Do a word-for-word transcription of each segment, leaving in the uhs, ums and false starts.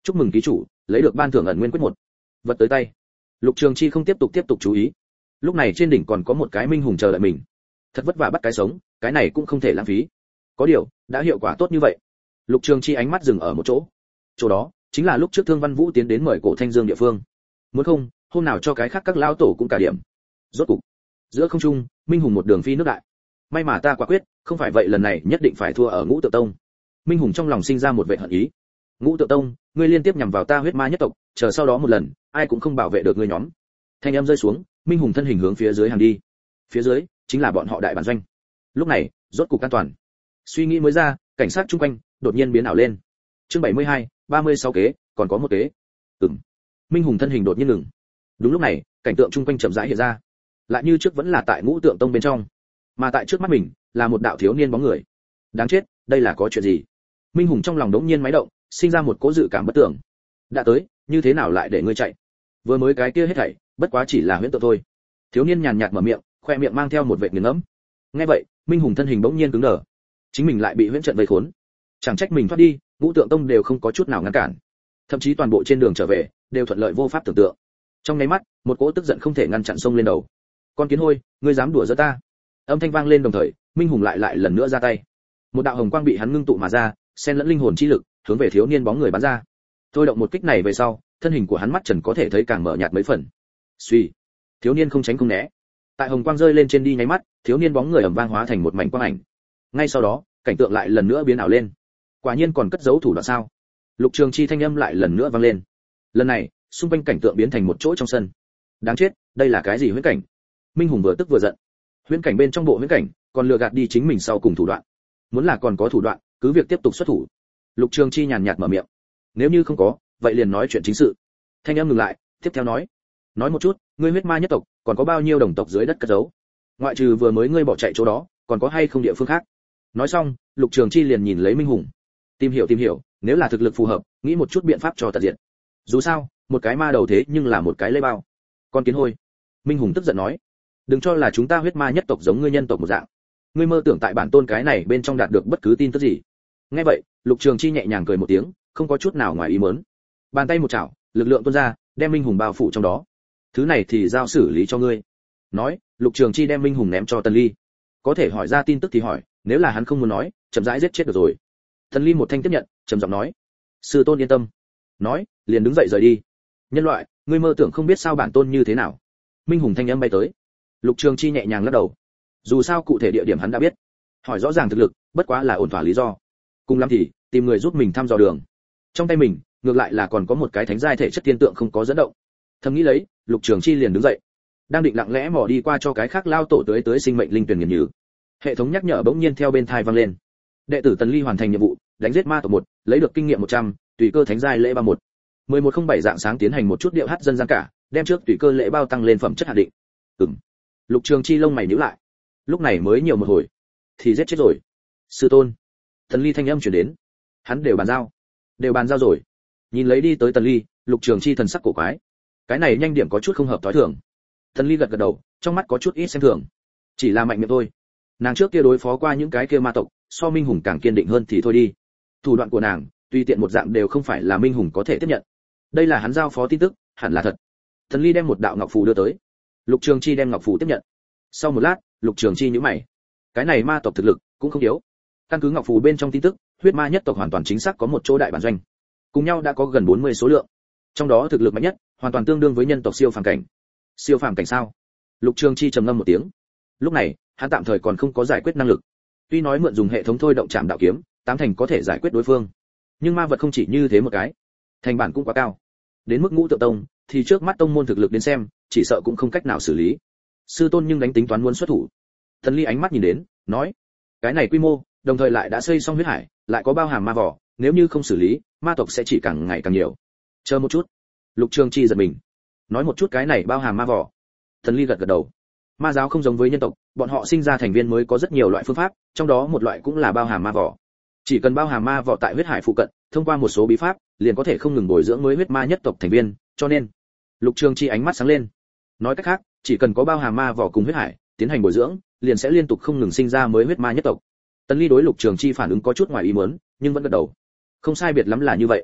chúc mừng ký chủ lấy được ban thưởng ẩn nguyên quyết một vật tới tay. Lục Trường Chi không tiếp tục tiếp tục chú ý. Lúc này trên đỉnh còn có một cái minh hùng chờ đợi mình. Thật vất vả bắt cái sống, cái này cũng không thể lãng phí. Có điều, đã hiệu quả tốt như vậy. Lục Trường Chi ánh mắt dừng ở một chỗ. Chỗ đó chính là lúc trước Thương Văn Vũ tiến đến mời Cổ Thanh Dương địa phương. Muốn không, hôm nào cho cái khác các lão tổ cũng cả điểm. Rốt cục, giữa không trung, minh hùng một đường phi nước đại. May mà ta quả quyết, không phải vậy lần này nhất định phải thua ở Ngũ Tự Tông. Minh hùng trong lòng sinh ra một vẻ hận ý. Ngũ Tự Tông, ngươi liên tiếp nhằm vào ta huyết ma nhất tộc, chờ sau đó một lần, ai cũng không bảo vệ được ngươi nhóm. Thanh âm rơi xuống, minh hùng thân hình hướng phía dưới hàng đi. Phía dưới chính là bọn họ đại bản doanh. Lúc này, rốt cục an toàn. Suy nghĩ mới ra, cảnh sát chung quanh đột nhiên biến ảo lên. Chương bảy mươi hai, ba mươi sáu kế, còn có một kế. Ừm. Minh hùng thân hình đột nhiên ngừng. Đúng lúc này, cảnh tượng chung quanh chậm rãi hiện ra. Lại như trước vẫn là tại Ngũ Tượng Tông bên trong, mà tại trước mắt mình là một đạo thiếu niên bóng người. Đáng chết, đây là có chuyện gì? Minh hùng trong lòng đống nhiên máy động, sinh ra một cố dự cảm bất tưởng. Đã tới, như thế nào lại để ngươi chạy? Vừa mới cái kia hết thảy, bất quá chỉ là huyễn tượng thôi. Thiếu niên nhàn nhạt mở miệng, khoe miệng mang theo một vệt nghiền ngẫm. Nghe vậy, Minh hùng thân hình bỗng nhiên cứng đờ. Chính mình lại bị huyễn trận vây khốn. Chẳng trách mình thoát đi, Ngũ Tượng Tông đều không có chút nào ngăn cản. Thậm chí toàn bộ trên đường trở về đều thuận lợi vô pháp tưởng tượng. Trong nháy mắt, một cỗ tức giận không thể ngăn chặn xông lên đầu. Con kiến hôi, ngươi dám đùa giỡn ta? Âm thanh vang lên đồng thời, Minh hùng lại lại lần nữa ra tay. Một đạo hồng quang bị hắn ngưng tụ mà ra, xen lẫn linh hồn chi lực, hướng về thiếu niên bóng người bắn ra. Thôi động một kích này về sau, thân hình của hắn mắt trần có thể thấy càng mở nhạt mấy phần. Suy, thiếu niên không tránh không né. Tại hồng quang rơi lên trên đi nháy mắt, thiếu niên bóng người ầm vang hóa thành một mảnh quang ảnh. Ngay sau đó, cảnh tượng lại lần nữa biến ảo lên. Quả nhiên còn cất giấu thủ đoạn sao? Lục Trường Chi thanh âm lại lần nữa vang lên. Lần này, xung quanh cảnh tượng biến thành một chỗ trong sân. Đáng chết, đây là cái gì huyễn cảnh? Minh hùng vừa tức vừa giận. Huyễn cảnh bên trong bộ huyễn cảnh, còn lừa gạt đi chính mình sau cùng thủ đoạn. Muốn là còn có thủ đoạn, cứ việc tiếp tục xuất thủ. Lục Trường Chi nhàn nhạt mở miệng. Nếu như không có, vậy liền nói chuyện chính sự. Thanh âm ngừng lại, tiếp theo nói. Nói một chút, ngươi huyết ma nhất tộc, còn có bao nhiêu đồng tộc dưới đất cất giấu? Ngoại trừ vừa mới ngươi bỏ chạy chỗ đó, còn có hay không địa phương khác? Nói xong, Lục Trường Chi liền nhìn lấy Minh hùng. Tìm hiểu tìm hiểu, nếu là thực lực phù hợp, nghĩ một chút biện pháp cho tận diện. Dù sao, một cái ma đầu thế nhưng là một cái lê bao. Con kiến hôi. Minh hùng tức giận nói. Đừng cho là chúng ta huyết ma nhất tộc giống ngươi nhân tộc một dạng. Ngươi mơ tưởng tại bản tôn cái này bên trong đạt được bất cứ tin tức gì. Nghe vậy, Lục Trường Chi nhẹ nhàng cười một tiếng, không có chút nào ngoài ý muốn. Bàn tay một chảo, lực lượng tuôn ra, đem Minh hùng bao phủ trong đó. Thứ này thì giao xử lý cho ngươi. Nói, Lục Trường Chi đem Minh hùng ném cho Tần Ly. Có thể hỏi ra tin tức thì hỏi, nếu là hắn không muốn nói, chậm rãi giết chết được rồi. Tần Ly một thanh tiếp nhận, trầm giọng nói: "Sư tôn yên tâm." Nói, liền đứng dậy rời đi. Nhân loại, ngươi mơ tưởng không biết sao bản tôn như thế nào. Minh hùng thanh âm bay tới. Lục Trường Chi nhẹ nhàng lắc đầu. Dù sao cụ thể địa điểm hắn đã biết, hỏi rõ ràng thực lực, bất quá là ổn thỏa lý do. Cùng lắm thì tìm người giúp mình thăm dò đường. Trong tay mình, ngược lại là còn có một cái thánh giai thể chất tiên tượng không có dẫn động. Thầm nghĩ lấy, Lục Trường Chi liền đứng dậy, đang định lặng lẽ mò đi qua cho cái khác lao tổ tới tới sinh mệnh linh tuyển nghiền nhừ. Hệ thống nhắc nhở bỗng nhiên theo bên tai vang lên. Đệ tử Tần Ly hoàn thành nhiệm vụ, đánh giết ma tộc một, lấy được kinh nghiệm một trăm, tùy cơ thánh giai lễ ba một. mười một không bảy dạng sáng tiến hành một chút điệu hát dân gian cả, đem trước tùy cơ lễ bao tăng lên phẩm chất hạ định. Ừm. Lục Trường Chi lông mày nhíu lại. Lúc này mới nhiều một hồi, thì giết chết rồi. Sư tôn. Tần Ly thanh âm truyền đến. Hắn đều bàn giao. Đều bàn giao rồi. Nhìn lấy đi tới Tần Ly, Lục Trường Chi thần sắc cổ quái. Cái này nhanh điểm có chút không hợp thói thường. Tần Ly gật gật đầu, trong mắt có chút ít xem thường. Chỉ là mạnh miệng thôi. Nàng trước kia đối phó qua những cái kia ma tộc, so Minh Hùng càng kiên định hơn thì thôi đi. Thủ đoạn của nàng, tùy tiện một dạng đều không phải là Minh Hùng có thể tiếp nhận. Đây là hắn giao phó tin tức, hẳn là thật. Tần Ly đem một đạo ngọc phù đưa tới. Lục Trường Chi đem ngọc phù tiếp nhận. Sau một lát, Lục Trường Chi nhíu mày. Cái này ma tộc thực lực cũng không yếu. Căn cứ ngọc phù bên trong tin tức, huyết ma nhất tộc hoàn toàn chính xác có một chỗ đại bản doanh. Cùng nhau đã có gần bốn mươi số lượng. Trong đó thực lực mạnh nhất, hoàn toàn tương đương với nhân tộc siêu phàm cảnh. Siêu phàm cảnh sao? Lục Trường Chi trầm ngâm một tiếng. Lúc này, hắn tạm thời còn không có giải quyết năng lực. Tuy nói mượn dùng hệ thống thôi động Trảm Đạo kiếm, tám thành có thể giải quyết đối phương. Nhưng ma vật không chỉ như thế một cái, thành bản cũng quá cao. Đến mức Ngũ Tượng Tông, thì trước mắt tông môn thực lực đến xem, chỉ sợ cũng không cách nào xử lý. Sư tôn nhưng đánh tính toán muốn xuất thủ. Tần Ly ánh mắt nhìn đến, nói: "Cái này quy mô, đồng thời lại đã xây xong huyết hải, lại có bao hàm ma vỏ, nếu như không xử lý, ma tộc sẽ chỉ càng ngày càng nhiều." Chờ một chút. Lục Trường Chi giật mình. Nói một chút cái này bao hàm ma vỏ. Tần Ly gật gật đầu. Ma giáo không giống với nhân tộc, bọn họ sinh ra thành viên mới có rất nhiều loại phương pháp, trong đó một loại cũng là bao hàm ma vỏ. Chỉ cần bao hàm ma vỏ tại huyết hải phụ cận, thông qua một số bí pháp, liền có thể không ngừng bồi dưỡng mới huyết ma nhất tộc thành viên, cho nên, Lục Trường Chi ánh mắt sáng lên. Nói cách khác, chỉ cần có bao hàm ma vỏ cùng huyết hải, tiến hành bồi dưỡng, liền sẽ liên tục không ngừng sinh ra mới huyết ma nhất tộc. Tần Ly đối Lục Trường Chi phản ứng có chút ngoài ý muốn, nhưng vẫn gật đầu. Không sai biệt lắm là như vậy.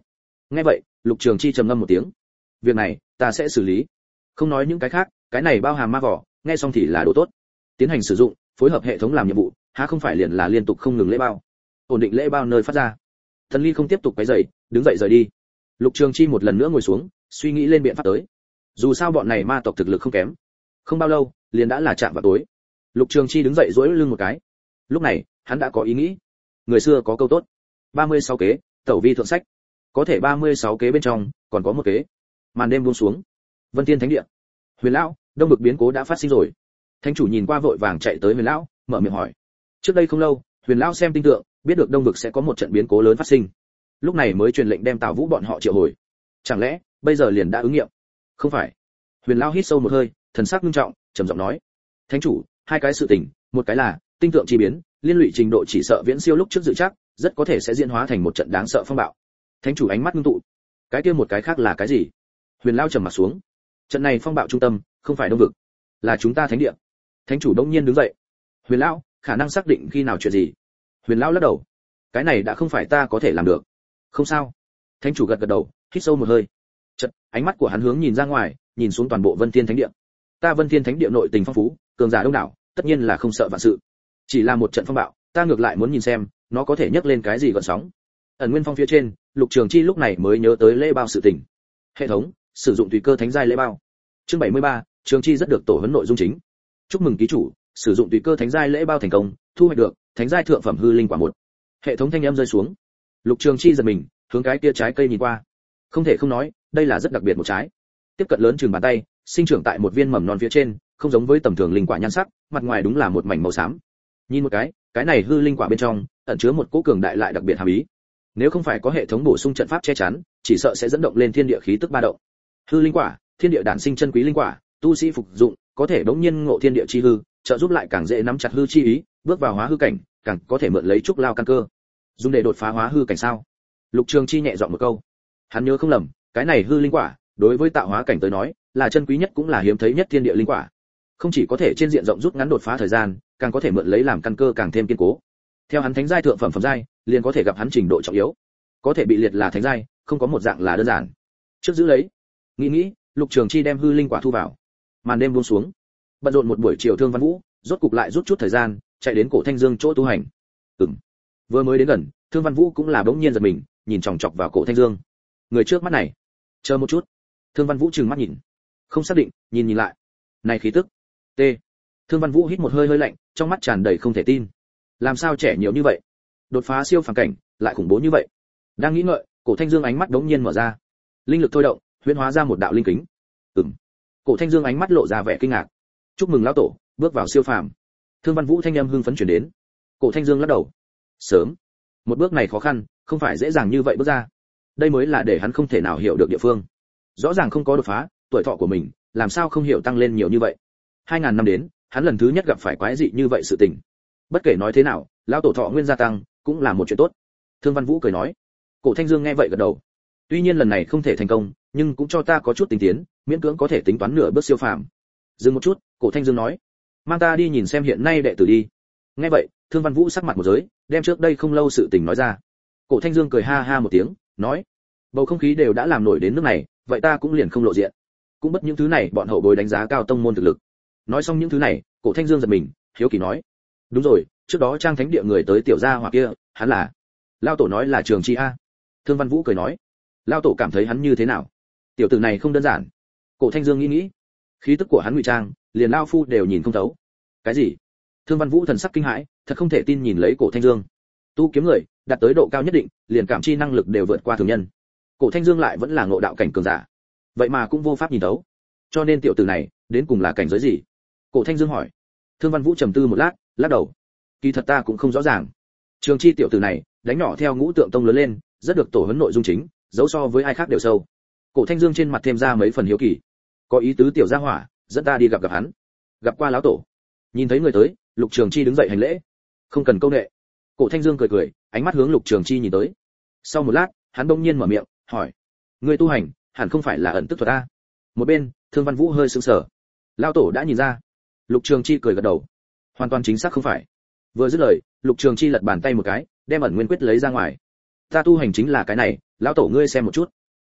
Nghe vậy, Lục Trường Chi trầm ngâm một tiếng. Việc này, ta sẽ xử lý. Không nói những cái khác, cái này bao hàm ma vỏ, nghe xong thì là đồ tốt. Tiến hành sử dụng, phối hợp hệ thống làm nhiệm vụ, há không phải liền là liên tục không ngừng lễ bao. Ổn định lễ bao nơi phát ra. Thần Ly không tiếp tục quấy rầy, đứng dậy rời đi. Lục Trường Chi một lần nữa ngồi xuống, suy nghĩ lên biện pháp tới. Dù sao bọn này ma tộc thực lực không kém. Không bao lâu, liền đã là chạm vào tối. Lục Trường Chi đứng dậy duỗi lưng một cái. Lúc này, hắn đã có ý nghĩ. Người xưa có câu tốt, ba mươi sáu kế, tẩu vi thượng sách. Có thể ba mươi sáu kế bên trong, còn có một kế. Màn đêm buông xuống. Vân Thiên Thánh Địa. Huyền lão, đông bực biến cố đã phát sinh rồi. Thánh chủ nhìn qua vội vàng chạy tới Huyền lão, mở miệng hỏi. Trước đây không lâu, Huyền lão xem tinh tượng, biết được đông vực sẽ có một trận biến cố lớn phát sinh. Lúc này mới truyền lệnh đem Tào Vũ bọn họ triệu hồi. Chẳng lẽ, bây giờ liền đã ứng nghiệm? Không phải. Huyền lão hít sâu một hơi, thần sắc nghiêm trọng, trầm giọng nói. Thánh chủ, hai cái sự tình, một cái là tinh tượng chi biến, liên lụy trình độ chỉ sợ viễn siêu lúc trước dự chắc, rất có thể sẽ diễn hóa thành một trận đáng sợ phong bạo. Thánh chủ ánh mắt ngưng tụ. Cái kia một cái khác là cái gì? Huyền lão trầm mặt xuống. Trận này phong bạo trung tâm, không phải đông vực, là chúng ta thánh địa. Thánh chủ đông nhiên đứng dậy. Huyền lão, khả năng xác định khi nào chuyện gì? Huyền lão lắc đầu. Cái này đã không phải ta có thể làm được. Không sao. Thánh chủ gật gật đầu, hít sâu một hơi. Chợt, ánh mắt của hắn hướng nhìn ra ngoài, nhìn xuống toàn bộ Vân Thiên Thánh Địa. Ta Vân Thiên Thánh Địa nội tình phong phú, cường giả đông đảo, tất nhiên là không sợ vạn sự. Chỉ là một trận phong bạo, ta ngược lại muốn nhìn xem, nó có thể nhấc lên cái gì gợn sóng. Ẩn Nguyên Phong phía trên, Lục Trường Chi lúc này mới nhớ tới lễ bao sự tình. Hệ thống, sử dụng tùy cơ thánh giai lễ bao. Chương bảy mươi ba, Trường Chi rất được tổ huấn nội dung chính. Chúc mừng ký chủ, sử dụng tùy cơ thánh giai lễ bao thành công, thu hoạch được thánh giai thượng phẩm hư linh quả một. Hệ thống thanh âm rơi xuống. Lục Trường Chi giật mình, hướng cái kia trái cây nhìn qua. Không thể không nói, đây là rất đặc biệt một trái. Tiếp cận lớn chừng bàn tay, sinh trưởng tại một viên mầm non phía trên, không giống với tầm thường linh quả nhan sắc, mặt ngoài đúng là một mảnh màu xám. Nhìn một cái, cái này hư linh quả bên trong ẩn chứa một cỗ cường đại lại đặc biệt hàm ý. Nếu không phải có hệ thống bổ sung trận pháp che chắn, chỉ sợ sẽ dẫn động lên thiên địa khí tức ba động. Hư linh quả, thiên địa đản sinh chân quý linh quả, tu sĩ phục dụng, có thể đống nhiên ngộ thiên địa chi hư, trợ giúp lại càng dễ nắm chặt hư chi ý, bước vào hóa hư cảnh, càng có thể mượn lấy trúc lao căn cơ. Dùng để đột phá hóa hư cảnh sao? Lục Trường Chi nhẹ giọng một câu. Hắn nhớ không lầm, cái này hư linh quả, đối với tạo hóa cảnh tới nói, là chân quý nhất cũng là hiếm thấy nhất thiên địa linh quả. Không chỉ có thể trên diện rộng rút ngắn đột phá thời gian, càng có thể mượn lấy làm căn cơ càng thêm kiên cố. Theo hắn thánh giai thượng phẩm phẩm giai, liền có thể gặp hắn trình độ trọng yếu. Có thể bị liệt là thánh giai, không có một dạng là đơn giản. Trước giữ lấy. Nghĩ nghĩ, Lục Trường Chi đem hư linh quả thu vào. Màn đêm buông xuống. Bận rộn một buổi chiều Thương Văn Vũ, rốt cục lại rút chút thời gian, chạy đến Cổ Thanh Dương chỗ tu hành. Ừm. Vừa mới đến gần, Thương Văn Vũ cũng là bỗng nhiên giật mình, nhìn chòng chọc vào Cổ Thanh Dương. Người trước mắt này, chờ một chút. Thương Văn Vũ trừng mắt nhìn. Không xác định, nhìn nhìn lại. Này khí tức. T. Thương Văn Vũ hít một hơi hơi lạnh, trong mắt tràn đầy không thể tin. Làm sao trẻ nhiều như vậy? Đột phá siêu phàm cảnh, lại khủng bố như vậy. Đang nghĩ ngợi, Cổ Thanh Dương ánh mắt đống nhiên mở ra. Linh lực thôi động, huyễn hóa ra một đạo linh kính. Ừm. Cổ Thanh Dương ánh mắt lộ ra vẻ kinh ngạc. Chúc mừng lão tổ, bước vào siêu phàm. Thương Văn Vũ thanh âm hưng phấn truyền đến. Cổ Thanh Dương lắc đầu. Sớm. Một bước này khó khăn, không phải dễ dàng như vậy bước ra. Đây mới là để hắn không thể nào hiểu được địa phương. Rõ ràng không có đột phá, tuổi thọ của mình, làm sao không hiểu tăng lên nhiều như vậy. Hai ngàn năm đến, hắn lần thứ nhất gặp phải quái dị như vậy sự tình. Bất kể nói thế nào, lão tổ thọ nguyên gia tăng, cũng là một chuyện tốt. Thương Văn Vũ cười nói. Cổ Thanh Dương nghe vậy gật đầu. Tuy nhiên lần này không thể thành công, nhưng cũng cho ta có chút tinh tiến, miễn cưỡng có thể tính toán nửa bước siêu phàm. Dừng một chút, Cổ Thanh Dương nói, mang ta đi nhìn xem hiện nay đệ tử đi. Nghe vậy, Thương Văn Vũ sắc mặt một giới, đem trước đây không lâu sự tình nói ra. Cổ Thanh Dương cười ha ha một tiếng, nói, bầu không khí đều đã làm nổi đến nước này, vậy ta cũng liền không lộ diện. Cũng bất những thứ này bọn hậu bối đánh giá cao tông môn thực lực. Nói xong những thứ này, Cổ Thanh Dương giật mình, hiếu kỳ nói, đúng rồi, trước đó Trang Thánh Địa người tới tiểu gia hỏa kia, hắn là? Lao tổ nói là Trường Chi a. Thương Văn Vũ cười nói, Lao tổ cảm thấy hắn như thế nào? Tiểu tử này không đơn giản. Cổ Thanh Dương nghĩ nghĩ, khí tức của hắn ngụy trang, liền lao phu đều nhìn không thấu. Cái gì? Thương Văn Vũ thần sắc kinh hãi, thật không thể tin nhìn lấy Cổ Thanh Dương. Tu kiếm người, đạt tới độ cao nhất định, liền cảm chi năng lực đều vượt qua thường nhân. Cổ Thanh Dương lại vẫn là ngộ đạo cảnh cường giả, vậy mà cũng vô pháp nhìn thấu. Cho nên tiểu tử này, đến cùng là cảnh giới gì? Cổ Thanh Dương hỏi. Thương Văn Vũ trầm tư một lát, lắc đầu. Kỳ thật ta cũng không rõ ràng. Trường Chi tiểu tử này, đánh nhỏ theo Ngũ Tượng Tông lớn lên, rất được tổ huấn nội dung chính, dấu so với ai khác đều sâu. Cổ Thanh Dương trên mặt thêm ra mấy phần hiếu kỳ. Có ý tứ tiểu gia hỏa, dẫn ta đi gặp gặp hắn. Gặp qua lão tổ. Nhìn thấy người tới, Lục Trường Chi đứng dậy hành lễ. Không cần câu nệ. Cổ Thanh Dương cười cười, ánh mắt hướng Lục Trường Chi nhìn tới. Sau một lát, hắn bỗng nhiên mở miệng, hỏi: "Ngươi tu hành, hẳn không phải là ẩn tức thuật a?" Một bên, Thương Văn Vũ hơi sững sờ. Lão tổ đã nhìn ra. Lục Trường Chi cười gật đầu. Hoàn toàn chính xác không phải. Vừa dứt lời, Lục Trường Chi lật bàn tay một cái, đem ẩn nguyên quyết lấy ra ngoài. "Ta tu hành chính là cái này, lão tổ ngươi xem một chút."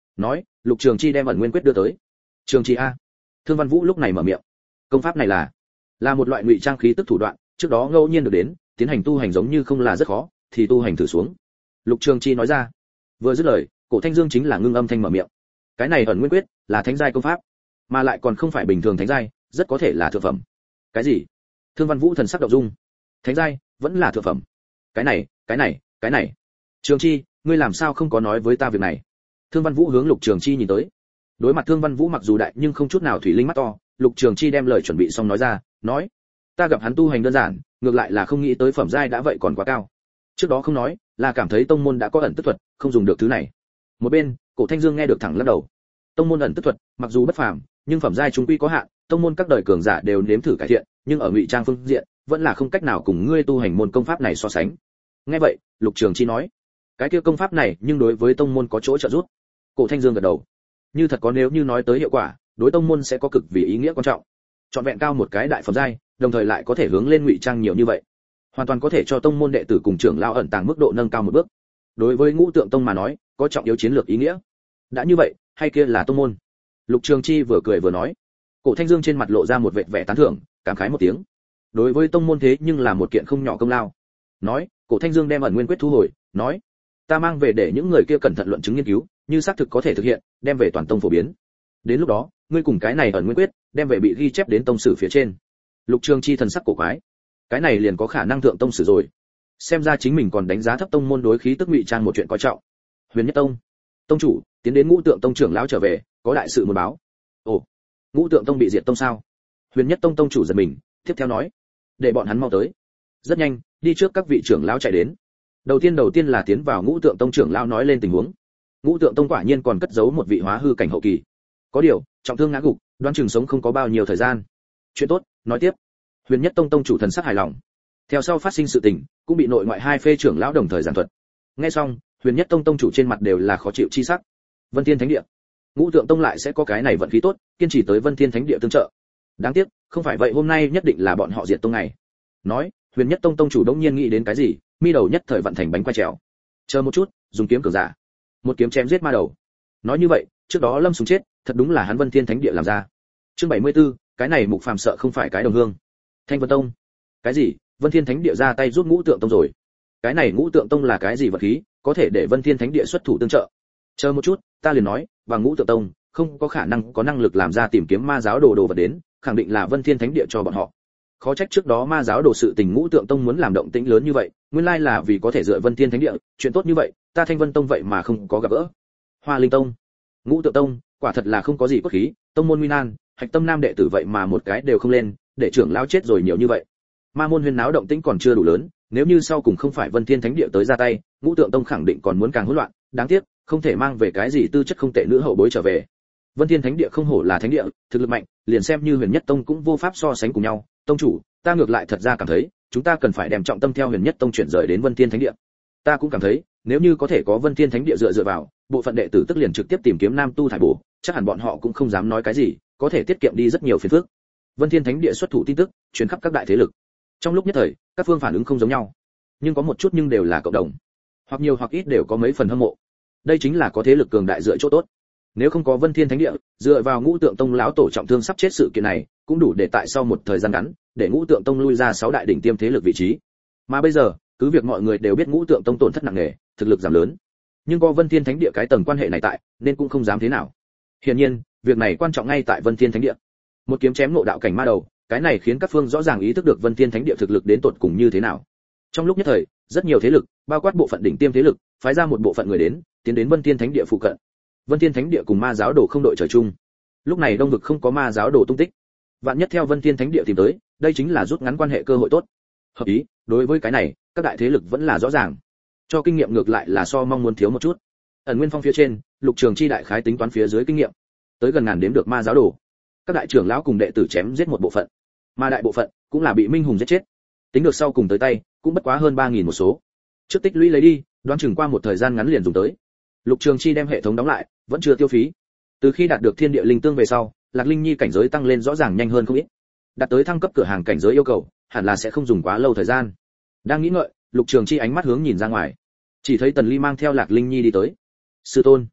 nói, Lục Trường Chi đem ẩn nguyên quyết đưa tới. Trường Chi a. Thương Văn Vũ lúc này mở miệng. Công pháp này là là một loại ngụy trang khí tức thủ đoạn, trước đó ngẫu nhiên được đến, tiến hành tu hành giống như không là rất khó, thì tu hành thử xuống. Lục Trường Chi nói ra. Vừa dứt lời, Cổ Thanh Dương chính là ngưng âm thanh mở miệng. Cái này ẩn nguyên quyết là thánh giai công pháp, mà lại còn không phải bình thường thánh giai, rất có thể là thượng phẩm. Cái gì? Thương Văn Vũ thần sắc động dung. Thánh giai, vẫn là thượng phẩm. Cái này, cái này, cái này. Trường Chi, ngươi làm sao không có nói với ta việc này? Thương Văn Vũ hướng Lục Trường Chi nhìn tới. Đối mặt Thương Văn Vũ mặc dù đại nhưng không chút nào thủy linh mắt to, Lục Trường Chi đem lời chuẩn bị xong nói ra, nói: "Ta gặp hắn tu hành đơn giản, ngược lại là không nghĩ tới phẩm giai đã vậy còn quá cao. Trước đó không nói, là cảm thấy tông môn đã có ẩn tức thuật, không dùng được thứ này." Một bên, Cổ Thanh Dương nghe được thẳng lắc đầu. Tông môn ẩn tức thuật, mặc dù bất phàm, nhưng phẩm giai chúng quy có hạn, tông môn các đời cường giả đều nếm thử cải thiện, nhưng ở ngụy trang phương diện, vẫn là không cách nào cùng ngươi tu hành môn công pháp này so sánh. Nghe vậy, Lục Trường Chi nói: "Cái kia công pháp này, nhưng đối với tông môn có chỗ trợ giúp." Cổ Thanh Dương gật đầu. Như thật có nếu như nói tới hiệu quả, đối tông môn sẽ có cực vì ý nghĩa quan trọng. Chọn vẹn cao một cái đại phẩm giai, đồng thời lại có thể hướng lên ngụy trang nhiều như vậy, hoàn toàn có thể cho tông môn đệ tử cùng trưởng lão ẩn tàng mức độ nâng cao một bước. Đối với Ngũ Tượng Tông mà nói, có trọng yếu chiến lược ý nghĩa. Đã như vậy, hay kia là tông môn. Lục Trường Chi vừa cười vừa nói. Cổ Thanh Dương trên mặt lộ ra một vệt vẻ tán thưởng, cảm khái một tiếng. Đối với tông môn thế nhưng là một kiện không nhỏ công lao. Nói, Cổ Thanh Dương đem ẩn nguyên quyết thu hồi, nói: "Ta mang về để những người kia cẩn thận luận chứng nghiên cứu, như xác thực có thể thực hiện, đem về toàn tông phổ biến. Đến lúc đó, ngươi cùng cái này ẩn nguyên quyết, đem về bị ghi chép đến tông sử phía trên." Lục Trường Chi thần sắc cổ quái. Cái này liền có khả năng thượng tông sử rồi. Xem ra chính mình còn đánh giá thấp tông môn đối khí tức ngụy trang một chuyện coi trọng. Huyền Nhất Tông, tông chủ, tiến đến Ngũ Tượng Tông trưởng lão trở về, có đại sự muốn báo. Ồ, Ngũ Tượng Tông bị diệt tông sao? Huyền Nhất Tông tông chủ giật mình, tiếp theo nói: "Để bọn hắn mau tới." Rất nhanh, đi trước các vị trưởng lão chạy đến. Đầu tiên đầu tiên là tiến vào Ngũ Tượng Tông trưởng lão nói lên tình huống. Ngũ Tượng Tông quả nhiên còn cất giấu một vị hóa hư cảnh hậu kỳ. Có điều, trọng thương ngã gục, đoán chừng sống không có bao nhiêu thời gian. Chuyện tốt, nói tiếp. Huyền Nhất Tông tông chủ thần sắc hài lòng. Theo sau phát sinh sự tình, cũng bị nội ngoại hai phê trưởng lão đồng thời giảng thuật. Nghe xong, Huyền Nhất Tông tông chủ trên mặt đều là khó chịu chi sắc. Vân Thiên Thánh Địa, Ngũ Tượng Tông lại sẽ có cái này vận khí tốt, kiên trì tới Vân Thiên Thánh Địa tương trợ. Đáng tiếc, không phải vậy hôm nay nhất định là bọn họ diệt tông ngày. Nói, Huyền Nhất Tông tông chủ đống nhiên nghĩ đến cái gì, mi đầu nhất thời vận thành bánh quay trèo. Chờ một chút, dùng kiếm cường giả, một kiếm chém giết ma đầu. Nói như vậy, trước đó Lâm Sùng chết, thật đúng là hắn Vân Thiên Thánh Địa làm ra. Chương bảy mươi tư, cái này Mục Phàm sợ không phải cái đồng hương. Thanh Vân Tông, cái gì? Vân Thiên Thánh Địa ra tay giúp Ngũ Tượng Tông rồi? Cái này Ngũ Tượng Tông là cái gì vật khí, có thể để Vân Thiên Thánh Địa xuất thủ tương trợ? Chờ một chút, ta liền nói, và Ngũ Tượng Tông không có khả năng có năng lực làm ra tìm kiếm ma giáo đồ đồ vật đến, khẳng định là Vân Thiên Thánh Địa cho bọn họ. Khó trách trước đó ma giáo đồ sự tình Ngũ Tượng Tông muốn làm động tĩnh lớn như vậy, nguyên lai là vì có thể dựa Vân Thiên Thánh Địa, chuyện tốt như vậy, ta Thanh Vân Tông vậy mà không có gặp gỡ. Hoa Linh Tông, Ngũ Tượng Tông, quả thật là không có gì cốt khí, tông môn nguy nan, Hạch Tâm Nam đệ tử vậy mà một cái đều không lên, để trưởng lão chết rồi nhiều như vậy. Ma môn huyên náo động tĩnh còn chưa đủ lớn, nếu như sau cùng không phải Vân Thiên Thánh Địa tới ra tay, Ngũ Tượng Tông khẳng định còn muốn càng hỗn loạn, đáng tiếc, không thể mang về cái gì tư chất không tệ nữ hậu bối trở về. Vân Thiên Thánh Địa không hổ là thánh địa, thực lực mạnh, liền xem như Huyền Nhất Tông cũng vô pháp so sánh cùng nhau. Tông chủ, ta ngược lại thật ra cảm thấy, chúng ta cần phải đem trọng tâm theo Huyền Nhất Tông chuyển rời đến Vân Thiên Thánh Địa. Ta cũng cảm thấy, nếu như có thể có Vân Thiên Thánh Địa dựa dựa vào, bộ phận đệ tử tức liền trực tiếp tìm kiếm nam tu thải bổ, chắc hẳn bọn họ cũng không dám nói cái gì, có thể tiết kiệm đi rất nhiều phiền phức. Vân Thiên Thánh Địa xuất thủ tin tức, truyền khắp các đại thế lực. Trong lúc nhất thời, các phương phản ứng không giống nhau, nhưng có một chút nhưng đều là cộng đồng, hoặc nhiều hoặc ít đều có mấy phần hâm mộ. Đây chính là có thế lực cường đại dựa chỗ tốt. Nếu không có Vân Thiên Thánh Địa, dựa vào Ngũ Tượng Tông lão tổ trọng thương sắp chết sự kiện này, cũng đủ để tại sau một thời gian ngắn, để Ngũ Tượng Tông lui ra sáu đại đỉnh tiêm thế lực vị trí. Mà bây giờ, cứ việc mọi người đều biết Ngũ Tượng Tông tổn thất nặng nề, thực lực giảm lớn, nhưng có Vân Thiên Thánh Địa cái tầng quan hệ này tại, nên cũng không dám thế nào. Hiển nhiên, việc này quan trọng ngay tại Vân Thiên Thánh Địa. Một kiếm chém ngộ đạo cảnh ma đầu, cái này khiến các phương rõ ràng ý thức được Vân Thiên Thánh Địa thực lực đến tột cùng như thế nào. Trong lúc nhất thời, rất nhiều thế lực, bao quát bộ phận đỉnh tiêm thế lực, phái ra một bộ phận người đến, tiến đến Vân Thiên Thánh Địa phụ cận. Vân Thiên Thánh Địa cùng ma giáo đồ không đội trời chung. Lúc này đông vực không có ma giáo đồ tung tích, vạn nhất theo Vân Thiên Thánh Địa tìm tới, đây chính là rút ngắn quan hệ cơ hội tốt. Hợp ý, đối với cái này, các đại thế lực vẫn là rõ ràng. Cho kinh nghiệm ngược lại là so mong muốn thiếu một chút. Ẩn Nguyên Phong phía trên, Lục Trường Chi đại khái tính toán phía dưới kinh nghiệm, tới gần ngàn đếm được ma giáo đồ. Các đại trưởng lão cùng đệ tử chém giết một bộ phận, mà đại bộ phận cũng là bị Minh Hùng giết chết. Tính được sau cùng tới tay, cũng bất quá hơn ba nghìn một số. Trước tích lũy lấy đi, đoán chừng qua một thời gian ngắn liền dùng tới. Lục Trường Chi đem hệ thống đóng lại, vẫn chưa tiêu phí. Từ khi đạt được Thiên Địa Linh Tương về sau, Lạc Linh Nhi cảnh giới tăng lên rõ ràng nhanh hơn không ít. Đạt tới thăng cấp cửa hàng cảnh giới yêu cầu, hẳn là sẽ không dùng quá lâu thời gian. Đang nghĩ ngợi, Lục Trường Chi ánh mắt hướng nhìn ra ngoài, chỉ thấy Tần Ly mang theo Lạc Linh Nhi đi tới. Sư tôn,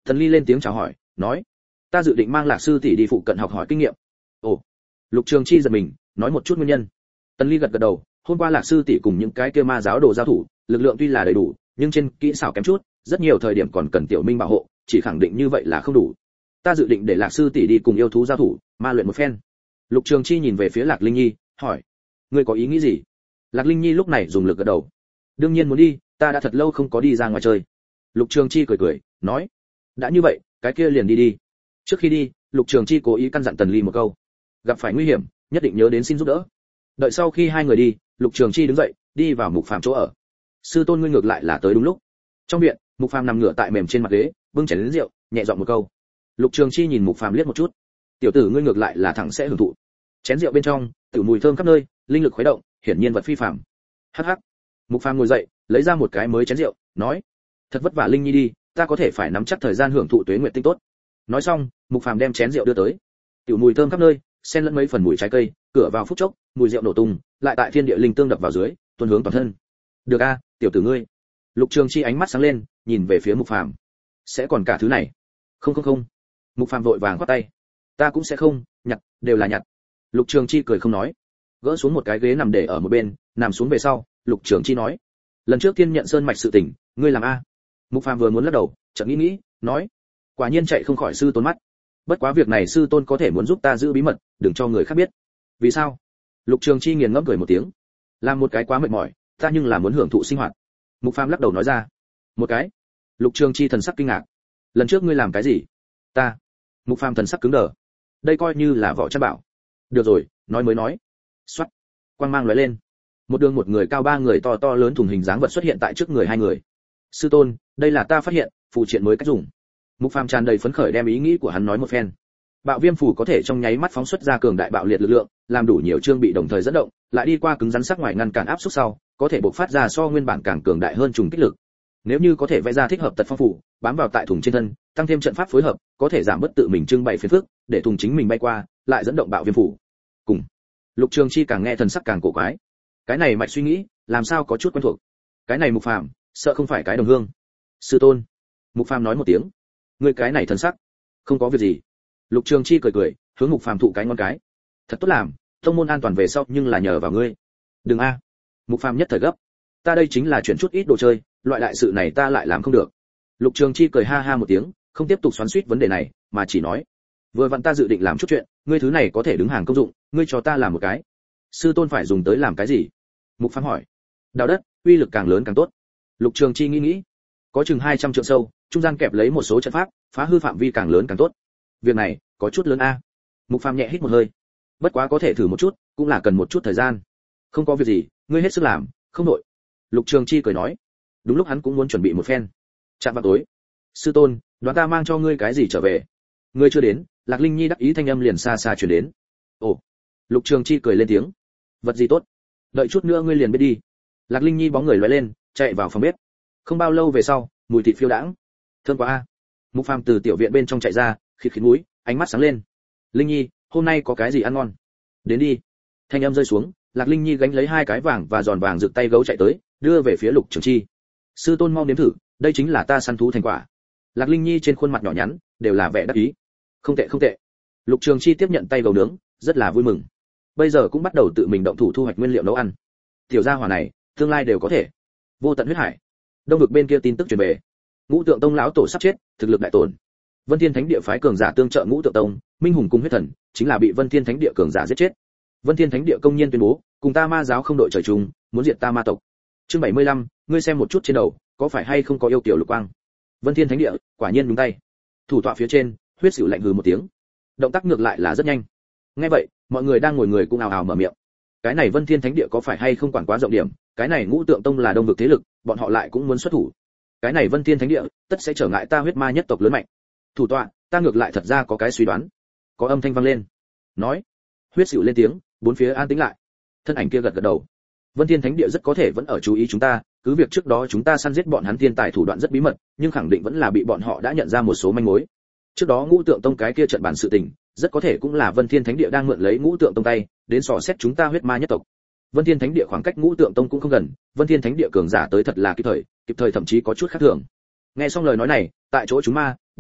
Tần Ly lên tiếng chào hỏi, nói: "Ta dự định mang Lạc sư tỷ đi phụ cận học hỏi kinh nghiệm." Ồ. Lục Trường Chi giật mình, nói một chút nguyên nhân. Tần Ly gật gật đầu, hôm qua Lạc sư tỷ cùng những cái kia ma giáo đồ giao thủ, lực lượng tuy là đầy đủ, nhưng trên kỹ xảo kém chút, rất nhiều thời điểm còn cần Tiểu Minh bảo hộ, chỉ khẳng định như vậy là không đủ. Ta dự định để Lạc sư tỷ đi cùng yêu thú giao thủ, ma luyện một phen. Lục Trường Chi nhìn về phía Lạc Linh Nhi, hỏi: "Ngươi có ý nghĩ gì?" Lạc Linh Nhi lúc này dùng lực gật đầu. "Đương nhiên muốn đi, ta đã thật lâu không có đi ra ngoài chơi." Lục Trường Chi cười cười, nói: "Đã như vậy, cái kia liền đi đi." Trước khi đi, Lục Trường Chi cố ý căn dặn Tần Ly một câu: "Gặp phải nguy hiểm, nhất định nhớ đến xin giúp đỡ." Đợi sau khi hai người đi, Lục Trường Chi đứng dậy, đi vào Mục Phàm chỗ ở. "Sư tôn ngươi ngược lại là tới đúng lúc." Trong viện, Mục Phàm nằm ngửa tại mềm trên mặt ghế, bưng chén lớn rượu, nhẹ giọng một câu. Lục Trường Chi nhìn Mục Phàm liếc một chút. "Tiểu tử ngươi ngược lại là thẳng sẽ hưởng thụ." Chén rượu bên trong, tiểu mùi thơm khắp nơi, linh lực khuấy động, hiển nhiên vật phi phàm. Hắc hắc. Mục Phàm ngồi dậy, lấy ra một cái mới chén rượu, nói: "Thật vất vả Linh Nhi đi, ta có thể phải nắm chắc thời gian hưởng thụ tuế nguyệt tinh tốt." Nói xong, Mục Phàm đem chén rượu đưa tới. Tiểu mùi thơm khắp nơi, xen lẫn mấy phần mùi trái cây, cửa vào phút chốc, mùi rượu nổ tung, lại tại thiên địa linh tương đập vào dưới, tuôn hướng toàn thân. "Được a, tiểu tử ngươi." Lục Trường Chi ánh mắt sáng lên, nhìn về phía Mục Phàm. "Sẽ còn cả thứ này?" "Không không không." Mục Phàm vội vàng quát tay. "Ta cũng sẽ không, nhặt, đều là nhặt." Lục Trường Chi cười không nói, gỡ xuống một cái ghế nằm để ở một bên, nằm xuống về sau, Lục Trường Chi nói: "Lần trước Thiên Nhận Sơn mạch sự tình, ngươi làm a?" Mục Phàm vừa muốn lắc đầu, chợt nghĩ nghĩ, nói: "Quả nhiên chạy không khỏi sư tôn mắt. Bất quá việc này sư tôn có thể muốn giúp ta giữ bí mật, đừng cho người khác biết." "Vì sao?" Lục Trường Chi nghiền ngẫm cười một tiếng. "Làm một cái quá mệt mỏi, ta nhưng là muốn hưởng thụ sinh hoạt." Mục Phàm lắc đầu nói ra. "Một cái?" Lục Trường Chi thần sắc kinh ngạc. "Lần trước ngươi làm cái gì?" "Ta." Mục Phàm thần sắc cứng đờ. Đây coi như là võ chân bảo. "Được rồi, nói mới nói." Soát. Quang mang lóe lên. Một đường một người cao ba người to to lớn thùng hình dáng vật xuất hiện tại trước người hai người. "Sư tôn, đây là ta phát hiện, phù triện mới cách dùng." Mục Phàm tràn đầy phấn khởi đem ý nghĩ của hắn nói một phen. Bạo viêm phù có thể trong nháy mắt phóng xuất ra cường đại bạo liệt lực lượng, làm đủ nhiều chương bị đồng thời dẫn động, lại đi qua cứng rắn sắc ngoài ngăn cản áp suất sau, có thể bộc phát ra so nguyên bản càng cường đại hơn trùng kích lực. Nếu như có thể vẽ ra thích hợp tật phong phù, bám vào tại thùng trên thân, tăng thêm trận pháp phối hợp, có thể giảm bớt tự mình trưng bày phiền phức, để thùng chính mình bay qua, lại dẫn động bạo viêm phù. Cùng. Lục Trường Chi càng nghe thần sắc càng cổ quái. Cái này mạch suy nghĩ, làm sao có chút quen thuộc. Cái này Mục Phàm, sợ không phải cái đồng hương. "Sư tôn." Mục Phàm nói một tiếng. "Ngươi cái này thần sắc." "Không có việc gì." Lục Trường Chi cười cười, hướng Mục Phàm thụ cái ngon cái. "Thật tốt làm, tông môn an toàn về sau nhưng là nhờ vào ngươi." "Đừng a." Mục Phàm nhất thời gấp. "Ta đây chính là chuyển chút ít đồ chơi, loại đại sự này ta lại làm không được." Lục Trường Chi cười ha ha một tiếng, không tiếp tục xoắn xuýt vấn đề này, mà chỉ nói: "Vừa vặn ta dự định làm chút chuyện, ngươi thứ này có thể đứng hàng công dụng, ngươi cho ta làm một cái." "Sư tôn phải dùng tới làm cái gì?" Mục Phàm hỏi. "Đào đất, uy lực càng lớn càng tốt." Lục Trường Chi nghĩ nghĩ. "Có chừng hai trăm trượng sâu, trung gian kẹp lấy một số trận pháp, phá hư phạm vi càng lớn càng tốt." "Việc này, có chút lớn a." Mục Phàm nhẹ hít một hơi. "Bất quá có thể thử một chút, cũng là cần một chút thời gian." "Không có việc gì, ngươi hết sức làm, không nội." Lục Trường Chi cười nói. Đúng lúc hắn cũng muốn chuẩn bị một phen. Chạm vào tối. "Sư tôn, đoán ta mang cho ngươi cái gì trở về?" "Ngươi chưa đến." Lạc Linh Nhi đắc ý thanh âm liền xa xa truyền đến. "Ồ." Lục Trường Chi cười lên tiếng. "Vật gì tốt?" "Đợi chút nữa ngươi liền biết đi." Lạc Linh Nhi bóng người lóe lên, chạy vào phòng bếp. Không bao lâu về sau, mùi thịt phiêu đãng. "Thơm quá a." Mục Phàm từ tiểu viện bên trong chạy ra, khịt khịt mũi, ánh mắt sáng lên. "Linh Nhi, hôm nay có cái gì ăn ngon? Đến đi." Thanh âm rơi xuống, Lạc Linh Nhi gánh lấy hai cái vàng và giòn vàng rực tay gấu chạy tới, đưa về phía Lục Trường Chi. "Sư tôn mau nếm thử, đây chính là ta săn thú thành quả." Lạc Linh Nhi trên khuôn mặt nhỏ nhắn đều là vẻ đắc ý. "Không tệ không tệ." Lục Trường Chi tiếp nhận tay gấu nướng, rất là vui mừng. Bây giờ cũng bắt đầu tự mình động thủ thu hoạch nguyên liệu nấu ăn. Tiểu gia hỏa này, tương lai đều có thể. Vô tận huyết hải. Đông vực bên kia tin tức truyền về. Ngũ Tượng Tông lão tổ sắp chết, thực lực đại tổn. Vân Thiên Thánh Địa phái cường giả tương trợ Ngũ Tượng Tông, Minh Hùng cùng huyết thần, chính là bị Vân Thiên Thánh Địa cường giả giết chết. Vân Thiên Thánh Địa công nhiên tuyên bố, cùng ta ma giáo không đội trời chung, muốn diệt ta ma tộc. Chương bảy mươi lăm, ngươi xem một chút trên đầu, có phải hay không có yêu kiều lục quang? Vân Thiên Thánh Địa, quả nhiên đúng tay. Thủ tọa phía trên, huyết sửu lạnh hừ một tiếng. Động tác ngược lại là rất nhanh. Nghe vậy, mọi người đang ngồi người cũng ào ào mở miệng. Cái này Vân Thiên Thánh Địa có phải hay không quản quá rộng điểm, cái này Ngũ Tượng Tông là đông vực thế lực, bọn họ lại cũng muốn xuất thủ. Cái này Vân Thiên Thánh Địa, tất sẽ trở ngại ta huyết ma nhất tộc lớn mạnh. Thủ tọa, ta ngược lại thật ra có cái suy đoán. Có âm thanh vang lên. Nói. Huyết sửu lên tiếng, bốn phía an tĩnh lại. Thân ảnh kia gật gật đầu. Vân Thiên Thánh Địa rất có thể vẫn ở chú ý chúng ta, cứ việc trước đó chúng ta săn giết bọn hắn thiên tài thủ đoạn rất bí mật, nhưng khẳng định vẫn là bị bọn họ đã nhận ra một số manh mối. Trước đó Ngũ Tượng Tông cái kia trận bản sự tình, rất có thể cũng là Vân Thiên Thánh Địa đang mượn lấy Ngũ Tượng Tông tay, đến dò xét chúng ta huyết ma nhất tộc. Vân Thiên Thánh Địa khoảng cách Ngũ Tượng Tông cũng không gần, Vân Thiên Thánh Địa cường giả tới thật là kịp thời, kịp thời thậm chí có chút khác thường. Nghe xong lời nói này, tại chỗ chúng ma,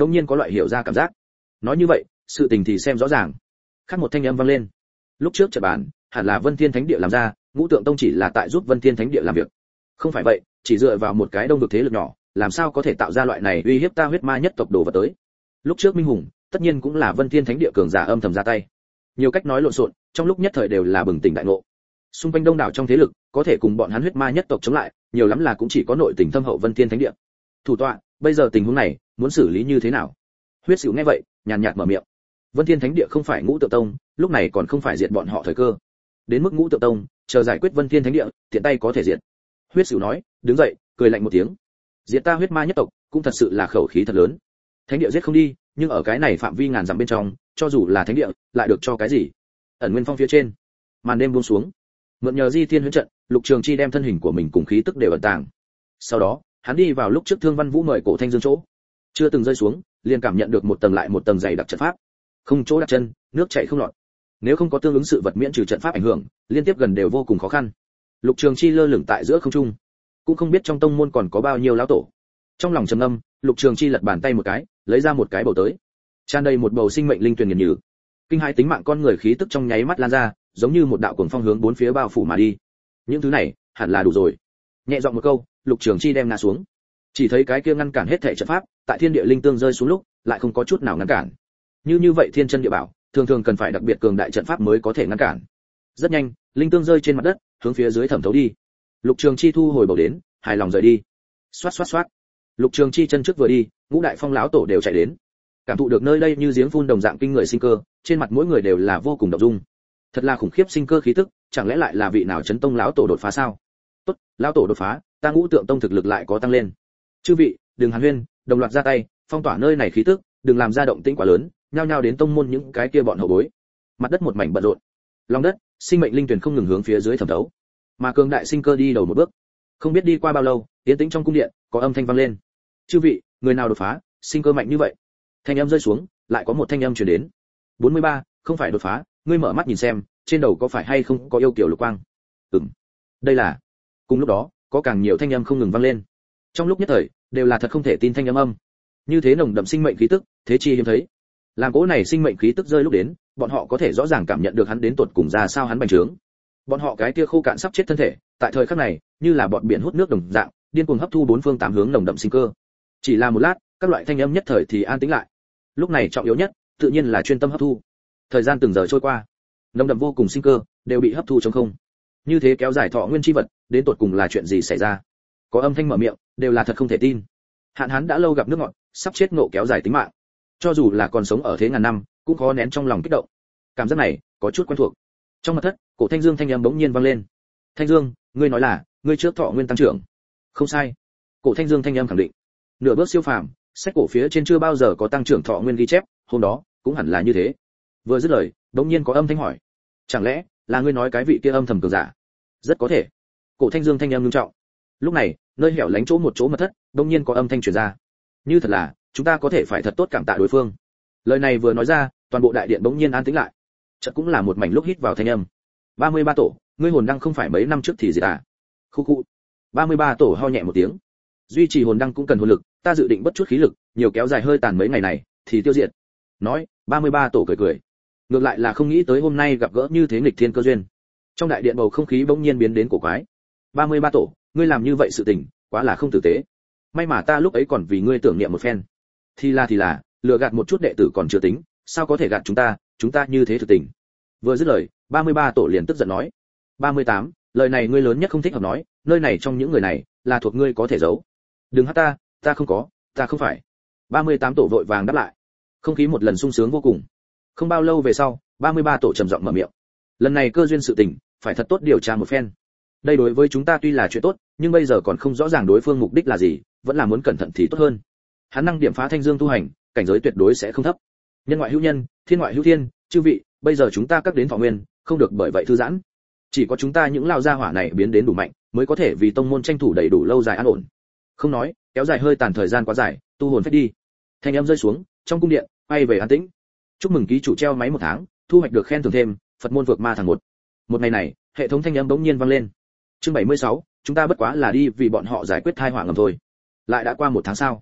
đông nhiên có loại hiểu ra cảm giác. Nói như vậy, sự tình thì xem rõ ràng. Khác một thanh âm vang lên. Lúc trước trận bản, hẳn là Vân Thiên Thánh Địa làm ra, Ngũ Tượng Tông chỉ là tại giúp Vân Thiên Thánh Địa làm việc. Không phải vậy, chỉ dựa vào một cái đông vực thế lực nhỏ, làm sao có thể tạo ra loại này uy hiếp ta huyết ma nhất tộc đồ vật tới. Lúc trước Minh Hùng, tất nhiên cũng là Vân Thiên Thánh Địa cường giả âm thầm ra tay. Nhiều cách nói lộn xộn, trong lúc nhất thời đều là bừng tỉnh đại ngộ. Xung quanh đông đảo trong thế lực, có thể cùng bọn hắn huyết ma nhất tộc chống lại, nhiều lắm là cũng chỉ có nội tình thâm hậu Vân Thiên Thánh Địa. Thủ tọa, bây giờ tình huống này, muốn xử lý như thế nào? Huyết Sửu nghe vậy, nhàn nhạt mở miệng. Vân Thiên Thánh Địa không phải Ngũ Tượng Tông, lúc này còn không phải diệt bọn họ thời cơ. Đến mức Ngũ Tượng Tông, chờ giải quyết Vân Thiên Thánh Địa, tiện tay có thể diệt. Huyết Sửu nói, đứng dậy, cười lạnh một tiếng. Diệt ta huyết ma nhất tộc, cũng thật sự là khẩu khí thật lớn. Thánh địa giết không đi, nhưng ở cái này phạm vi ngàn dặm bên trong, cho dù là thánh địa, lại được cho cái gì? Ẩn Nguyên Phong phía trên, màn đêm buông xuống. Mượn nhờ Di Thiên huyễn trận, Lục Trường Chi đem thân hình của mình cùng khí tức đều ẩn tàng. Sau đó, hắn đi vào lúc trước Thương Văn Vũ mời Cổ Thanh Dương chỗ. Chưa từng rơi xuống, liền cảm nhận được một tầng lại một tầng dày đặc trận pháp. Không chỗ đặt chân, nước chảy không lọt. Nếu không có tương ứng sự vật miễn trừ trận pháp ảnh hưởng, liên tiếp gần đều vô cùng khó khăn. Lục Trường Chi lơ lửng tại giữa không trung, cũng không biết trong tông môn còn có bao nhiêu lão tổ. Trong lòng trầm ngâm, Lục Trường Chi lật bàn tay một cái, lấy ra một cái bầu tới. Tràn đầy một bầu sinh mệnh linh tuyền nghiền nhừ. Kinh hai tính mạng con người khí tức trong nháy mắt lan ra, giống như một đạo cuồng phong hướng bốn phía bao phủ mà đi. Những thứ này, hẳn là đủ rồi. Nhẹ giọng một câu, Lục Trường Chi đem ngã xuống. Chỉ thấy cái kia ngăn cản hết thảy trận pháp, tại thiên địa linh tương rơi xuống lúc, lại không có chút nào ngăn cản. Như như vậy thiên chân địa bảo, thường thường cần phải đặc biệt cường đại trận pháp mới có thể ngăn cản. Rất nhanh, linh tương rơi trên mặt đất, hướng phía dưới thẩm thấu đi. Lục Trường Chi thu hồi bầu đến, hài lòng rời đi. Xoát xoát xoát. Lục Trường Chi chân trước vừa đi, ngũ đại phong lão tổ đều chạy đến. Cảm thụ được nơi đây như giếng phun đồng dạng kinh người sinh cơ, trên mặt mỗi người đều là vô cùng động dung. Thật là khủng khiếp sinh cơ khí tức, chẳng lẽ lại là vị nào chấn tông lão tổ đột phá sao? Tốt, lão tổ đột phá, ta Ngũ Tượng Tông thực lực lại có tăng lên. Chư vị, đừng hàn huyên, đồng loạt ra tay, phong tỏa nơi này khí tức, đừng làm ra động tĩnh quá lớn, nhao nhao đến tông môn những cái kia bọn hậu bối. Mặt đất một mảnh bận rộn. Lòng đất, sinh mệnh linh tuyển không ngừng hướng phía dưới thẩm thấu. Mà cường đại sinh cơ đi đầu một bước. Không biết đi qua bao lâu, tiến tĩnh trong cung điện, có âm thanh vang lên. Chư vị, người nào đột phá, sinh cơ mạnh như vậy? Thanh âm rơi xuống, lại có một thanh âm truyền đến. bốn mươi ba, không phải đột phá, ngươi mở mắt nhìn xem, trên đầu có phải hay không có yêu kiều lục quang? Ừm. Đây là. Cùng lúc đó, có càng nhiều thanh âm không ngừng vang lên. Trong lúc nhất thời, đều là thật không thể tin thanh âm âm. Như thế nồng đậm sinh mệnh khí tức, thế chi hiếm thấy. Làm cỗ này sinh mệnh khí tức rơi lúc đến, bọn họ có thể rõ ràng cảm nhận được hắn đến tột cùng ra sao hắn bành trướng. Bọn họ cái kia khô cạn sắp chết thân thể, tại thời khắc này, như là bọn biển hút nước đồng dạng, điên cuồng hấp thu bốn phương tám hướng nồng đậm sinh cơ. Chỉ là một lát, các loại thanh âm nhất thời thì an tĩnh lại. Lúc này trọng yếu nhất, tự nhiên là chuyên tâm hấp thu. Thời gian từng giờ trôi qua, nồng đậm vô cùng sinh cơ đều bị hấp thu trong không. Như thế kéo dài thọ nguyên chi vật, đến tột cùng là chuyện gì xảy ra? Có âm thanh mở miệng, đều là thật không thể tin. Hạn hán đã lâu gặp nước ngọt, sắp chết ngộ kéo dài tính mạng. Cho dù là còn sống ở thế ngàn năm, cũng khó nén trong lòng kích động. Cảm giác này, có chút quen thuộc. Trong mật thất, Cổ Thanh Dương thanh âm bỗng nhiên vang lên. Thanh Dương, ngươi nói là, ngươi trước thọ nguyên tăng trưởng. Không sai. Cổ Thanh Dương thanh âm khẳng định. Nửa bước siêu phàm, sách cổ phía trên chưa bao giờ có tăng trưởng thọ nguyên ghi chép, hôm đó cũng hẳn là như thế. Vừa dứt lời, bỗng nhiên có âm thanh hỏi, chẳng lẽ là ngươi nói cái vị kia âm thầm cường giả? Rất có thể. Cổ Thanh Dương thanh âm nghiêm trọng. Lúc này, nơi hẻo lánh chỗ một chỗ mật thất, bỗng nhiên có âm thanh truyền ra. Như thật là, chúng ta có thể phải thật tốt cảm tạ đối phương. Lời này vừa nói ra, toàn bộ đại điện bỗng nhiên an tĩnh lại. Chợt cũng là một mảnh lúc hít vào thanh âm. ba mươi ba tổ, ngươi hồn đăng không phải mấy năm trước thì gì à? Khu khu. ba mươi ba tổ ho nhẹ một tiếng. Duy trì hồn đăng cũng cần hồn lực, ta dự định bất chút khí lực, nhiều kéo dài hơi tàn mấy ngày này thì tiêu diệt. Nói, ba mươi ba tổ cười cười. Ngược lại là không nghĩ tới hôm nay gặp gỡ như thế nghịch thiên cơ duyên. Trong đại điện bầu không khí bỗng nhiên biến đến cổ quái. ba mươi ba tổ, ngươi làm như vậy sự tình, quá là không tử tế. May mà ta lúc ấy còn vì ngươi tưởng niệm một phen. Thì là thì là, lừa gạt một chút đệ tử còn chưa tính, sao có thể gạt chúng ta, chúng ta như thế thực tình. Vừa dứt lời, ba mươi ba tổ liền tức giận nói. ba mươi tám, lời này ngươi lớn nhất không thích hợp nói, nơi này trong những người này, là thuộc ngươi có thể giấu. Đừng hát ta, ta không có, ta không phải. ba mươi tám tổ vội vàng đáp lại. Không khí một lần sung sướng vô cùng. Không bao lâu về sau, ba mươi ba tổ trầm giọng mở miệng. Lần này cơ duyên sự tình, phải thật tốt điều tra một phen. Đây đối với chúng ta tuy là chuyện tốt, nhưng bây giờ còn không rõ ràng đối phương mục đích là gì, vẫn là muốn cẩn thận thì tốt hơn. Hắn năng điểm phá thanh dương tu hành, cảnh giới tuyệt đối sẽ không thấp. Nhân ngoại hữu nhân, thiên ngoại hữu thiên, chư vị, bây giờ chúng ta các đến thọ nguyên, không được bởi vậy thư giãn. Chỉ có chúng ta những lao gia hỏa này biến đến đủ mạnh, mới có thể vì tông môn tranh thủ đầy đủ lâu dài an ổn. Không nói, kéo dài hơi tàn thời gian quá dài, tu hồn phách đi. Thanh âm rơi xuống, trong cung điện, quay về an tĩnh. Chúc mừng ký chủ treo máy một tháng, thu hoạch được khen thưởng thêm, Phật môn vượt ma tháng một. Một ngày này, hệ thống thanh âm bỗng nhiên vang lên. Chương bảy mươi sáu, chúng ta bất quá là đi vì bọn họ giải quyết tai họa ngầm thôi. Lại đã qua một tháng sau.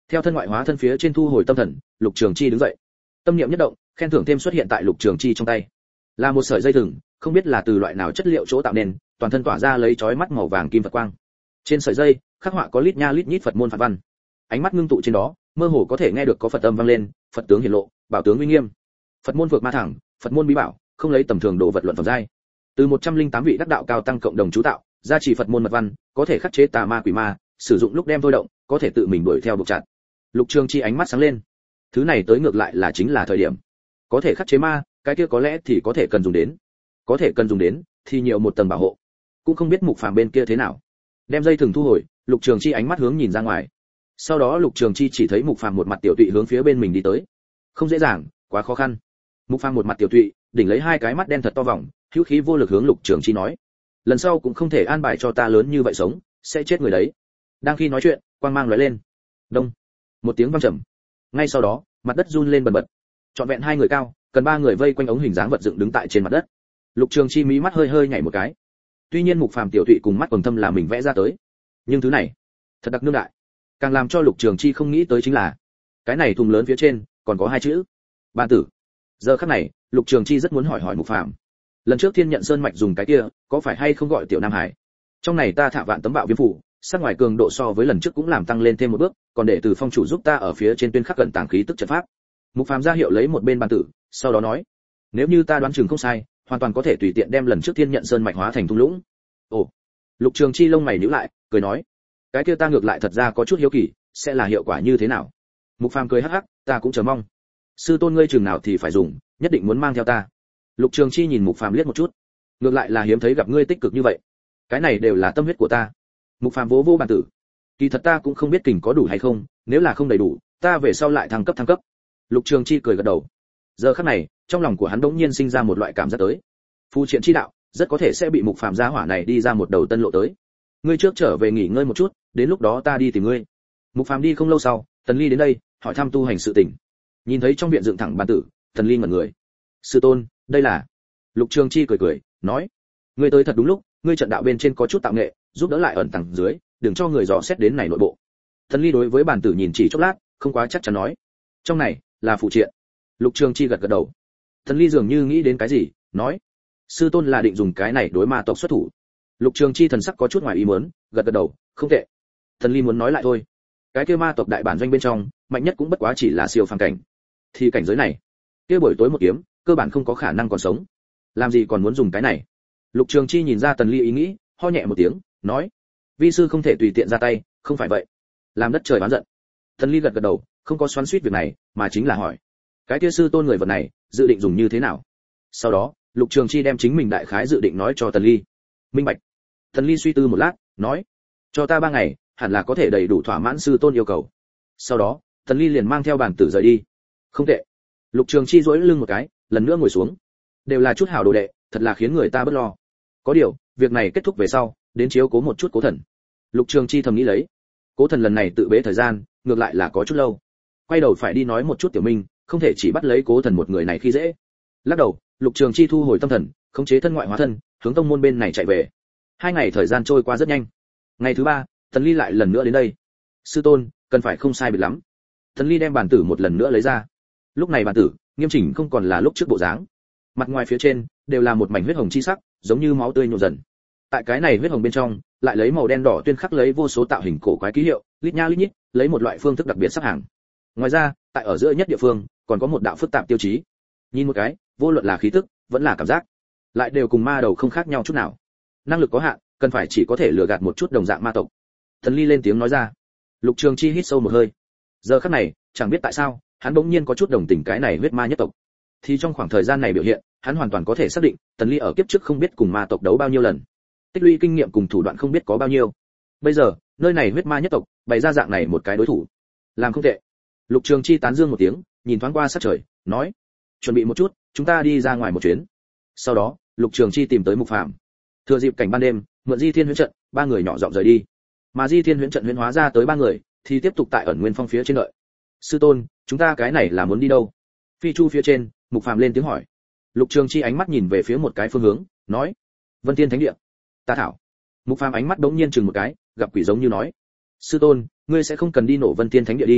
Theo thân ngoại hóa thân phía trên thu hồi tâm thần, Lục Trường Chi đứng dậy. Tâm niệm nhất động, khen thưởng thêm xuất hiện tại Lục Trường Chi trong tay. Là một sợi dây thừng, không biết là từ loại nào chất liệu chỗ tạo nên, toàn thân tỏa ra lấy chói mắt màu vàng kim Phật quang. Trên sợi dây, khắc họa có lít nha lít nhít Phật môn Phật văn. Ánh mắt ngưng tụ trên đó, mơ hồ có thể nghe được có Phật âm vang lên, Phật tướng hiển lộ, bảo tướng uy nghiêm. Phật môn vượt ma thẳng, Phật môn bí bảo, không lấy tầm thường đồ vật luận phẩm giai. Từ một trăm linh tám vị đắc đạo cao tăng cộng đồng chú tạo, gia trì Phật môn mật văn, có thể khắc chế tà ma quỷ ma, sử dụng lúc đem thôi động, có thể tự mình đuổi theo buộc chặt. Lục Trường Chi ánh mắt sáng lên. Thứ này tới ngược lại là chính là thời điểm. Có thể khắc chế ma, cái kia có lẽ thì có thể cần dùng đến. Có thể cần dùng đến, thì nhiều một tầng bảo hộ. Cũng không biết Mục Phàm bên kia thế nào. Đem dây thừng thu hồi, Lục Trường Chi ánh mắt hướng nhìn ra ngoài. Sau đó Lục Trường Chi chỉ thấy Mục Phàm một mặt tiểu tụy hướng phía bên mình đi tới. Không dễ dàng, quá khó khăn. Mục Phàm một mặt tiểu tụy, đỉnh lấy hai cái mắt đen thật to vòng, hữu khí vô lực hướng Lục Trường Chi nói: "Lần sau cũng không thể an bài cho ta lớn như vậy sống, sẽ chết người đấy." Đang khi nói chuyện, quang mang lóe lên. Đông, một tiếng vang trầm. Ngay sau đó, mặt đất run lên bần bật. Trọn vẹn hai người cao, cần ba người vây quanh ống hình dáng vật dựng đứng tại trên mặt đất. Lục Trường Chi mí mắt hơi hơi nhảy một cái. Tuy nhiên Mục Phàm tiểu tụy cùng mắt quầng thâm là mình vẽ ra tới, nhưng thứ này thật đặc nương đại. Càng làm cho Lục Trường Chi không nghĩ tới chính là, cái này thùng lớn phía trên còn có hai chữ: Ban tử. Giờ khắc này, Lục Trường Chi rất muốn hỏi hỏi Mục Phàm, lần trước Thiên Nhận Sơn mạch dùng cái kia, có phải hay không gọi Tiểu Nam Hải? Trong này ta thả vạn tấm bạo viêm phủ, sắc ngoài cường độ so với lần trước cũng làm tăng lên thêm một bước, còn để Từ Phong chủ giúp ta ở phía trên tuyên khắc cận tàng khí tức trận pháp. Mục Phàm ra hiệu lấy một bên ban tử, sau đó nói: nếu như ta đoán chừng không sai, hoàn toàn có thể tùy tiện đem lần trước Thiên Nhận Sơn mạch hóa thành thung lũng. Ồ. Lục Trường Chi lông mày nhíu lại, cười nói: cái kia ta ngược lại thật ra có chút hiếu kỳ, sẽ là hiệu quả như thế nào? Mục Phàm cười hắc hắc, ta cũng chờ mong. Sư tôn ngươi chừng nào thì phải dùng, nhất định muốn mang theo ta. Lục Trường Chi nhìn Mục Phàm liếc một chút, ngược lại là hiếm thấy gặp ngươi tích cực như vậy. Cái này đều là tâm huyết của ta. Mục Phàm vỗ vỗ bàn tử, kỳ thật ta cũng không biết kình có đủ hay không, nếu là không đầy đủ, ta về sau lại thăng cấp thăng cấp. Lục Trường Chi cười gật đầu. Giờ khắc này, trong lòng của hắn đống nhiên sinh ra một loại cảm giác tới. Phu triện chi đạo, rất có thể sẽ bị Mục Phàm gia hỏa này đi ra một đầu tân lộ tới. Ngươi trước trở về nghỉ ngơi một chút, đến lúc đó ta đi tìm ngươi. Mục Phàm đi không lâu sau, Tần Ly đến đây, hỏi thăm tu hành sự tình. Nhìn thấy trong viện dựng thẳng bàn tử, Tần Ly ngẩn người. Sư tôn, đây là? Lục Trường Chi cười cười, nói: ngươi tới thật đúng lúc, ngươi trận đạo bên trên có chút tạo nghệ, giúp đỡ lại ẩn tàng dưới, đừng cho người dò xét đến này nội bộ. Tần Ly đối với bàn tử nhìn chỉ chốc lát, không quá chắc chắn nói: trong này là phụ triện. Lục Trường Chi gật gật đầu. Tần Ly dường như nghĩ đến cái gì, nói: sư tôn là định dùng cái này đối ma tộc xuất thủ. Lục Trường Chi thần sắc có chút ngoài ý muốn, gật gật đầu, không tệ. Tần Ly muốn nói lại thôi. Cái kia ma tộc đại bản doanh bên trong, mạnh nhất cũng bất quá chỉ là siêu phàm cảnh. Thì cảnh giới này, kia buổi tối một kiếm, cơ bản không có khả năng còn sống. Làm gì còn muốn dùng cái này? Lục Trường Chi nhìn ra Tần Ly ý nghĩ, ho nhẹ một tiếng, nói: vi sư không thể tùy tiện ra tay, không phải vậy, làm đất trời oán giận. Tần Ly gật gật đầu, không có xoắn xuýt việc này, mà chính là hỏi: cái kia sư tôn người vật này, dự định dùng như thế nào? Sau đó, Lục Trường Chi đem chính mình đại khái dự định nói cho Tần Ly. Minh bạch. Tần Ly suy tư một lát, nói: cho ta ba ngày, hẳn là có thể đầy đủ thỏa mãn sư tôn yêu cầu. Sau đó, Tần Ly liền mang theo bản tử rời đi. Không tệ. Lục Trường Chi duỗi lưng một cái, lần nữa ngồi xuống. Đều là chút hảo đồ đệ, thật là khiến người ta bất lo. Có điều, việc này kết thúc về sau, đến chiếu cố một chút Cố Thần. Lục Trường Chi thầm nghĩ lấy. Cố Thần lần này tự bế thời gian, ngược lại là có chút lâu. Quay đầu phải đi nói một chút Tiểu Minh, không thể chỉ bắt lấy Cố Thần một người này khi dễ. Lắc đầu, Lục Trường Chi thu hồi tâm thần, khống chế thân ngoại hóa thân, hướng tông môn bên này chạy về. Hai ngày thời gian trôi qua rất nhanh. Ngày thứ ba, Tần Ly lại lần nữa đến đây. Sư tôn, cần phải không sai biệt lắm. Tần Ly đem bản tử một lần nữa lấy ra. Lúc này bản tử, nghiêm chỉnh không còn là lúc trước bộ dáng. Mặt ngoài phía trên đều là một mảnh huyết hồng chi sắc, giống như máu tươi nhộn dần. Tại cái này huyết hồng bên trong, lại lấy màu đen đỏ tuyên khắc lấy vô số tạo hình cổ quái ký hiệu, lít nha lít nhít, lấy một loại phương thức đặc biệt sắp hàng. Ngoài ra, tại ở giữa nhất địa phương, còn có một đạo phức tạp tiêu chí. Nhìn một cái, vô luận là khí tức, vẫn là cảm giác, lại đều cùng ma đầu không khác nhau chút nào. Năng lực có hạn, cần phải chỉ có thể lừa gạt một chút đồng dạng ma tộc. Thần Ly lên tiếng nói ra. Lục Trường Chi hít sâu một hơi. Giờ khắc này, chẳng biết tại sao, hắn bỗng nhiên có chút đồng tình cái này huyết ma nhất tộc. Thì trong khoảng thời gian này biểu hiện, hắn hoàn toàn có thể xác định, Tần Ly ở kiếp trước không biết cùng ma tộc đấu bao nhiêu lần, tích lũy kinh nghiệm cùng thủ đoạn không biết có bao nhiêu. Bây giờ, nơi này huyết ma nhất tộc bày ra dạng này một cái đối thủ, làm không tệ. Lục Trường Chi tán dương một tiếng, nhìn thoáng qua sát trời, nói: chuẩn bị một chút, chúng ta đi ra ngoài một chuyến. Sau đó, Lục Trường Chi tìm tới Mục Phàm. Thừa dịp cảnh ban đêm, mượn Di Thiên Huyễn trận, ba người nhỏ giọng rời đi. Mà Di Thiên Huyễn trận huyễn hóa ra tới ba người, thì tiếp tục tại ẩn nguyên phong phía trên đợi. Sư tôn, chúng ta cái này là muốn đi đâu? Phi chu phía trên, Mục Phàm lên tiếng hỏi. Lục Trường Chi ánh mắt nhìn về phía một cái phương hướng, nói: Vân Thiên Thánh Địa. Ta thảo. Mục Phàm ánh mắt đống nhiên chừng một cái, gặp quỷ giống như nói: sư tôn, ngươi sẽ không cần đi nổ Vân Thiên Thánh Địa đi.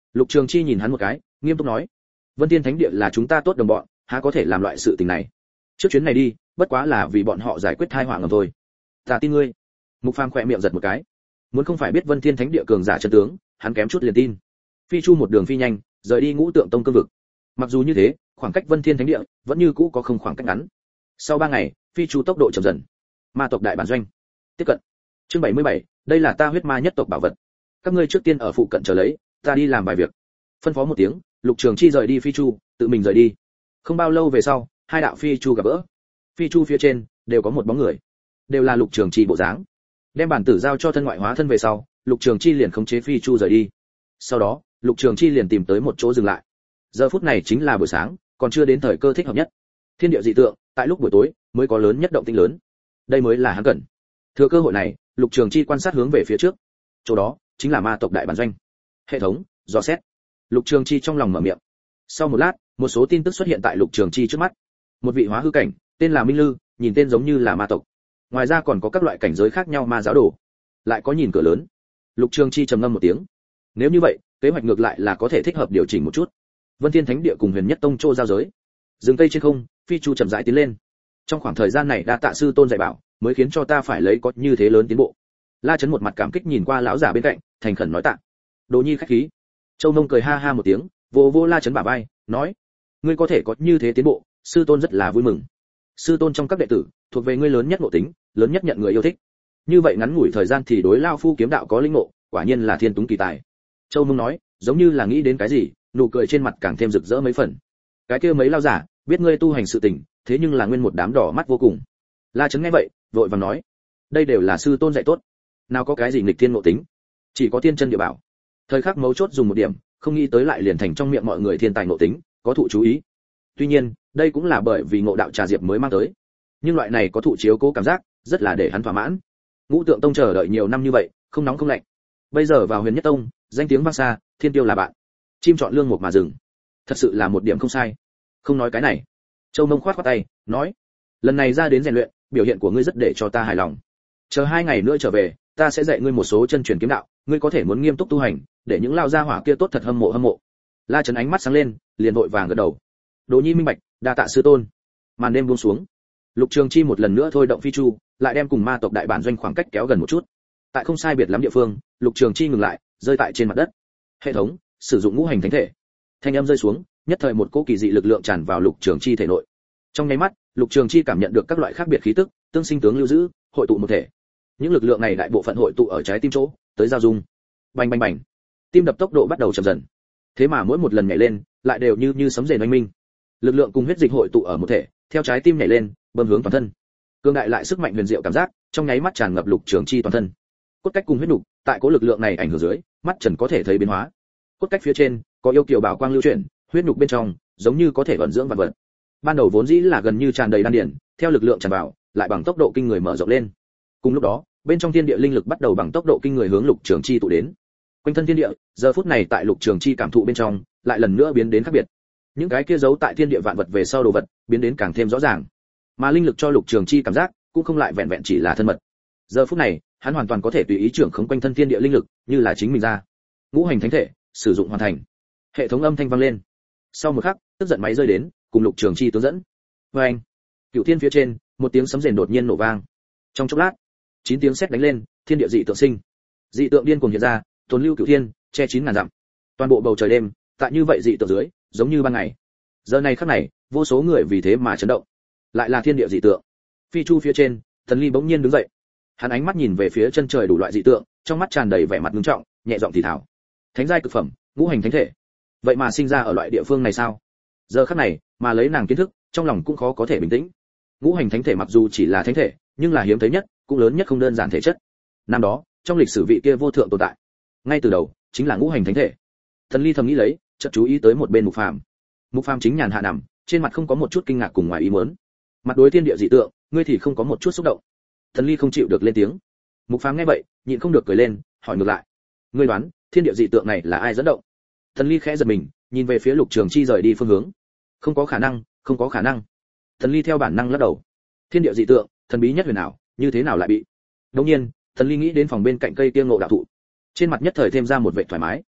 Lục Trường Chi nhìn hắn một cái, nghiêm túc nói, Vân Thiên Thánh Địa là chúng ta tốt đồng bọn, há có thể làm loại sự tình này. Trước chuyến này đi, bất quá là vì bọn họ giải quyết tai họa ngầm thôi. Ta tin ngươi. Mục Phàm khẽ miệng giật một cái. Muốn không phải biết Vân Thiên Thánh Địa cường giả chân tướng, hắn kém chút liền tin. Phi Chu một đường phi nhanh, rời đi Ngũ Tượng Tông cương vực. Mặc dù như thế, khoảng cách Vân Thiên Thánh Địa vẫn như cũ có không khoảng cách ngắn. Sau ba ngày, Phi Chu tốc độ chậm dần. Ma tộc đại bản doanh tiếp cận. Chương bảy mươi bảy, đây là ta huyết ma nhất tộc bảo vật. Các ngươi trước tiên ở phụ cận chờ lấy, ta đi làm vài việc. Phân phó một tiếng, Lục Trường Chi rời đi Phi Chu, tự mình rời đi. Không bao lâu về sau, hai đạo Phi Chu gặp gỡ. Phi Chu phía trên đều có một bóng người, đều là Lục Trường Chi bộ dáng. Đem bản tử giao cho thân ngoại hóa thân về sau, Lục Trường Chi liền khống chế Phi Chu rời đi. Sau đó, Lục Trường Chi liền tìm tới một chỗ dừng lại. Giờ phút này chính là buổi sáng, còn chưa đến thời cơ thích hợp nhất. Thiên địa dị tượng, tại lúc buổi tối mới có lớn nhất động tĩnh lớn. Đây mới là hắn cần. Thừa cơ hội này, Lục Trường Chi quan sát hướng về phía trước. Chỗ đó chính là ma tộc đại bản doanh. Hệ thống, dò xét. Lục Trường Chi trong lòng mở miệng. Sau một lát, một số tin tức xuất hiện tại Lục Trường Chi trước mắt. Một vị hóa hư cảnh, tên là Minh Lư, nhìn tên giống như là ma tộc. Ngoài ra còn có các loại cảnh giới khác nhau ma giáo đồ. Lại có nhìn cửa lớn. Lục Trường Chi trầm ngâm một tiếng. Nếu như vậy, kế hoạch ngược lại là có thể thích hợp điều chỉnh một chút. Vân Thiên Thánh Địa cùng Huyền Nhất Tông trô giao giới. Dừng cây trên không, Phi Chu chậm rãi tiến lên. Trong khoảng thời gian này đa tạ sư tôn dạy bảo, mới khiến cho ta phải lấy có như thế lớn tiến bộ. La Chấn một mặt cảm kích nhìn qua lão giả bên cạnh, thành khẩn nói tạ. Đồ Nhi khách khí. Châu Nông cười ha ha một tiếng, vô vô La Chấn bả vai, nói: ngươi có thể có như thế tiến bộ, sư tôn rất là vui mừng. Sư tôn trong các đệ tử, thuộc về ngươi lớn nhất ngộ tính, lớn nhất nhận người yêu thích. Như vậy ngắn ngủi thời gian thì đối lao phu kiếm đạo có linh ngộ, quả nhiên là thiên túng kỳ tài. Châu Nông nói, giống như là nghĩ đến cái gì, nụ cười trên mặt càng thêm rực rỡ mấy phần. Cái kia mấy lao giả, biết ngươi tu hành sự tình, thế nhưng là nguyên một đám đỏ mắt vô cùng. La Chấn nghe vậy, vội vàng nói: đây đều là sư tôn dạy tốt, nào có cái gì nghịch thiên ngộ tính, chỉ có thiên chân địa bảo. Thời khắc mấu chốt dùng một điểm, không nghĩ tới lại liền thành trong miệng mọi người thiên tài ngộ tính, có thụ chú ý. Tuy nhiên, đây cũng là bởi vì ngộ đạo trà diệp mới mang tới. Nhưng loại này có thụ chiếu cố cảm giác, rất là để hắn thỏa mãn. Ngũ Tượng Tông chờ đợi nhiều năm như vậy, không nóng không lạnh. Bây giờ vào Huyền Nhất Tông, danh tiếng vang xa, thiên tiêu là bạn. Chim chọn lương một mà rừng. Thật sự là một điểm không sai. Không nói cái này. Châu Mông khoát khoát tay, nói: lần này ra đến rèn luyện, biểu hiện của ngươi rất để cho ta hài lòng. Chờ hai ngày nữa trở về, ta sẽ dạy ngươi một số chân truyền kiếm đạo, ngươi có thể muốn nghiêm túc tu hành, để những lao gia hỏa kia tốt thật hâm mộ hâm mộ. La Chấn ánh mắt sáng lên, liền vội vàng gật đầu. Đỗ Nhi minh bạch, đa tạ sư tôn. Màn đêm buông xuống. Lục Trường Chi một lần nữa thôi động Phi Chu, lại đem cùng ma tộc đại bản doanh khoảng cách kéo gần một chút. Tại không sai biệt lắm địa phương, Lục Trường Chi ngừng lại, rơi tại trên mặt đất. Hệ thống, sử dụng ngũ hành thánh thể. Thanh âm rơi xuống, nhất thời một cỗ kỳ dị lực lượng tràn vào Lục Trường Chi thể nội. Trong nháy mắt, Lục Trường Chi cảm nhận được các loại khác biệt khí tức, tương sinh tướng lưu giữ, hội tụ một thể. Những lực lượng này đại bộ phận hội tụ ở trái tim chỗ, tới giao dung. Bành bành bành. Tim đập tốc độ bắt đầu chậm dần. Thế mà mỗi một lần nhảy lên, lại đều như như sấm rền oanh minh. Lực lượng cùng huyết dịch hội tụ ở một thể, theo trái tim nhảy lên, bơm hướng toàn thân. Cương đại lại sức mạnh huyền diệu cảm giác, trong nháy mắt tràn ngập Lục Trường Chi toàn thân. Cốt cách cùng huyết nục, tại cố lực lượng này ảnh hưởng dưới, mắt trần có thể thấy biến hóa. Cốt cách phía trên có yêu kiều bảo quang lưu chuyển, huyết nục bên trong giống như có thể vận dưỡng vạn vật. Ban đầu vốn dĩ là gần như tràn đầy đan điển, theo lực lượng tràn vào, lại bằng tốc độ kinh người mở rộng lên. Cùng lúc đó, bên trong thiên địa linh lực bắt đầu bằng tốc độ kinh người hướng Lục Trường Chi tụ đến. Quanh thân thiên địa, giờ phút này tại Lục Trường Chi cảm thụ bên trong, lại lần nữa biến đến khác biệt. Những cái kia giấu tại thiên địa vạn vật về sau đồ vật, biến đến càng thêm rõ ràng. Mà linh lực cho Lục Trường Chi cảm giác, cũng không lại vẹn vẹn chỉ là thân mật. Giờ phút này, hắn hoàn toàn có thể tùy ý trưởng khống quanh thân thiên địa linh lực, như là chính mình ra. Ngũ hành thánh thể, sử dụng hoàn thành. Hệ thống âm thanh vang lên. Sau một khắc, tức giận máy rơi đến, cùng Lục Trường Chi tướng dẫn. Oeng! Cửu thiên phía trên, một tiếng sấm rền đột nhiên nổ vang. Trong chốc lát, chín tiếng sét đánh lên, thiên địa dị tượng sinh. Dị tượng điên cuồng hiện ra, tồn lưu cửu thiên, che chín ngàn dặm. Toàn bộ bầu trời đêm, tại như vậy dị tượng dưới, giống như ban ngày. Giờ này khắc này, vô số người vì thế mà chấn động. Lại là thiên địa dị tượng. Phi Chu phía trên, Thần Ly bỗng nhiên đứng dậy. Hắn ánh mắt nhìn về phía chân trời đủ loại dị tượng, trong mắt tràn đầy vẻ mặt nghiêm trọng, nhẹ giọng thì thào: thánh giai cực phẩm, ngũ hành thánh thể. Vậy mà sinh ra ở loại địa phương này sao? Giờ khắc này, mà lấy nàng kiến thức, trong lòng cũng khó có thể bình tĩnh. Ngũ hành thánh thể mặc dù chỉ là thánh thể, nhưng là hiếm thấy nhất, cũng lớn nhất không đơn giản thể chất. Năm đó, trong lịch sử vị kia vô thượng tồn tại, ngay từ đầu chính là ngũ hành thánh thể. Thần Ly thầm nghĩ lấy, chợt chú ý tới một bên Mục Phàm. Mục Phàm chính nhàn hạ nằm, trên mặt không có một chút kinh ngạc cùng ngoài ý muốn. Mặt đối thiên địa dị tượng, ngươi thì không có một chút xúc động. Thần Ly không chịu được lên tiếng. Mục Phàm nghe vậy, nhịn không được cười lên, hỏi ngược lại: ngươi đoán, thiên địa dị tượng này là ai dẫn động? Thần Ly khẽ giật mình, nhìn về phía Lục Trường Chi rời đi phương hướng. Không có khả năng, không có khả năng. Thần Ly theo bản năng lắc đầu. Thiên địa dị tượng, thần bí nhất huyền ảo, như thế nào lại bị? Đương nhiên, Thần Ly nghĩ đến phòng bên cạnh cây kia ngộ đạo thụ, trên mặt nhất thời thêm ra một vẻ thoải mái.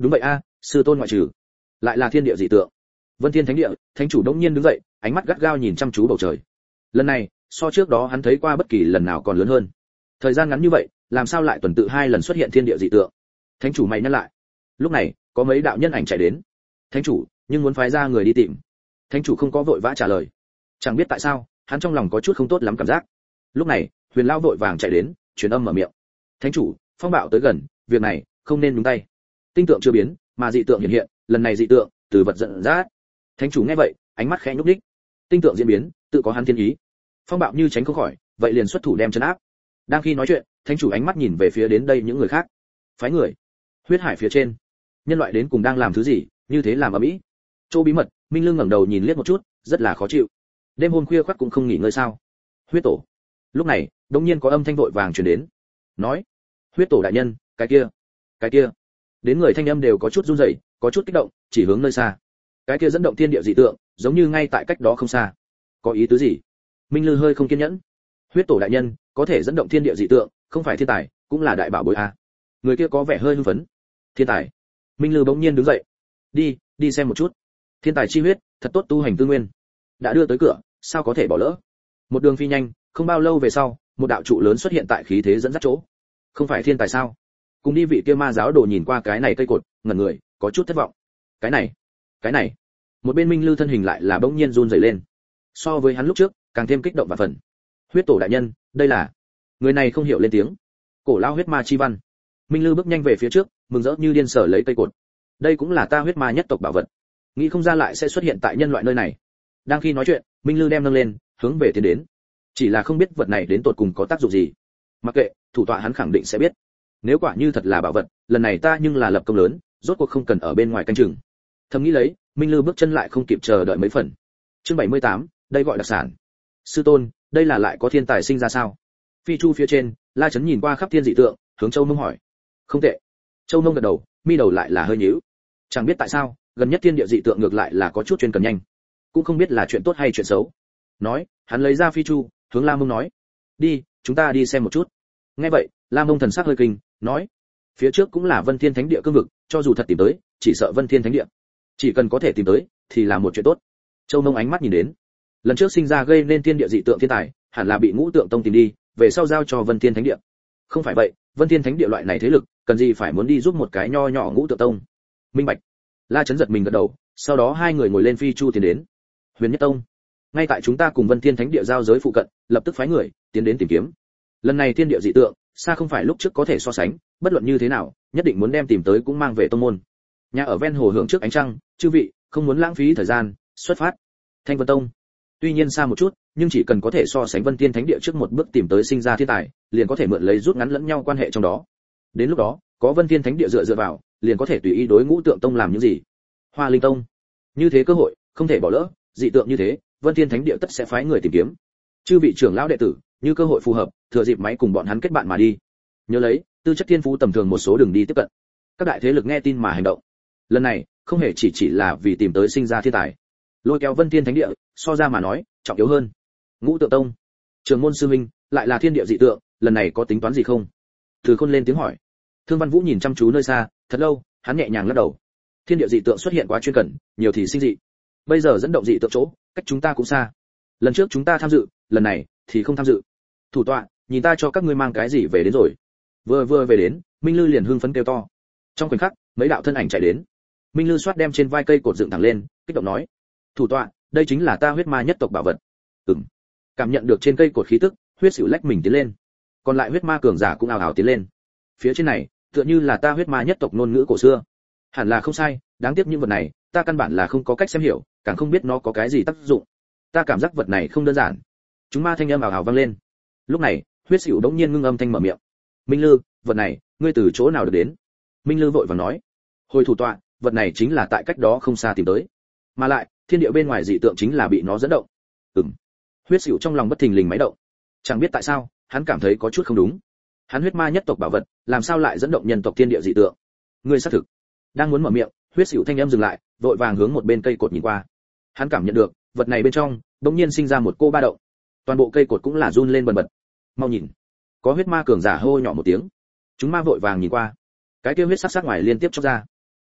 đúng vậy a, sư tôn ngoại trừ, lại là thiên địa dị tượng. Vân Thiên Thánh Địa, thánh chủ đống nhiên đứng dậy, ánh mắt gắt gao nhìn chăm chú bầu trời. Lần này, so trước đó hắn thấy qua bất kỳ lần nào còn lớn hơn. Thời gian ngắn như vậy, làm sao lại tuần tự hai lần xuất hiện thiên địa dị tượng? Thánh chủ mày nhăn lại. Lúc này, có mấy đạo nhân ảnh chạy đến. Thánh chủ, nhưng muốn phái ra người đi tìm. Thánh chủ không có vội vã trả lời. Chẳng biết tại sao, hắn trong lòng có chút không tốt lắm cảm giác. Lúc này, Huyền Lão vội vàng chạy đến, truyền âm mở miệng. Thánh chủ, phong bạo tới gần, việc này không nên nhúng tay. Tinh tượng chưa biến, mà dị tượng hiện hiện, lần này dị tượng từ vật giận dắt. Thánh chủ nghe vậy, ánh mắt khẽ nhúc nhích. Tinh tượng diễn biến, tự có hắn thiên ý. Phong bạo như tránh không khỏi, vậy liền xuất thủ đem trấn áp. Đang khi nói chuyện, thánh chủ ánh mắt nhìn về phía đến đây những người khác. Phái người. Huyết hải phía trên, nhân loại đến cùng đang làm thứ gì, như thế làm ở mỹ. Chỗ bí mật, Minh Lương ngẩng đầu nhìn liếc một chút, rất là khó chịu. Đêm hôm khuya khoắt cũng không nghỉ ngơi sao? Huyết tổ. Lúc này, đột nhiên có âm thanh vội vàng truyền đến. Nói: "Huyết tổ đại nhân, cái kia, cái kia." Đến người thanh âm đều có chút run rẩy, có chút kích động, chỉ hướng nơi xa. Cái kia dẫn động thiên địa dị tượng, giống như ngay tại cách đó không xa. Có ý tứ gì? Minh Lư hơi không kiên nhẫn. Huyết tổ đại nhân, có thể dẫn động thiên địa dị tượng, không phải thiên tài, cũng là đại bảo bối a. Người kia có vẻ hơi hưng phấn. Thiên tài? Minh Lư bỗng nhiên đứng dậy. Đi, đi xem một chút. Thiên tài chi huyết, thật tốt tu hành tư nguyên. Đã đưa tới cửa, sao có thể bỏ lỡ? Một đường phi nhanh, không bao lâu về sau, một đạo trụ lớn xuất hiện tại khí thế dẫn dắt chỗ. Không phải thiên tài sao? Cùng đi vị kia ma giáo đồ nhìn qua cái này cây cột, ngẩn người, có chút thất vọng. Cái này, cái này. Một bên Minh Lư thân hình lại là bỗng nhiên run rẩy lên. So với hắn lúc trước, càng thêm kích động và phần. Huyết tổ đại nhân, đây là. Người này không hiểu lên tiếng. Cổ lão huyết ma chi văn. Minh Lư bước nhanh về phía trước, mừng rỡ như điên sở lấy cây cột. Đây cũng là ta huyết ma nhất tộc bảo vật. Nghĩ không ra lại sẽ xuất hiện tại nhân loại nơi này. Đang khi nói chuyện, Minh Lư đem nâng lên, hướng về tiến đến. Chỉ là không biết vật này đến tột cùng có tác dụng gì. Mặc kệ, thủ tọa hắn khẳng định sẽ biết. Nếu quả như thật là bảo vật, lần này ta nhưng là lập công lớn, rốt cuộc không cần ở bên ngoài canh chừng. Thầm nghĩ lấy, Minh Lư bước chân lại không kịp chờ đợi mấy phần. Chương bảy mươi tám, đây gọi đặc sản. Sư tôn, đây là lại có thiên tài sinh ra sao? Phi chu phía trên, La Chấn nhìn qua khắp thiên dị tượng, hướng Châu Mông hỏi. Không tệ. Châu Mông gật đầu, mi đầu lại là hơi nhíu. Chẳng biết tại sao, gần nhất thiên địa dị tượng ngược lại là có chút chuyên cần nhanh, cũng không biết là chuyện tốt hay chuyện xấu. Nói, hắn lấy ra phi chu, hướng La Mông nói. Đi, chúng ta đi xem một chút. Nghe vậy, La Mông thần sắc hơi kinh, nói. Phía trước cũng là Vân Thiên Thánh Địa cương vực, cho dù thật tìm tới, chỉ sợ Vân Thiên Thánh Địa. Chỉ cần có thể tìm tới, thì là một chuyện tốt. Châu Mông ánh mắt nhìn đến. Lần trước sinh ra gây nên thiên địa dị tượng thiên tài, hẳn là bị Ngũ Tượng Tông tìm đi, về sau giao cho Vân Thiên Thánh Địa. Không phải vậy, Vân Thiên Thánh Địa loại này thế lực, cần gì phải muốn đi giúp một cái nho nhỏ Ngũ Tượng Tông. Minh bạch. La Chấn giật mình gật đầu, sau đó hai người ngồi lên phi chu tiến đến. Huyền Nhất Tông. Ngay tại chúng ta cùng Vân Thiên Thánh Địa giao giới phụ cận, lập tức phái người tiến đến tìm kiếm. Lần này thiên địa dị tượng, xa không phải lúc trước có thể so sánh, bất luận như thế nào, nhất định muốn đem tìm tới cũng mang về tông môn. Nhà ở ven hồ hưởng trước ánh trăng, chư vị, không muốn lãng phí thời gian, xuất phát. Thanh Vân Tông. Tuy nhiên xa một chút, nhưng chỉ cần có thể so sánh Vân Thiên Thánh Địa trước một bước tìm tới sinh ra thiên tài, liền có thể mượn lấy rút ngắn lẫn nhau quan hệ trong đó. Đến lúc đó, có Vân Thiên Thánh Địa dựa dựa vào, liền có thể tùy ý đối Ngũ Tượng Tông làm những gì. Hoa Linh Tông. Như thế cơ hội, không thể bỏ lỡ, dị tượng như thế, Vân Thiên Thánh Địa tất sẽ phái người tìm kiếm. Chư vị trưởng lão đệ tử, như cơ hội phù hợp, thừa dịp máy cùng bọn hắn kết bạn mà đi. Nhớ lấy, tư chất thiên phú tầm thường một số đường đi tiếp cận. Các đại thế lực nghe tin mà hành động. Lần này, không hề chỉ chỉ là vì tìm tới sinh ra thiên tài. Lôi kéo Vân Thiên Thánh Địa, so ra mà nói, trọng yếu hơn. Ngũ Tượng Tông, Trường môn sư huynh, lại là thiên địa dị tượng, lần này có tính toán gì không? Từ Khôn lên tiếng hỏi. Thương Văn Vũ nhìn chăm chú nơi xa, thật lâu, hắn nhẹ nhàng lắc đầu. Thiên địa dị tượng xuất hiện quá chuyên cẩn, nhiều thì sinh dị. Bây giờ dẫn động dị tượng chỗ, cách chúng ta cũng xa. Lần trước chúng ta tham dự, lần này thì không tham dự. Thủ tọa, nhìn ta cho các ngươi mang cái gì về đến rồi. Vừa vừa về đến, Minh Lư liền hưng phấn kêu to. Trong khoảnh khắc, mấy đạo thân ảnh chạy đến. Minh Lư xoát đem trên vai cây cột dựng thẳng lên, kích động nói: "Thủ tọa, đây chính là ta huyết ma nhất tộc bảo vật." Ừm. Cảm nhận được trên cây cột khí tức, huyết xỉu lách mình tiến lên. Còn lại huyết ma cường giả cũng ào ào tiến lên. Phía trên này, tựa như là ta huyết ma nhất tộc ngôn ngữ cổ xưa. Hẳn là không sai, đáng tiếc những vật này, ta căn bản là không có cách xem hiểu, càng không biết nó có cái gì tác dụng. Ta cảm giác vật này không đơn giản. Chúng ma thanh âm ào ào vang lên. Lúc này, huyết xỉu đống nhiên ngưng âm thanh mở miệng. Minh Lư, vật này, ngươi từ chỗ nào được đến? Minh Lư vội vàng nói. Hồi thủ tọa, vật này chính là tại cách đó không xa tìm tới. Mà lại, thiên địa bên ngoài dị tượng chính là bị nó dẫn động. Ừm. Huyết xỉu trong lòng bất thình lình máy động. Chẳng biết tại sao, hắn cảm thấy có chút không đúng. Hắn huyết ma nhất tộc bảo vật, làm sao lại dẫn động nhân tộc thiên địa dị tượng? Ngươi xác thực. Đang muốn mở miệng, huyết xỉu thanh âm dừng lại, vội vàng hướng một bên cây cột nhìn qua. Hắn cảm nhận được, vật này bên trong, đột nhiên sinh ra một cô ba động. Toàn bộ cây cột cũng là run lên bần bật. Mau nhìn, có huyết ma cường giả hô nhỏ một tiếng. Chúng ma vội vàng nhìn qua. Cái kia huyết sắc sắc ngoài liên tiếp chốc ra.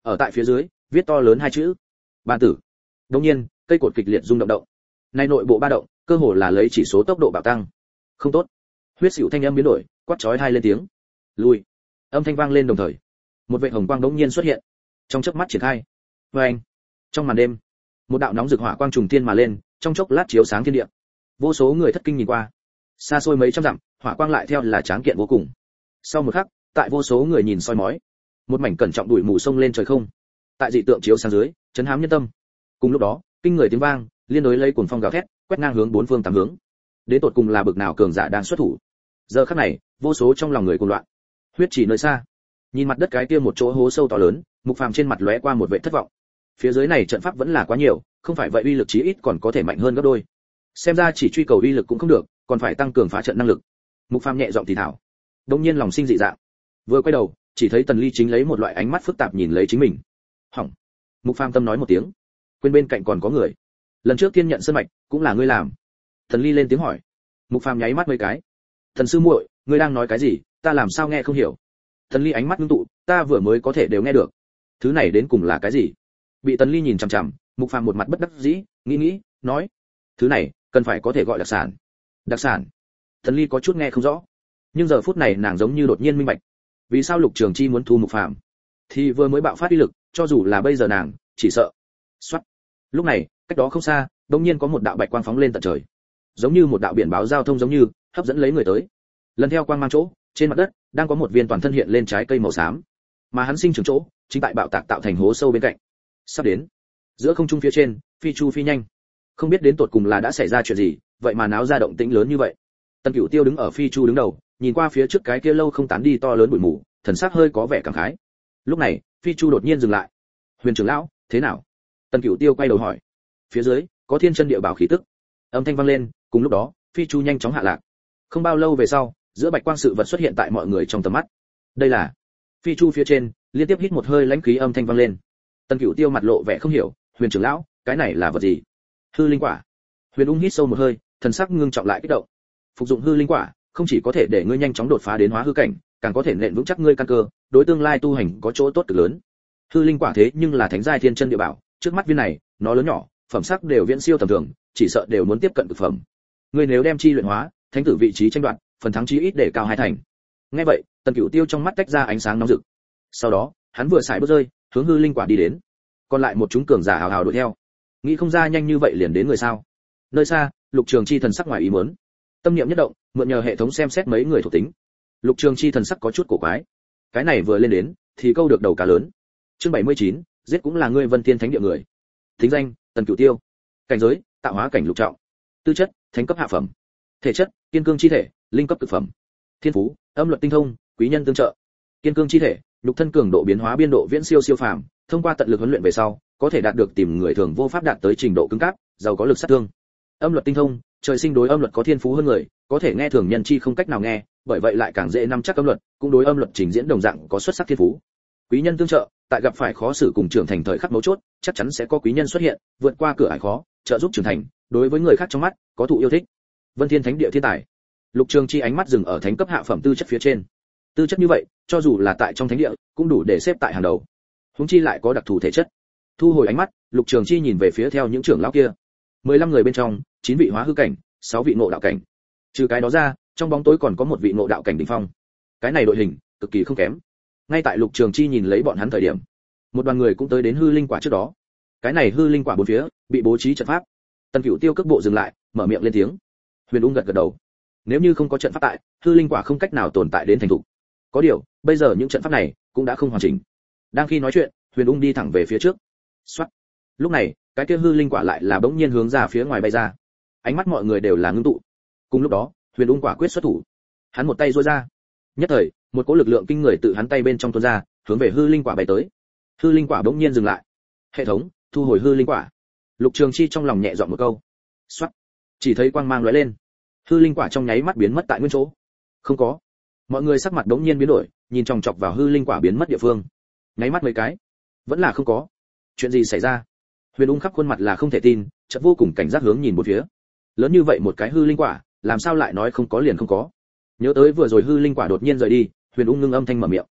Ở tại phía dưới, viết to lớn hai chữ: Ban tử. Đột nhiên, cây cột kịch liệt rung động động. Nay nội bộ ba động, cơ hồ là lấy chỉ số tốc độ bạo tăng. Không tốt. Huyết xỉu thanh âm biến đổi, quát chói tai lên tiếng. Lùi. Âm thanh vang lên đồng thời, một vệt hồng quang đống nhiên xuất hiện. Trong chớp mắt triển khai. Oeng. Trong màn đêm, một đạo nóng rực hỏa quang trùng thiên mà lên, trong chốc lát chiếu sáng thiên địa. Vô số người thất kinh nhìn qua. Xa xôi mấy trăm dặm, hỏa quang lại theo là tráng kiện vô cùng. Sau một khắc, tại vô số người nhìn soi mói, một mảnh cẩn trọng đuổi mù sông lên trời không. Tại dị tượng chiếu sáng dưới, chấn hám nhân tâm. Cùng lúc đó, kinh người tiếng vang, liên đối lấy cuồng phong gào thét, quét ngang hướng bốn phương tám hướng. Đến tột cùng là bực nào cường giả đang xuất thủ. Giờ khắc này, vô số trong lòng người cuồng loạn. Huyết chỉ nơi xa, nhìn mặt đất cái kia một chỗ hố sâu to lớn, Mục Phàm trên mặt lóe qua một vẻ thất vọng. Phía dưới này trận pháp vẫn là quá nhiều, không phải vậy uy lực chí ít còn có thể mạnh hơn gấp đôi. Xem ra chỉ truy cầu uy lực cũng không được, còn phải tăng cường phá trận năng lực. Mục Phàm nhẹ giọng thì thảo. Đột nhiên lòng sinh dị dạng. Vừa quay đầu, chỉ thấy Tần Ly chính lấy một loại ánh mắt phức tạp nhìn lấy chính mình. Hỏng. Mục Phàm tâm nói một tiếng. Quên bên cạnh còn có người. Lần trước thiên nhận sơn mạch, cũng là ngươi làm. Tần Ly lên tiếng hỏi. Mục Phàm nháy mắt mấy cái. Thần sư muội, ngươi đang nói cái gì, ta làm sao nghe không hiểu. Tần Ly ánh mắt ngưng tụ, ta vừa mới có thể đều nghe được. Thứ này đến cùng là cái gì? Bị Tần Ly nhìn chằm chằm, Mục Phàm một mặt bất đắc dĩ, nghĩ nghĩ, nói, thứ này cần phải có thể gọi đặc sản. Đặc sản? Tần Ly có chút nghe không rõ, nhưng giờ phút này nàng giống như đột nhiên minh bạch, vì sao Lục Trường Chi muốn thu Mục Phàm. Thì vừa mới bạo phát uy lực, cho dù là bây giờ nàng, chỉ sợ. Soát. Lúc này, cách đó không xa, đột nhiên có một đạo bạch quang phóng lên tận trời, giống như một đạo biển báo giao thông giống như, hấp dẫn lấy người tới. Lần theo quang mang chỗ, trên mặt đất đang có một viên toàn thân hiện lên trái cây màu xám, mà hắn sinh trưởng chỗ chính tại bạo tạc tạo thành hố sâu bên cạnh. Sắp đến. Giữa không trung phía trên, phi chu phi nhanh. Không biết đến tột cùng là đã xảy ra chuyện gì, vậy mà náo ra động tĩnh lớn như vậy. Tần Cửu Tiêu đứng ở phi chu đứng đầu, nhìn qua phía trước cái kia lâu không tán đi to lớn bụi mù, thần sắc hơi có vẻ cảm khái. Lúc này, phi chu đột nhiên dừng lại. Huyền trưởng lão, thế nào? Tần Cửu Tiêu quay đầu hỏi. Phía dưới có thiên chân địa bảo khí tức. Âm thanh vang lên, cùng lúc đó, phi chu nhanh chóng hạ lạc. Không bao lâu về sau, giữa bạch quang sự vật xuất hiện tại mọi người trong tầm mắt. Đây là phi chu phía trên, liên tiếp hít một hơi lãnh khí âm thanh vang lên. Tần Cửu Tiêu mặt lộ vẻ không hiểu, Huyền trưởng lão, cái này là vật gì? Hư linh quả. Huyền Ung hít sâu một hơi, thần sắc ngưng trọng lại kích động. Phục dụng hư linh quả, không chỉ có thể để ngươi nhanh chóng đột phá đến hóa hư cảnh, càng có thể nện vững chắc ngươi căn cơ, đối tương lai tu hành có chỗ tốt cực lớn. Hư linh quả thế nhưng là thánh giai thiên chân địa bảo, trước mắt viên này, nó lớn nhỏ, phẩm sắc đều viễn siêu tầm thường, chỉ sợ đều muốn tiếp cận cực phẩm. Ngươi nếu đem chi luyện hóa, thánh tử vị trí tranh đoạt, phần thắng chí ít để cao hai thành. Nghe vậy, Tần Cửu Tiêu trong mắt tách ra ánh sáng nóng rực. Sau đó, hắn vừa xài bước rơi, hướng hư linh quả đi đến. Còn lại một chúng cường giả hào hào đuổi theo. Nghĩ không ra nhanh như vậy liền đến người sao? Nơi xa, Lục Trường Chi thần sắc ngoài ý muốn. Tâm niệm nhất động, mượn nhờ hệ thống xem xét mấy người thuộc tính. Lục Trường Chi thần sắc có chút cổ quái. Cái này vừa lên đến, thì câu được đầu cá lớn. Chương bảy mươi chín, giết cũng là ngươi Vân Thiên Thánh địa người. Thính danh, Tần Cửu Tiêu. Cảnh giới, tạo hóa cảnh lục trọng. Tư chất, thánh cấp hạ phẩm. Thể chất, kiên cương chi thể, linh cấp cực phẩm. Thiên phú, âm luật tinh thông, quý nhân tương trợ. Kiên cương chi thể, nhục thân cường độ biến hóa biên độ viễn siêu siêu phàm, thông qua tận lực huấn luyện về sau, có thể đạt được tìm người thường vô pháp đạt tới trình độ cứng cáp, giàu có lực sát thương. Âm luật tinh thông, trời sinh đối âm luật có thiên phú hơn người, có thể nghe thường nhân chi không cách nào nghe, bởi vậy lại càng dễ nắm chắc âm luật, cũng đối âm luật trình diễn đồng dạng có xuất sắc thiên phú. Quý nhân tương trợ, tại gặp phải khó xử cùng trưởng thành thời khắc mấu chốt, chắc chắn sẽ có quý nhân xuất hiện, vượt qua cửa ải khó, trợ giúp trưởng thành, đối với người khác trong mắt, có thụ yêu thích. Vân Thiên Thánh địa thiên tài. Lục Trường Chi ánh mắt dừng ở thánh cấp hạ phẩm tư chất phía trên. Tư chất như vậy, cho dù là tại trong thánh địa, cũng đủ để xếp tại hàng đầu. Huống chi lại có đặc thù thể chất. Thu hồi ánh mắt, Lục Trường Chi nhìn về phía theo những trưởng lão kia. mười lăm người bên trong, chín vị hóa hư cảnh, sáu vị ngộ đạo cảnh. Trừ cái đó ra, trong bóng tối còn có một vị ngộ đạo cảnh đỉnh phong. Cái này đội hình cực kỳ không kém. Ngay tại Lục Trường Chi nhìn lấy bọn hắn thời điểm, một đoàn người cũng tới đến hư linh quả trước đó. Cái này hư linh quả bốn phía bị bố trí trận pháp. Tần Cửu Tiêu cước bộ dừng lại, mở miệng lên tiếng. Huyền Ung gật gật đầu. Nếu như không có trận pháp tại, hư linh quả không cách nào tồn tại đến thành thục. Có điều, bây giờ những trận pháp này cũng đã không hoàn chỉnh. Đang khi nói chuyện, Huyền Ung đi thẳng về phía trước. Soát. Lúc này, cái kia hư linh quả lại là bỗng nhiên hướng ra phía ngoài bay ra. Ánh mắt mọi người đều là ngưng tụ. Cùng lúc đó, Huyền Ung quả quyết xuất thủ. Hắn một tay duỗi ra. Nhất thời, một cỗ lực lượng kinh người tự hắn tay bên trong tuôn ra, hướng về hư linh quả bay tới. Hư linh quả bỗng nhiên dừng lại. Hệ thống, thu hồi hư linh quả. Lục Trường Chi trong lòng nhẹ giọng một câu. Soát. Chỉ thấy quang mang lóe lên. Hư linh quả trong nháy mắt biến mất tại nguyên chỗ. Không có. Mọi người sắc mặt đống nhiên biến đổi, nhìn chòng chọc vào hư linh quả biến mất địa phương. Nháy mắt mấy cái, vẫn là không có. Chuyện gì xảy ra? Huyền Ung khắp khuôn mặt là không thể tin, chợt vô cùng cảnh giác hướng nhìn một phía. Lớn như vậy một cái hư linh quả, làm sao lại nói không có liền không có? Nhớ tới vừa rồi hư linh quả đột nhiên rời đi, Huyền Ung ngưng âm thanh mở miệng.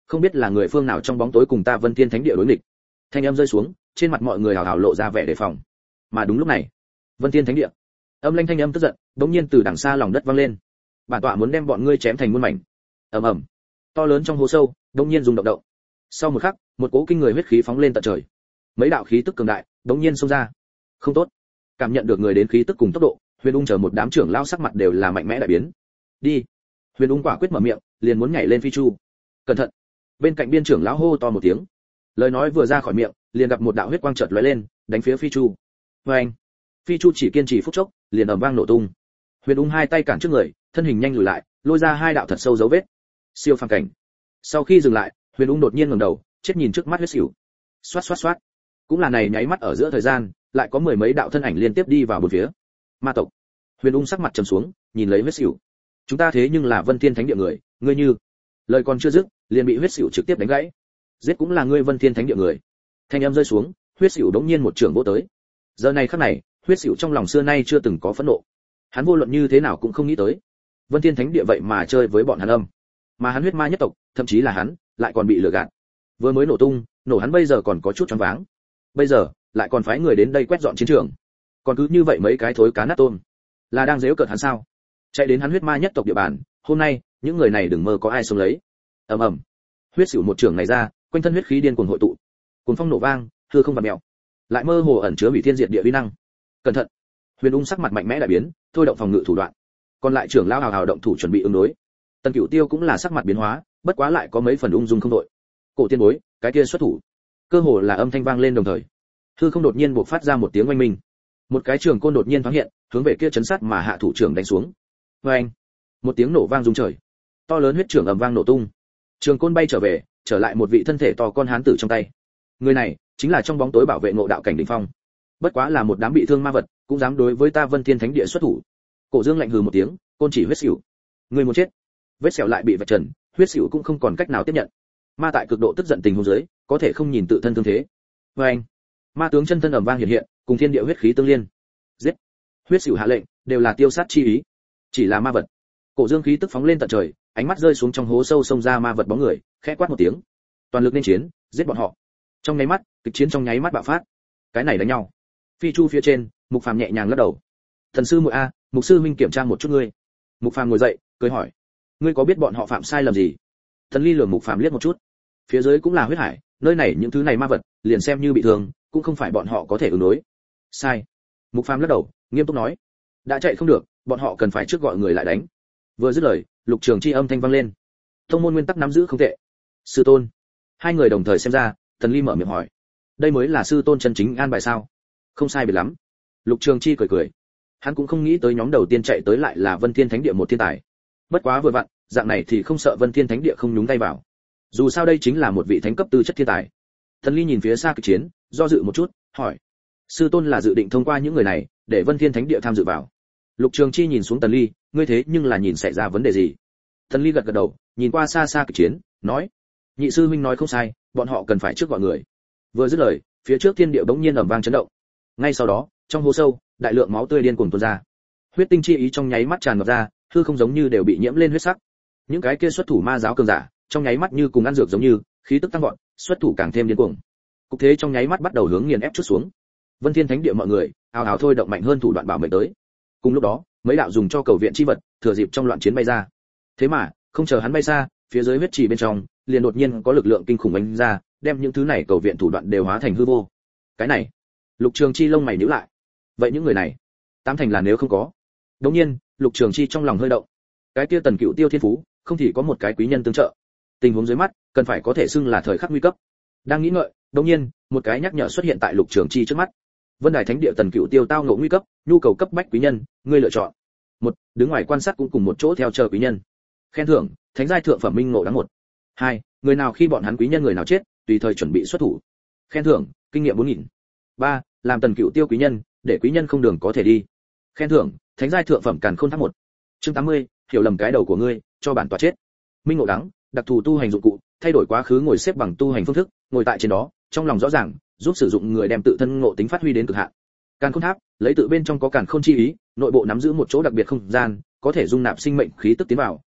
không biết là người phương nào trong bóng tối cùng ta Vân Thiên Thánh Địa đối nghịch. Thanh âm rơi xuống, trên mặt mọi người hào hào lộ ra vẻ đề phòng. Mà đúng lúc này, Vân Thiên Thánh Địa, âm lanh thanh âm tức giận, đống nhiên từ đằng xa lòng đất vang lên. Bản tọa muốn đem bọn ngươi chém thành muôn mảnh. Ầm ầm. To lớn trong hố sâu, đống nhiên rung động động. Sau một khắc, một cỗ kinh người huyết khí phóng lên tận trời. Mấy đạo khí tức cường đại, đống nhiên xông ra. Không tốt. Cảm nhận được người đến khí tức cùng tốc độ, Huyền Ung chờ một đám trưởng lao sắc mặt đều là mạnh mẽ đại biến. Đi. Huyền Ung quả quyết mở miệng, liền muốn nhảy lên phi chu. Cẩn thận. Bên cạnh biên trưởng lão hô to một tiếng. Lời nói vừa ra khỏi miệng, liền gặp một đạo huyết quang chợt lóe lên, đánh phía phi chu. Oeng. Phi chu chỉ kiên trì phút chốc, liền ầm vang nổ tung. Huyền Ung hai tay cản trước người, thân hình nhanh lùi lại, lôi ra hai đạo thật sâu dấu vết. Siêu phàm cảnh. Sau khi dừng lại, Huyền Ung đột nhiên ngẩng đầu, chết nhìn trước mắt huyết xỉu. Xoát xoát xoát. Cũng là này nháy mắt ở giữa thời gian, lại có mười mấy đạo thân ảnh liên tiếp đi vào bốn phía. Ma tộc. Huyền Ung sắc mặt trầm xuống, nhìn lấy huyết xỉu. Chúng ta thế nhưng là Vân Thiên Thánh Địa người, ngươi như. Lời còn chưa dứt, liền bị huyết xỉu trực tiếp đánh gãy. Giết cũng là ngươi Vân Thiên Thánh Địa người. Thanh âm rơi xuống, huyết xỉu đống nhiên một trường vỗ tới. Giờ này khắc này, huyết xỉu trong lòng xưa nay chưa từng có phẫn nộ. Hắn vô luận như thế nào cũng không nghĩ tới, Vân Thiên Thánh Địa vậy mà chơi với bọn hắn âm. Mà hắn huyết ma nhất tộc, thậm chí là hắn, lại còn bị lừa gạt. Vừa mới nổ tung, nổ hắn bây giờ còn có chút choáng váng. Bây giờ, lại còn phái người đến đây quét dọn chiến trường. Còn cứ như vậy mấy cái thối cá nát tôm, là đang giễu cợt hắn sao? Chạy đến hắn huyết ma nhất tộc địa bàn, hôm nay, những người này đừng mơ có ai sống lấy. Ầm ầm. Huyết xỉu một trường này ra, quanh thân huyết khí điên cuồng hội tụ. Cuồng phong nổ vang, hư không vặn mèo. Lại mơ hồ ẩn chứa hủy thiên diệt địa uy năng. Cẩn thận. Huyền Ung sắc mặt mạnh mẽ đại biến, thôi động phòng ngự thủ đoạn. Còn lại trưởng lão hào hào động thủ chuẩn bị ứng đối. Tần Cửu Tiêu cũng là sắc mặt biến hóa, bất quá lại có mấy phần ung dung không đội. Cổ tiên bối, cái kia xuất thủ. Cơ hồ là âm thanh vang lên đồng thời. Hư không đột nhiên bộc phát ra một tiếng oanh minh. Một cái trường côn đột nhiên thoáng hiện, hướng về kia chấn sát mà hạ thủ trưởng đánh xuống. Oeng! Một tiếng nổ vang rung trời. To lớn huyết trưởng ầm vang nổ tung. Trường côn bay trở về, trở lại một vị thân thể to con hán tử trong tay. Người này chính là trong bóng tối bảo vệ ngộ đạo cảnh đỉnh phong. Bất quá là một đám bị thương ma vật, cũng dám đối với ta Vân Thiên Thánh Địa xuất thủ. Cổ Dương lạnh hừ một tiếng, côn chỉ huyết xỉu. Người muốn chết. Vết sẹo lại bị vạch trần, huyết xỉu cũng không còn cách nào tiếp nhận. Ma tại cực độ tức giận tình huống dưới, có thể không nhìn tự thân thương thế. Oeng! Ma tướng chân thân ầm vang hiện hiện, cùng thiên địa huyết khí tương liên. Giết! Huyết xỉu hạ lệnh, đều là tiêu sát chi ý. Chỉ là ma vật. Cổ Dương khí tức phóng lên tận trời, ánh mắt rơi xuống trong hố sâu xông ra ma vật bóng người, khẽ quát một tiếng. Toàn lực nên chiến, giết bọn họ. Trong nháy mắt, kịch chiến trong nháy mắt bạo phát. Cái này đánh nhau. Phi chu phía trên, Mục Phàm nhẹ nhàng lắc đầu. Thần sư muội a, Mục sư huynh kiểm tra một chút ngươi. Mục Phàm ngồi dậy, cười hỏi, ngươi có biết bọn họ phạm sai lầm gì? Thần Ly lườm Mục Phàm liếc một chút. Phía dưới cũng là huyết hải, nơi này những thứ này ma vật, liền xem như bị thương, cũng không phải bọn họ có thể ứng đối. Sai. Mục Phàm lắc đầu, nghiêm túc nói, đã chạy không được, bọn họ cần phải trước gọi người lại đánh. Vừa dứt lời, Lục Trường Chi âm thanh vang lên. Thông môn nguyên tắc nắm giữ không tệ. Sư tôn. Hai người đồng thời xem ra, Thần Ly mở miệng hỏi, đây mới là sư tôn chân chính an bài sao? Không sai biệt lắm. Lục Trường Chi cười cười. Hắn cũng không nghĩ tới nhóm đầu tiên chạy tới lại là Vân Thiên Thánh Địa một thiên tài. Bất quá vừa vặn, dạng này thì không sợ Vân Thiên Thánh Địa không nhúng tay vào. Dù sao đây chính là một vị thánh cấp tư chất thiên tài. Thần Ly nhìn phía xa kịch chiến, do dự một chút, hỏi: sư tôn là dự định thông qua những người này, để Vân Thiên Thánh Địa tham dự vào? Lục Trường Chi nhìn xuống Tần Ly, ngươi thế nhưng là nhìn xảy ra vấn đề gì? Thần Ly gật gật đầu, nhìn qua xa xa kịch chiến, nói: nhị sư huynh nói không sai, bọn họ cần phải trước gọi người. Vừa dứt lời, phía trước thiên địa bỗng nhiên ầm vang chấn động. Ngay sau đó, trong hố sâu, đại lượng máu tươi điên cuồng tuôn ra. Huyết tinh chi ý trong nháy mắt tràn ngập ra, hư không giống như đều bị nhiễm lên huyết sắc. Những cái kia xuất thủ ma giáo cường giả, trong nháy mắt như cùng ăn dược giống như, khí tức tăng vọt, xuất thủ càng thêm điên cuồng. Cục thế trong nháy mắt bắt đầu hướng nghiền ép chút xuống. Vân Thiên Thánh Địa mọi người, ào ào thôi động mạnh hơn thủ đoạn bảo mệnh tới. Cùng lúc đó, mấy đạo dùng cho cầu viện chi vật, thừa dịp trong loạn chiến bay ra. Thế mà, không chờ hắn bay xa, phía dưới huyết trì bên trong, liền đột nhiên có lực lượng kinh khủng đánh ra, đem những thứ này cầu viện thủ đoạn đều hóa thành hư vô. Cái này, Lục Trường Chi lông mày nhíu lại. Vậy những người này, tám thành là nếu không có. Đống nhiên, Lục Trường Chi trong lòng hơi động. Cái kia Tần Cựu Tiêu thiên phú, không thì có một cái quý nhân tương trợ. Tình huống dưới mắt, cần phải có thể xưng là thời khắc nguy cấp. Đang nghĩ ngợi, đống nhiên, một cái nhắc nhở xuất hiện tại Lục Trường Chi trước mắt. Vân Đài Thánh Địa Tần Cựu Tiêu tao ngộ nguy cấp, nhu cầu cấp bách quý nhân, ngươi lựa chọn. Một, đứng ngoài quan sát cũng cùng một chỗ theo chờ quý nhân. Khen thưởng, thánh giai thượng phẩm minh ngộ đáng một. Hai, người nào khi bọn hắn quý nhân người nào chết, tùy thời chuẩn bị xuất thủ. Khen thưởng, kinh nghiệm bốn nghìn. Ba, làm Tần Cựu Tiêu quý nhân, để quý nhân không đường có thể đi. Khen thưởng, thánh giai thượng phẩm càn khôn tháp một. Chương tám mươi, hiểu lầm cái đầu của ngươi, cho bản tọa chết. Minh ngộ đắng, đặc thù tu hành dụng cụ, thay đổi quá khứ ngồi xếp bằng tu hành phương thức, ngồi tại trên đó, trong lòng rõ ràng, giúp sử dụng người đem tự thân ngộ tính phát huy đến cực hạn. Càn khôn tháp, lấy tự bên trong có càn khôn chi ý, nội bộ nắm giữ một chỗ đặc biệt không gian, có thể dung nạp sinh mệnh khí tức tiến vào,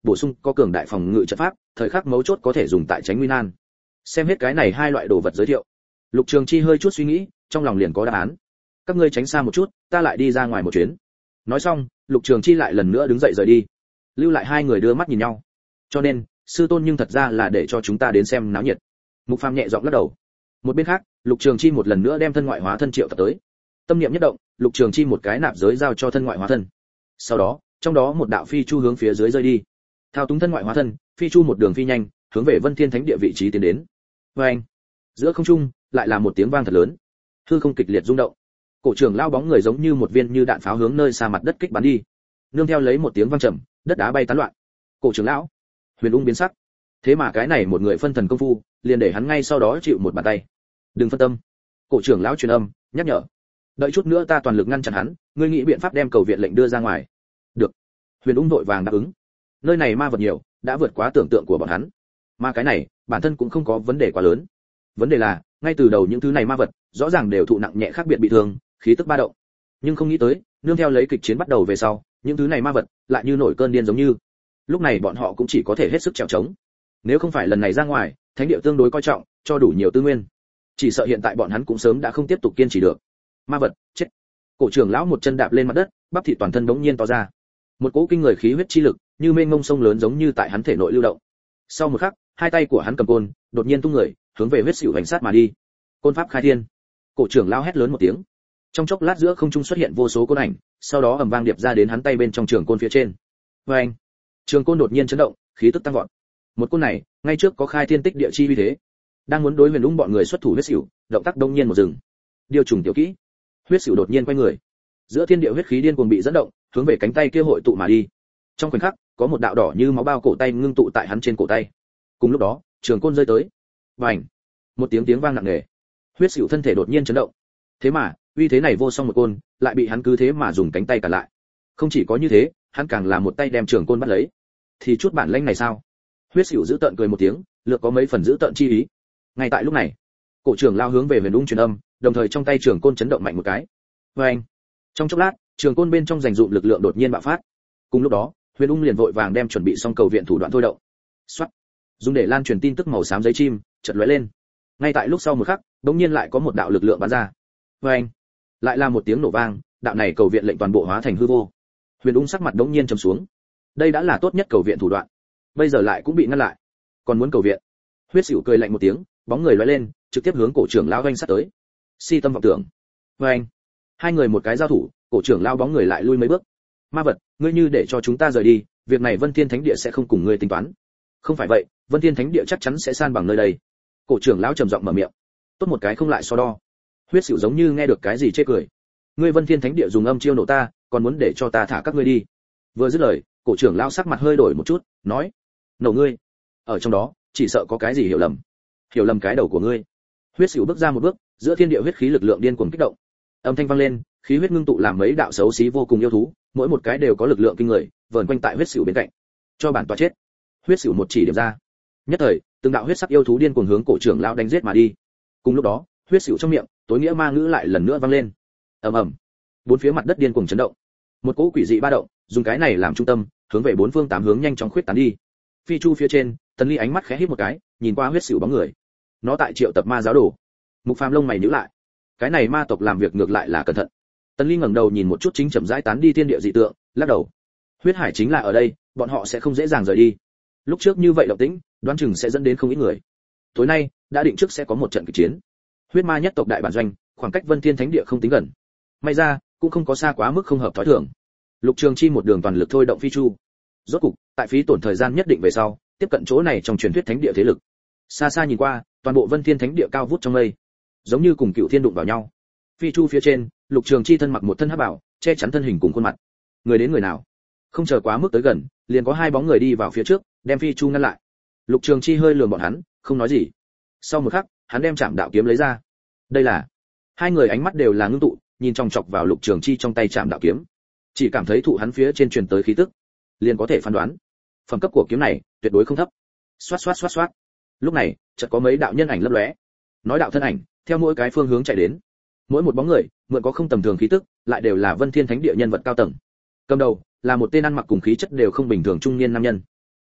bổ sung có cường đại phòng ngự trận pháp, thời khắc mấu chốt có thể dùng tại tránh nguy nan. Xem hết cái này hai loại đồ vật giới thiệu, Lục Trường Chi hơi chút suy nghĩ, trong lòng liền có đáp án. Các ngươi tránh xa một chút, ta lại đi ra ngoài một chuyến. Nói xong, Lục Trường Chi lại lần nữa đứng dậy rời đi. Lưu lại hai người đưa mắt nhìn nhau. Cho nên, sư tôn nhưng thật ra là để cho chúng ta đến xem náo nhiệt. Mục Phàm nhẹ giọng lắc đầu. Một bên khác, Lục Trường Chi một lần nữa đem thân ngoại hóa thân triệu tập tới. Tâm niệm nhất động, Lục Trường Chi một cái nạp giới giao cho thân ngoại hóa thân. Sau đó, trong đó một đạo phi chu hướng phía dưới rơi đi. Thao túng thân ngoại hóa thân, phi chu một đường phi nhanh, hướng về Vân Thiên Thánh Địa vị trí tiến đến. Oeng! Giữa không trung, lại là một tiếng vang thật lớn. Hư không kịch liệt rung động. Cổ trưởng lao bóng người giống như một viên như đạn pháo hướng nơi xa mặt đất kích bắn đi. Nương theo lấy một tiếng vang trầm, đất đá bay tán loạn. Cổ trưởng lão, Huyền Ung biến sắc. Thế mà cái này một người phân thần công phu, liền để hắn ngay sau đó chịu một bàn tay. Đừng phân tâm. Cổ trưởng lão truyền âm, nhắc nhở. Đợi chút nữa ta toàn lực ngăn chặn hắn, ngươi nghĩ biện pháp đem cầu viện lệnh đưa ra ngoài. Được. Huyền Ung vội vàng đáp ứng. Nơi này ma vật nhiều, đã vượt quá tưởng tượng của bọn hắn. Mà cái này, bản thân cũng không có vấn đề quá lớn. Vấn đề là, ngay từ đầu những thứ này ma vật, rõ ràng đều thụ nặng nhẹ khác biệt bị thương, khí tức ba động. Nhưng không nghĩ tới, nương theo lấy kịch chiến bắt đầu về sau, những thứ này ma vật lại như nổi cơn điên giống như. Lúc này bọn họ cũng chỉ có thể hết sức trèo trống. Nếu không phải lần này ra ngoài, thánh địa tương đối coi trọng, cho đủ nhiều tư nguyên, chỉ sợ hiện tại bọn hắn cũng sớm đã không tiếp tục kiên trì được. Ma vật, chết. Cổ trưởng lão một chân đạp lên mặt đất, bắp thịt toàn thân đống nhiên to ra. Một cỗ kinh người khí huyết chi lực, như mênh mông sông lớn giống như tại hắn thể nội lưu động. Sau một khắc, hai tay của hắn cầm côn, đột nhiên tung người, hướng về huyết xỉu hành sát mà đi. Côn pháp khai thiên. Cổ trưởng lão hét lớn một tiếng. Trong chốc lát giữa không trung xuất hiện vô số côn ảnh, sau đó ầm vang điệp ra đến hắn tay bên trong trường côn phía trên. Oeng! Trường côn đột nhiên chấn động, khí tức tăng vọt. Một côn này, ngay trước có khai thiên tích địa chi uy thế. Đang muốn đối Huyền Ung bọn người xuất thủ huyết xỉu, động tác đông nhiên một dừng. Điều trùng tiểu kỹ. Huyết xỉu đột nhiên quay người. Giữa thiên địa huyết khí điên cuồng bị dẫn động, hướng về cánh tay kia hội tụ mà đi. Trong khoảnh khắc, có một đạo đỏ như máu bao cổ tay ngưng tụ tại hắn trên cổ tay. Cùng lúc đó, trường côn rơi tới. Bành! Một tiếng tiếng vang nặng nề. Huyết xỉu thân thể đột nhiên chấn động. Thế mà, uy thế này vô song một côn, lại bị hắn cứ thế mà dùng cánh tay cả lại. Không chỉ có như thế, hắn càng là một tay đem trường côn bắt lấy. Thì chút bản lĩnh này sao? Huyết xỉu giữ tợn cười một tiếng, lược có mấy phần giữ tợn chi ý. Ngay tại lúc này, cổ trưởng lao hướng về Huyền Ung truyền âm, đồng thời trong tay trường côn chấn động mạnh một cái. Oeng! Trong chốc lát, trường côn bên trong dành dụm lực lượng đột nhiên bạo phát. Cùng lúc đó, Huyền Ung liền vội vàng đem chuẩn bị xong cầu viện thủ đoạn thôi động. Soát! Dùng để lan truyền tin tức màu xám giấy chim, chợt lóe lên. Ngay tại lúc sau một khắc, đột nhiên lại có một đạo lực lượng bắn ra. Oeng! Lại là một tiếng nổ vang, đạo này cầu viện lệnh toàn bộ hóa thành hư vô. Huyền Ung sắc mặt đống nhiên trầm xuống. Đây đã là tốt nhất cầu viện thủ đoạn, bây giờ lại cũng bị ngăn lại. Còn muốn cầu viện? Huyết xỉu cười lạnh một tiếng, bóng người lóe lên, trực tiếp hướng cổ trưởng lão vanh sát tới. Si tâm vọng tưởng. Oeng! Hai người một cái giao thủ, cổ trưởng lão bóng người lại lui mấy bước. Ma vật, ngươi như để cho chúng ta rời đi, việc này Vân Thiên Thánh Địa sẽ không cùng ngươi tính toán. Không phải vậy, Vân Thiên Thánh Địa chắc chắn sẽ san bằng nơi đây. Cổ trưởng lão trầm giọng mở miệng. Tốt một cái không lại so đo. Huyết xỉu giống như nghe được cái gì chê cười. Ngươi Vân Thiên Thánh Địa dùng âm chiêu nổ ta, còn muốn để cho ta thả các ngươi đi. Vừa dứt lời, cổ trưởng lão sắc mặt hơi đổi một chút, nói: "Nổ ngươi." Ở trong đó, chỉ sợ có cái gì hiểu lầm. Hiểu lầm cái đầu của ngươi. Huyết xỉu bước ra một bước, giữa thiên địa huyết khí lực lượng điên cuồng kích động. Âm thanh vang lên, khí huyết ngưng tụ làm mấy đạo xấu xí vô cùng yêu thú, mỗi một cái đều có lực lượng kinh người, vờn quanh tại huyết xỉu bên cạnh. Cho bản tọa chết. Huyết xỉu một chỉ điểm ra. Nhất thời, từng đạo huyết sắc yêu thú điên cuồng hướng cổ trưởng lão đánh giết mà đi. Cùng lúc đó, huyết xỉu trong miệng, tối nghĩa ma ngữ lại lần nữa vang lên. Ầm ầm. Bốn phía mặt đất điên cuồng chấn động. Một cỗ quỷ dị ba động, dùng cái này làm trung tâm, hướng về bốn phương tám hướng nhanh chóng khuyết tán đi. Phi chu phía trên, Tần Ly ánh mắt khẽ híp một cái, nhìn qua huyết xỉu bóng người. Nó tại triệu tập ma giáo đồ. Mục Phàm lông mày nhíu lại. Cái này ma tộc làm việc ngược lại là cẩn thận. Tần Ly ngẩng đầu nhìn một chút chính chậm rãi tán đi thiên địa dị tượng, lắc đầu. Huyết hải chính là ở đây, bọn họ sẽ không dễ dàng rời đi. Lúc trước như vậy động tĩnh, đoán chừng sẽ dẫn đến không ít người. Tối nay, đã định trước sẽ có một trận kịch chiến. Huyết ma nhất tộc đại bản doanh, khoảng cách Vân Thiên Thánh Địa không tính gần. May ra, cũng không có xa quá mức không hợp thói thường. Lục Trường Chi một đường toàn lực thôi động phi chu. Rốt cục, tại phí tổn thời gian nhất định về sau, tiếp cận chỗ này trong truyền thuyết thánh địa thế lực. Xa xa nhìn qua, toàn bộ Vân Thiên Thánh Địa cao vút trong mây, giống như cùng cựu thiên đụng vào nhau. Phi chu phía trên, Lục Trường Chi thân mặc một thân hắc bảo, che chắn thân hình cùng khuôn mặt. Người đến người nào? Không chờ quá mức tới gần, liền có hai bóng người đi vào phía trước, đem phi chu ngăn lại. Lục Trường Chi hơi lườm bọn hắn, không nói gì. Sau một khắc, hắn đem Trảm Đạo kiếm lấy ra. Đây là... Hai người ánh mắt đều là ngưng tụ, nhìn chòng chọc vào Lục Trường Chi trong tay Trảm Đạo kiếm. Chỉ cảm thấy thụ hắn phía trên truyền tới khí tức, liền có thể phán đoán, phẩm cấp của kiếm này tuyệt đối không thấp. Xoát xoát xoát xoát. Lúc này, chợt có mấy đạo nhân ảnh lấp lóe. Nói đạo thân ảnh, theo mỗi cái phương hướng chạy đến. Mỗi một bóng người, mượn có không tầm thường khí tức, lại đều là Vân Thiên Thánh Địa nhân vật cao tầng. Cầm đầu là một tên ăn mặc cùng khí chất đều không bình thường trung niên nam nhân.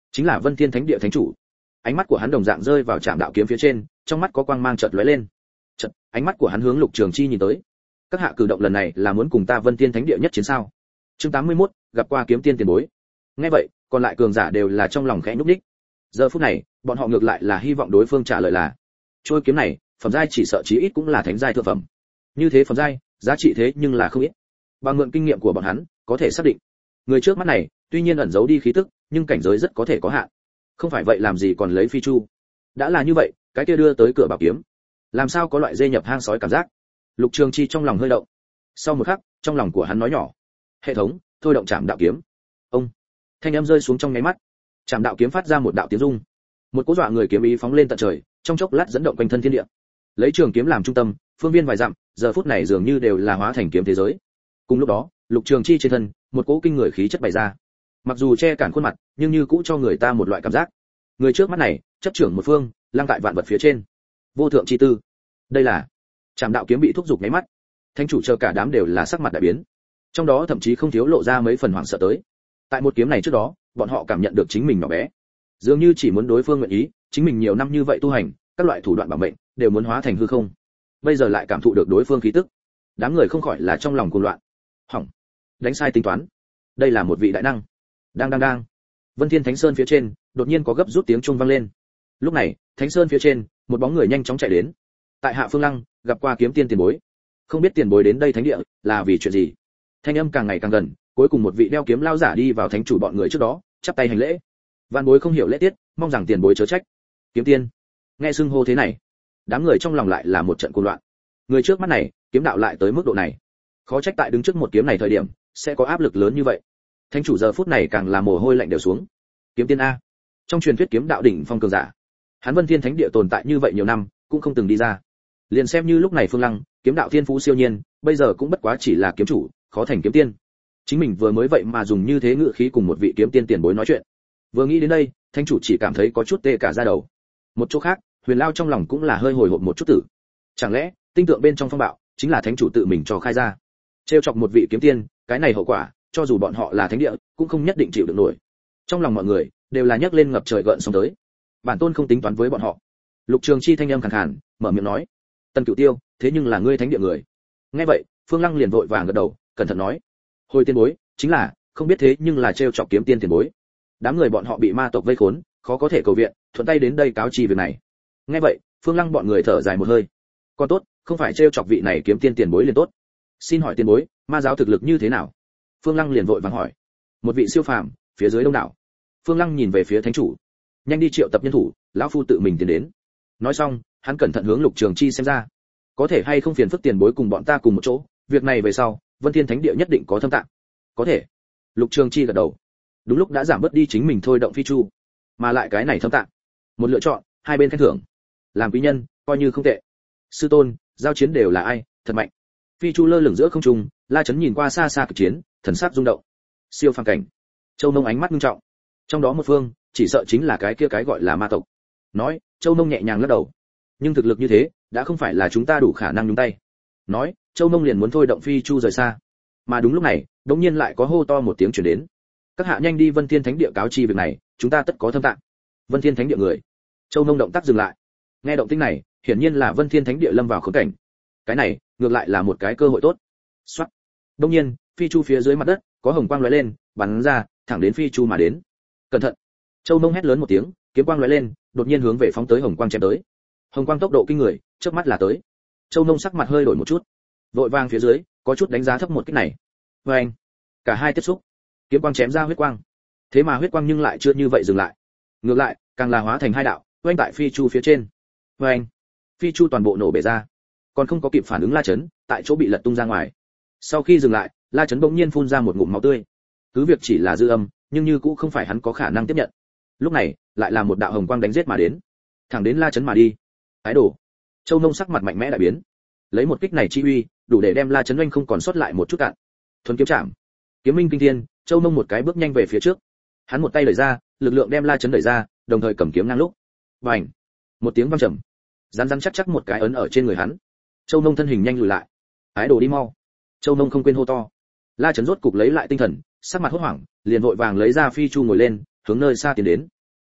chính là Vân Thiên Thánh Địa thánh chủ. Ánh mắt của hắn đồng dạng rơi vào Trảm Đạo kiếm phía trên, trong mắt có quang mang chợt lóe lên. Chợt, ánh mắt của hắn hướng Lục Trường Chi nhìn tới. Các hạ cử động lần này là muốn cùng ta Vân Thiên Thánh Địa nhất chiến sao? Chương tám mươi mốt, gặp qua kiếm tiên tiền bối. Nghe vậy, còn lại cường giả đều là trong lòng khẽ nhúc nhích. Giờ phút này, bọn họ ngược lại là hy vọng đối phương trả lời là: trôi kiếm này, phẩm giai chỉ sợ chí ít cũng là thánh giai thượng phẩm. Như thế phẩm giai, giá trị thế nhưng là không ít. Bằng mượn kinh nghiệm của bọn hắn, có thể xác định, người trước mắt này, tuy nhiên ẩn giấu đi khí tức, nhưng cảnh giới rất có thể có hạn. Không phải vậy làm gì còn lấy phi chu? Đã là như vậy, cái kia đưa tới cửa bảo kiếm, làm sao có loại dê nhập hang sói cảm giác? Lục Trường Chi trong lòng hơi động. Sau một khắc, trong lòng của hắn nói nhỏ: hệ thống, thôi động Trảm Đạo kiếm. Ông, thanh âm rơi xuống trong nháy mắt, Trảm Đạo kiếm phát ra một đạo tiếng rung, một cỗ dọa người kiếm ý phóng lên tận trời, trong chốc lát dẫn động quanh thân thiên địa. Lấy trường kiếm làm trung tâm, phương viên vài dặm, giờ phút này dường như đều là hóa thành kiếm thế giới. Cùng lúc đó, Lục Trường Chi trên thân, một cỗ kinh người khí chất bày ra. Mặc dù che cản khuôn mặt, nhưng như cũ cho người ta một loại cảm giác. Người trước mắt này, chấp trưởng một phương, lang tại vạn vật phía trên. Vô thượng chi tư. Đây là Trảm Đạo kiếm bị thúc giục nháy mắt. Thánh chủ chờ cả đám đều là sắc mặt đại biến. Trong đó thậm chí không thiếu lộ ra mấy phần hoảng sợ tới. Tại một kiếm này trước đó, bọn họ cảm nhận được chính mình nhỏ bé. Dường như chỉ muốn đối phương nguyện ý, chính mình nhiều năm như vậy tu hành, các loại thủ đoạn bảo mệnh đều muốn hóa thành hư không. Bây giờ lại cảm thụ được đối phương khí tức, đám người không khỏi là trong lòng cuồng loạn. Hỏng, đánh sai tính toán. Đây là một vị đại năng. Đang đang đang. Vân Thiên Thánh Sơn phía trên, đột nhiên có gấp rút tiếng chuông vang lên. Lúc này, Thánh Sơn phía trên, một bóng người nhanh chóng chạy đến. Tại Hạ Phương Lăng, gặp qua kiếm tiên tiền bối. Không biết tiền bối đến đây thánh địa là vì chuyện gì? Thanh âm càng ngày càng gần, cuối cùng một vị đeo kiếm lao giả đi vào thánh chủ bọn người trước đó, chắp tay hành lễ. Vạn bối không hiểu lễ tiết, mong rằng tiền bối chớ trách. Kiếm tiên. Nghe xưng hô thế này, đám người trong lòng lại là một trận cuồng loạn. Người trước mắt này, kiếm đạo lại tới mức độ này, khó trách tại đứng trước một kiếm này thời điểm sẽ có áp lực lớn như vậy. Thánh chủ giờ phút này càng là mồ hôi lạnh đều xuống. Kiếm tiên a, trong truyền thuyết kiếm đạo đỉnh phong cường giả, hắn Vân Thiên Thánh Địa tồn tại như vậy nhiều năm, cũng không từng đi ra. Liền xem như lúc này Phương Lăng, kiếm đạo thiên phú siêu nhiên, bây giờ cũng bất quá chỉ là kiếm chủ, khó thành kiếm tiên. Chính mình vừa mới vậy mà dùng như thế ngữ khí cùng một vị kiếm tiên tiền bối nói chuyện. Vừa nghĩ đến đây, thánh chủ chỉ cảm thấy có chút tê cả da đầu. Một chỗ khác, Huyền Lao trong lòng cũng là hơi hồi hộp một chút tử. Chẳng lẽ, tinh tượng bên trong phong bạo chính là thánh chủ tự mình cho khai ra? Trêu chọc một vị kiếm tiên, cái này hậu quả, cho dù bọn họ là thánh địa, cũng không nhất định chịu được nổi. Trong lòng mọi người đều là nhấc lên ngập trời gợn sóng tới. Bản tôn không tính toán với bọn họ. Lục Trường Chi thanh âm khàn khàn, mở miệng nói: "Tần Cửu Tiêu, thế nhưng là ngươi thánh địa người." Nghe vậy, Phương Lăng liền vội vàng gật đầu, cẩn thận nói: "Hồi tiên bối, chính là, không biết thế nhưng là trêu chọc kiếm tiên tiền bối. Đám người bọn họ bị ma tộc vây khốn, khó có thể cầu viện, thuận tay đến đây cáo chi việc này." Nghe vậy, Phương Lăng bọn người thở dài một hơi. Còn tốt, không phải trêu chọc vị này kiếm tiên tiền bối liền tốt. Xin hỏi tiền bối, ma giáo thực lực như thế nào? Phương Lăng liền vội vàng hỏi. Một vị siêu phàm, phía dưới đông đảo. Phương Lăng nhìn về phía thánh chủ. Nhanh đi triệu tập nhân thủ, lão phu tự mình tiến đến. Nói xong, hắn cẩn thận hướng Lục Trường Chi xem ra. Có thể hay không phiền phức tiền bối cùng bọn ta cùng một chỗ, việc này về sau, Vân Thiên Thánh Địa nhất định có thâm tạng. Có thể. Lục Trường Chi gật đầu. Đúng lúc đã giảm bớt đi chính mình thôi động phi chu, mà lại cái này thâm tạng. Một lựa chọn, hai bên khen thưởng. Làm quý nhân, coi như không tệ. Sư tôn, giao chiến đều là ai, thật mạnh. Phi chu lơ lửng giữa không trung, La Chấn nhìn qua xa xa cực chiến, thần sắc rung động. Siêu phàm cảnh. Châu Nông ánh mắt nghiêm trọng. Trong đó một phương, chỉ sợ chính là cái kia cái gọi là ma tộc. Nói, Châu Nông nhẹ nhàng lắc đầu. Nhưng thực lực như thế, đã không phải là chúng ta đủ khả năng nhúng tay. Nói, Châu Nông liền muốn thôi động phi chu rời xa. Mà đúng lúc này, đột nhiên lại có hô to một tiếng truyền đến. Các hạ nhanh đi Vân Thiên Thánh Địa cáo chi việc này, chúng ta tất có thâm tạng. Vân Thiên Thánh Địa người. Châu Nông động tác dừng lại. Nghe động tĩnh này, hiển nhiên là Vân Thiên Thánh Địa lâm vào khốn cảnh. Cái này, ngược lại là một cái cơ hội tốt. Soát. Đột nhiên, phi chu phía dưới mặt đất có hồng quang lóe lên, bắn ra, thẳng đến phi chu mà đến. Cẩn thận! Châu Nông hét lớn một tiếng, kiếm quang lóe lên, đột nhiên hướng về phóng tới hồng quang chém tới. Hồng quang tốc độ kinh người, chớp mắt là tới. Châu Nông sắc mặt hơi đổi một chút, vội vàng phía dưới, có chút đánh giá thấp một kích này. Và anh, cả hai tiếp xúc, kiếm quang chém ra huyết quang. Thế mà huyết quang nhưng lại chưa như vậy dừng lại, ngược lại, càng là hóa thành hai đạo, oanh tại phi chu phía trên. Và anh, phi chu toàn bộ nổ bể ra, còn không có kịp phản ứng La Chấn, tại chỗ bị lật tung ra ngoài. Sau khi dừng lại, La Chấn bỗng nhiên phun ra một ngụm máu tươi. Cứ việc chỉ là dư âm, nhưng như cũng không phải hắn có khả năng tiếp nhận. Lúc này, lại là một đạo hồng quang đánh giết mà đến, thẳng đến La Chấn mà đi. Ái đồ! Châu Nông sắc mặt mạnh mẽ đại biến. Lấy một kích này chi uy, đủ để đem La Chấn oanh không còn sót lại một chút cạn. Thuần kiếm chạm, kiếm minh kinh thiên, Châu Nông một cái bước nhanh về phía trước. Hắn một tay đẩy ra, lực lượng đem La Chấn đẩy ra, đồng thời cầm kiếm ngang lúc. Bành! Một tiếng vang trầm, rắn rắn chắc chắc một cái ấn ở trên người hắn. Châu Nông thân hình nhanh lùi lại. Ái đồ đi mau! Châu Nông không quên hô to. La Chấn rốt cục lấy lại tinh thần, sắc mặt hốt hoảng, liền vội vàng lấy ra phi chu ngồi lên, hướng nơi xa tiến đến.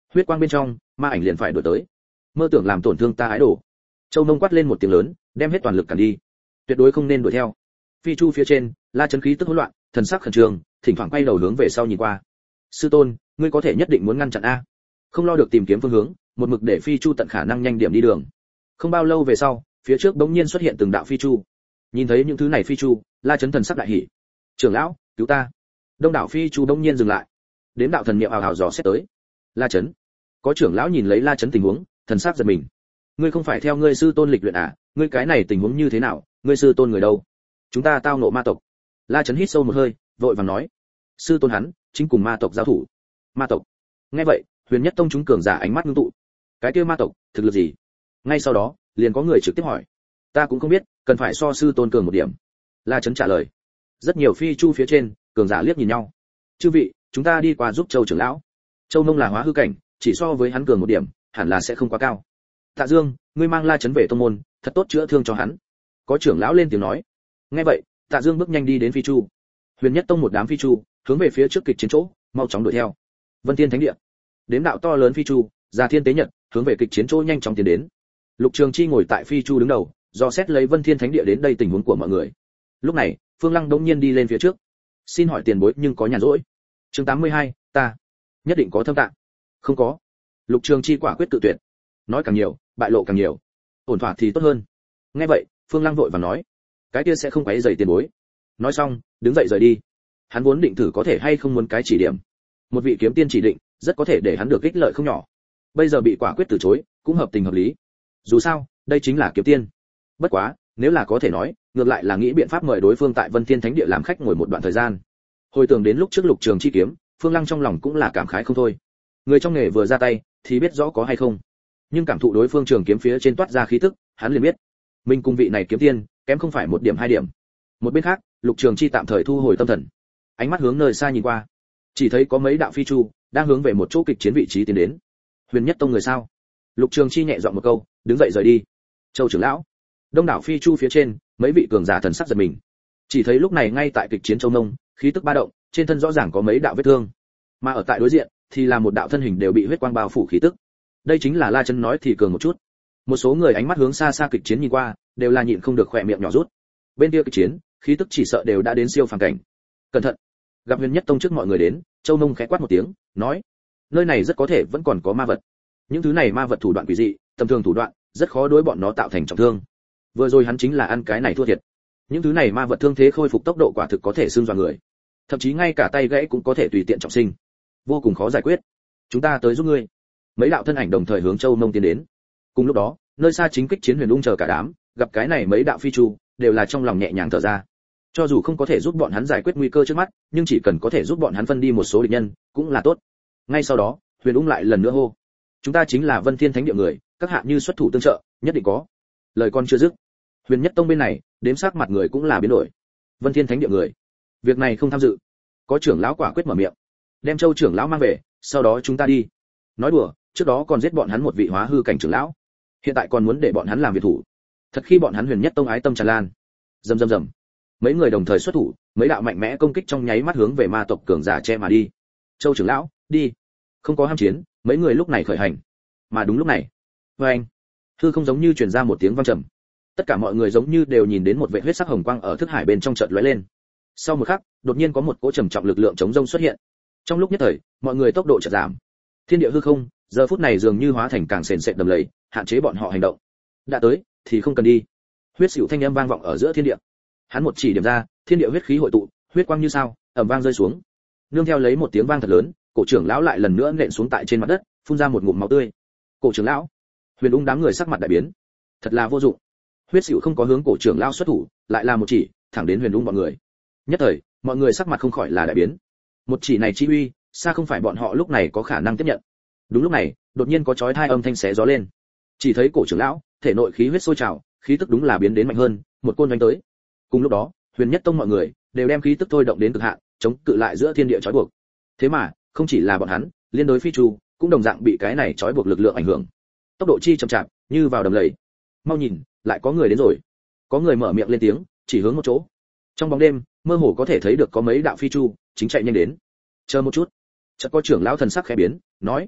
Huyết quang bên trong, ma ảnh liền phải đuổi tới. Mơ tưởng làm tổn thương ta ái đồ. Châu Nông quát lên một tiếng lớn, đem hết toàn lực cản đi. Tuyệt đối không nên đuổi theo. Phi chu phía trên, La Chấn khí tức hỗn loạn, thần sắc khẩn trương, thỉnh thoảng quay đầu hướng về sau nhìn qua. Sư tôn, ngươi có thể nhất định muốn ngăn chặn a. Không lo được tìm kiếm phương hướng, một mực để phi chu tận khả năng nhanh điểm đi đường. Không bao lâu về sau, phía trước bỗng nhiên xuất hiện từng đạo phi chu. Nhìn thấy những thứ này phi chu, La Chấn thần sắc đại hỉ. Trưởng lão, cứu ta. Đông đảo phi chu bỗng nhiên dừng lại. Đến đạo thần niệm ào ào dò xét tới. La Chấn. Có trưởng lão nhìn lấy La Chấn tình huống, thần sắc giật mình. Ngươi không phải theo ngươi sư tôn lịch luyện à? Ngươi cái này tình huống như thế nào? Ngươi sư tôn người đâu? Chúng ta tao ngộ ma tộc. La Chấn hít sâu một hơi, vội vàng nói. Sư tôn hắn chính cùng ma tộc giao thủ. Ma tộc? Nghe vậy, Huyền Nhất Tông chúng cường giả ánh mắt ngưng tụ. Cái kia ma tộc, thực lực gì? Ngay sau đó, liền có người trực tiếp hỏi. Ta cũng không biết, cần phải so sư tôn cường một điểm. La Chấn trả lời. Rất nhiều phi chu phía trên, cường giả liếc nhìn nhau. Chư vị, chúng ta đi qua giúp Châu trưởng lão. Châu Nông là hóa hư cảnh, chỉ so với hắn cường một điểm, hẳn là sẽ không quá cao. Tạ Dương, ngươi mang La Chấn về tông môn, thật tốt chữa thương cho hắn. Có trưởng lão lên tiếng nói. Nghe vậy, Tạ Dương bước nhanh đi đến phi chu. Huyền Nhất Tông một đám phi chu, hướng về phía trước kịch chiến chỗ, mau chóng đuổi theo. Vân Thiên Thánh Địa. Đếm đạo to lớn phi chu, Già Thiên Tế Nhật, hướng về kịch chiến chỗ nhanh chóng tiến đến. Lục Trường Chi ngồi tại phi chu đứng đầu, do xét lấy Vân Thiên Thánh Địa đến đây tình huống của mọi người. Lúc này, Phương Lăng đống nhiên đi lên phía trước. Xin hỏi tiền bối nhưng có nhàn rỗi. Chương tám mươi hai, ta nhất định có thâm tạng. Không có. Lục Trường Chi quả quyết tự tuyệt. Nói càng nhiều, bại lộ càng nhiều. Ổn thỏa thì tốt hơn. Nghe vậy, Phương Lăng vội vàng nói, cái kia sẽ không quấy rầy tiền bối. Nói xong, đứng dậy rời đi. Hắn vốn định thử có thể hay không muốn cái chỉ điểm. Một vị kiếm tiên chỉ định, rất có thể để hắn được ích lợi không nhỏ. Bây giờ bị quả quyết từ chối, cũng hợp tình hợp lý. Dù sao, đây chính là kiếm tiên. Bất quá, nếu là có thể nói, ngược lại là nghĩ biện pháp mời đối phương tại Vân Thiên Thánh Địa làm khách ngồi một đoạn thời gian. Hồi tưởng đến lúc trước Lục Trường Chi kiếm, Phương Lăng trong lòng cũng là cảm khái không thôi. Người trong nghề vừa ra tay, thì biết rõ có hay không. Nhưng cảm thụ đối phương trường kiếm phía trên toát ra khí tức, hắn liền biết, mình cùng vị này kiếm tiên, kém không phải một điểm hai điểm. Một bên khác, Lục Trường Chi tạm thời thu hồi tâm thần, ánh mắt hướng nơi xa nhìn qua, chỉ thấy có mấy đạo phi chu đang hướng về một chỗ kịch chiến vị trí tiến đến. Huyền Nhất Tông người sao? Lục Trường Chi nhẹ giọng một câu, đứng dậy rời đi. Châu trưởng lão. Đông đảo phi chu phía trên, mấy vị cường giả thần sắc giật mình. Chỉ thấy lúc này ngay tại kịch chiến Châu Nông, khí tức ba động, trên thân rõ ràng có mấy đạo vết thương, mà ở tại đối diện thì là một đạo thân hình đều bị huyết quang bao phủ khí tức. Đây chính là La Chân nói thì cường một chút. Một số người ánh mắt hướng xa xa kịch chiến nhìn qua, đều là nhịn không được khỏe miệng nhỏ rút. Bên kia kịch chiến, khí tức chỉ sợ đều đã đến siêu phàm cảnh. Cẩn thận. Gặp Huyền Nhất Tông trước mọi người đến, Châu Nông khẽ quát một tiếng, nói: nơi này rất có thể vẫn còn có ma vật. Những thứ này ma vật thủ đoạn quỷ dị, tầm thường thủ đoạn, rất khó đối bọn nó tạo thành trọng thương. Vừa rồi hắn chính là ăn cái này thua thiệt. Những thứ này ma vật thương thế khôi phục tốc độ quả thực có thể xương dọa người, thậm chí ngay cả tay gãy cũng có thể tùy tiện trọng sinh, vô cùng khó giải quyết. Chúng ta tới giúp ngươi. Mấy đạo thân ảnh đồng thời hướng Châu Nông tiến đến. Cùng lúc đó, nơi xa chính kích chiến Huyền Ung chờ cả đám, gặp cái này mấy đạo phi chu, đều là trong lòng nhẹ nhàng thở ra. Cho dù không có thể giúp bọn hắn giải quyết nguy cơ trước mắt, nhưng chỉ cần có thể giúp bọn hắn phân đi một số địch nhân, cũng là tốt. Ngay sau đó, Huyền Ung lại lần nữa hô: chúng ta chính là Vân Thiên Thánh Địa người, các hạ như xuất thủ tương trợ, nhất định có. Lời con chưa dứt, Huyền Nhất Tông bên này, đếm sắc mặt người cũng là biến đổi. Vân Thiên Thánh Địa người, việc này không tham dự. Có trưởng lão quả quyết mở miệng: đem Châu trưởng lão mang về, sau đó chúng ta đi. Nói đùa, trước đó còn giết bọn hắn một vị hóa hư cảnh trưởng lão, hiện tại còn muốn để bọn hắn làm việc thủ. Thật khi bọn hắn Huyền Nhất Tông ái tâm tràn lan. Rầm rầm rầm. Mấy người đồng thời xuất thủ, mấy đạo mạnh mẽ công kích trong nháy mắt hướng về ma tộc cường giả che mà đi. Châu trưởng lão, đi. Không có ham chiến, mấy người lúc này khởi hành. Mà đúng lúc này, oeng, hư không giống như truyền ra một tiếng vang trầm. Tất cả mọi người giống như đều nhìn đến một vệt huyết sắc hồng quang ở thức hải bên trong chợt lóe lên. Sau một khắc, đột nhiên có một cỗ trầm trọng lực lượng chống rông xuất hiện. Trong lúc nhất thời, mọi người tốc độ chợt giảm. Thiên địa hư không, giờ phút này dường như hóa thành càng sền sệt đầm lầy, hạn chế bọn họ hành động. Đã tới, thì không cần đi. Huyết xỉu thanh âm vang vọng ở giữa thiên địa. Hắn một chỉ điểm ra, thiên địa huyết khí hội tụ, huyết quang như sao, ầm vang rơi xuống. Nương theo lấy một tiếng vang thật lớn, cổ trưởng lão lại lần nữa nện xuống tại trên mặt đất, phun ra một ngụm máu tươi. Cổ trưởng lão, Huyền Ung đám người sắc mặt đại biến. Thật là vô dụng. Huyết xỉu không có hướng cổ trưởng lão xuất thủ, lại là một chỉ, thẳng đến Huyền Ung bọn người. Nhất thời, mọi người sắc mặt không khỏi là đại biến. Một chỉ này chi uy, xa không phải bọn họ lúc này có khả năng tiếp nhận. Đúng lúc này, đột nhiên có chói tai âm thanh xé gió lên. Chỉ thấy cổ trưởng lão, thể nội khí huyết sôi trào, khí tức đúng là biến đến mạnh hơn, một côn đánh tới. Cùng lúc đó, Huyền Nhất Tông mọi người đều đem khí tức thôi động đến cực hạn, chống cự lại giữa thiên địa trói buộc. Thế mà, không chỉ là bọn hắn, liên đối phi chu cũng đồng dạng bị cái này trói buộc lực lượng ảnh hưởng. Tốc độ chi chậm chạp, như vào đầm lầy. Mau nhìn, lại có người đến rồi. Có người mở miệng lên tiếng, chỉ hướng một chỗ. Trong bóng đêm, mơ hồ có thể thấy được có mấy đạo phi chu chính chạy nhanh đến. Chờ một chút. Chợt có trưởng lão thần sắc khẽ biến, nói: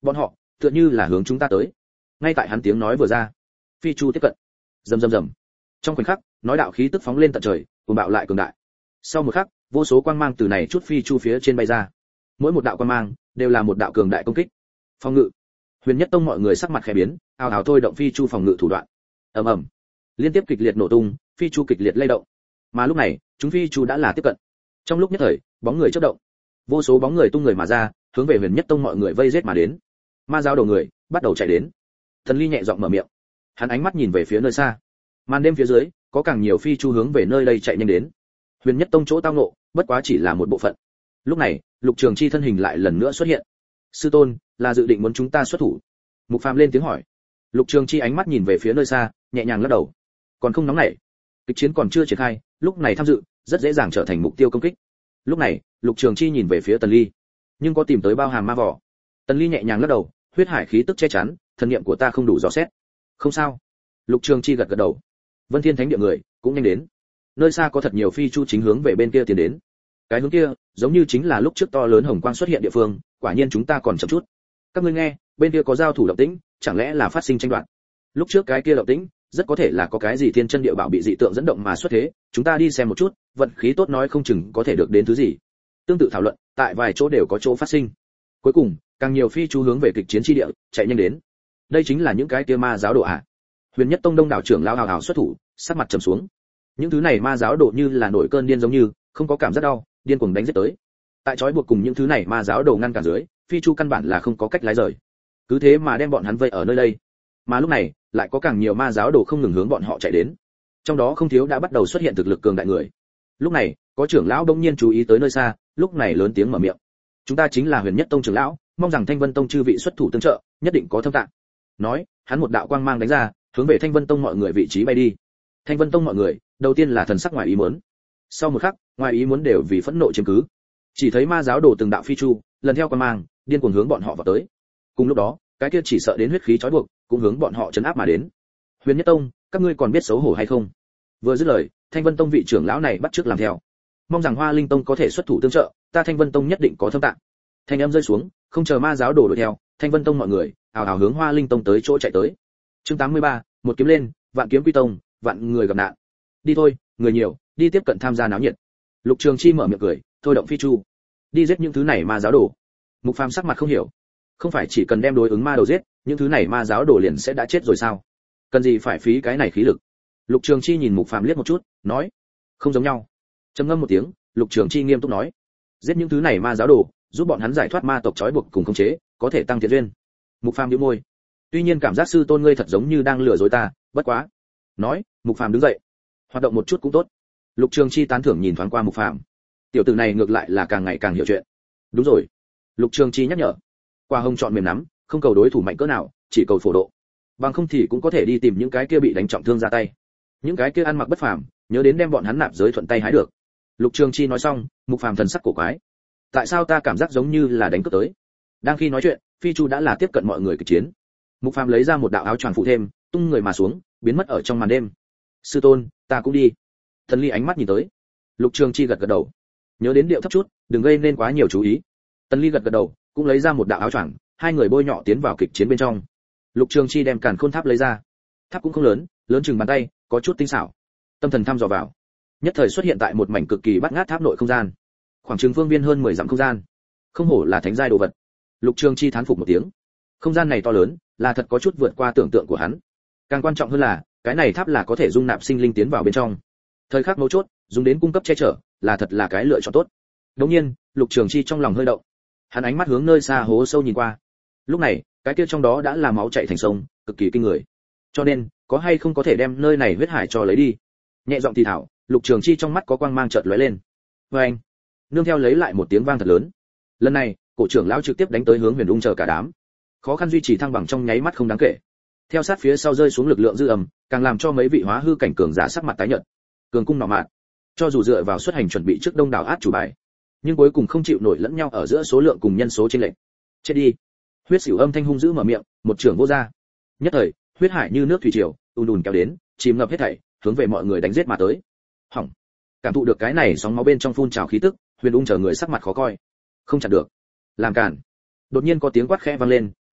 Bọn họ tựa như là hướng chúng ta tới. Ngay tại hắn tiếng nói vừa ra, phi chu tiếp cận. Rầm rầm rầm. Trong khoảnh khắc, nói đạo khí tức phóng lên tận trời, cuồng bạo lại cường đại. Sau một khắc, vô số quang mang từ này chút phi chu phía trên bay ra. Mỗi một đạo quang mang đều là một đạo cường đại công kích. Phòng ngự. Huyền Nhất Tông mọi người sắc mặt khẽ biến, ào ào thôi động phi chu phòng ngự thủ đoạn. Ầm ầm. Liên tiếp kịch liệt nổ tung, phi chu kịch liệt lay động. Mà lúc này, chúng phi chu đã là tiếp cận. Trong lúc nhất thời, bóng người chớp động. Vô số bóng người tung người mà ra, hướng về Huyền Nhất Tông mọi người vây giết mà đến. Ma giáo đầu người bắt đầu chạy đến. Thần Ly nhẹ giọng mở miệng. Hắn ánh mắt nhìn về phía nơi xa. Màn đêm phía dưới, có càng nhiều phi chu hướng về nơi đây chạy nhanh đến. Huyền Nhất Tông chỗ tao ngộ, bất quá chỉ là một bộ phận. Lúc này, Lục Trường Chi thân hình lại lần nữa xuất hiện. Sư tôn, là dự định muốn chúng ta xuất thủ? Mục Phàm lên tiếng hỏi. Lục Trường Chi ánh mắt nhìn về phía nơi xa, nhẹ nhàng lắc đầu. Còn không nóng nảy. Kịch chiến còn chưa triển khai, lúc này tham dự, rất dễ dàng trở thành mục tiêu công kích. Lúc này, Lục Trường Chi nhìn về phía Tần Ly, nhưng có tìm tới bao hàm ma vỏ. Tần Ly nhẹ nhàng lắc đầu, huyết hải khí tức che chắn, thần niệm của ta không đủ dò xét. Không sao. Lục Trường Chi gật gật đầu. Vân Thiên Thánh địa người cũng nhanh đến. Nơi xa có thật nhiều phi chu chính hướng về bên kia tiến đến. Cái hướng kia, giống như chính là lúc trước to lớn hồng quang xuất hiện địa phương, quả nhiên chúng ta còn chậm chút. Các ngươi nghe, bên kia có giao thủ động tĩnh, chẳng lẽ là phát sinh tranh đoạt? Lúc trước cái kia động tĩnh, rất có thể là có cái gì thiên chân địa bảo bị dị tượng dẫn động mà xuất thế, chúng ta đi xem một chút, vận khí tốt nói không chừng có thể được đến thứ gì. Tương tự thảo luận, tại vài chỗ đều có chỗ phát sinh. Cuối cùng, càng nhiều phi chu hướng về kịch chiến chi địa, chạy nhanh đến. Đây chính là những cái kia ma giáo đồ ạ. À. Huyền Nhất Tông đông đảo trưởng lao hào hào xuất thủ, sắc mặt trầm xuống. Những thứ này ma giáo đồ như là nổi cơn điên giống như, không có cảm giác đau, điên cuồng đánh giết tới. Tại trói buộc cùng những thứ này ma giáo đồ ngăn cản dưới, phi chu căn bản là không có cách lái rời. Cứ thế mà đem bọn hắn vây ở nơi đây. Mà lúc này, lại có càng nhiều ma giáo đồ không ngừng hướng bọn họ chạy đến. Trong đó không thiếu đã bắt đầu xuất hiện thực lực cường đại người. Lúc này, có trưởng lão đông nhiên chú ý tới nơi xa, lúc này lớn tiếng mở miệng. Chúng ta chính là Huyền Nhất Tông trưởng lão, mong rằng Thanh Vân Tông chư vị xuất thủ tương trợ, nhất định có thâm tạng. Nói, hắn một đạo quang mang đánh ra, hướng về Thanh Vân Tông mọi người vị trí bay đi. Thanh Vân Tông mọi người, đầu tiên là thần sắc ngoài ý muốn. Sau một khắc, ngoài ý muốn đều vì phẫn nộ chiếm cứ. Chỉ thấy ma giáo đồ từng đạo phi chu, lần theo quang mang, điên cuồng hướng bọn họ vào tới. Cùng lúc đó, cái kia chỉ sợ đến huyết khí trói buộc, cũng hướng bọn họ chấn áp mà đến. Huyền Nhất Tông, các ngươi còn biết xấu hổ hay không? Vừa dứt lời, Thanh Vân Tông vị trưởng lão này bắt chước làm theo. Mong rằng Hoa Linh Tông có thể xuất thủ tương trợ, ta Thanh Vân Tông nhất định có thâm tạng. Thanh âm rơi xuống, không chờ ma giáo đồ đuổi theo, Thanh Vân Tông mọi người ào ào hướng Hoa Linh Tông tới chỗ chạy tới. Chương tám mươi ba, một kiếm lên, vạn kiếm quy tông, vạn người gặp nạn. Đi thôi, người nhiều, đi tiếp cận tham gia náo nhiệt. Lục Trường Chi mở miệng cười, thôi động phi chu, đi giết những thứ này ma giáo đồ. Mục Phàm sắc mặt không hiểu, không phải chỉ cần đem đối ứng ma đầu giết, những thứ này ma giáo đồ liền sẽ đã chết rồi sao? Cần gì phải phí cái này khí lực? Lục Trường Chi nhìn Mục Phàm liếc một chút, nói, không giống nhau. Trầm ngâm một tiếng, Lục Trường Chi nghiêm túc nói, giết những thứ này ma giáo đồ, giúp bọn hắn giải thoát ma tộc trói buộc cùng khống chế, có thể tăng thiện duyên. Mục Phàm nhíu môi, tuy nhiên cảm giác sư tôn ngươi thật giống như đang lừa dối ta, bất quá. Nói, Mục Phàm đứng dậy, hoạt động một chút cũng tốt. Lục Trường Chi tán thưởng nhìn thoáng qua Mục Phàm, tiểu tử này ngược lại là càng ngày càng hiểu chuyện. Đúng rồi, Lục Trường Chi nhắc nhở, qua hông chọn mềm nắm, không cầu đối thủ mạnh cỡ nào, chỉ cầu phổ độ. Bằng không thì cũng có thể đi tìm những cái kia bị đánh trọng thương ra tay. Những cái kia ăn mặc bất phàm, nhớ đến đem bọn hắn nạp giới thuận tay hái được. Lục Trường Chi nói xong, Mục Phàm thần sắc cổ quái. Tại sao ta cảm giác giống như là đánh cướp tới? Đang khi nói chuyện, phi chu đã là tiếp cận mọi người kịch chiến. Mục Phàm lấy ra một đạo áo choàng phụ thêm, tung người mà xuống, biến mất ở trong màn đêm. Sư tôn, ta cũng đi. Thần Ly ánh mắt nhìn tới. Lục Trường Chi gật gật đầu. Nhớ đến điệu thấp chút, đừng gây nên quá nhiều chú ý. Tần Ly gật gật đầu, cũng lấy ra một đạo áo choàng, hai người bôi nhọ tiến vào kịch chiến bên trong. Lục Trường Chi đem Càn Khôn Tháp lấy ra. Tháp cũng không lớn, lớn chừng bàn tay, có chút tinh xảo. Tâm thần thăm dò vào, nhất thời xuất hiện tại một mảnh cực kỳ bắt ngát tháp nội không gian. Khoảng chừng phương viên hơn mười dặm không gian. Không hổ là thánh giai đồ vật. Lục Trường Chi thán phục một tiếng. Không gian này to lớn, là thật có chút vượt qua tưởng tượng của hắn. Càng quan trọng hơn là, cái này tháp là có thể dung nạp sinh linh tiến vào bên trong. Thời khắc mấu chốt, dùng đến cung cấp che chở, là thật là cái lựa chọn tốt. Đương nhiên, Lục Trường Chi trong lòng hơi động. Hắn ánh mắt hướng nơi xa hố sâu nhìn qua. Lúc này, cái kia trong đó đã là máu chảy thành sông, cực kỳ kinh người. Cho nên, có hay không có thể đem nơi này huyết hải cho lấy đi? Nhẹ giọng thì thảo, Lục Trường Chi trong mắt có quang mang chợt lóe lên. Và anh, nương theo lấy lại một tiếng vang thật lớn. Lần này, cổ trưởng lão trực tiếp đánh tới hướng Huyền Ung chờ cả đám. Khó khăn duy trì thăng bằng trong nháy mắt không đáng kể. Theo sát phía sau rơi xuống lực lượng dư ầm, càng làm cho mấy vị hóa hư cảnh cường giả sắc mặt tái nhợt. Cường cung nọ mạn, cho dù dựa vào xuất hành chuẩn bị trước đông đảo át chủ bài, nhưng cuối cùng không chịu nổi lẫn nhau ở giữa số lượng cùng nhân số trên lệch. Chết đi. Huyết Sửu âm thanh hung dữ mở miệng, một trường vô ra. Nhất thời, huyết hải như nước thủy triều, ùn ùn kéo đến, chìm ngập hết thảy, hướng về mọi người đánh giết mà tới. Hỏng. Cảm thụ được cái này sóng máu bên trong phun trào khí tức, Huyền Ung chờ người sắc mặt khó coi. Không chặn được. Làm cản. Đột nhiên có tiếng quát khẽ vang lên,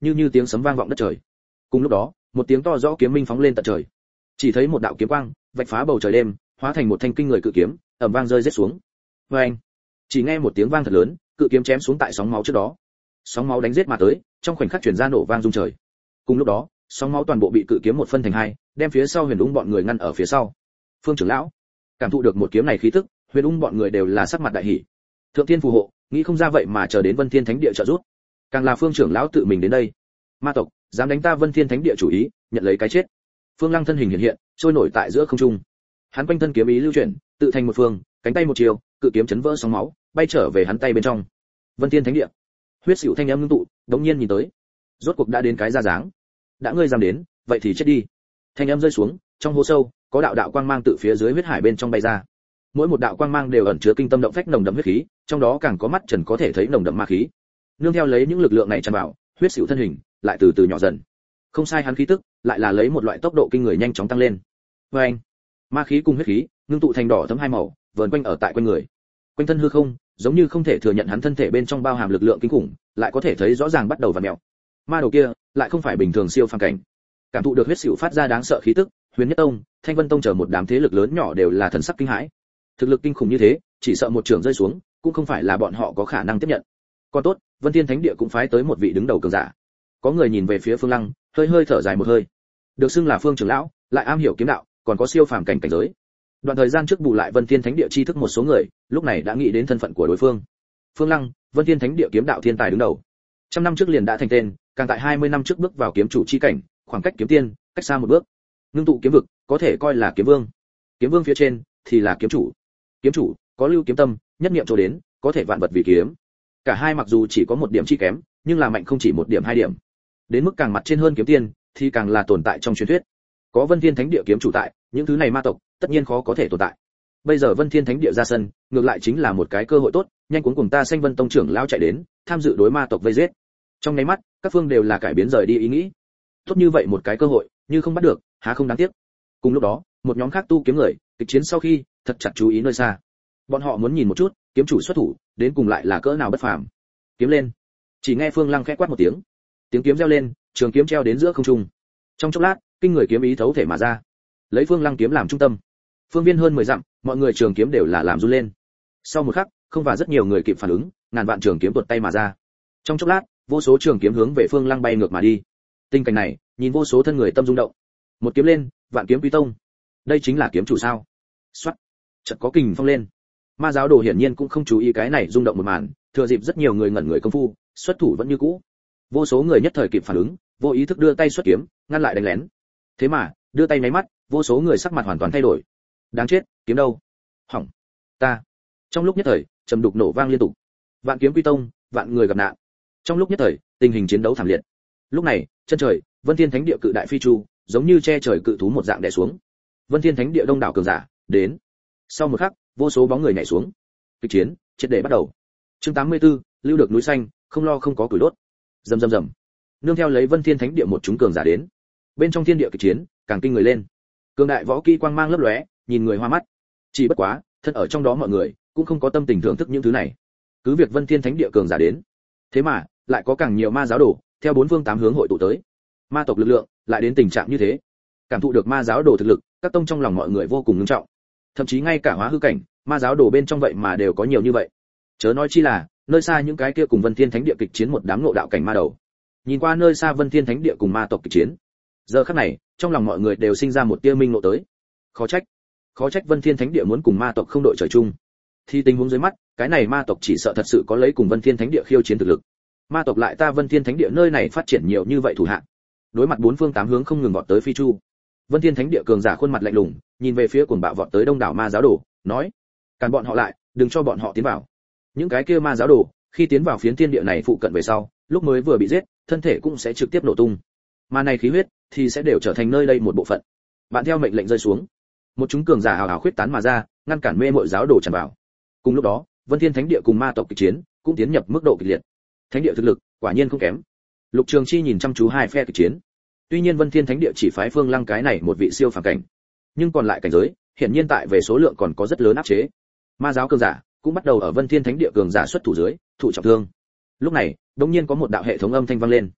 như như tiếng sấm vang vọng đất trời. Cùng lúc đó, một tiếng to rõ kiếm minh phóng lên tận trời. Chỉ thấy một đạo kiếm quang vạch phá bầu trời đêm, hóa thành một thanh kinh người cự kiếm, ầm vang rơi rớt xuống. Oeng! Chỉ nghe một tiếng vang thật lớn, cự kiếm chém xuống tại sóng máu trước đó. Sóng máu đánh giết mà tới, trong khoảnh khắc truyền ra nổ vang rung trời. Cùng lúc đó, sóng máu toàn bộ bị cự kiếm một phân thành hai, đem phía sau Huyền Ung bọn người ngăn ở phía sau. Phương trưởng lão cảm thụ được một kiếm này khí tức, Huyền Ung bọn người đều là sắc mặt đại hỉ. Thượng thiên phù hộ, nghĩ không ra vậy mà chờ đến Vân Thiên Thánh Địa trợ giúp. Càng là Phương trưởng lão tự mình đến đây. Ma tộc dám đánh ta Vân Thiên Thánh Địa chủ ý, nhận lấy cái chết. Phương Lăng thân hình hiện hiện, trôi nổi tại giữa không trung. Hắn quanh thân kiếm ý lưu chuyển, tự thành một phương, cánh tay một chiều, cự kiếm chấn vỡ sóng máu, bay trở về hắn tay bên trong. Vân Thiên Thánh Địa. Huyết Sửu thanh âm ngưng tụ, đống nhiên nhìn tới. Rốt cuộc đã đến cái ra dáng. Đã ngươi dám đến, vậy thì chết đi. Thanh âm rơi xuống, trong hố sâu, có đạo đạo quang mang tự phía dưới huyết hải bên trong bay ra. Mỗi một đạo quang mang đều ẩn chứa kinh tâm động phách nồng đậm huyết khí, trong đó càng có mắt trần có thể thấy nồng đậm ma khí. Nương theo lấy những lực lượng này tràn vào, Huyết Sửu thân hình lại từ từ nhỏ dần. Không sai, hắn khí tức lại là lấy một loại tốc độ kinh người nhanh chóng tăng lên. Và anh, ma khí cùng huyết khí ngưng tụ thành đỏ thẫm hai màu, vờn quanh ở tại quanh người. Quanh thân hư không, giống như không thể thừa nhận hắn thân thể bên trong bao hàm lực lượng kinh khủng, lại có thể thấy rõ ràng bắt đầu vặn mèo. Ma đầu kia lại không phải bình thường siêu phàm cảnh. Cảm thụ được Huyết Sửu phát ra đáng sợ khí tức, Huyền Nhất Tông, Thanh Vân Tông chờ một đám thế lực lớn nhỏ đều là thần sắc kinh hãi. Thực lực kinh khủng như thế, chỉ sợ một trường rơi xuống, cũng không phải là bọn họ có khả năng tiếp nhận. Còn tốt, Vân Thiên Thánh Địa cũng phái tới một vị đứng đầu cường giả. Có người nhìn về phía Phương Lăng, hơi hơi thở dài một hơi. Được xưng là Phương trưởng lão, lại am hiểu kiếm đạo, còn có siêu phàm cảnh cảnh giới. Đoạn thời gian trước bù lại Vân Thiên Thánh Địa chi thức một số người, lúc này đã nghĩ đến thân phận của đối phương. Phương Lăng, Vân Thiên Thánh Địa kiếm đạo thiên tài đứng đầu. Trăm năm trước liền đã thành tên, càng tại hai mươi năm trước bước vào kiếm chủ chi cảnh, khoảng cách kiếm tiên, cách xa một bước. Ngưng tụ kiếm vực, có thể coi là kiếm vương. Kiếm vương phía trên thì là kiếm chủ. Kiếm chủ có lưu kiếm tâm, nhất niệm chỗ đến, có thể vạn vật vì kiếm. Cả hai mặc dù chỉ có một điểm chi kém, nhưng là mạnh không chỉ một điểm hai điểm. Đến mức càng mặt trên hơn kiếm tiên, thì càng là tồn tại trong truyền thuyết. Có Vân Thiên Thánh Địa kiếm chủ tại, những thứ này ma tộc tất nhiên khó có thể tồn tại. Bây giờ Vân Thiên Thánh Địa ra sân, ngược lại chính là một cái cơ hội tốt, nhanh cuốn cùng ta Xanh Vân Tông trưởng lão chạy đến, tham dự đối ma tộc vây giết. Trong nháy mắt, các phương đều là cải biến rời đi ý nghĩ. Tốt như vậy một cái cơ hội, như không bắt được, há không đáng tiếc. Cùng lúc đó, một nhóm khác tu kiếm người, kịch chiến sau khi, thật chặt chú ý nơi xa. Bọn họ muốn nhìn một chút, kiếm chủ xuất thủ, đến cùng lại là cỡ nào bất phàm. Kiếm lên. Chỉ nghe Phương Lăng khẽ quát một tiếng. Tiếng kiếm reo lên, trường kiếm treo đến giữa không trung. Trong chốc lát, kinh người kiếm ý thấu thể mà ra. Lấy Phương Lăng kiếm làm trung tâm, phương viên hơn mười dặm, mọi người trường kiếm đều là làm run lên. Sau một khắc, không và rất nhiều người kịp phản ứng, ngàn vạn trường kiếm tuột tay mà ra. Trong chốc lát, vô số trường kiếm hướng về Phương Lăng bay ngược mà đi. Tình cảnh này, nhìn vô số thân người tâm rung động. Một kiếm lên, vạn kiếm quy tông. Đây chính là kiếm chủ sao? Soát. Chợt có kình phong lên. Ma giáo đồ hiển nhiên cũng không chú ý cái này rung động một màn, thừa dịp rất nhiều người ngẩn người công phu, xuất thủ vẫn như cũ. Vô số người nhất thời kịp phản ứng, vô ý thức đưa tay xuất kiếm, ngăn lại đánh lén. Thế mà, đưa tay máy mắt, vô số người sắc mặt hoàn toàn thay đổi. Đáng chết, kiếm đâu? Hỏng. Ta. Trong lúc nhất thời, trầm đục nổ vang liên tục. Vạn kiếm quy tông, vạn người gặp nạn. Trong lúc nhất thời, tình hình chiến đấu thảm liệt. Lúc này, chân trời, Vân Thiên Thánh Địa cự đại phi chu, giống như che trời cự thú một dạng đè xuống. Vân Thiên Thánh Địa đông đảo cường giả, đến. Sau một khắc, vô số bóng người nhảy xuống. Kịch chiến, triệt để bắt đầu. Chương tám mươi tư, lưu được núi xanh, không lo không có củi đốt. Rầm rầm rầm. Nương theo lấy Vân Thiên Thánh Địa một chúng cường giả đến. Bên trong thiên địa kịch chiến, càng kinh người lên. Cường đại võ kỹ quang mang lấp lóe, nhìn người hoa mắt. Chỉ bất quá, thân ở trong đó mọi người cũng không có tâm tình thưởng thức những thứ này. Cứ việc Vân Thiên Thánh Địa cường giả đến, thế mà lại có càng nhiều ma giáo đồ theo bốn phương tám hướng hội tụ tới. Ma tộc lực lượng lại đến tình trạng như thế. Cảm thụ được ma giáo đồ thực lực, các tông trong lòng mọi người vô cùng nghiêm trọng. Thậm chí ngay cả hóa hư cảnh, ma giáo đồ bên trong vậy mà đều có nhiều như vậy. Chớ nói chi là, nơi xa những cái kia cùng Vân Thiên Thánh Địa kịch chiến một đám ngộ đạo cảnh ma đầu. Nhìn qua nơi xa Vân Thiên Thánh Địa cùng ma tộc kịch chiến, giờ khắc này, trong lòng mọi người đều sinh ra một tia minh ngộ tới. Khó trách, khó trách Vân Thiên Thánh Địa muốn cùng ma tộc không đội trời chung. Thì tình huống dưới mắt, cái này ma tộc chỉ sợ thật sự có lấy cùng Vân Thiên Thánh Địa khiêu chiến thực lực. Ma tộc lại ta Vân Thiên Thánh Địa nơi này phát triển nhiều như vậy thủ hạ. Đối mặt bốn phương tám hướng không ngừng vọt tới phi chu. Vân Thiên Thánh Địa cường giả khuôn mặt lạnh lùng, nhìn về phía cuồng bạo vọt tới đông đảo ma giáo đồ, nói: "Cản bọn họ lại, đừng cho bọn họ tiến vào." Những cái kia ma giáo đồ, khi tiến vào phiến thiên địa này phụ cận về sau, lúc mới vừa bị giết, thân thể cũng sẽ trực tiếp nổ tung. Mà này khí huyết thì sẽ đều trở thành nơi đây một bộ phận. Bạn theo mệnh lệnh rơi xuống, một chúng cường giả hào hào khuyết tán mà ra, ngăn cản mê muội giáo đồ tràn vào. Cùng lúc đó, Vân Thiên Thánh Địa cùng ma tộc kịch chiến, cũng tiến nhập mức độ kịch liệt. Thánh địa thực lực, quả nhiên không kém. Lục Trường Chi nhìn chăm chú hai phe kịch chiến. Tuy nhiên Vân Thiên Thánh Địa chỉ phái Phương Lăng cái này một vị siêu phàm cảnh, nhưng còn lại cảnh giới, hiển nhiên tại về số lượng còn có rất lớn áp chế. Ma giáo cường giả cũng bắt đầu ở Vân Thiên Thánh Địa cường giả xuất thủ dưới, thụ trọng thương. Lúc này, đột nhiên có một đạo hệ thống âm thanh vang lên.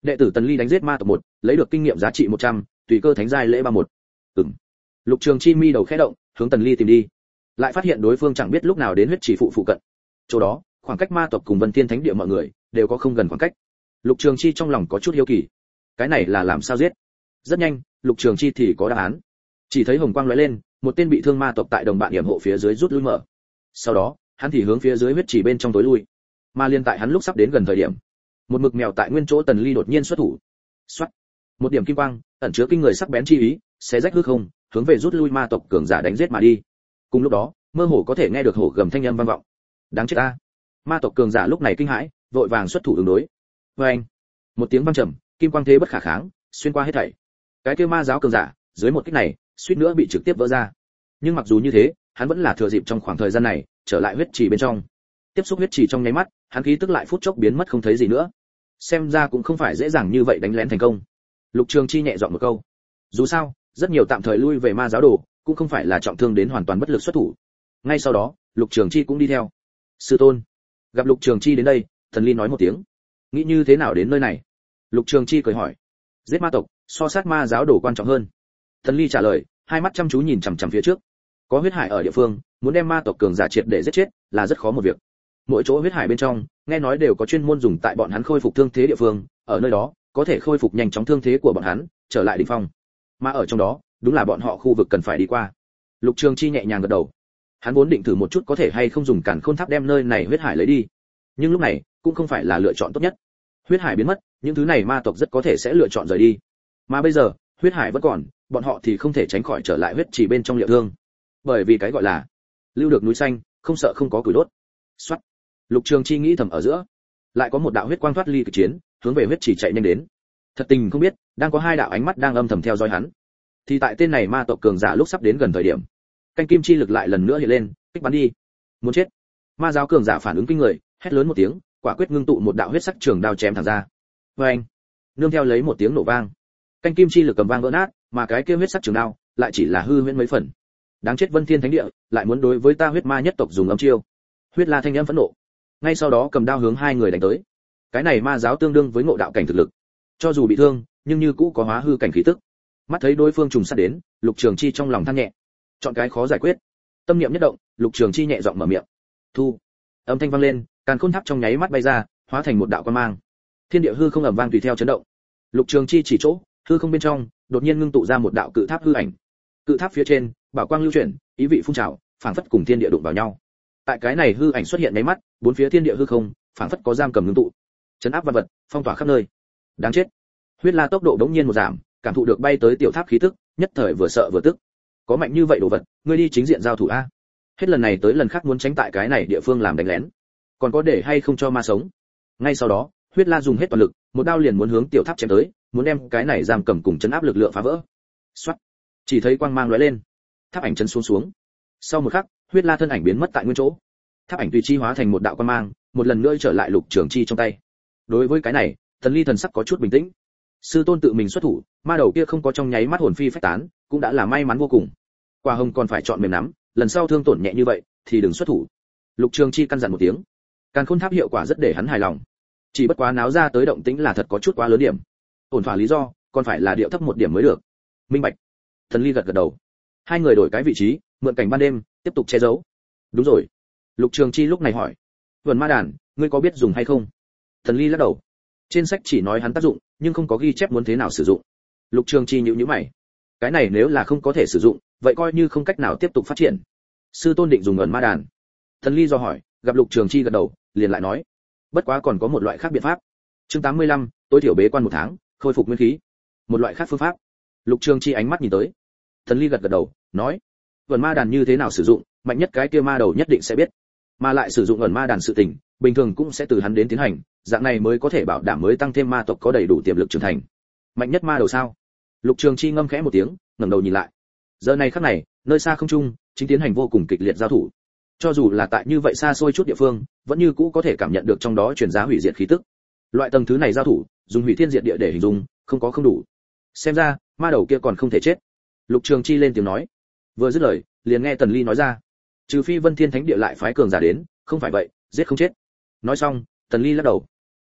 Đệ tử Tần Ly đánh giết ma tộc một, lấy được kinh nghiệm giá trị một trăm, tùy cơ thánh giai lễ ba một. Ừm. Lục Trường Chi mi đầu khẽ động, hướng Tần Ly tìm đi. Lại phát hiện đối phương chẳng biết lúc nào đến huyết chỉ phụ phụ cận. Chỗ đó, khoảng cách ma tộc cùng Vân Thiên Thánh địa mọi người đều có không gần khoảng cách. Lục Trường Chi trong lòng có chút hiếu kỳ. Cái này là làm sao giết? Rất nhanh, Lục Trường Chi thì có đáp án. Chỉ thấy hồng quang lóe lên, một tên bị thương ma tộc tại đồng bạn yểm hộ phía dưới rút lui mở. Sau đó, hắn thì hướng phía dưới huyết chỉ bên trong tối lui. Mà liên tại hắn lúc sắp đến gần thời điểm, một mực mèo tại nguyên chỗ Tần Ly đột nhiên xuất thủ. Soát. Một điểm kim quang, ẩn chứa kinh người sắc bén chi ý, xé rách hư không, hướng về rút lui ma tộc cường giả đánh giết mà đi. Cùng lúc đó, mơ hồ có thể nghe được hổ gầm thanh âm vang vọng. Đáng chết ta. Ma tộc cường giả lúc này kinh hãi, vội vàng xuất thủ ứng đối. Oeng. Một tiếng vang trầm, kim quang thế bất khả kháng, xuyên qua hết thảy. Cái kia ma giáo cường giả, dưới một kích này, suýt nữa bị trực tiếp vỡ ra. Nhưng mặc dù như thế, hắn vẫn là thừa dịp trong khoảng thời gian này, trở lại huyết trì bên trong. Tiếp xúc huyết trì trong nháy mắt, hắn khí tức lại phút chốc biến mất không thấy gì nữa. Xem ra cũng không phải dễ dàng như vậy đánh lén thành công. Lục Trường Chi nhẹ giọng một câu. Dù sao, rất nhiều tạm thời lui về ma giáo đồ, cũng không phải là trọng thương đến hoàn toàn bất lực xuất thủ. Ngay sau đó, Lục Trường Chi cũng đi theo. Sư tôn. Gặp Lục Trường Chi đến đây, Thần Ly nói một tiếng. Nghĩ như thế nào đến nơi này? Lục Trường Chi cười hỏi. Giết ma tộc, so sát ma giáo đồ quan trọng hơn. Thần Ly trả lời, hai mắt chăm chú nhìn chằm chằm phía trước. Có huyết hải ở địa phương, muốn đem ma tộc cường giả triệt để giết chết, là rất khó một việc. Mỗi chỗ huyết hải bên trong, nghe nói đều có chuyên môn dùng tại bọn hắn khôi phục thương thế địa phương, ở nơi đó, có thể khôi phục nhanh chóng thương thế của bọn hắn, trở lại đỉnh phong. Mà ở trong đó, đúng là bọn họ khu vực cần phải đi qua. Lục Trường Chi nhẹ nhàng gật đầu. Hắn vốn định thử một chút có thể hay không dùng càn khôn tháp đem nơi này huyết hải lấy đi, nhưng lúc này cũng không phải là lựa chọn tốt nhất. Huyết hải biến mất, những thứ này ma tộc rất có thể sẽ lựa chọn rời đi. Mà bây giờ, huyết hải vẫn còn, bọn họ thì không thể tránh khỏi trở lại huyết chỉ bên trong liệu thương. Bởi vì cái gọi là lưu được núi xanh, không sợ không có củi đốt. Soát. Lục Trường Chi nghĩ thầm ở giữa, lại có một đạo huyết quang thoát ly kịch chiến, hướng về huyết chỉ chạy nhanh đến. Thật tình không biết, đang có hai đạo ánh mắt đang âm thầm theo dõi hắn. Thì tại tên này ma tộc cường giả lúc sắp đến gần thời điểm, canh kim chi lực lại lần nữa hiện lên, kích bắn đi. Muốn chết. Ma giáo cường giả phản ứng kinh người, hét lớn một tiếng, quả quyết ngưng tụ một đạo huyết sắc trường đao chém thẳng ra. Oeng. Nương theo lấy một tiếng nổ vang, canh kim chi lực cầm vang vỡ nát, mà cái kia huyết sắc trường đao lại chỉ là hư huyễn mấy phần. Đáng chết Vân Thiên Thánh địa, lại muốn đối với ta huyết ma nhất tộc dùng âm chiêu. Huyết La thanh âm phẫn nộ. Ngay sau đó cầm đao hướng hai người đánh tới. Cái này ma giáo tương đương với ngộ đạo cảnh thực lực, cho dù bị thương, nhưng như cũ có hóa hư cảnh khí tức. Mắt thấy đối phương trùng sát đến, Lục Trường Chi trong lòng than nhẹ. Chọn cái khó giải quyết. Tâm niệm nhất động, Lục Trường Chi nhẹ giọng mở miệng. Thu. Âm thanh vang lên, càn khôn tháp trong nháy mắt bay ra, hóa thành một đạo quang mang. Thiên địa hư không ầm vang tùy theo chấn động. Lục Trường Chi chỉ chỗ, hư không bên trong, đột nhiên ngưng tụ ra một đạo cự tháp hư ảnh. Cự tháp phía trên, bảo quang lưu chuyển, ý vị phun trào, phảng phất cùng thiên địa đụng vào nhau. Tại cái này hư ảnh xuất hiện mấy mắt, bốn phía thiên địa hư không, phảng phất có giam cầm ngưng tụ, chấn áp vật vật, phong tỏa khắp nơi. Đáng chết. Huyết La tốc độ đống nhiên một giảm, cảm thụ được bay tới tiểu tháp khí tức, nhất thời vừa sợ vừa tức. Có mạnh như vậy đồ vật, ngươi đi chính diện giao thủ a. Hết lần này tới lần khác muốn tránh tại cái này địa phương làm đánh lén, còn có để hay không cho ma sống. Ngay sau đó, Huyết La dùng hết toàn lực, một đao liền muốn hướng tiểu tháp chém tới, muốn đem cái này giam cầm cùng chấn áp lực lượng phá vỡ. Soát. Chỉ thấy quang mang lóe lên, tháp ảnh chấn xuống xuống. Sau một khắc, Huyết La thân ảnh biến mất tại nguyên chỗ. Tháp ảnh tùy chi hóa thành một đạo quang mang, một lần nữa trở lại Lục Trường Chi trong tay. Đối với cái này, Thần Ly thần sắc có chút bình tĩnh. Sư tôn tự mình xuất thủ, ma đầu kia không có trong nháy mắt hồn phi phách tán, cũng đã là may mắn vô cùng. Quả hồng còn phải chọn mềm nắm, lần sau thương tổn nhẹ như vậy thì đừng xuất thủ. Lục Trường Chi căn dặn một tiếng. Càn khôn tháp hiệu quả rất để hắn hài lòng. Chỉ bất quá náo ra tới động tĩnh là thật có chút quá lớn điểm. Ổn thỏa lý do, còn phải là điệu thấp một điểm mới được. Minh bạch. Thần Ly gật gật đầu. Hai người đổi cái vị trí, mượn cảnh ban đêm, tiếp tục che giấu. Đúng rồi. Lục Trường Chi lúc này hỏi. Vườn ma đàn, ngươi có biết dùng hay không? Thần Ly lắc đầu. Trên sách chỉ nói hắn tác dụng, nhưng không có ghi chép muốn thế nào sử dụng. Lục Trường Chi nhíu nhíu mày. Cái này nếu là không có thể sử dụng, vậy coi như không cách nào tiếp tục phát triển. Sư tôn định dùng ẩn ma đàn. Thần Ly do hỏi, gặp Lục Trường Chi gật đầu, liền lại nói. Bất quá còn có một loại khác biện pháp. Chương tám mươi lăm, tối thiểu bế quan một tháng, khôi phục nguyên khí. Một loại khác phương pháp. Lục Trường Chi ánh mắt nhìn tới. Thần Ly gật gật đầu, nói. Ẩn ma đàn như thế nào sử dụng, mạnh nhất cái kia ma đầu nhất định sẽ biết. Mà lại sử dụng ẩn ma đàn sự tình, bình thường cũng sẽ từ hắn đến tiến hành, dạng này mới có thể bảo đảm mới tăng thêm ma tộc có đầy đủ tiềm lực trưởng thành. Mạnh nhất ma đầu sao? Lục Trường Chi ngâm khẽ một tiếng, ngẩng đầu nhìn lại. Giờ này khắc này, nơi xa không trung, chính tiến hành vô cùng kịch liệt giao thủ. Cho dù là tại như vậy xa xôi chút địa phương, vẫn như cũ có thể cảm nhận được trong đó truyền ra hủy diệt khí tức. Loại tầng thứ này giao thủ, dùng hủy thiên diệt địa để hình dung, không có không đủ. Xem ra, ma đầu kia còn không thể chết. Lục Trường Chi lên tiếng nói. Vừa dứt lời, liền nghe Tần Ly nói ra. Trừ phi Vân Thiên Thánh địa lại phái cường giả đến, không phải vậy, giết không chết. Nói xong, Tần Ly lắc đầu.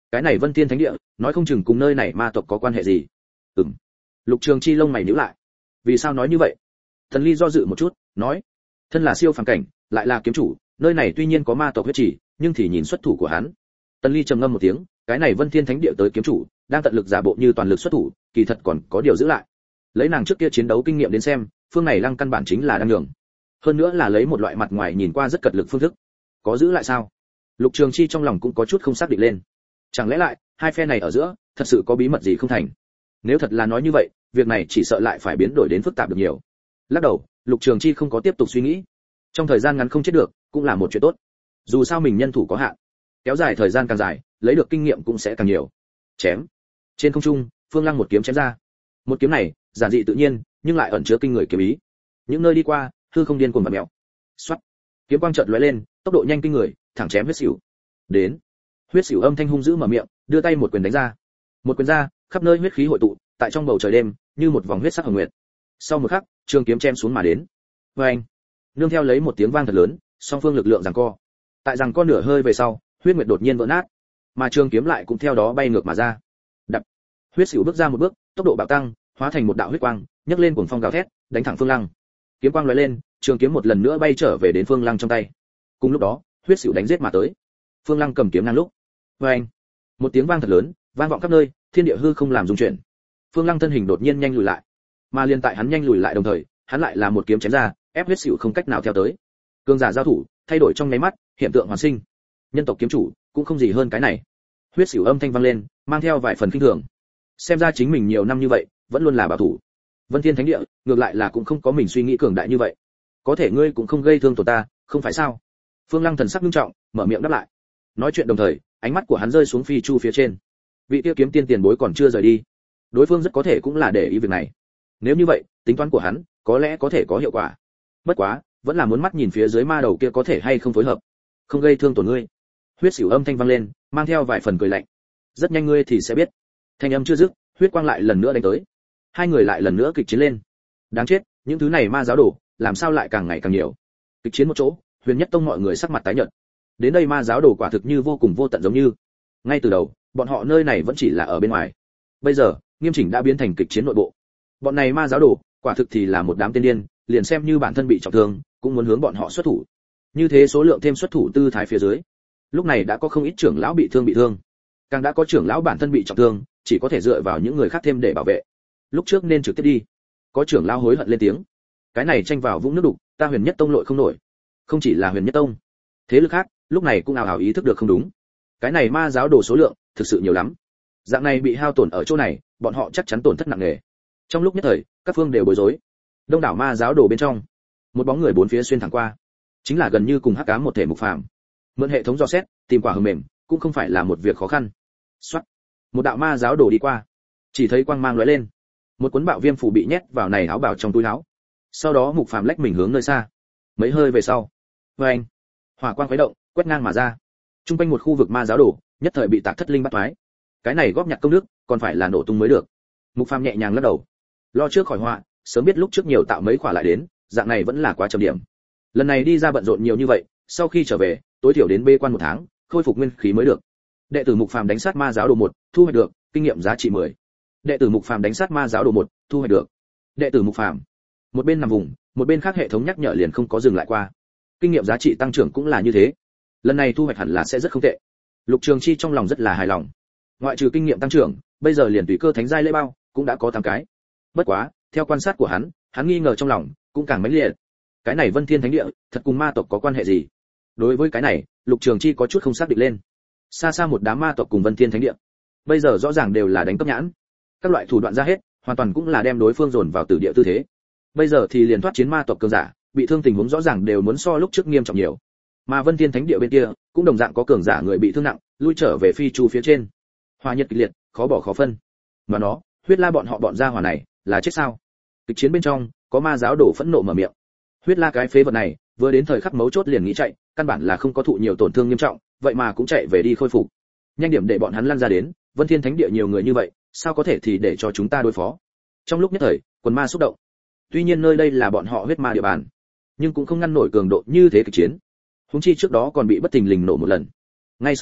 cái này Vân Thiên Thánh Địa, nói không chừng cùng nơi này ma tộc có quan hệ gì. Ừm. Lục Trường Chi lông mày nhíu lại. Vì sao nói như vậy? Thần Ly do dự một chút, nói, thân là siêu phàm cảnh, lại là kiếm chủ, nơi này tuy nhiên có ma tộc huyết chỉ, nhưng thì nhìn xuất thủ của hắn. Tần Ly trầm ngâm một tiếng, cái này Vân Thiên Thánh Địa tới kiếm chủ, đang tận lực giả bộ như toàn lực xuất thủ, kỳ thật còn có điều giữ lại. Lấy nàng trước kia chiến đấu kinh nghiệm đến xem, phương này lăng căn bản chính là đang nhường. Hơn nữa là lấy một loại mặt ngoài nhìn qua rất cật lực phương thức. Có giữ lại sao? Lục Trường Chi trong lòng cũng có chút không xác định lên. Chẳng lẽ lại, hai phe này ở giữa, thật sự có bí mật gì không thành? Nếu thật là nói như vậy, việc này chỉ sợ lại phải biến đổi đến phức tạp được nhiều. Lắc đầu, Lục Trường Chi không có tiếp tục suy nghĩ. Trong thời gian ngắn không chết được, cũng là một chuyện tốt. Dù sao mình nhân thủ có hạn, kéo dài thời gian càng dài, lấy được kinh nghiệm cũng sẽ càng nhiều. Chém. Trên không trung, Phương Lăng một kiếm chém ra. Một kiếm này, giản dị tự nhiên, nhưng lại ẩn chứa kinh người kiếm ý. Những nơi đi qua, hư không điên cuồng bật mèo. Xoát. Kiếm quang chợt lóe lên, tốc độ nhanh kinh người, thẳng chém huyết xỉu. Đến. Huyết xỉu âm thanh hung dữ mở miệng, đưa tay một quyền đánh ra. Một quyền ra, khắp nơi huyết khí hội tụ, tại trong bầu trời đêm, như một vòng huyết sắc hồng nguyệt. Sau một khắc, trường kiếm chém xuống mà đến. Oeng. Nương theo lấy một tiếng vang thật lớn, song phương lực lượng giằng co. Tại giằng co nửa hơi về sau, huyết nguyệt đột nhiên vỡ nát, mà trường kiếm lại cũng theo đó bay ngược mà ra. Đập. Huyết xỉu bước ra một bước, tốc độ bạo tăng, hóa thành một đạo huyết quang, nhấc lên cuồng phong gào thét, đánh thẳng Phương Lăng. Kiếm quang lóe lên, trường kiếm một lần nữa bay trở về đến Phương Lăng trong tay. Cùng lúc đó, huyết xỉu đánh giết mà tới. Phương Lăng cầm kiếm ngang lúc. Oeng. Một tiếng vang thật lớn, vang vọng khắp nơi, thiên địa hư không làm rung chuyển. Phương Lăng thân hình đột nhiên nhanh lùi lại, mà liên tại hắn nhanh lùi lại đồng thời, hắn lại là một kiếm chém ra, ép huyết xỉu không cách nào theo tới. Cường giả giao thủ, thay đổi trong nháy mắt, hiện tượng hoàn sinh. Nhân tộc kiếm chủ cũng không gì hơn cái này. Huyết xỉu âm thanh vang lên, mang theo vài phần kinh thường. Xem ra chính mình nhiều năm như vậy, vẫn luôn là bảo thủ. Vân Thiên Thánh Địa, ngược lại là cũng không có mình suy nghĩ cường đại như vậy. Có thể ngươi cũng không gây thương tổn ta, không phải sao? Phương Lăng thần sắc nghiêm trọng, mở miệng đáp lại. Nói chuyện đồng thời, ánh mắt của hắn rơi xuống phi chu phía trên. Vị tiêu kiếm tiên tiền bối còn chưa rời đi. Đối phương rất có thể cũng là để ý việc này. Nếu như vậy, tính toán của hắn có lẽ có thể có hiệu quả. Bất quá, vẫn là muốn mắt nhìn phía dưới ma đầu kia có thể hay không phối hợp, không gây thương tổn ngươi. Huyết xỉu âm thanh vang lên, mang theo vài phần cười lạnh. Rất nhanh ngươi thì sẽ biết. Thanh âm chưa dứt, huyết quang lại lần nữa đánh tới. Hai người lại lần nữa kịch chiến lên. Đáng chết, những thứ này ma giáo đồ, làm sao lại càng ngày càng nhiều? Kịch chiến một chỗ, Huyền Nhất Tông mọi người sắc mặt tái nhợt. Đến đây ma giáo đồ quả thực như vô cùng vô tận giống như. Ngay từ đầu, bọn họ nơi này vẫn chỉ là ở bên ngoài. Bây giờ, nghiêm chỉnh đã biến thành kịch chiến nội bộ. Bọn này ma giáo đồ, quả thực thì là một đám tiên điên, liền xem như bản thân bị trọng thương, cũng muốn hướng bọn họ xuất thủ. Như thế số lượng thêm xuất thủ tư thái phía dưới, lúc này đã có không ít trưởng lão bị thương bị thương, càng đã có trưởng lão bản thân bị trọng thương, chỉ có thể dựa vào những người khác thêm để bảo vệ. Lúc trước nên trực tiếp đi. Có trưởng lão hối hận lên tiếng. Cái này tranh vào vũng nước đục, ta Huyền Nhất Tông lội không nổi. Không chỉ là Huyền Nhất Tông, thế lực khác, lúc này cũng ào ào ý thức được không đúng. Cái này ma giáo đồ số lượng, thực sự nhiều lắm. Dạng này bị hao tổn ở chỗ này, bọn họ chắc chắn tổn thất nặng nề. Trong lúc nhất thời, các phương đều bối rối. Đông đảo ma giáo đồ bên trong, một bóng người bốn phía xuyên thẳng qua, chính là gần như cùng hắc ám một thể Mục Phàm. Mượn hệ thống dò xét, tìm quả hờ mềm, cũng không phải là một việc khó khăn. Soát, một đạo ma giáo đồ đi qua, chỉ thấy quang mang lóe lên, một cuốn bạo viêm phủ bị nhét vào này áo bào trong túi áo. Sau đó Mục Phàm lách mình hướng nơi xa. Mấy hơi về sau, oeng, hỏa quang khuấy động, quét ngang mà ra. Trung quanh một khu vực ma giáo đồ, nhất thời bị tạc thất linh bắt toái. Cái này góp nhặt công đức, còn phải là nổ tung mới được. Mục Phàm nhẹ nhàng lắc đầu, lo trước khỏi họa, sớm biết lúc trước nhiều tạo mấy khỏa lại đến, dạng này vẫn là quá trầm điểm. Lần này đi ra bận rộn nhiều như vậy, sau khi trở về, tối thiểu đến bê quan một tháng, khôi phục nguyên khí mới được. Đệ tử Mục Phàm đánh sát ma giáo đồ một, thu hoạch được kinh nghiệm giá trị mười. Đệ tử Mục Phàm đánh sát ma giáo đồ một, thu hoạch được. Đệ tử Mục Phàm. Một bên nằm vùng, một bên khác hệ thống nhắc nhở liền không có dừng lại qua. Kinh nghiệm giá trị tăng trưởng cũng là như thế. Lần này thu hoạch hẳn là sẽ rất không tệ. Lục Trường Chi trong lòng rất là hài lòng. Ngoại trừ kinh nghiệm tăng trưởng, bây giờ liền tùy cơ thánh giai lễ bao cũng đã có tám cái. Bất quá, theo quan sát của hắn, hắn nghi ngờ trong lòng cũng càng mãnh liệt. Cái này Vân Thiên Thánh Địa, thật cùng ma tộc có quan hệ gì? Đối với cái này, Lục Trường Chi có chút không xác định lên. Xa xa một đám ma tộc cùng Vân Thiên Thánh Địa, bây giờ rõ ràng đều là đánh cấp nhãn, các loại thủ đoạn ra hết, hoàn toàn cũng là đem đối phương dồn vào tử địa tư thế. Bây giờ thì liền thoát chiến ma tộc cường giả, bị thương tình huống rõ ràng đều muốn so lúc trước nghiêm trọng nhiều. Mà Vân Thiên Thánh Địa bên kia, cũng đồng dạng có cường giả người bị thương nặng, lui trở về phi chu phía trên. Hòa nhiệt kịch liệt, khó bỏ khó phân. Mà nó, Huyết La bọn họ bọn gia hỏa này, là chết sao? Kịch chiến bên trong, có ma giáo đổ phẫn nộ mở miệng. Huyết La cái phế vật này, vừa đến thời khắc mấu chốt liền nghĩ chạy, căn bản là không có thụ nhiều tổn thương nghiêm trọng, vậy mà cũng chạy về đi khôi phục. Nhanh điểm để bọn hắn lăn ra đến, Vân Thiên Thánh Địa nhiều người như vậy, sao có thể thì để cho chúng ta đối phó? Trong lúc nhất thời, quần ma xúc động. Tuy nhiên nơi đây là bọn họ huyết ma địa bàn, nhưng cũng không ngăn nổi cường độ như thế kịch chiến. Huống chi trước đó còn bị bất thình lình nổ một lần. Ngay sau đó,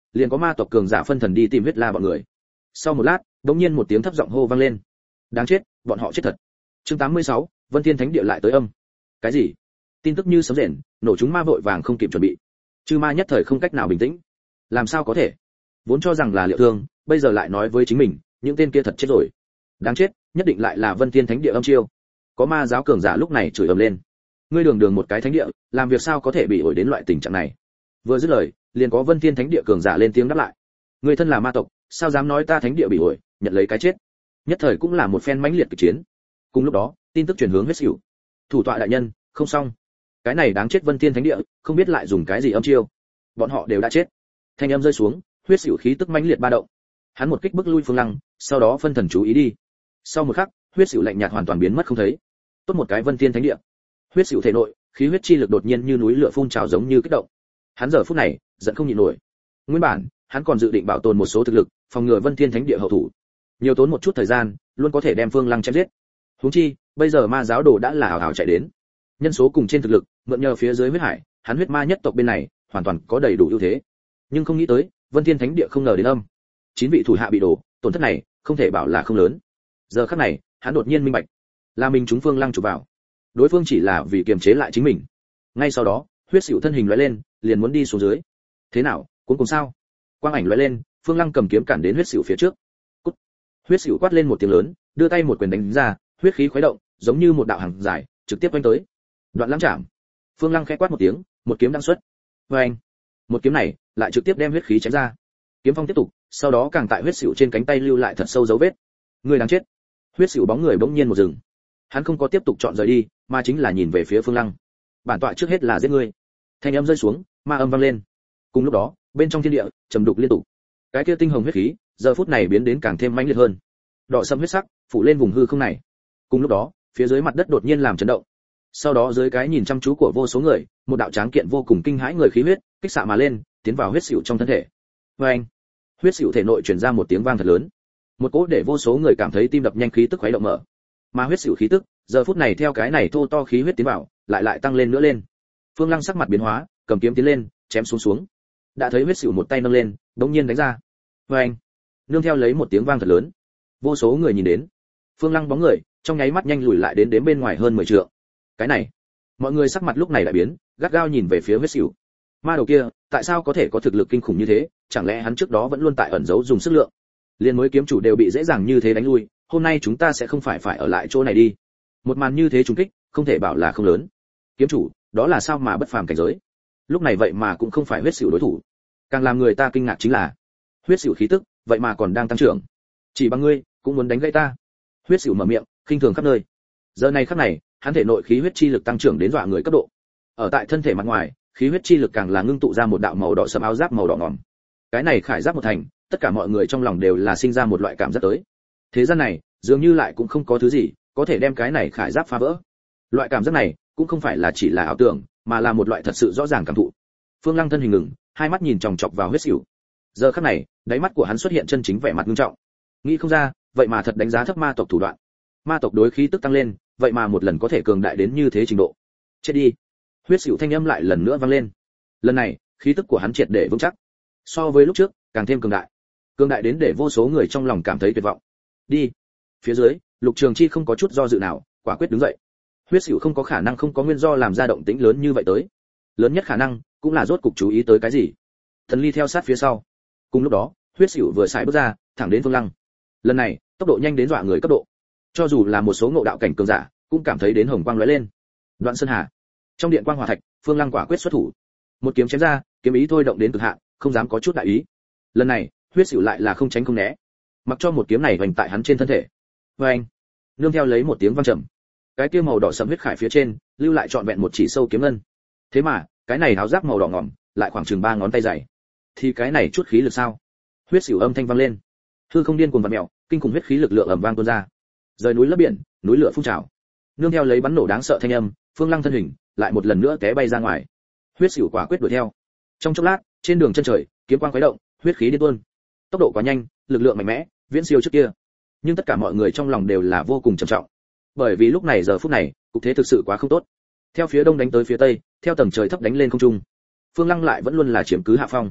liền có ma tộc cường giả phân thần đi tìm huyết la bọn người. Sau một lát, đột nhiên một tiếng thấp giọng hô vang lên. Đáng chết, bọn họ chết thật. Chương tám mươi sáu, Vân Thiên Thánh Địa lại tới âm. Cái gì? Tin tức như sấm rền, nổ chúng ma vội vàng không kịp chuẩn bị. Chư ma nhất thời không cách nào bình tĩnh. Làm sao có thể? Vốn cho rằng là Liệu Thương, bây giờ lại nói với chính mình, những tên kia thật chết rồi. Đáng chết, nhất định lại là Vân Thiên Thánh Địa âm chiêu. Có ma giáo cường giả lúc này chửi ầm lên. Ngươi đường đường một cái thánh địa, làm việc sao có thể bị ổi đến loại tình trạng này? Vừa dứt lời, liền có Vân Thiên Thánh Địa cường giả lên tiếng đáp lại. Ngươi thân là ma tộc, sao dám nói ta thánh địa bị ổi, nhận lấy cái chết? Nhất thời cũng là một phen mãnh liệt kịch chiến. Cùng lúc đó, tin tức truyền hướng huyết xỉu. Thủ tọa đại nhân, không xong. Cái này đáng chết Vân Thiên Thánh Địa, không biết lại dùng cái gì âm chiêu. Bọn họ đều đã chết. Thanh âm rơi xuống, huyết xỉu khí tức mãnh liệt ba động. Hắn một kích bức lui Phương Lăng, sau đó phân thần chú ý đi. Sau một khắc, huyết xỉu lạnh nhạt hoàn toàn biến mất không thấy. Tốt một cái Vân Thiên Thánh Địa. Huyết xỉu thể nội, khí huyết chi lực đột nhiên như núi lửa phun trào giống như kích động. Hắn giờ phút này, giận không nhịn nổi. Nguyên bản, hắn còn dự định bảo tồn một số thực lực, phòng ngừa Vân Thiên Thánh Địa hậu thủ. Nhiều tốn một chút thời gian, luôn có thể đem Phương Lăng chém giết. Huống chi, bây giờ ma giáo đồ đã là ảo ảo chạy đến. Nhân số cùng trên thực lực, mượn nhờ phía dưới huyết hải, hắn huyết ma nhất tộc bên này, hoàn toàn có đầy đủ ưu thế. Nhưng không nghĩ tới, Vân Thiên Thánh Địa không ngờ đến âm. Chín vị thủ hạ bị đổ, tổn thất này, không thể bảo là không lớn. Giờ khắc này, hắn đột nhiên minh bạch, là mình chúng Phương Lăng chụp vào. Đối phương chỉ là vì kiềm chế lại chính mình. Ngay sau đó, huyết xỉu thân hình lóe lên, liền muốn đi xuống dưới. Thế nào, cuốn cùng sao? Quang ảnh lóe lên, Phương Lăng cầm kiếm cản đến huyết xỉu phía trước. Cút. Huyết xỉu quát lên một tiếng lớn, đưa tay một quyền đánh ra, huyết khí khuấy động, giống như một đạo hàng dài, trực tiếp quanh tới. Đoạn lãng chạm. Phương Lăng khẽ quát một tiếng, một kiếm đăng xuất. Oeng. Một kiếm này, lại trực tiếp đem huyết khí chém ra. Kiếm phong tiếp tục, sau đó càng tại huyết xỉu trên cánh tay lưu lại thật sâu dấu vết. Người đáng chết. Huyết xỉu bóng người bỗng nhiên một dừng. Hắn không có tiếp tục chọn rời đi, mà chính là nhìn về phía Phương Lăng. Bản tọa trước hết là giết ngươi. Thanh âm rơi xuống, ma âm vang lên. Cùng lúc đó, bên trong thiên địa, trầm đục liên tục. Cái kia tinh hồng huyết khí, giờ phút này biến đến càng thêm mãnh liệt hơn. Đỏ sẫm huyết sắc, phủ lên vùng hư không này. Cùng lúc đó, phía dưới mặt đất đột nhiên làm chấn động. Sau đó dưới cái nhìn chăm chú của vô số người, một đạo tráng kiện vô cùng kinh hãi người khí huyết, kích xạ mà lên, tiến vào huyết xỉu trong thân thể. Oeng! Huyết xỉu thể nội truyền ra một tiếng vang thật lớn. Một cỗ để vô số người cảm thấy tim đập nhanh khí tức khuấy động mở. Mà huyết xỉu khí tức, giờ phút này theo cái này thô to khí huyết tiến vào, lại lại tăng lên nữa lên. Phương Lăng sắc mặt biến hóa, cầm kiếm tiến lên, chém xuống xuống. Đã thấy huyết xỉu một tay nâng lên, đống nhiên đánh ra. Oeng! Nương theo lấy một tiếng vang thật lớn. Vô số người nhìn đến. Phương Lăng bóng người, trong nháy mắt nhanh lùi lại đến đến bên ngoài hơn mười trượng. Cái này, mọi người sắc mặt lúc này lại biến, gắt gao nhìn về phía huyết xỉu. Ma đầu kia, tại sao có thể có thực lực kinh khủng như thế, chẳng lẽ hắn trước đó vẫn luôn tại ẩn giấu dùng sức lượng. Liên mới kiếm chủ đều bị dễ dàng như thế đánh lui, hôm nay chúng ta sẽ không phải phải ở lại chỗ này đi. Một màn như thế trùng kích, không thể bảo là không lớn. Kiếm chủ, đó là sao mà bất phàm cảnh giới. Lúc này vậy mà cũng không phải huyết xỉu đối thủ. Càng làm người ta kinh ngạc chính là, huyết xỉu khí tức, vậy mà còn đang tăng trưởng. Chỉ bằng ngươi, cũng muốn đánh gãy ta. Huyết xỉu mở miệng, khinh thường khắp nơi. Giờ này khắc này, hắn thể nội khí huyết chi lực tăng trưởng đến dọa người cấp độ. Ở tại thân thể mặt ngoài, khí huyết chi lực càng là ngưng tụ ra một đạo màu đỏ sẫm áo giáp màu đỏ ngòm. Cái này khải giáp một thành, tất cả mọi người trong lòng đều là sinh ra một loại cảm giác tới. Thế gian này, dường như lại cũng không có thứ gì có thể đem cái này khải giáp phá vỡ. Loại cảm giác này, cũng không phải là chỉ là ảo tưởng, mà là một loại thật sự rõ ràng cảm thụ. Phương Lăng thân hình ngừng, hai mắt nhìn chòng chọc vào huyết xỉu. Giờ khắc này, đáy mắt của hắn xuất hiện chân chính vẻ mặt nghiêm trọng. Nghĩ không ra, vậy mà thật đánh giá thấp ma tộc thủ đoạn. Ma tộc đối khí tức tăng lên, vậy mà một lần có thể cường đại đến như thế trình độ. Chết đi. Huyết xỉu thanh âm lại lần nữa vang lên. Lần này, khí tức của hắn triệt để vững chắc. So với lúc trước, càng thêm cường đại. Cường đại đến để vô số người trong lòng cảm thấy tuyệt vọng. Đi. Phía dưới, Lục Trường Chi không có chút do dự nào, quả quyết đứng dậy. Huyết xỉu không có khả năng không có nguyên do làm ra động tĩnh lớn như vậy tới. Lớn nhất khả năng, cũng là rốt cục chú ý tới cái gì. Thần Ly theo sát phía sau. Cùng lúc đó, huyết xỉu vừa xài bước ra, thẳng đến Phương Lăng. Lần này, tốc độ nhanh đến dọa người cấp độ. Cho dù là một số ngộ đạo cảnh cường giả, cũng cảm thấy đến hồng quang lóe lên. Đoạn Sơn Hà. Trong điện quang hỏa thạch, Phương Lăng quả quyết xuất thủ. Một kiếm chém ra, kiếm ý thôi động đến cực hạn, không dám có chút đại ý. Lần này, huyết xỉu lại là không tránh không né, mặc cho một kiếm này hoành tại hắn trên thân thể. Oeng! Nương theo lấy một tiếng vang trầm, cái kia màu đỏ sẫm huyết khải phía trên, lưu lại trọn vẹn một chỉ sâu kiếm ngân. Thế mà, cái này áo giáp màu đỏ ngòm, lại khoảng chừng ba ngón tay dày. Thì cái này chút khí lực sao? Huyết xỉu âm thanh vang lên. Hư không điên cuồng vặn mèo, kinh khủng huyết khí lực lượng ầm vang tuôn ra. Rời núi lấp biển, núi lửa phun trào. Nương theo lấy bắn nổ đáng sợ thanh âm, Phương Lăng thân hình lại một lần nữa té bay ra ngoài. Huyết xỉu quả quyết đuổi theo. Trong chốc lát, trên đường chân trời, kiếm quang khuấy động, huyết khí điên tuôn. Tốc độ quá nhanh, lực lượng mạnh mẽ, viễn siêu trước kia. Nhưng tất cả mọi người trong lòng đều là vô cùng trầm trọng. Bởi vì lúc này giờ phút này, cục thế thực sự quá không tốt. Theo phía đông đánh tới phía tây, theo tầng trời thấp đánh lên không trung. Phương Lăng lại vẫn luôn là chiếm cứ hạ phong.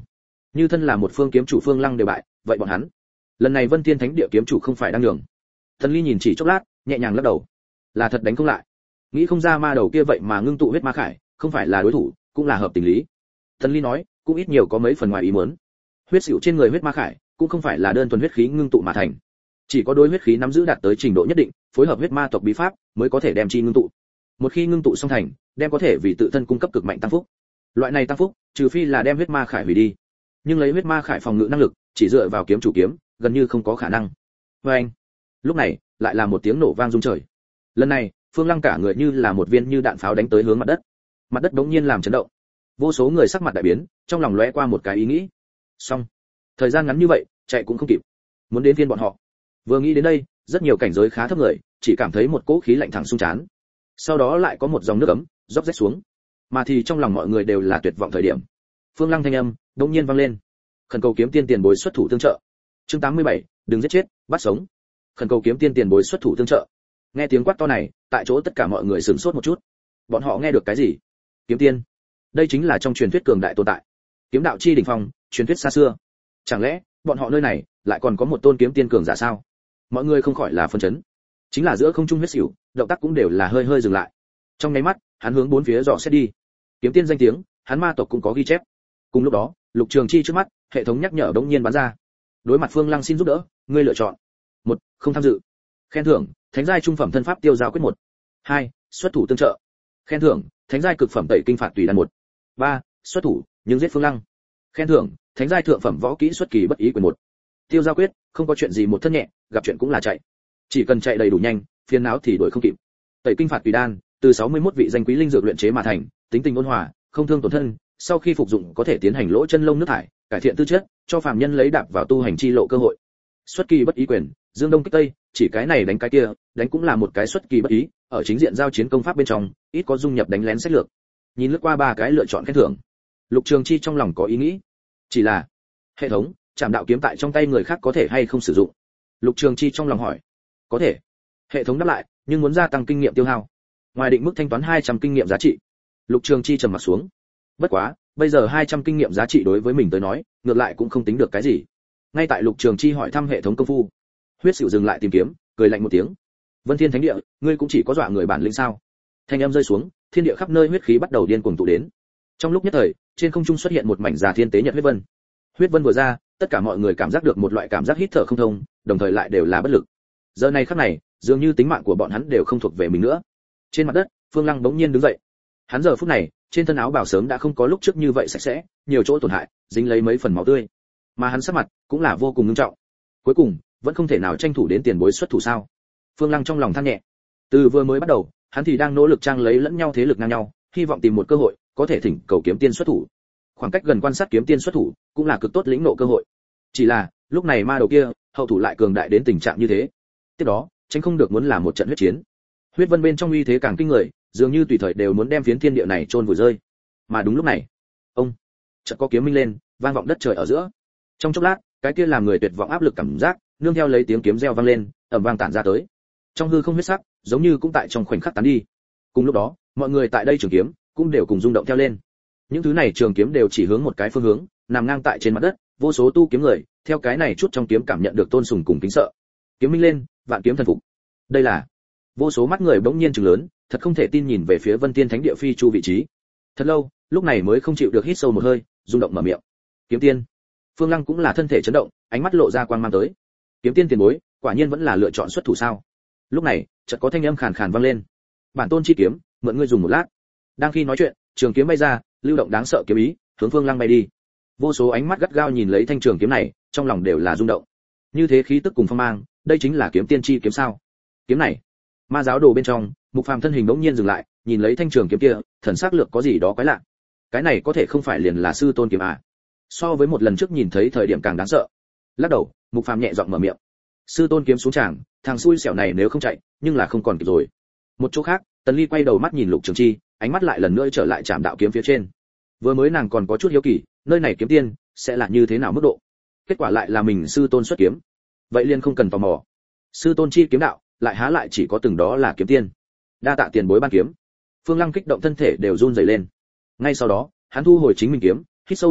Như thân là một phương kiếm chủ Phương Lăng đều bại, vậy bọn hắn, lần này Vân Thiên Thánh Địa kiếm chủ không phải đang nhường. Tần Ly nhìn chỉ chốc lát, nhẹ nhàng lắc đầu. Là thật đánh không lại. Nghĩ không ra ma đầu kia vậy mà ngưng tụ huyết ma khải, không phải là đối thủ, cũng là hợp tình lý. Tần Ly nói, cũng ít nhiều có mấy phần ngoài ý muốn. Huyết xỉu trên người huyết ma khải, cũng không phải là đơn thuần huyết khí ngưng tụ mà thành. Chỉ có đối huyết khí nắm giữ đạt tới trình độ nhất định, phối hợp huyết ma tộc bí pháp, mới có thể đem chi ngưng tụ. Một khi ngưng tụ xong thành, đem có thể vì tự thân cung cấp cực mạnh tăng phúc. Loại này tăng phúc, trừ phi là đem huyết ma khải hủy đi. Nhưng lấy huyết ma khải phòng ngự năng lực, chỉ dựa vào kiếm chủ kiếm, gần như không có khả năng. Và anh, lúc này, lại là một tiếng nổ vang rung trời. Lần này, Phương Lăng cả người như là một viên như đạn pháo đánh tới hướng mặt đất. Mặt đất đống nhiên làm chấn động. Vô số người sắc mặt đại biến, trong lòng lóe qua một cái ý nghĩ. Xong, thời gian ngắn như vậy, chạy cũng không kịp. Muốn đến phiên bọn họ. Vừa nghĩ đến đây, rất nhiều cảnh giới khá thấp người, chỉ cảm thấy một cỗ khí lạnh thẳng xung trán. Sau đó lại có một dòng nước ấm róc rách xuống, mà thì trong lòng mọi người đều là tuyệt vọng thời điểm. Phương Lăng thanh âm đột nhiên vang lên, khẩn cầu kiếm tiên tiền bối xuất thủ tương trợ. Chương tám mươi bảy, đừng giết chết, bắt sống. Khẩn cầu kiếm tiên tiền bối xuất thủ tương trợ. Nghe tiếng quát to này, tại chỗ tất cả mọi người sửng sốt một chút. Bọn họ nghe được cái gì? Kiếm tiên? Đây chính là trong truyền thuyết cường đại tồn tại. Kiếm đạo chi đỉnh phong, truyền thuyết xa xưa. Chẳng lẽ, bọn họ nơi này lại còn có một tôn kiếm tiên cường giả sao? Mọi người không khỏi là phân chấn. Chính là giữa không trung huyết xỉu, động tác cũng đều là hơi hơi dừng lại. Trong nháy mắt, hắn hướng bốn phía dò xét đi. Kiếm tiên danh tiếng, hắn ma tộc cũng có ghi chép. Cùng lúc đó, Lục Trường Chi trước mắt, hệ thống nhắc nhở bỗng nhiên bắn ra. Đối mặt Phương Lăng xin giúp đỡ, ngươi lựa chọn. Một, không tham dự. Khen thưởng, thánh giai trung phẩm thân pháp tiêu giao quyết một. Hai, xuất thủ tương trợ. Khen thưởng, thánh giai cực phẩm tẩy kinh phạt tùy đan một. Ba, xuất thủ, nhưng giết Phương Lăng. Khen thưởng, thánh giai thượng phẩm võ kỹ xuất kỳ bất ý quyền một. Tiêu giao quyết, không có chuyện gì một thân nhẹ, gặp chuyện cũng là chạy. Chỉ cần chạy đầy đủ nhanh, phiền não thì đuổi không kịp. Tẩy kinh phạt tùy đan, từ sáu mươi mốt vị danh quý linh dược luyện chế mà thành, tính tình ôn hòa, không thương tổn thân, sau khi phục dụng có thể tiến hành lỗ chân lông nước thải, cải thiện tư chất, cho phàm nhân lấy đạp vào tu hành chi lộ cơ hội. Xuất kỳ bất ý quyền, dương đông kích tây, chỉ cái này đánh cái kia, đánh cũng là một cái xuất kỳ bất ý, ở chính diện giao chiến công pháp bên trong, ít có dung nhập đánh lén sách lược. Nhìn lướt qua ba cái lựa chọn khen thưởng, Lục Trường Chi trong lòng có ý nghĩ, chỉ là hệ thống, Trảm đạo kiếm tại trong tay người khác có thể hay không sử dụng? Lục Trường Chi trong lòng hỏi. Có thể. Hệ thống đáp lại, nhưng muốn gia tăng kinh nghiệm tiêu hao. Ngoài định mức thanh toán hai trăm kinh nghiệm giá trị. Lục Trường Chi trầm mặt xuống. Bất quá, bây giờ hai trăm kinh nghiệm giá trị đối với mình tới nói, ngược lại cũng không tính được cái gì. Ngay tại Lục Trường Chi hỏi thăm hệ thống công phu, Huyết Sửu dừng lại tìm kiếm, cười lạnh một tiếng. Vân Thiên Thánh Địa, ngươi cũng chỉ có dọa người bản lĩnh sao? Thanh âm rơi xuống, thiên địa khắp nơi huyết khí bắt đầu điên cuồng tụ đến. Trong lúc nhất thời, trên không trung xuất hiện một mảnh già thiên tế nhật huyết vân. Huyết vân vừa ra, tất cả mọi người cảm giác được một loại cảm giác hít thở không thông, đồng thời lại đều là bất lực. Giờ này khắc này, dường như tính mạng của bọn hắn đều không thuộc về mình nữa. Trên mặt đất, Phương Lăng bỗng nhiên đứng dậy. Hắn giờ phút này, trên thân áo bào sớm đã không có lúc trước như vậy sạch sẽ, nhiều chỗ tổn hại, dính lấy mấy phần máu tươi. Mà hắn sắc mặt cũng là vô cùng nghiêm trọng. Cuối cùng, vẫn không thể nào tranh thủ đến tiền bối xuất thủ sao? Phương Lăng trong lòng than nhẹ. Từ vừa mới bắt đầu, hắn thì đang nỗ lực trang lấy lẫn nhau thế lực ngang nhau, hy vọng tìm một cơ hội, có thể thỉnh cầu kiếm tiên xuất thủ. Khoảng cách gần quan sát kiếm tiên xuất thủ, cũng là cực tốt lĩnh ngộ cơ hội. Chỉ là, lúc này ma đầu kia, hậu thủ lại cường đại đến tình trạng như thế. Tiếp đó, tránh không được muốn làm một trận huyết chiến. Huyết vân bên trong uy thế càng kinh người, dường như tùy thời đều muốn đem phiến thiên địa này chôn vùi rơi. Mà đúng lúc này, ông, chợt có kiếm minh lên, vang vọng đất trời ở giữa. Trong chốc lát, cái kia làm người tuyệt vọng áp lực cảm giác, nương theo lấy tiếng kiếm reo vang lên, ầm vang tản ra tới. Trong hư không huyết sắc, giống như cũng tại trong khoảnh khắc tán đi. Cùng lúc đó, mọi người tại đây trường kiếm cũng đều cùng rung động theo lên. Những thứ này trường kiếm đều chỉ hướng một cái phương hướng, nằm ngang tại trên mặt đất, vô số tu kiếm người, theo cái này chút trong kiếm cảm nhận được tôn sùng cùng kính sợ. Kiếm minh lên, vạn kiếm thần phục. Đây là vô số mắt người bỗng nhiên trừng lớn, thật không thể tin nhìn về phía Vân Tiên Thánh Địa phi chu vị trí. Thật lâu, lúc này mới không chịu được hít sâu một hơi, rung động mở miệng. Kiếm tiên. Phương Lăng cũng là thân thể chấn động, ánh mắt lộ ra quang mang tới. Kiếm tiên tiền bối, quả nhiên vẫn là lựa chọn xuất thủ sao? Lúc này, chợt có thanh âm khàn khàn vang lên. Bản tôn chi kiếm, mượn ngươi dùng một lát. Đang khi nói chuyện, trường kiếm bay ra, lưu động đáng sợ kiếm ý, hướng Phương Lăng bay đi. Vô số ánh mắt gắt gao nhìn lấy thanh trường kiếm này, trong lòng đều là rung động. Như thế khí tức cùng phong mang, đây chính là kiếm tiên chi kiếm sao? Kiếm này, ma giáo đồ bên trong, Mục Phàm thân hình bỗng nhiên dừng lại, nhìn lấy thanh trường kiếm kia, thần sắc lược có gì đó quái lạ. Cái này có thể không phải liền là sư tôn kiếm à? So với một lần trước nhìn thấy thời điểm càng đáng sợ. Lắc đầu, Mục Phàm nhẹ giọng mở miệng. Sư tôn kiếm xuống tràng, thằng xui xẻo này nếu không chạy, nhưng là không còn kịp rồi. Một chỗ khác, Tần Ly quay đầu mắt nhìn Lục Trường Chi, ánh mắt lại lần nữa trở lại Trảm đạo kiếm phía trên. Vừa mới nàng còn có chút hiếu kỳ, nơi này kiếm tiên sẽ là như thế nào mức độ. Kết quả lại là mình sư tôn xuất kiếm. Vậy liền không cần tò mò. Sư tôn chi kiếm đạo, lại há lại chỉ có từng đó là kiếm tiên. Đa tạ tiền bối ban kiếm. Phương Lăng kích động thân thể đều run rẩy lên. Ngay sau đó, hắn thu hồi chính mình kiếm, hít sâu một hơi,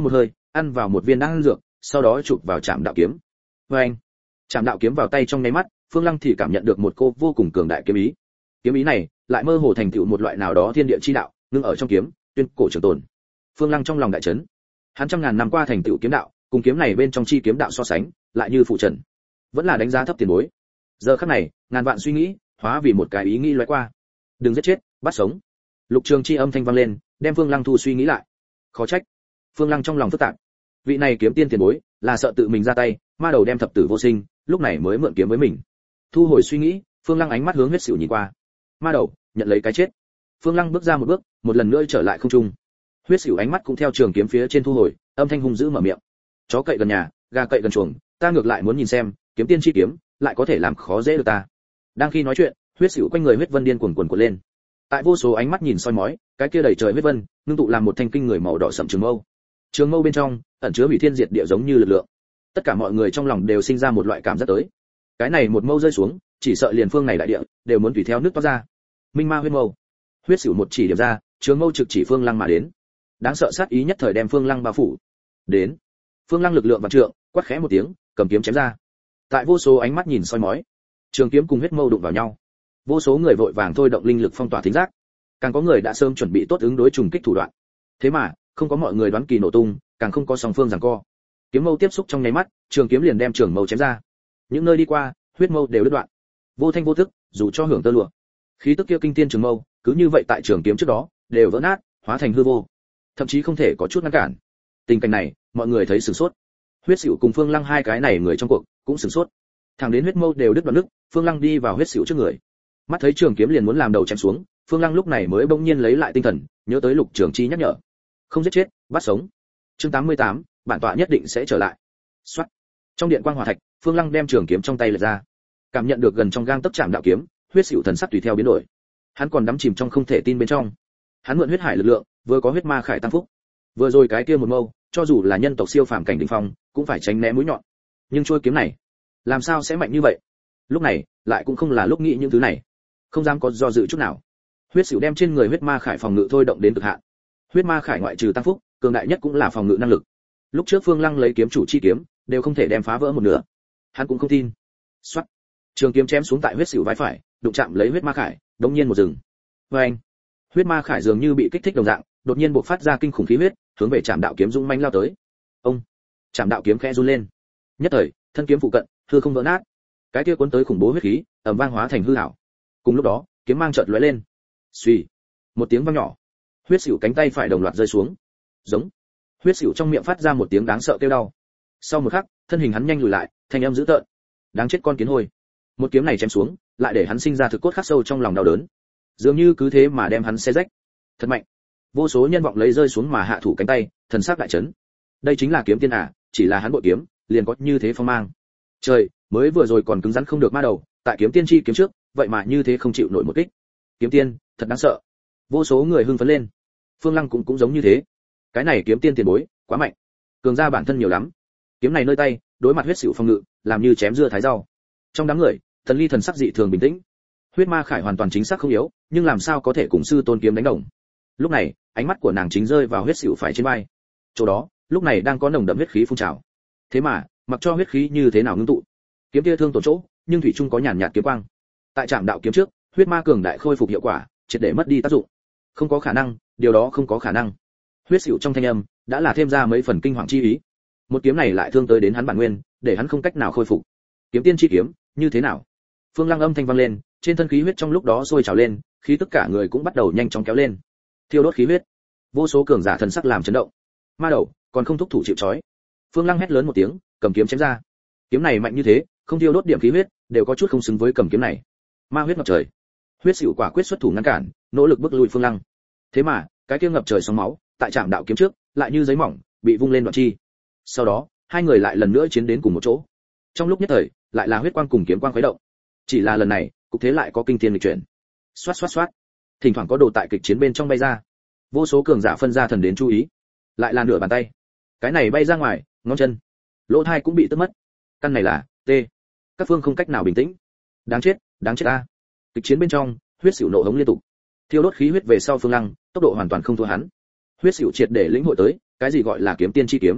ăn vào một viên đan dược, sau đó chụp vào Trảm Đạo kiếm. Với anh, Trảm Đạo kiếm vào tay trong nháy mắt, Phương Lăng thì cảm nhận được một cô vô cùng cường đại kiếm ý. Kiếm ý này lại mơ hồ thành tựu một loại nào đó thiên địa chi đạo, ngưng ở trong kiếm, tuyên cổ trường tồn. Phương Lăng trong lòng đại chấn. Hắn trăm ngàn năm qua thành tựu kiếm đạo, cùng kiếm này bên trong chi kiếm đạo so sánh, lại như phụ trần. Vẫn là đánh giá thấp tiền bối. Giờ khắc này, ngàn vạn suy nghĩ, hóa vì một cái ý nghĩ lóe qua. Đừng giết chết, bắt sống. Lục Trường Chi âm thanh vang lên, đem Phương Lăng thu suy nghĩ lại. Khó trách. Phương Lăng trong lòng phức tạp. Vị này kiếm tiên tiền bối, là sợ tự mình ra tay, ma đầu đem thập tử vô sinh, lúc này mới mượn kiếm với mình. Thu hồi suy nghĩ, Phương Lăng ánh mắt hướng huyết xỉu nhìn qua. Ma đầu, nhận lấy cái chết. Phương Lăng bước ra một bước, một lần nữa trở lại không trung. Huyết xỉu ánh mắt cũng theo trường kiếm phía trên thu hồi, âm thanh hung dữ mở miệng. Chó cậy gần nhà, gà cậy gần chuồng, ta ngược lại muốn nhìn xem, kiếm tiên chi kiếm, lại có thể làm khó dễ được ta. Đang khi nói chuyện, huyết xỉu quanh người huyết vân điên cuồn cuồn cuộn lên. Tại vô số ánh mắt nhìn soi mói, cái kia đầy trời huyết vân, ngưng tụ làm một thanh kinh người màu đỏ sẫm trường mâu. Trường mâu bên trong ẩn chứa hủy thiên diệt địa giống như lực lượng. Tất cả mọi người trong lòng đều sinh ra một loại cảm giác tới. Cái này một mâu rơi xuống, chỉ sợ liền phương này đại địa đều muốn tùy theo nước toát ra. Minh Ma huyết mâu. Huyết xỉu một chỉ điểm ra, trường mâu trực chỉ Phương Lăng mà đến. Đáng sợ sát ý nhất thời đem Phương Lăng bao phủ. Đến. Phương Lăng lực lượng vạn trượng, quát khẽ một tiếng, cầm kiếm chém ra. Tại vô số ánh mắt nhìn soi mói, trường kiếm cùng huyết mâu đụng vào nhau. Vô số người vội vàng thôi động linh lực phong tỏa thính giác, càng có người đã sớm chuẩn bị tốt ứng đối trùng kích thủ đoạn. Thế mà, không có mọi người đoán kỳ nổ tung, càng không có song phương giằng co. Kiếm mâu tiếp xúc trong nháy mắt, trường kiếm liền đem trường mâu chém ra. Những nơi đi qua, huyết mâu đều đứt đoạn. Vô thanh vô tức, dù cho hưởng tơ lụa. Khí tức kia kinh tiên trường mâu, cứ như vậy tại trường kiếm trước đó, đều vỡ nát, hóa thành hư vô. Thậm chí không thể có chút ngăn cản. Tình cảnh này, mọi người thấy sửng sốt. Huyết xỉu cùng Phương Lăng hai cái này người trong cuộc, cũng sửng sốt. Thẳng đến huyết mâu đều đứt đoạn nước, Phương Lăng đi vào huyết xỉu trước người. Mắt thấy trường kiếm liền muốn làm đầu chém xuống, Phương Lăng lúc này mới bỗng nhiên lấy lại tinh thần, nhớ tới Lục Trường Chi nhắc nhở. Không giết chết, bắt sống. Chương tám mươi tám, bản tọa nhất định sẽ trở lại. Soát. Trong điện quang hỏa thạch, Phương Lăng đem trường kiếm trong tay lật ra. Cảm nhận được gần trong gang tấc Trảm Đạo kiếm, huyết xỉu thần sắc tùy theo biến đổi. Hắn còn đắm chìm trong không thể tin bên trong. Hắn mượn huyết hải lực lượng, vừa có huyết ma khải tăng phúc. Vừa rồi cái kia một mâu, cho dù là nhân tộc siêu phàm cảnh đỉnh phong, cũng phải tránh né mũi nhọn. Nhưng chuôi kiếm này, làm sao sẽ mạnh như vậy? Lúc này, lại cũng không là lúc nghĩ những thứ này. Không dám có do dự chút nào. Huyết xỉu đem trên người huyết ma khải phòng ngự thôi động đến cực hạn. Huyết ma khải ngoại trừ tăng phúc, cường đại nhất cũng là phòng ngự năng lực. Lúc trước Phương Lăng lấy kiếm chủ chi kiếm, đều không thể đem phá vỡ một nửa. Hắn cũng không tin. Soát. Trường kiếm chém xuống tại huyết xỉu vai phải, đụng chạm lấy huyết ma khải, đột nhiên một dừng. Oeng. Huyết ma khải dường như bị kích thích đồng dạng, đột nhiên bộc phát ra kinh khủng khí huyết, hướng về Trảm Đạo kiếm dũng mãnh lao tới. Ông. Trảm Đạo kiếm khẽ run lên. Nhất thời, thân kiếm phụ cận, hư không vỡ nát. Cái kia cuốn tới khủng bố huyết khí, ầm vang hóa thành hư ảo. Cùng lúc đó, kiếm mang chợt lóe lên. Suy. Một tiếng vang nhỏ. Huyết xỉu cánh tay phải đồng loạt rơi xuống. Giống. Huyết xỉu trong miệng phát ra một tiếng đáng sợ kêu đau. Sau một khắc, thân hình hắn nhanh lùi lại, thanh âm dữ tợn. Đáng chết con kiến hôi. Một kiếm này chém xuống, lại để hắn sinh ra thực cốt khắc sâu trong lòng đau đớn. Dường như cứ thế mà đem hắn xé rách. Thật mạnh. Vô số nhân vọng lấy rơi xuống mà hạ thủ cánh tay, thần sắc đại chấn. Đây chính là kiếm tiên à, chỉ là hắn bội kiếm, liền có như thế phong mang. Trời, mới vừa rồi còn cứng rắn không được ma đầu, tại kiếm tiên chi kiếm trước, vậy mà như thế không chịu nổi một kích. Kiếm tiên, thật đáng sợ. Vô số người hưng phấn lên. Phương Lăng cũng cũng giống như thế. Cái này kiếm tiên tiền bối, quá mạnh. Cường gia bản thân nhiều lắm. Kiếm này nơi tay, đối mặt huyết xỉu phong ngự, làm như chém dưa thái rau. Trong đám người, Thần Ly thần sắc dị thường bình tĩnh. Huyết ma khải hoàn toàn chính xác không yếu, nhưng làm sao có thể cùng sư tôn kiếm đánh đồng. Lúc này, ánh mắt của nàng chính rơi vào huyết xỉu phải trên vai. Chỗ đó, lúc này đang có nồng đậm huyết khí phun trào. Thế mà, mặc cho huyết khí như thế nào ngưng tụ, kiếm kia thương tổn chỗ, nhưng thủy chung có nhàn nhạt kiếm quang. Tại Trảm Đạo kiếm trước, huyết ma cường đại khôi phục hiệu quả, triệt để mất đi tác dụng. Không có khả năng, điều đó không có khả năng. Huyết xỉu trong thanh âm đã là thêm ra mấy phần kinh hoàng chi ý. Một kiếm này lại thương tới đến hắn bản nguyên, để hắn không cách nào khôi phục. Kiếm tiên chi kiếm, như thế nào? Phương Lăng âm thanh vang lên, trên thân khí huyết trong lúc đó sôi trào lên, khí tất cả người cũng bắt đầu nhanh chóng kéo lên. Thiêu đốt khí huyết. Vô số cường giả thần sắc làm chấn động. Ma đầu, còn không thúc thủ chịu trói. Phương Lăng hét lớn một tiếng, cầm kiếm chém ra. Kiếm này mạnh như thế, không thiêu đốt điểm khí huyết, đều có chút không xứng với cầm kiếm này. Ma huyết ngập trời. Huyết xỉu quả quyết xuất thủ ngăn cản, nỗ lực bước lui Phương Lăng. Thế mà, cái kia ngập trời sóng máu, tại Trảm Đạo kiếm trước, lại như giấy mỏng, bị vung lên đoạn chi. Sau đó, hai người lại lần nữa chiến đến cùng một chỗ. Trong lúc nhất thời, lại là huyết quang cùng kiếm quang khuấy động. Chỉ là lần này, cục thế lại có kinh thiên lịch chuyển. Xoát xoát xoát. Thỉnh thoảng có đồ tại kịch chiến bên trong bay ra. Vô số cường giả phân ra thần đến chú ý. Lại là nửa bàn tay. Cái này bay ra ngoài, ngón chân, lỗ tai cũng bị tước mất. Căn này là T. Các phương không cách nào bình tĩnh. Đáng chết, đáng chết a. Kịch chiến bên trong, huyết xỉu nổ hống liên tục. Thiêu đốt khí huyết về sau Phương Lăng, tốc độ hoàn toàn không thua hắn. Huyết xỉu triệt để lĩnh hội tới, cái gì gọi là kiếm tiên chi kiếm,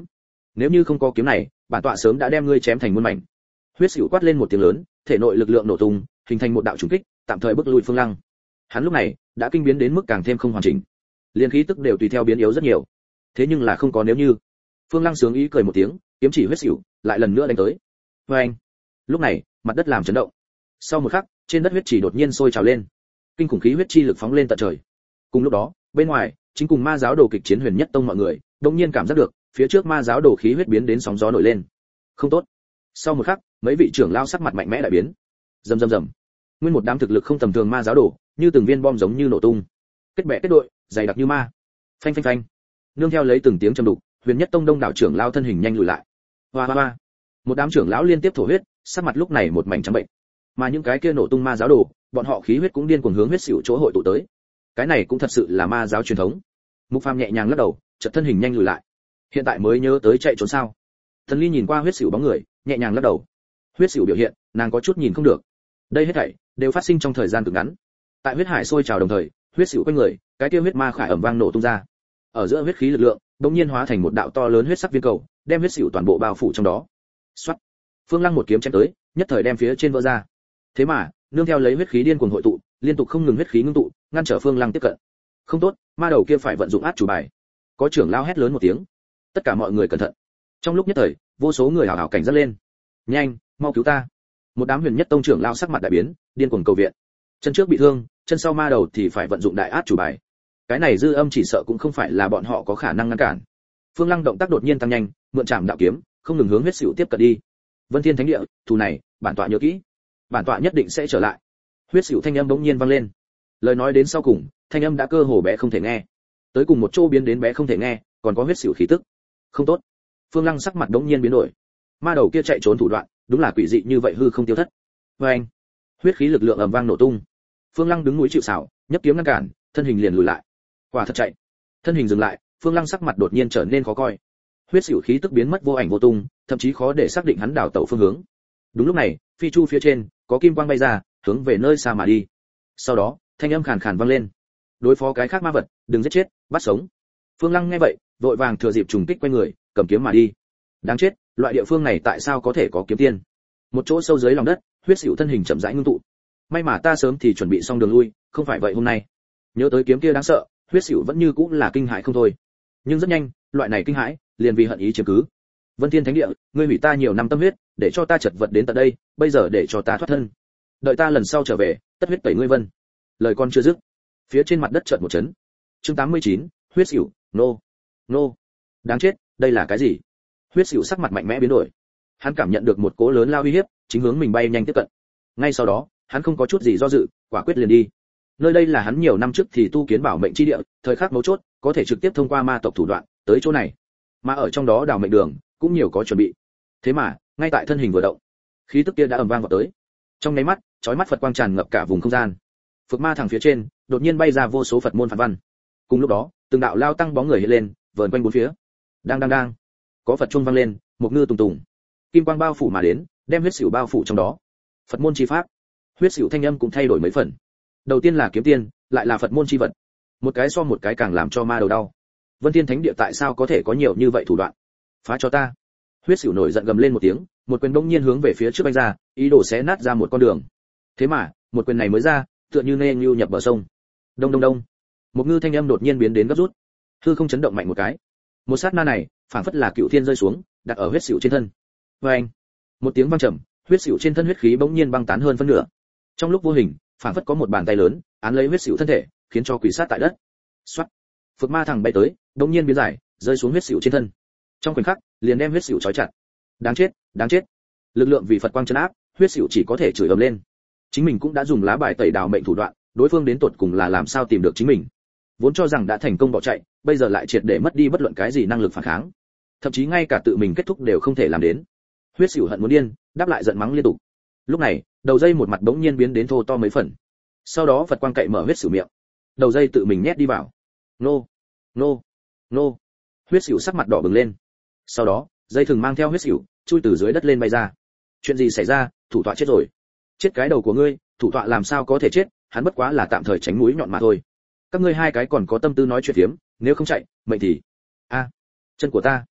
nếu như không có kiếm này, bản tọa sớm đã đem ngươi chém thành muôn mảnh. Huyết Sửu quát lên một tiếng lớn, thể nội lực lượng nổ tung, hình thành một đạo trùng kích, tạm thời bức lui Phương Lăng. Hắn lúc này đã kinh biến đến mức càng thêm không hoàn chỉnh, liên khí tức đều tùy theo biến yếu rất nhiều. Thế nhưng là không có nếu như. Phương Lăng sướng ý cười một tiếng, kiếm chỉ Huyết Sửu, lại lần nữa đánh tới. Oeng! Lúc này, mặt đất làm chấn động. Sau một khắc, trên đất huyết chỉ đột nhiên sôi trào lên, kinh khủng khí huyết chi lực phóng lên tận trời. Cùng lúc đó, bên ngoài, chính cùng ma giáo đồ kịch chiến Huyền Nhất Tông mọi người, đột nhiên cảm giác được, phía trước ma giáo đồ khí huyết biến đến sóng gió nổi lên. Không tốt. Sau một khắc, mấy vị trưởng lao sắc mặt mạnh mẽ đại biến. Rầm rầm rầm. Nguyên một đám thực lực không tầm thường ma giáo đồ, như từng viên bom giống như nổ tung. Kết bè kết đội, dày đặc như ma. Phanh phanh phanh. Nương theo lấy từng tiếng trầm đục, Huyền Nhất Tông đông đảo trưởng lao thân hình nhanh lùi lại. Hoa hoa hoa. Một đám trưởng lão liên tiếp thổ huyết, sắc mặt lúc này một mảnh trắng bệnh. Mà những cái kia nổ tung ma giáo đồ, bọn họ khí huyết cũng điên cuồng hướng Huyết Sửu chỗ hội tụ tới. Cái này cũng thật sự là ma giáo truyền thống. Mục Phàm nhẹ nhàng lắc đầu, chợt thân hình nhanh lùi lại. Hiện tại mới nhớ tới chạy trốn sao? Thần Ly nhìn qua Huyết Sửu bóng người, nhẹ nhàng lắc đầu. Huyết Sửu biểu hiện, nàng có chút nhìn không được. Đây hết thảy đều phát sinh trong thời gian cực ngắn. Tại huyết hải sôi trào đồng thời, Huyết Sửu quanh người, cái kia huyết ma khải ầm vang nổ tung ra. Ở giữa huyết khí lực lượng, đột nhiên hóa thành một đạo to lớn huyết sắc viên cầu, đem Huyết Sửu toàn bộ bao phủ trong đó. Soát. Phương Lăng một kiếm chém tới, nhất thời đem phía trên vỡ ra. Thế mà, nương theo lấy huyết khí điên cuồng hội tụ, liên tục không ngừng huyết khí ngưng tụ, ngăn trở Phương Lăng tiếp cận. Không tốt, ma đầu kia phải vận dụng át chủ bài. Có trưởng lao hét lớn một tiếng. Tất cả mọi người cẩn thận. Trong lúc nhất thời, vô số người hào hào cảnh giác lên. Nhanh, mau cứu ta. Một đám Huyền Nhất Tông trưởng lao sắc mặt đại biến, điên cuồng cầu viện. Chân trước bị thương, chân sau ma đầu thì phải vận dụng đại át chủ bài. Cái này dư âm chỉ sợ cũng không phải là bọn họ có khả năng ngăn cản. Phương Lăng động tác đột nhiên tăng nhanh, mượn chạm đạo kiếm, không ngừng hướng Huyết Sửu tiếp cận đi. Vân Thiên Thánh Địa, thù này, bản tọa nhớ kỹ. Bản tọa nhất định sẽ trở lại. Huyết Sửu thanh âm bỗng nhiên vang lên. Lời nói đến sau cùng, thanh âm đã cơ hồ bé không thể nghe. Tới cùng một chỗ biến đến bé không thể nghe, còn có Huyết Sửu khí tức. Không tốt. Phương Lăng sắc mặt bỗng nhiên biến đổi. Ma đầu kia chạy trốn thủ đoạn, đúng là quỷ dị như vậy hư không tiêu thất. Oeng! Huyết khí lực lượng ầm vang nổ tung. Phương Lăng đứng núi chịu sào, nhấc kiếm ngăn cản, thân hình liền lùi lại. Quả thật chạy. Thân hình dừng lại, Phương Lăng sắc mặt đột nhiên trở nên khó coi. Huyết Sửu khí tức biến mất vô ảnh vô tung, thậm chí khó để xác định hắn đảo tẩu phương hướng. Đúng lúc này, phi chu phía trên có kim quang bay ra, hướng về nơi xa mà đi. Sau đó, thanh âm khàn khàn vang lên. Đối phó cái khác ma vật, đừng giết chết, bắt sống. Phương Lăng nghe vậy, vội vàng thừa dịp trùng kích quay người, cầm kiếm mà đi. Đáng chết, loại địa phương này tại sao có thể có kiếm tiên? Một chỗ sâu dưới lòng đất, Huyết Sửu thân hình chậm rãi ngưng tụ. May mà ta sớm thì chuẩn bị xong đường lui, không phải vậy hôm nay. Nhớ tới kiếm kia đáng sợ, Huyết Sửu vẫn như cũng là kinh hãi không thôi. Nhưng rất nhanh, loại này kinh hãi liền vì hận ý chiếm cứ. Vân Thiên Thánh Địa, ngươi hủy ta nhiều năm tâm huyết, để cho ta chật vật đến tận đây, bây giờ để cho ta thoát thân. Đợi ta lần sau trở về, tất huyết tẩy ngươi vân. Lời con chưa dứt, phía trên mặt đất chợt một chấn. Chương tám mươi chín, Huyết Sửu, nô, nô. Đáng chết, đây là cái gì? Huyết Sửu sắc mặt mạnh mẽ biến đổi. Hắn cảm nhận được một cỗ lớn lao uy hiếp, chính hướng mình bay nhanh tiếp cận. Ngay sau đó, hắn không có chút gì do dự, quả quyết liền đi. Nơi đây là hắn nhiều năm trước thì tu kiến bảo mệnh chi địa, thời khắc mấu chốt, có thể trực tiếp thông qua ma tộc thủ đoạn tới chỗ này. Mà ở trong đó đào mệnh đường cũng nhiều có chuẩn bị. Thế mà, ngay tại thân hình vừa động, khí tức kia đã ầm vang vào tới. Trong nháy mắt, chói mắt Phật quang tràn ngập cả vùng không gian. Phật ma thẳng phía trên, đột nhiên bay ra vô số Phật môn phản văn. Cùng lúc đó, từng đạo lao tăng bóng người hiện lên, vờn quanh bốn phía. Đang đang đang, có Phật chuông vang lên, một ngư tùng tùng. Kim quang bao phủ mà đến, đem Huyết Sửu bao phủ trong đó. Phật môn chi pháp. Huyết Sửu thanh âm cũng thay đổi mấy phần. Đầu tiên là kiếm tiên, lại là Phật môn chi vật. Một cái so một cái càng làm cho ma đầu đau. Vân Thiên Thánh Địa tại sao có thể có nhiều như vậy thủ đoạn? Phá cho ta! Huyết Sửu nổi giận gầm lên một tiếng, một quyền bỗng nhiên hướng về phía trước đánh ra, ý đồ xé nát ra một con đường. Thế mà, một quyền này mới ra, tựa như nê nhưu nhập bờ sông. Đông đông đông. Một ngư thanh âm đột nhiên biến đến gấp rút. Hư không chấn động mạnh một cái. Một sát na này, phảng phất là cựu thiên rơi xuống, đặt ở Huyết Sửu trên thân. Oeng! Một tiếng vang trầm, Huyết Sửu trên thân huyết khí bỗng nhiên băng tán hơn phân nửa. Trong lúc vô hình, phảng phất có một bàn tay lớn án lấy Huyết Sửu thân thể, khiến cho quỷ sát tại đất. Soát. Phật ma thẳng bay tới, đột nhiên biến giải, rơi xuống Huyết Sửu trên thân. Trong khoảnh khắc, liền đem Huyết Sửu trói chặt. Đáng chết, đáng chết. Lực lượng vì Phật quang trấn áp, Huyết Sửu chỉ có thể chửi ầm lên. Chính mình cũng đã dùng lá bài tẩy đào mệnh thủ đoạn, đối phương đến tột cùng là làm sao tìm được chính mình. Vốn cho rằng đã thành công bỏ chạy, bây giờ lại triệt để mất đi bất luận cái gì năng lực phản kháng. Thậm chí ngay cả tự mình kết thúc đều không thể làm đến. Huyết Sửu hận muốn điên, đáp lại giận mắng liên tục. Lúc này, đầu dây một mặt bỗng nhiên biến đến thô to mấy phần. Sau đó Phật quang cậy mở Huyết Sửu miệng. Đầu dây tự mình nhét đi vào. Nô, nô, nô. Huyết Sửu sắc mặt đỏ bừng lên. Sau đó, dây thừng mang theo Huyết Sửu chui từ dưới đất lên bay ra. Chuyện gì xảy ra? Thủ tọa chết rồi. Chết cái đầu của ngươi, thủ tọa làm sao có thể chết, hắn bất quá là tạm thời tránh mũi nhọn mà thôi. Các ngươi hai cái còn có tâm tư nói chuyện phiếm, nếu không chạy, mệnh thì a, chân của ta.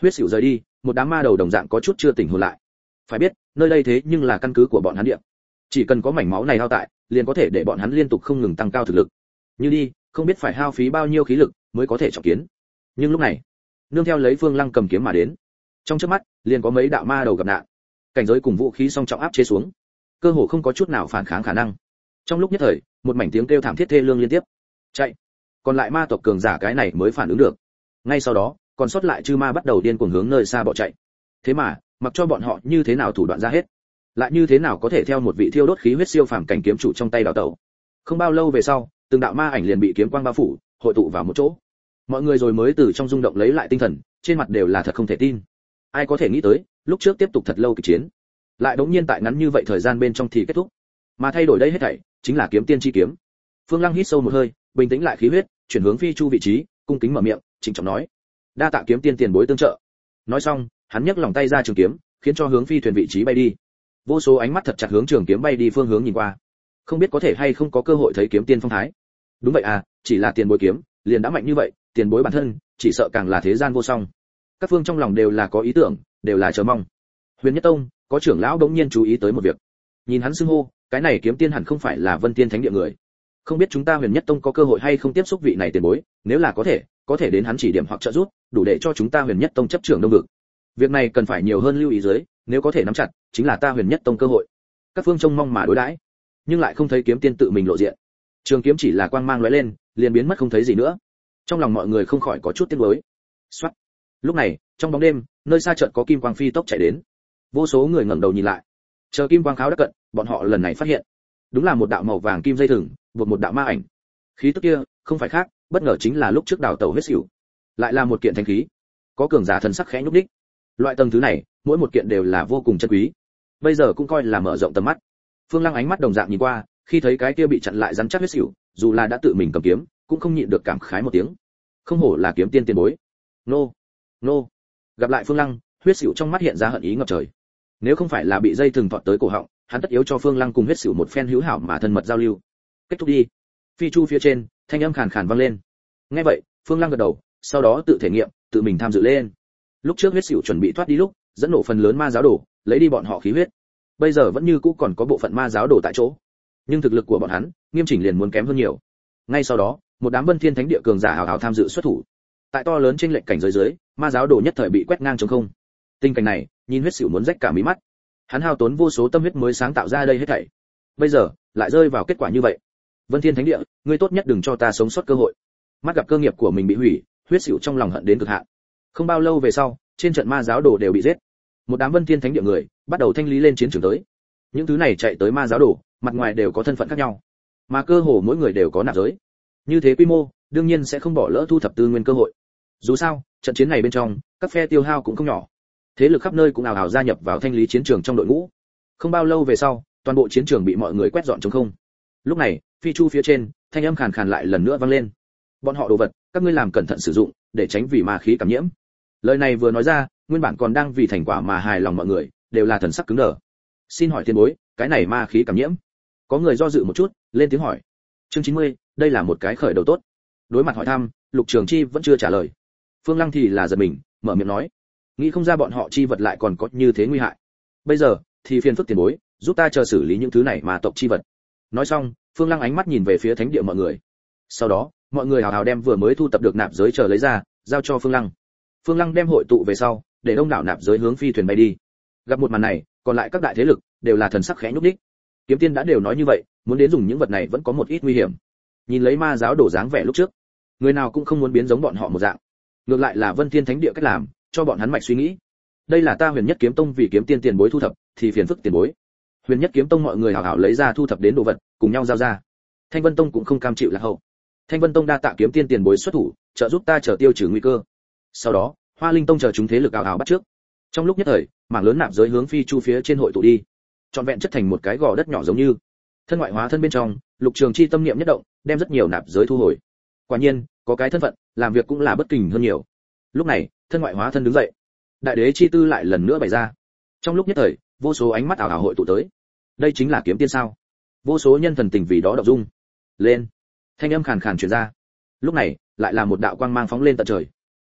Huyết Sửu rời đi, một đám ma đầu đồng dạng có chút chưa tỉnh hồn lại. Phải biết, nơi đây thế nhưng là căn cứ của bọn hắn địa. Chỉ cần có mảnh máu này hao tại, liền có thể để bọn hắn liên tục không ngừng tăng cao thực lực. Như đi, không biết phải hao phí bao nhiêu khí lực mới có thể trọng kiến. Nhưng lúc này, nương theo lấy Phương Lăng cầm kiếm mà đến, trong chớp mắt, liền có mấy đạo ma đầu gặp nạn. Cảnh giới cùng vũ khí song trọng áp chế xuống, cơ hồ không có chút nào phản kháng khả năng. Trong lúc nhất thời, một mảnh tiếng kêu thảm thiết thê lương liên tiếp. Chạy. Còn lại ma tộc cường giả cái này mới phản ứng được. Ngay sau đó, còn sót lại chư ma bắt đầu điên cuồng hướng nơi xa bỏ chạy. Thế mà, mặc cho bọn họ như thế nào thủ đoạn ra hết, lại như thế nào có thể theo một vị thiêu đốt khí huyết siêu phàm cảnh kiếm chủ trong tay đào tẩu. Không bao lâu về sau, từng đạo ma ảnh liền bị kiếm quang bao phủ, hội tụ vào một chỗ. Mọi người rồi mới từ trong rung động lấy lại tinh thần, trên mặt đều là thật không thể tin. Ai có thể nghĩ tới, lúc trước tiếp tục thật lâu kịch chiến, lại đống nhiên tại ngắn như vậy thời gian bên trong thì kết thúc. Mà thay đổi đây hết thảy, chính là kiếm tiên chi kiếm. Phương Lăng hít sâu một hơi, bình tĩnh lại khí huyết, chuyển hướng Phi Chu vị trí, cung kính mở miệng, trịnh trọng nói: "Đa tạ kiếm tiên tiền bối tương trợ." Nói xong, hắn nhấc lòng tay ra trường kiếm, khiến cho hướng phi thuyền vị trí bay đi. Vô số ánh mắt thật chặt hướng trường kiếm bay đi phương hướng nhìn qua, không biết có thể hay không có cơ hội thấy kiếm tiên phong thái. Đúng vậy à, chỉ là tiền bối kiếm, liền đã mạnh như vậy, tiền bối bản thân, chỉ sợ càng là thế gian vô song. Các phương trong lòng đều là có ý tưởng, đều là chờ mong. Huyền Nhất Tông, có trưởng lão đống nhiên chú ý tới một việc. Nhìn hắn xưng hô, cái này kiếm tiên hẳn không phải là Vân Tiên Thánh Địa người. Không biết chúng ta Huyền Nhất Tông có cơ hội hay không tiếp xúc vị này tiền bối, nếu là có thể, có thể đến hắn chỉ điểm hoặc trợ giúp, đủ để cho chúng ta Huyền Nhất Tông chấp trưởng đông vực. Việc này cần phải nhiều hơn lưu ý dưới, nếu có thể nắm chặt, chính là ta Huyền Nhất Tông cơ hội. Các phương trông mong mà đối đãi, nhưng lại không thấy kiếm tiên tự mình lộ diện. Trường kiếm chỉ là quang mang lóe lên, liền biến mất không thấy gì nữa. Trong lòng mọi người không khỏi có chút tiếc nuối. Soát. Lúc này, trong bóng đêm, nơi xa chợt có kim quang phi tốc chạy đến. Vô số người ngẩng đầu nhìn lại. Chờ kim quang kháo đã cận, bọn họ lần này phát hiện, đúng là một đạo màu vàng kim dây thừng, buộc một đạo ma ảnh. Khí tức kia, không phải khác, bất ngờ chính là lúc trước đào tẩu huyết xỉu. Lại là một kiện thanh khí. Có cường giả thần sắc khẽ nhúc nhích. Loại tầng thứ này, mỗi một kiện đều là vô cùng chân quý. Bây giờ cũng coi là mở rộng tầm mắt. Phương Lăng ánh mắt đồng dạng nhìn qua, khi thấy cái kia bị chặn lại rắn chắc huyết xỉu, dù là đã tự mình cầm kiếm, cũng không nhịn được cảm khái một tiếng. Không hổ là kiếm tiên tiền bối. Nô, nô. Gặp lại Phương Lăng, huyết xỉu trong mắt hiện ra hận ý ngập trời. Nếu không phải là bị dây thừng thọt tới cổ họng, hắn tất yếu cho Phương Lăng cùng huyết xỉu một phen hữu hảo mà thân mật giao lưu. Kết thúc đi. Phi chu phía trên, thanh âm khàn khàn vang lên. Nghe vậy, Phương Lăng gật đầu, sau đó tự thể nghiệm, tự mình tham dự lên. Lúc trước huyết xỉu chuẩn bị thoát đi lúc, dẫn nổ phần lớn ma giáo đồ, lấy đi bọn họ khí huyết. Bây giờ vẫn như cũ còn có bộ phận ma giáo đồ tại chỗ, nhưng thực lực của bọn hắn, nghiêm chỉnh liền muốn kém hơn nhiều. Ngay sau đó, một đám Vân Thiên Thánh Địa cường giả hào hào tham dự xuất thủ. Tại to lớn trên lệnh cảnh giới dưới, ma giáo đồ nhất thời bị quét ngang trống không. Tình cảnh này, nhìn huyết xỉu muốn rách cả mí mắt. Hắn hao tốn vô số tâm huyết mới sáng tạo ra đây hết thảy. Bây giờ, lại rơi vào kết quả như vậy. Vân Thiên Thánh Địa, ngươi tốt nhất đừng cho ta sống sót cơ hội. Mắt gặp cơ nghiệp của mình bị hủy, huyết xỉu trong lòng hận đến cực hạn. Không bao lâu về sau, trên trận ma giáo đồ đều bị giết. Một đám Vân Thiên Thánh Địa người bắt đầu thanh lý lên chiến trường tới. Những thứ này chạy tới ma giáo đồ, mặt ngoài đều có thân phận khác nhau, mà cơ hồ mỗi người đều có nạp giới. Như thế quy mô, đương nhiên sẽ không bỏ lỡ thu thập tư nguyên cơ hội. Dù sao, trận chiến này bên trong, các phe tiêu hao cũng không nhỏ. Thế lực khắp nơi cũng ào ào gia nhập vào thanh lý chiến trường trong đội ngũ. Không bao lâu về sau, toàn bộ chiến trường bị mọi người quét dọn trống không. Lúc này, phi chu phía trên, thanh âm khàn khàn lại lần nữa vang lên. Bọn họ đồ vật, các ngươi làm cẩn thận sử dụng, để tránh vì ma khí cảm nhiễm. Lời này vừa nói ra, nguyên bản còn đang vì thành quả mà hài lòng mọi người, đều là thần sắc cứng đờ. Xin hỏi tiền bối, cái này ma khí cảm nhiễm? Có người do dự một chút, lên tiếng hỏi. Chương chín mươi, đây là một cái khởi đầu tốt. Đối mặt hỏi thăm, Lục Trường Chi vẫn chưa trả lời. Phương Lăng thì là giật mình, mở miệng nói, nghĩ không ra bọn họ chi vật lại còn có như thế nguy hại. Bây giờ, thì phiền phức tiền bối, giúp ta chờ xử lý những thứ này mà tộc chi vật. Nói xong, Phương Lăng ánh mắt nhìn về phía thánh địa mọi người. Sau đó, mọi người hào hào đem vừa mới thu tập được nạp giới chờ lấy ra, giao cho Phương Lăng. Phương Lăng đem hội tụ về sau, để đông đảo nạp giới hướng phi thuyền bay đi. Gặp một màn này, còn lại các đại thế lực đều là thần sắc khẽ nhúc nhích. Kiếm tiên đã đều nói như vậy, muốn đến dùng những vật này vẫn có một ít nguy hiểm. Nhìn lấy ma giáo đổ dáng vẻ lúc trước, người nào cũng không muốn biến giống bọn họ một dạng. Ngược lại là Vân Thiên Thánh Địa cách làm, cho bọn hắn mạch suy nghĩ. Đây là ta Huyền Nhất Kiếm Tông vì kiếm tiên tiền bối thu thập, thì phiền phức tiền bối. Huyền Nhất Kiếm Tông mọi người hào hào lấy ra thu thập đến đồ vật, cùng nhau giao ra. Thanh Vân Tông cũng không cam chịu lạc hậu. Thanh Vân Tông đa tạ kiếm tiên tiền bối xuất thủ, trợ giúp ta trở tiêu trừ nguy cơ. Sau đó, Hoa Linh Tông chờ chúng thế lực ào ào bắt trước. Trong lúc nhất thời, mảng lớn nạp giới hướng phi chu phía trên hội tụ đi, trọn vẹn chất thành một cái gò đất nhỏ giống như. Thân ngoại hóa thân bên trong, Lục Trường Chi tâm niệm nhất động, đem rất nhiều nạp giới thu hồi. Quả nhiên, có cái thân phận, làm việc cũng là bất kình hơn nhiều. Lúc này, thân ngoại hóa thân đứng dậy, đại đế chi tư lại lần nữa bày ra. Trong lúc nhất thời, vô số ánh mắt ảo ảo hội tụ tới. Đây chính là kiếm tiên sao? Vô số nhân thần tình vì đó động dung. Lên. Thanh âm khàn khàn truyền ra. Lúc này, lại là một đạo quang mang phóng lên tận trời.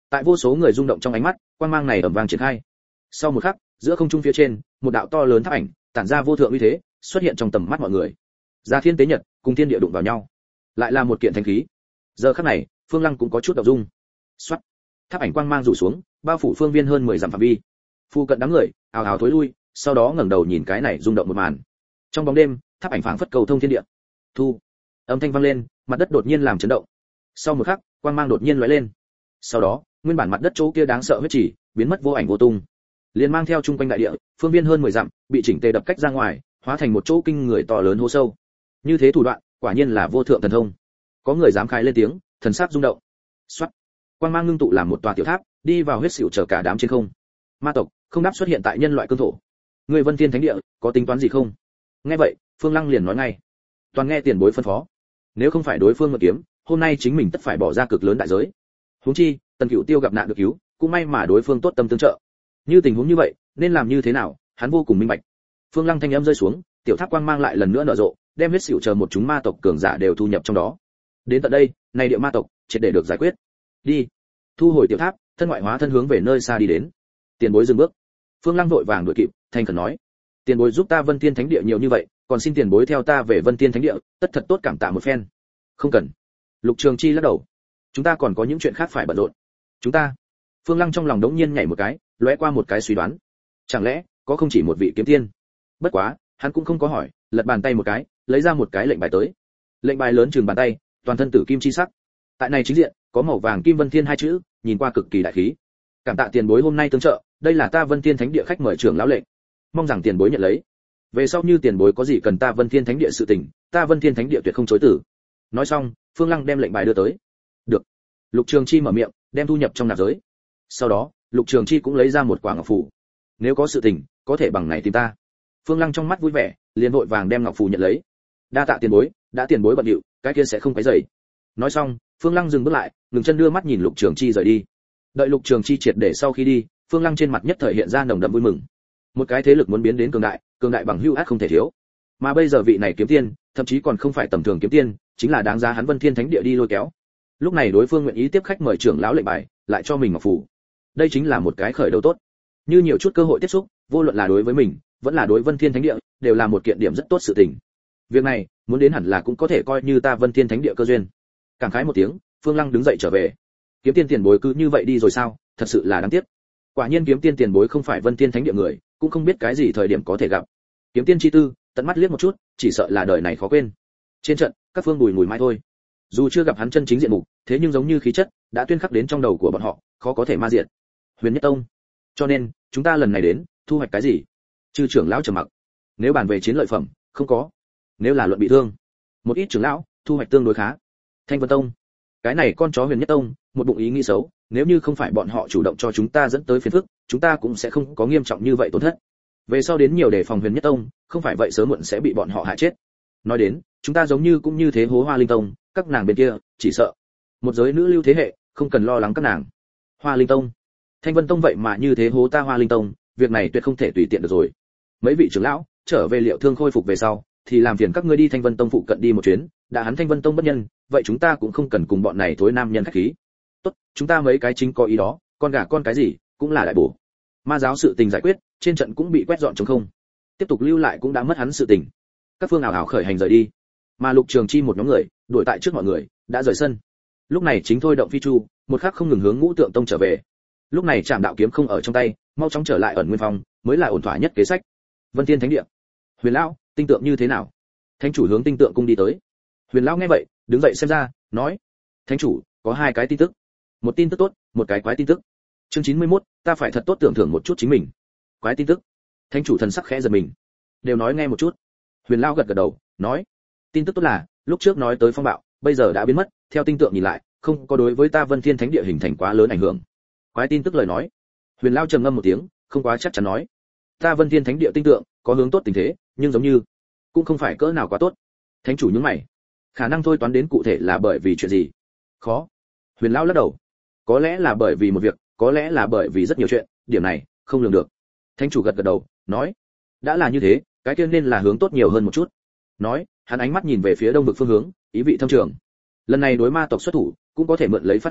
Tại vô số người rung động trong ánh mắt, quang mang này ầm vang triển khai. Sau một khắc, giữa không trung phía trên, một đạo to lớn tháp ảnh, tản ra vô thượng uy thế, xuất hiện trong tầm mắt mọi người. Gia Thiên Tế Nhật, cùng thiên địa đụng vào nhau, lại là một kiện thánh khí. Giờ khắc này, Phương Lăng cũng có chút động dung. Soát, tháp ảnh quang mang rủ xuống, bao phủ phương viên hơn mười dặm phạm vi. Phu cận đám người, ào ào thối lui, sau đó ngẩng đầu nhìn cái này rung động một màn. Trong bóng đêm, tháp ảnh phảng phất cầu thông thiên địa. Thu, âm thanh vang lên, mặt đất đột nhiên làm chấn động. Sau một khắc, quang mang đột nhiên lóe lên. Sau đó, nguyên bản mặt đất chỗ kia đáng sợ huyết chỉ, biến mất vô ảnh vô tung. Liền mang theo trung quanh đại địa, phương viên hơn mười dặm, bị chỉnh tề đập cách ra ngoài, hóa thành một chỗ kinh người to lớn hố sâu. Như thế thủ đoạn, quả nhiên là vô thượng thần thông. Có người dám khai lên tiếng, thần sắc rung động. Soát, quang mang ngưng tụ làm một tòa tiểu tháp, đi vào huyết xỉu chờ cả đám trên không. Ma tộc không đáp xuất hiện tại nhân loại cương thổ. Người Vân Thiên Thánh Địa có tính toán gì không? Nghe vậy, Phương Lăng liền nói ngay. Toàn nghe tiền bối phân phó. Nếu không phải đối phương mượn kiếm, hôm nay chính mình tất phải bỏ ra cực lớn đại giới. Huống chi, Tần Cửu Tiêu gặp nạn được cứu, cũng may mà đối phương tốt tâm tương trợ. Như tình huống như vậy, nên làm như thế nào, hắn vô cùng minh bạch. Phương Lăng thanh âm rơi xuống, tiểu tháp quang mang lại lần nữa nở rộ, đem huyết xỉu chờ một chúng ma tộc cường giả đều thu nhập trong đó. Đến tận đây, này địa ma tộc triệt để được giải quyết. Đi. Thu hồi tiểu tháp, thân ngoại hóa thân hướng về nơi xa đi đến. Tiền bối dừng bước. Phương Lăng vội vàng đuổi kịp, thanh khẩn nói: "Tiền bối giúp ta Vân Tiên Thánh Địa nhiều như vậy, còn xin tiền bối theo ta về Vân Tiên Thánh Địa, tất thật tốt cảm tạ một phen." "Không cần." Lục Trường Chi lắc đầu. "Chúng ta còn có những chuyện khác phải bận rộn." "Chúng ta?" Phương Lăng trong lòng đống nhiên nhảy một cái, lóe qua một cái suy đoán. Chẳng lẽ có không chỉ một vị kiếm tiên? Bất quá, hắn cũng không có hỏi, lật bàn tay một cái, lấy ra một cái lệnh bài tới. Lệnh bài lớn chừng bàn tay, toàn thân tử kim chi sắc. Tại này chính diện, có màu vàng kim Vân Thiên hai chữ, nhìn qua cực kỳ đại khí. "Cảm tạ tiền bối hôm nay tương trợ, đây là ta Vân Thiên Thánh Địa khách mời trưởng lão lệnh, mong rằng tiền bối nhận lấy. Về sau như tiền bối có gì cần ta Vân Thiên Thánh Địa sự tình, ta Vân Thiên Thánh Địa tuyệt không chối từ." Nói xong, Phương Lăng đem lệnh bài đưa tới. "Được." Lục Trường Chi mở miệng, đem thu nhập trong nạp giới. Sau đó, Lục Trường Chi cũng lấy ra một quả ngọc phù. "Nếu có sự tình, có thể bằng này tìm ta." Phương Lăng trong mắt vui vẻ, liền vội vàng đem ngọc phù nhận lấy. "Đa tạ tiền bối, đã tiền bối bận điệu, cái kia sẽ không quấy rầy." Nói xong, Phương Lăng dừng bước lại, ngừng chân đưa mắt nhìn Lục Trường Chi rời đi. Đợi Lục Trường Chi triệt để sau khi đi, Phương Lăng trên mặt nhất thời hiện ra nồng đậm vui mừng. Một cái thế lực muốn biến đến cường đại, cường đại bằng hữu át không thể thiếu. Mà bây giờ vị này kiếm tiên, thậm chí còn không phải tầm thường kiếm tiên, chính là đáng giá hắn Vân Thiên Thánh Địa đi lôi kéo. Lúc này đối phương nguyện ý tiếp khách mời trưởng lão lệnh bài, lại cho mình ngọc phù. Đây chính là một cái khởi đầu tốt. Như nhiều chút cơ hội tiếp xúc, vô luận là đối với mình, vẫn là đối Vân Thiên Thánh Địa, đều là một kiện điểm rất tốt sự tình. Việc này, muốn đến hẳn là cũng có thể coi như ta Vân Thiên Thánh Địa cơ duyên. Cảm khái một tiếng, Phương Lăng đứng dậy trở về. Kiếm tiên tiền bối cứ như vậy đi rồi sao, thật sự là đáng tiếc. Quả nhiên kiếm tiên tiền bối không phải Vân Thiên Thánh Địa người, cũng không biết cái gì thời điểm có thể gặp. Kiếm tiên chi tư, tận mắt liếc một chút, chỉ sợ là đời này khó quên. Trên trận, các phương bùi mùi mai thôi. Dù chưa gặp hắn chân chính diện mục, thế nhưng giống như khí chất đã tuyên khắc đến trong đầu của bọn họ, khó có thể ma diệt. Huyền Nhất Tông. Cho nên, chúng ta lần này đến, thu hoạch cái gì? Chư trưởng lão trầm mặc. Nếu bàn về chiến lợi phẩm, không có. Nếu là luận bị thương, một ít trưởng lão thu hoạch tương đối khá. Thanh Vân Tông. Cái này con chó Huyền Nhất Tông, một bụng ý nghĩ xấu, nếu như không phải bọn họ chủ động cho chúng ta dẫn tới phiền phức, chúng ta cũng sẽ không có nghiêm trọng như vậy tổn thất. Về sau đến nhiều đề phòng Huyền Nhất Tông, không phải vậy sớm muộn sẽ bị bọn họ hại chết. Nói đến, chúng ta giống như cũng như thế hố Hoa Linh Tông, các nàng bên kia, chỉ sợ một giới nữ lưu thế hệ, không cần lo lắng các nàng. Hoa Linh Tông, Thanh Vân Tông vậy mà như thế hố ta Hoa Linh Tông, việc này tuyệt không thể tùy tiện được rồi. Mấy vị trưởng lão trở về liệu thương khôi phục về sau, thì làm phiền các ngươi đi Thanh Vân Tông phụ cận đi một chuyến, đã hắn Thanh Vân Tông bất nhân, vậy chúng ta cũng không cần cùng bọn này thối nam nhân khách khí. Tốt, chúng ta mấy cái chính có ý đó, con gà con cái gì, cũng là đại bổ. Ma giáo sự tình giải quyết, trên trận cũng bị quét dọn trống không. Tiếp tục lưu lại cũng đã mất hắn sự tình. Các phương ảo ảo khởi hành rời đi. Mà Lục Trường Chi một nhóm người, đuổi tại trước mọi người, đã rời sân. Lúc này chính thôi động phi chu, một khắc không ngừng hướng Ngũ Tượng Tông trở về. Lúc này Trảm Đạo kiếm không ở trong tay, mau chóng trở lại ẩn nguyên phòng, mới là ổn thỏa nhất kế sách. Vân Thiên Thánh Địa. Huyền lão, tinh tượng như thế nào? Thánh chủ hướng tinh tượng cung đi tới. Huyền lão nghe vậy, đứng dậy xem ra, nói: "Thánh chủ, có hai cái tin tức. Một tin tức tốt, một cái quái tin tức." Chương chín mươi mốt, ta phải thật tốt tưởng thưởng một chút chính mình. Quái tin tức. Thánh chủ thần sắc khẽ giật mình. Đều nói nghe một chút. Huyền lão gật gật đầu, nói: "Tin tức tốt là, lúc trước nói tới phong bạo, bây giờ đã biến mất, theo tinh tượng nhìn lại, không có đối với ta Vân Thiên Thánh Địa hình thành quá lớn ảnh hưởng." Quái tin tức lời nói. Huyền lão trầm ngâm một tiếng, không quá chắc chắn nói: "Ta Vân Thiên Thánh Địa tinh tượng, có hướng tốt tình thế, nhưng giống như cũng không phải cỡ nào quá tốt." Thánh chủ nhướng mày. Khả năng thôi toán đến cụ thể là bởi vì chuyện gì? Khó. Huyền lão lắc đầu. Có lẽ là bởi vì một việc, có lẽ là bởi vì rất nhiều chuyện, điểm này không lường được. Thánh chủ gật gật đầu, nói: "Đã là như thế, cái kia nên là hướng tốt nhiều hơn một chút." Nói, hắn ánh mắt nhìn về phía đông vực phương hướng, ý vị thâm trường. Lần này đối ma tộc xuất thủ, cũng có thể mượn lấy phát huy,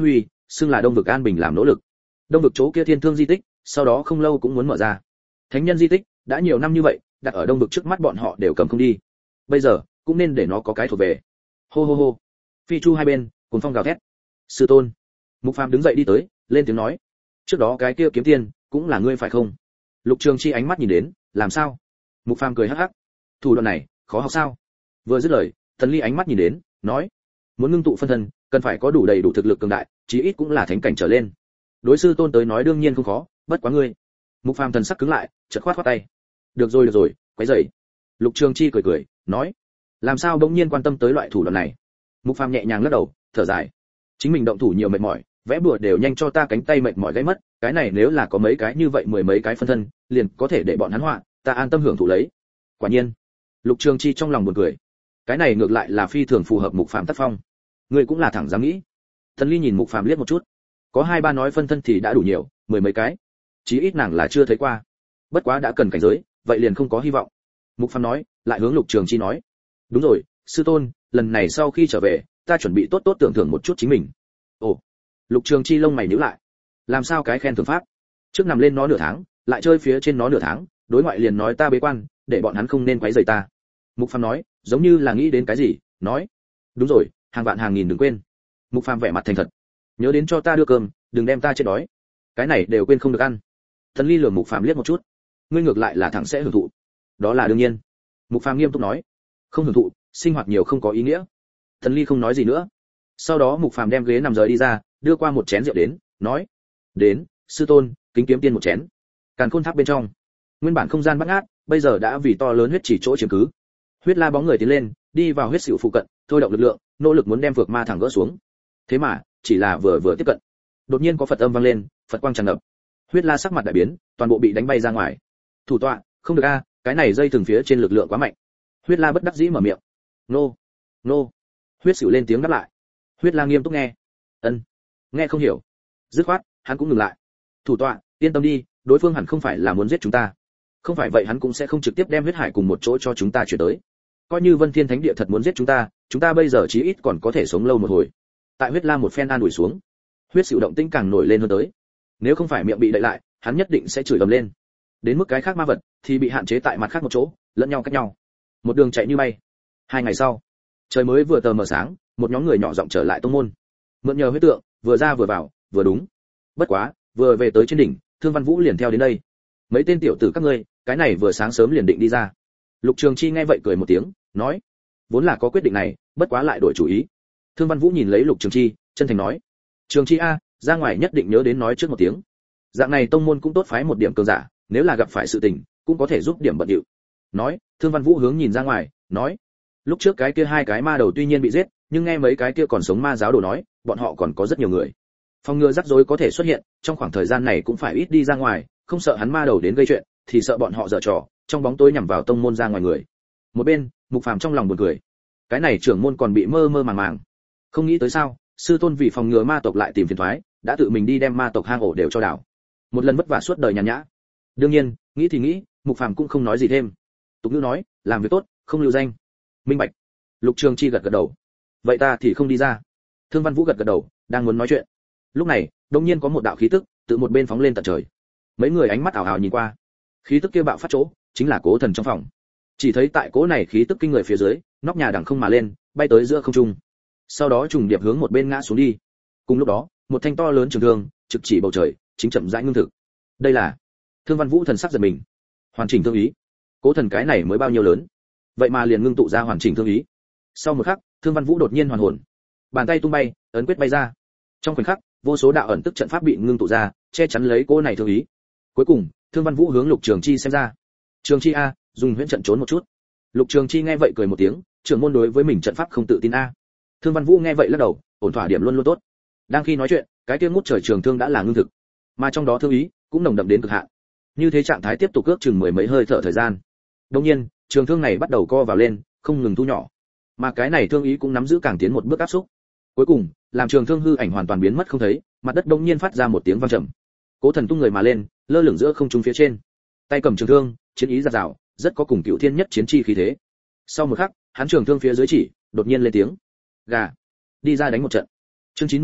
xưng là Đông vực an bình làm nỗ lực. Đông vực chỗ kia thiên thương di tích, sau đó không lâu cũng muốn mở ra. Thánh nhân di tích, đã nhiều năm như vậy, đặt ở Đông vực trước mắt bọn họ đều cầm không đi. Bây giờ, cũng nên để nó có cái thuộc về. Hô hô hô. Phi chu hai bên, cuồng phong gào thét. Sư tôn. Mục Phàm đứng dậy đi tới, lên tiếng nói. Trước đó cái kia kiếm tiên, cũng là ngươi phải không? Lục Trường Chi ánh mắt nhìn đến, làm sao? Mục Phàm cười hắc hắc. Thủ đoạn này, khó học sao? Vừa dứt lời, Tần Ly ánh mắt nhìn đến, nói, muốn ngưng tụ phân thân, cần phải có đủ đầy đủ thực lực cường đại, chí ít cũng là thánh cảnh trở lên. Đối sư tôn tới nói đương nhiên không khó, bất quá ngươi. Mục Phàm thần sắc cứng lại, chợt khoát khoát tay. Được rồi được rồi, quấy rầy. Lục Trường Chi cười cười, nói, làm sao bỗng nhiên quan tâm tới loại thủ đoạn này? Mục Phàm nhẹ nhàng lắc đầu, thở dài. Chính mình động thủ nhiều mệt mỏi, vẽ bùa đều nhanh cho ta cánh tay mệt mỏi gãy mất, cái này nếu là có mấy cái như vậy mười mấy cái phân thân, liền có thể để bọn hắn họa, ta an tâm hưởng thụ lấy. Quả nhiên. Lục Trường Chi trong lòng buồn cười. Cái này ngược lại là phi thường phù hợp Mục Phàm tác phong. Ngươi cũng là thẳng dám nghĩ. Thần Ly nhìn Mục Phàm liếc một chút. Có hai ba nói phân thân thì đã đủ nhiều, mười mấy cái. Chí ít nàng là chưa thấy qua. Bất quá đã cần cảnh giới, vậy liền không có hy vọng. Mục Phàm nói, lại hướng Lục Trường Chi nói. Đúng rồi, sư tôn, lần này sau khi trở về, ta chuẩn bị tốt tốt tưởng thưởng một chút chính mình. Ồ. Lục Trường Chi lông mày nhíu lại. Làm sao cái khen thưởng pháp? Trước nằm lên nó nửa tháng, lại chơi phía trên nó nửa tháng, đối ngoại liền nói ta bế quan, để bọn hắn không nên quấy rầy ta. Mục Phàm nói, giống như là nghĩ đến cái gì, nói, đúng rồi, hàng vạn hàng nghìn đừng quên. Mục Phàm vẻ mặt thành thật, nhớ đến cho ta đưa cơm, đừng đem ta chết đói. Cái này đều quên không được ăn. Thần Ly lườm Mục Phàm liếc một chút, ngươi ngược lại là thẳng sẽ hưởng thụ. Đó là đương nhiên. Mục Phàm nghiêm túc nói, không hưởng thụ, sinh hoạt nhiều không có ý nghĩa. Thần Ly không nói gì nữa. Sau đó Mục Phàm đem ghế nằm rời đi ra, đưa qua một chén rượu đến, nói, đến, sư tôn, kính kiếm tiên một chén. Càn Khôn Tháp bên trong, nguyên bản không gian bát ngát, bây giờ đã vì to lớn huyết chỉ chỗ chiếm cứ. Huyết La bóng người tiến lên, đi vào huyết xỉu phụ cận, thôi động lực lượng, nỗ lực muốn đem vượt ma thẳng gỡ xuống. Thế mà, chỉ là vừa vừa tiếp cận, đột nhiên có Phật âm vang lên, Phật quang tràn ngập. Huyết La sắc mặt đại biến, toàn bộ bị đánh bay ra ngoài. Thủ tọa, không được a, cái này dây thừng phía trên lực lượng quá mạnh. Huyết La bất đắc dĩ mở miệng. Nô, nô. Huyết xỉu lên tiếng đáp lại. Huyết La nghiêm túc nghe. Ân, nghe không hiểu. Dứt khoát, hắn cũng ngừng lại. Thủ tọa, yên tâm đi, đối phương hẳn không phải là muốn giết chúng ta. Không phải vậy hắn cũng sẽ không trực tiếp đem huyết hải cùng một chỗ cho chúng ta chuyển tới. Coi như Vân Thiên Thánh Địa thật muốn giết chúng ta, chúng ta bây giờ chí ít còn có thể sống lâu một hồi. Tại Huyết La một phen an ủi xuống, huyết xỉu động tĩnh càng nổi lên hơn tới. Nếu không phải miệng bị đậy lại, hắn nhất định sẽ chửi ầm lên. Đến mức cái khác ma vật thì bị hạn chế tại mặt khác một chỗ, lẫn nhau cách nhau. Một đường chạy như bay. Hai ngày sau, trời mới vừa tờ mờ sáng, một nhóm người nhỏ giọng trở lại tông môn. Mượn nhờ huyết tượng, vừa ra vừa vào, vừa đúng. Bất quá, vừa về tới trên đỉnh, Thương Văn Vũ liền theo đến đây. Mấy tên tiểu tử các ngươi, cái này vừa sáng sớm liền định đi ra. Lục Trường Chi nghe vậy cười một tiếng, nói, vốn là có quyết định này, bất quá lại đổi chủ ý. Thương Văn Vũ nhìn lấy Lục Trường Chi, chân thành nói, Trường Chi a, ra ngoài nhất định nhớ đến nói trước một tiếng. Dạng này tông môn cũng tốt phái một điểm cường giả, nếu là gặp phải sự tình, cũng có thể giúp điểm bận điệu. Nói, Thương Văn Vũ hướng nhìn ra ngoài, nói, lúc trước cái kia hai cái ma đầu tuy nhiên bị giết, nhưng nghe mấy cái kia còn sống ma giáo đồ nói, bọn họ còn có rất nhiều người. Phòng ngừa rắc rối có thể xuất hiện, trong khoảng thời gian này cũng phải ít đi ra ngoài, không sợ hắn ma đầu đến gây chuyện, thì sợ bọn họ dở trò, trong bóng tối nhằm vào tông môn ra ngoài người. Một bên, Mục Phàm trong lòng buồn cười. Cái này trưởng môn còn bị mơ mơ màng màng. Không nghĩ tới sao, sư tôn vì phòng ngừa ma tộc lại tìm phiền toái, đã tự mình đi đem ma tộc hang ổ đều cho đảo. Một lần vất vả suốt đời nhàn nhã. Đương nhiên, nghĩ thì nghĩ, Mục Phàm cũng không nói gì thêm. Tục ngữ nói, làm việc tốt, không lưu danh. Minh bạch. Lục Trường Chi gật gật đầu. Vậy ta thì không đi ra. Thương Văn Vũ gật gật đầu, đang muốn nói chuyện. Lúc này, đột nhiên có một đạo khí tức từ một bên phóng lên tận trời. Mấy người ánh mắt ảo ảo nhìn qua. Khí tức kia bạo phát chỗ, chính là Cố Thần trong phòng. Chỉ thấy tại cố này khí tức kinh người phía dưới, nóc nhà đằng không mà lên, bay tới giữa không trung. Sau đó trùng điệp hướng một bên ngã xuống đi. Cùng lúc đó, một thanh to lớn trường thương, trực chỉ bầu trời, chính chậm rãi ngưng thực. Đây là Thương Văn Vũ thần sắc giật mình. Hoàn chỉnh thương ý. Cố Thần cái này mới bao nhiêu lớn, vậy mà liền ngưng tụ ra hoàn chỉnh thương ý. Sau một khắc, Thương Văn Vũ đột nhiên hoàn hồn, bàn tay tung bay, ấn quyết bay ra. Trong khoảnh khắc, vô số đạo ẩn tức trận pháp bị ngưng tụ ra, che chắn lấy cố này thương ý. Cuối cùng, Thương Văn Vũ hướng Lục Trường Chi xem ra. Trường Chi a, dùng huyễn trận trốn một chút. Lục Trường Chi nghe vậy cười một tiếng, trưởng môn đối với mình trận pháp không tự tin a. Thương Văn Vũ nghe vậy lắc đầu, ổn thỏa điểm luôn luôn tốt. Đang khi nói chuyện, cái kia ngút trời trường thương đã là ngưng thực, mà trong đó thương ý cũng nồng đậm đến cực hạn. Như thế trạng thái tiếp tục ước chừng mười mấy hơi thở thời gian. Đương nhiên, trường thương này bắt đầu co vào lên, không ngừng thu nhỏ. Mà cái này thương ý cũng nắm giữ càng tiến một bước áp xúc. Cuối cùng, làm trường thương hư ảnh hoàn toàn biến mất không thấy, mặt đất đột nhiên phát ra một tiếng vang trầm. Cố Thần tung người mà lên, lơ lửng giữa không trung phía trên. Tay cầm trường thương, chiến ý dạt dào, rất có cùng cựu thiên nhất chiến chi khí thế. Sau một khắc, hắn trường thương phía dưới chỉ, đột nhiên lên tiếng, gà, đi ra đánh một trận. Chương chín mươi hai,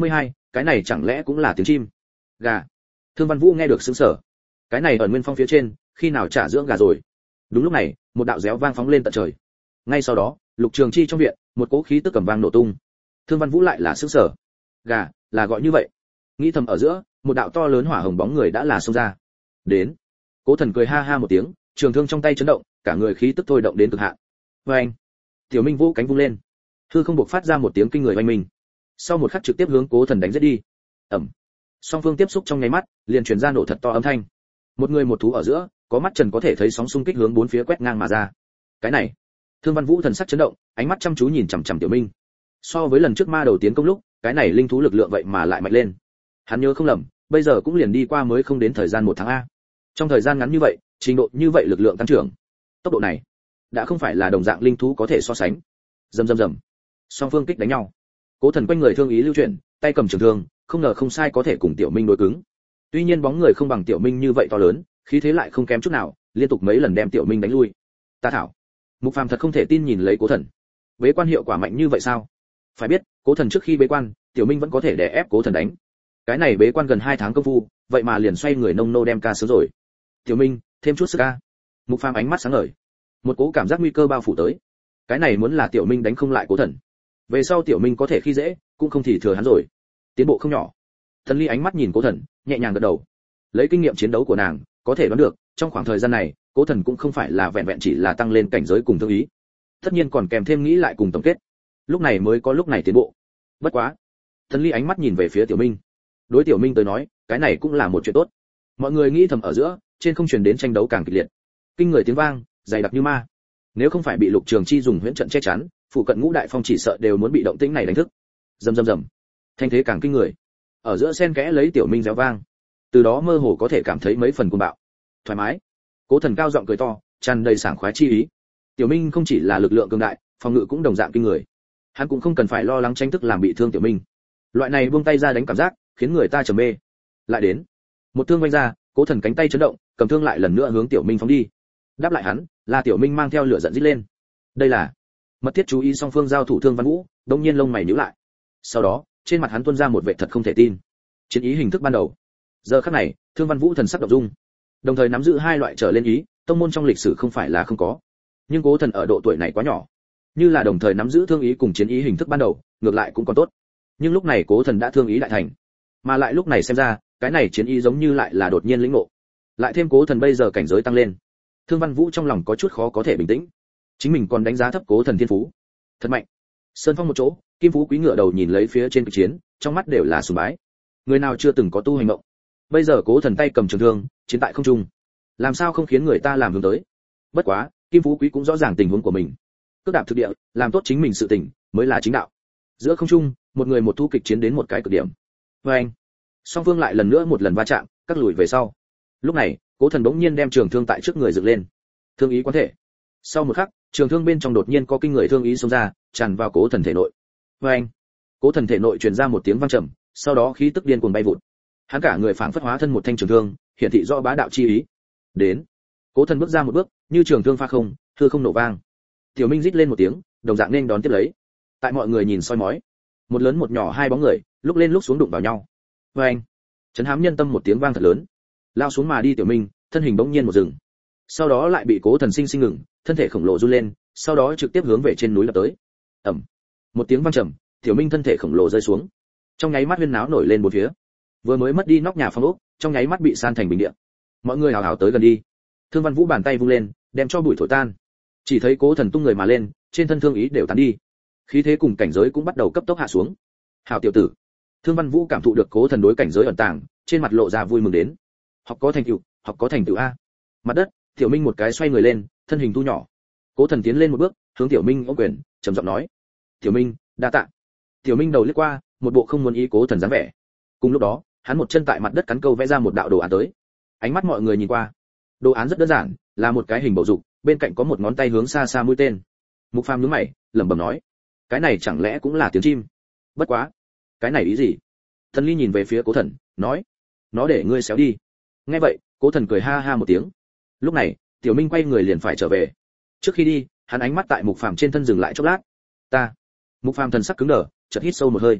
cái này chẳng lẽ cũng là tiếng chim? Gà. Thương Văn Vũ nghe được sững sờ. Cái này ở Nguyên Phong phía trên, khi nào trả dưỡng gà rồi? Đúng lúc này, một đạo réo vang phóng lên tận trời. Ngay sau đó, Lục Trường Chi trong viện, một cỗ khí tức cầm vang nổ tung. Thương Văn Vũ lại là sững sờ. Gà, là gọi như vậy. Nghĩ thầm ở giữa, một đạo to lớn hỏa hồng bóng người đã là xông ra. Đến. Cố Thần cười ha ha một tiếng, trường thương trong tay chấn động, cả người khí tức thôi động đến cực hạn. Oeng. Tiểu Minh Vũ cánh vung lên, hư không bộc phát ra một tiếng kinh người oanh minh. Sau một khắc trực tiếp hướng Cố Thần đánh giết đi. Ầm. Song phương tiếp xúc trong nháy mắt, liền truyền ra nổ thật to âm thanh. Một người một thú ở giữa, có mắt trần có thể thấy sóng xung kích hướng bốn phía quét ngang mà ra. Cái này, Thương Văn Vũ thần sắc chấn động, ánh mắt chăm chú nhìn chằm chằm Tiểu Minh. So với lần trước ma đầu tiến công lúc, cái này linh thú lực lượng vậy mà lại mạnh lên. Hắn nhớ không lầm, bây giờ cũng liền đi qua mới không đến thời gian một tháng a. Trong thời gian ngắn như vậy, trình độ như vậy lực lượng tăng trưởng, tốc độ này, đã không phải là đồng dạng linh thú có thể so sánh. Rầm rầm rầm. Song phương kích đánh nhau. Cố Thần quanh người thương ý lưu chuyển, tay cầm trường thương, không ngờ không sai có thể cùng Tiểu Minh đối cứng. Tuy nhiên bóng người không bằng Tiểu Minh như vậy to lớn, khí thế lại không kém chút nào, liên tục mấy lần đem Tiểu Minh đánh lui. Ta thảo. Mục Phàm thật không thể tin nhìn lấy Cố Thần. Bế quan hiệu quả mạnh như vậy sao? Phải biết, Cố Thần trước khi bế quan, Tiểu Minh vẫn có thể đè ép Cố Thần đánh. Cái này bế quan gần hai tháng công phu, vậy mà liền xoay người nông nô đem ca sướng rồi. Tiểu Minh, thêm chút sức ca. Mục Phàm ánh mắt sáng ngời. Một cỗ cảm giác nguy cơ bao phủ tới. Cái này muốn là Tiểu Minh đánh không lại Cố Thần, về sau Tiểu Minh có thể khi dễ, cũng không thì thừa hắn rồi. Tiến bộ không nhỏ. Thần Ly ánh mắt nhìn Cố Thần, nhẹ nhàng gật đầu. Lấy kinh nghiệm chiến đấu của nàng, có thể đoán được, trong khoảng thời gian này, Cố Thần cũng không phải là vẹn vẹn chỉ là tăng lên cảnh giới cùng thương ý, tất nhiên còn kèm thêm nghĩ lại cùng tổng kết. Lúc này mới có lúc này tiến bộ. Bất quá, Thần Ly ánh mắt nhìn về phía Tiểu Minh. Đối Tiểu Minh tới nói, cái này cũng là một chuyện tốt. Mọi người nghĩ thầm ở giữa, trên không truyền đến tranh đấu càng kịch liệt. Kinh người tiếng vang, dày đặc như ma. Nếu không phải bị Lục Trường Chi dùng huyễn trận che chắn, phụ cận ngũ đại phong chỉ sợ đều muốn bị động tĩnh này đánh thức. Rầm rầm rầm. Thanh thế càng kinh người. Ở giữa xen kẽ lấy Tiểu Minh réo vang. Từ đó mơ hồ có thể cảm thấy mấy phần cuồng bạo. Thoải mái. Cố Thần cao giọng cười to, tràn đầy sảng khoái chi ý. Tiểu Minh không chỉ là lực lượng cường đại, phòng ngự cũng đồng dạng kinh người. Hắn cũng không cần phải lo lắng tranh tức làm bị thương Tiểu Minh. Loại này buông tay ra đánh cảm giác, khiến người ta trầm mê. Lại đến, một thương vung ra, Cố Thần cánh tay chấn động, cầm thương lại lần nữa hướng Tiểu Minh phóng đi. Đáp lại hắn, là Tiểu Minh mang theo lửa giận rít lên. Đây là mật thiết chú ý song phương giao thủ. Thương Văn Vũ đông nhiên lông mày nhíu lại. Sau đó, trên mặt hắn tuôn ra một vẻ thật không thể tin. Chiến ý hình thức ban đầu. Giờ khắc này, Thương Văn Vũ thần sắc động dung. Đồng thời nắm giữ hai loại trở lên ý, tông môn trong lịch sử không phải là không có. Nhưng Cố Thần ở độ tuổi này quá nhỏ, như là đồng thời nắm giữ thương ý cùng chiến ý hình thức ban đầu, ngược lại cũng còn tốt. Nhưng lúc này Cố Thần đã thương ý đại thành, mà lại lúc này xem ra, cái này chiến ý giống như lại là đột nhiên lĩnh ngộ. Lại thêm Cố Thần bây giờ cảnh giới tăng lên, Thương Văn Vũ trong lòng có chút khó có thể bình tĩnh. Chính mình còn đánh giá thấp Cố Thần thiên phú, thật mạnh. Sơn phong một chỗ, Kim Phú Quý ngựa đầu nhìn lấy phía trên kịch chiến, trong mắt đều là sùng bái. Người nào chưa từng có tu hành động, bây giờ Cố Thần tay cầm trường thương, chiến tại không trung, làm sao không khiến người ta làm hướng tới. Bất quá, Kim Phú Quý cũng rõ ràng tình huống của mình. Cước đạp thực địa, làm tốt chính mình sự tình, mới là chính đạo. Giữa không trung, một người một thú kịch chiến đến một cái cực điểm. Và anh, song phương lại lần nữa một lần va chạm, cắt lùi về sau. Lúc này, Cố Thần bỗng nhiên đem trường thương tại trước người dựng lên, thương ý quán thể. Sau một khắc, trường thương bên trong đột nhiên có kinh người thương ý xông ra, tràn vào Cố Thần thể nội. Và anh, Cố Thần thể nội truyền ra một tiếng vang trầm, sau đó khí tức điên cuồng bay vụt. Hắn cả người phảng phất hóa thân một thanh trường thương, hiện thị rõ bá đạo chi ý. Đến, Cố Thần bước ra một bước, như trường thương pha không, hư không nổ vang. Tiểu Minh rít lên một tiếng, đồng dạng nên đón tiếp lấy. Tại mọi người nhìn soi mói, một lớn một nhỏ hai bóng người, lúc lên lúc xuống đụng vào nhau. Và anh, chấn hám nhân tâm một tiếng vang thật lớn. Lao xuống mà đi Tiểu Minh, thân hình bỗng nhiên một dừng. Sau đó lại bị Cố Thần sinh sinh ngừng, thân thể khổng lồ run lên, sau đó trực tiếp hướng về trên núi lập tới. Ầm. Một tiếng vang trầm, Tiểu Minh thân thể khổng lồ rơi xuống. Trong nháy mắt huyên náo nổi lên bốn phía. Vừa mới mất đi nóc nhà phong ốc, trong nháy mắt bị san thành bình địa. Mọi người hào hào tới gần đi. Thương Văn Vũ bàn tay vung lên, đem cho bụi thổi tan. Chỉ thấy Cố Thần tung người mà lên, trên thân thương ý đều tán đi. Khí thế cùng cảnh giới cũng bắt đầu cấp tốc hạ xuống. Hảo tiểu tử. Thương Văn Vũ cảm thụ được Cố Thần đối cảnh giới ẩn tàng, trên mặt lộ ra vui mừng đến. Học có thành tựu, học có thành tựu a. Mặt đất, Tiểu Minh một cái xoay người lên, thân hình thu nhỏ. Cố Thần tiến lên một bước, hướng Tiểu Minh ôm quyền, trầm giọng nói: "Tiểu Minh, đa tạ." Tiểu Minh đầu liếc qua, một bộ không muốn ý Cố Thần dáng vẻ. Cùng lúc đó, hắn một chân tại mặt đất cắn câu vẽ ra một đạo đồ án tới. Ánh mắt mọi người nhìn qua. Đồ án rất đơn giản, là một cái hình bầu dục, bên cạnh có một ngón tay hướng xa xa mũi tên. Mục Phàm nhướng mày, lẩm bẩm nói: "Cái này chẳng lẽ cũng là tiếng chim? Bất quá, cái này ý gì?" Thần Ly nhìn về phía Cố Thần, nói: "Nó để ngươi xéo đi." Nghe vậy, Cố Thần cười ha ha một tiếng. Lúc này, Tiểu Minh quay người liền phải trở về. Trước khi đi, hắn ánh mắt tại Mục Phàm trên thân dừng lại chốc lát. "Ta." Mục Phàm thần sắc cứng đờ, chợt hít sâu một hơi.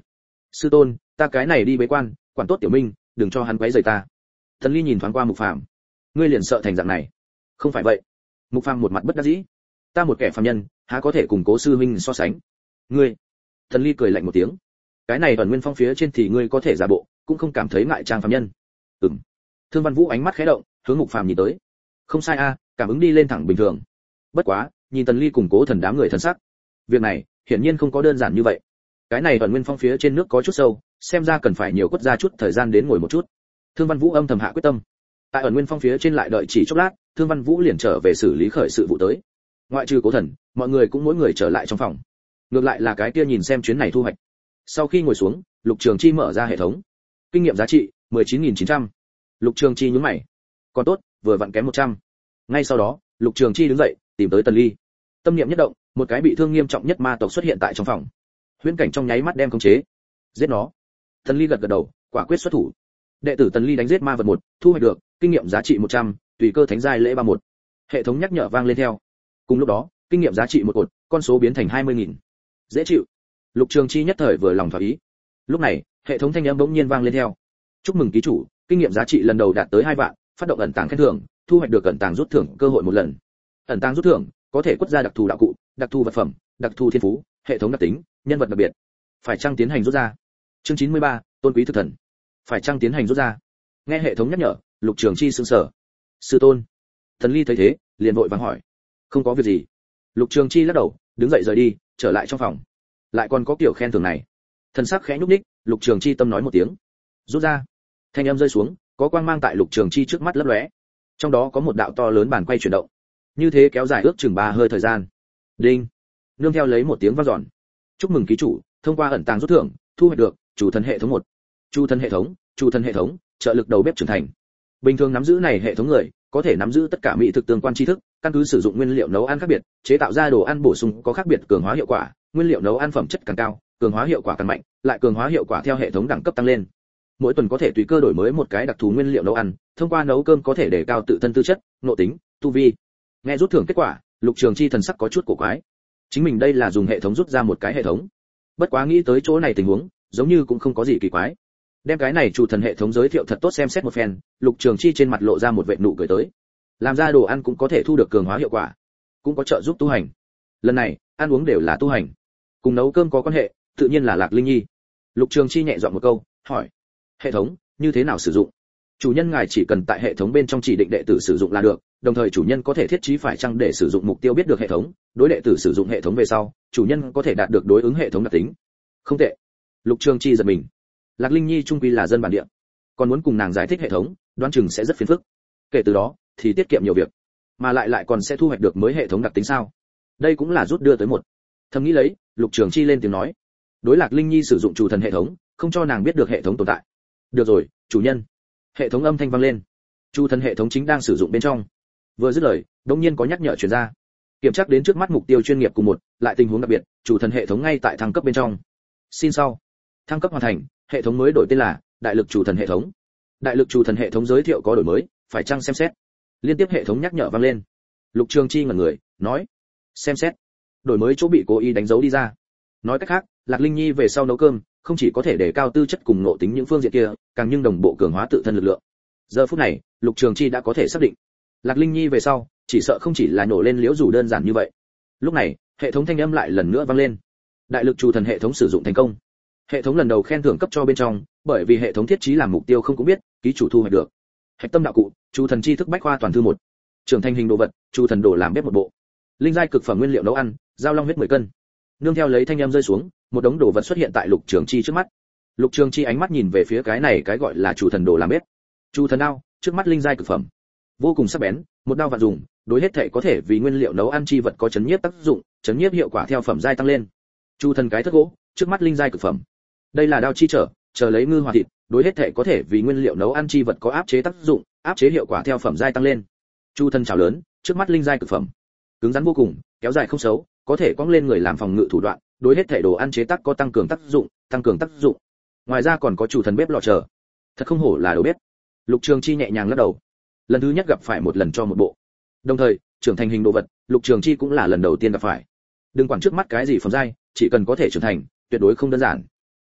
Sư tôn, ta cái này đi bế quan, quản tốt Tiểu Minh, đừng cho hắn quấy rầy ta. Tần Ly nhìn thoáng qua Mục Phàm, ngươi liền sợ thành dạng này? Không phải vậy. Mục Phàm một mặt bất đắc dĩ, ta một kẻ phàm nhân, há có thể cùng Cố sư huynh so sánh? Ngươi. Tần Ly cười lạnh một tiếng, cái này ẩn nguyên phong phía trên thì ngươi có thể giả bộ, cũng không cảm thấy ngại trang phàm nhân. Ừm. Thương Văn Vũ ánh mắt khẽ động, hướng Mục Phàm nhìn tới. Không sai a, cảm ứng đi lên thẳng bình thường. Bất quá, nhìn Tần Ly cùng Cố Thần đám người thân sắc, việc này hiển nhiên không có đơn giản như vậy. Cái này ẩn nguyên phong phía trên nước có chút sâu, xem ra cần phải nhiều quất ra chút thời gian đến ngồi một chút. Thương Văn Vũ âm thầm hạ quyết tâm. Tại ẩn nguyên phong phía trên lại đợi chỉ chốc lát, Thương Văn Vũ liền trở về xử lý khởi sự vụ tới. Ngoại trừ Cố Thần, mọi người cũng mỗi người trở lại trong phòng. Ngược lại là cái kia nhìn xem chuyến này thu hoạch. Sau khi ngồi xuống, Lục Trường Chi mở ra hệ thống. Kinh nghiệm giá trị mười chín nghìn chín trăm. Lục Trường Chi nhướng mày. Còn tốt, vừa vặn kém một trăm. Ngay sau đó, Lục Trường Chi đứng dậy, tìm tới Tần Ly. Tâm niệm nhất động, một cái bị thương nghiêm trọng nhất ma tộc xuất hiện tại trong phòng. Huyễn cảnh trong nháy mắt đem khống chế. Giết nó. Tần Ly gật gật đầu, quả quyết xuất thủ. Đệ tử Tần Ly đánh giết ma vật một, thu hoạch được kinh nghiệm giá trị một trăm, tùy cơ thánh giai lễ ba một. Hệ thống nhắc nhở vang lên theo. Cùng lúc đó, kinh nghiệm giá trị một cột, con số biến thành hai mươi nghìn. Dễ chịu. Lục Trường Chi nhất thời vừa lòng thỏa ý. Lúc này, hệ thống thanh âm bỗng nhiên vang lên theo. Chúc mừng ký chủ, kinh nghiệm giá trị lần đầu đạt tới hai vạn, phát động ẩn tàng khen thưởng, thu hoạch được ẩn tàng rút thưởng cơ hội một lần. Ẩn tàng rút thưởng, có thể quất ra đặc thù đạo cụ, đặc thù vật phẩm, đặc thù thiên phú, hệ thống đặc tính, nhân vật đặc biệt. Phải chăng tiến hành rút ra? Chương chín mươi ba, tôn quý thực thần. Phải chăng tiến hành rút ra? Nghe hệ thống nhắc nhở, Lục Trường Chi sững sờ. Sư tôn. Tần Ly thấy thế, liền vội vàng hỏi. Không có việc gì. Lục Trường Chi lắc đầu, đứng dậy rời đi, trở lại trong phòng. Lại còn có kiểu khen thưởng này. Thần sắc khẽ nhúc nhích, Lục Trường Chi tâm nói một tiếng. Rút ra. Thanh âm rơi xuống, có quang mang tại Lục Trường Chi trước mắt lấp lóe. Trong đó có một đạo to lớn bàn quay chuyển động. Như thế kéo dài ước chừng ba hơi thời gian. Đinh. Nương theo lấy một tiếng vang dọn. Chúc mừng ký chủ, thông qua ẩn tàng rút thưởng, thu hoạch được chủ thần hệ thống một. Chủ thần hệ thống, chủ thần hệ thống, trợ lực đầu bếp trưởng thành. Bình thường nắm giữ này hệ thống người, có thể nắm giữ tất cả mỹ thực tương quan tri thức, căn cứ sử dụng nguyên liệu nấu ăn khác biệt, chế tạo ra đồ ăn bổ sung có khác biệt cường hóa hiệu quả, nguyên liệu nấu ăn phẩm chất càng cao, cường hóa hiệu quả càng mạnh, lại cường hóa hiệu quả theo hệ thống đẳng cấp tăng lên. Mỗi tuần có thể tùy cơ đổi mới một cái đặc thù nguyên liệu nấu ăn, thông qua nấu cơm có thể đề cao tự thân tư chất, nội tính, tu vi. Nghe rút thưởng kết quả, Lục Trường Chi thần sắc có chút cổ quái. Chính mình đây là dùng hệ thống rút ra một cái hệ thống. Bất quá nghĩ tới chỗ này tình huống, giống như cũng không có gì kỳ quái. Đem cái này chủ thần hệ thống giới thiệu thật tốt xem xét một phen, Lục Trường Chi trên mặt lộ ra một vệt nụ cười tới. Làm ra đồ ăn cũng có thể thu được cường hóa hiệu quả, cũng có trợ giúp tu hành. Lần này, ăn uống đều là tu hành, cùng nấu cơm có quan hệ, tự nhiên là Lạc Linh Nhi. Lục Trường Chi nhẹ giọng một câu, hỏi: hệ thống như thế nào sử dụng? Chủ nhân ngài chỉ cần tại hệ thống bên trong chỉ định đệ tử sử dụng là được, đồng thời chủ nhân có thể thiết trí phải chăng để sử dụng mục tiêu biết được hệ thống, đối đệ tử sử dụng hệ thống về sau, chủ nhân có thể đạt được đối ứng hệ thống đặc tính. Không tệ. Lục Trường Chi giật mình. Lạc Linh Nhi trung quy là dân bản địa, còn muốn cùng nàng giải thích hệ thống, đoán chừng sẽ rất phiền phức. Kể từ đó, thì tiết kiệm nhiều việc, mà lại lại còn sẽ thu hoạch được mới hệ thống đặc tính sao? Đây cũng là rút đưa tới một. Thầm nghĩ lấy, Lục Trường Chi lên tiếng nói: đối Lạc Linh Nhi sử dụng chủ thần hệ thống, không cho nàng biết được hệ thống tồn tại. Được rồi, chủ nhân. Hệ thống âm thanh vang lên. Chủ thần hệ thống chính đang sử dụng bên trong. Vừa dứt lời, đột nhiên có nhắc nhở truyền ra. Kiểm tra đến trước mắt mục tiêu chuyên nghiệp cùng một, lại tình huống đặc biệt, chủ thần hệ thống ngay tại thăng cấp bên trong. Xin sau. Thăng cấp hoàn thành, hệ thống mới đổi tên là Đại lực chủ thần hệ thống. Đại lực chủ thần hệ thống giới thiệu có đổi mới, phải chăng xem xét? Liên tiếp hệ thống nhắc nhở vang lên. Lục Trường Chi ngẩn người, nói: xem xét. Đổi mới chỗ bị cố ý đánh dấu đi ra. Nói cách khác, Lạc Linh Nhi về sau nấu cơm, không chỉ có thể đề cao tư chất cùng ngộ tính những phương diện kia, càng nhưng đồng bộ cường hóa tự thân lực lượng. Giờ phút này, Lục Trường Chi đã có thể xác định, Lạc Linh Nhi về sau, chỉ sợ không chỉ là nổ lên liễu rủ đơn giản như vậy. Lúc này, hệ thống thanh âm lại lần nữa vang lên. Đại lực chủ thần hệ thống sử dụng thành công. Hệ thống lần đầu khen thưởng cấp cho bên trong, bởi vì hệ thống thiết trí làm mục tiêu không cũng biết, ký chủ thu hoạch được. Hạch tâm đạo cụ, chủ thần chi thức bách khoa toàn thư một. Trưởng thành hình đồ vật, chủ thần đồ làm bếp một bộ. Linh giai cực phẩm nguyên liệu nấu ăn, giao long huyết mười cân. Nương theo lấy thanh âm rơi xuống, một đống đồ vật xuất hiện tại Lục Trường Chi trước mắt. Lục Trường Chi ánh mắt nhìn về phía cái này cái gọi là chủ thần đồ làm bếp. Chủ thần đao, trước mắt linh giai cực phẩm, vô cùng sắc bén, một đao vạn dùng, đối hết thể có thể vì nguyên liệu nấu ăn chi vật có chấn nhiếp tác dụng, chấn nhiếp hiệu quả theo phẩm giai tăng lên. Chủ thần cái thất gỗ, trước mắt linh giai cực phẩm. Đây là đao chi trở, chờ lấy ngư hòa thịt, đối hết thể có thể vì nguyên liệu nấu ăn chi vật có áp chế tác dụng, áp chế hiệu quả theo phẩm giai tăng lên. Chủ thần chảo lớn, trước mắt linh giai cực phẩm, cứng rắn vô cùng, kéo dài không xấu, có thể cong lên người làm phòng ngự thủ đoạn, đối hết thể đồ ăn chế tác có tăng cường tác dụng, tăng cường tác dụng. Ngoài ra còn có chủ thần bếp lò chờ. Thật không hổ là đầu bếp. Lục Trường Chi nhẹ nhàng lắc đầu. Lần thứ nhất gặp phải một lần cho một bộ. Đồng thời, trưởng thành hình đồ vật, Lục Trường Chi cũng là lần đầu tiên gặp phải. Đừng quản trước mắt cái gì phẩm giai, chỉ cần có thể trưởng thành, tuyệt đối không đơn giản.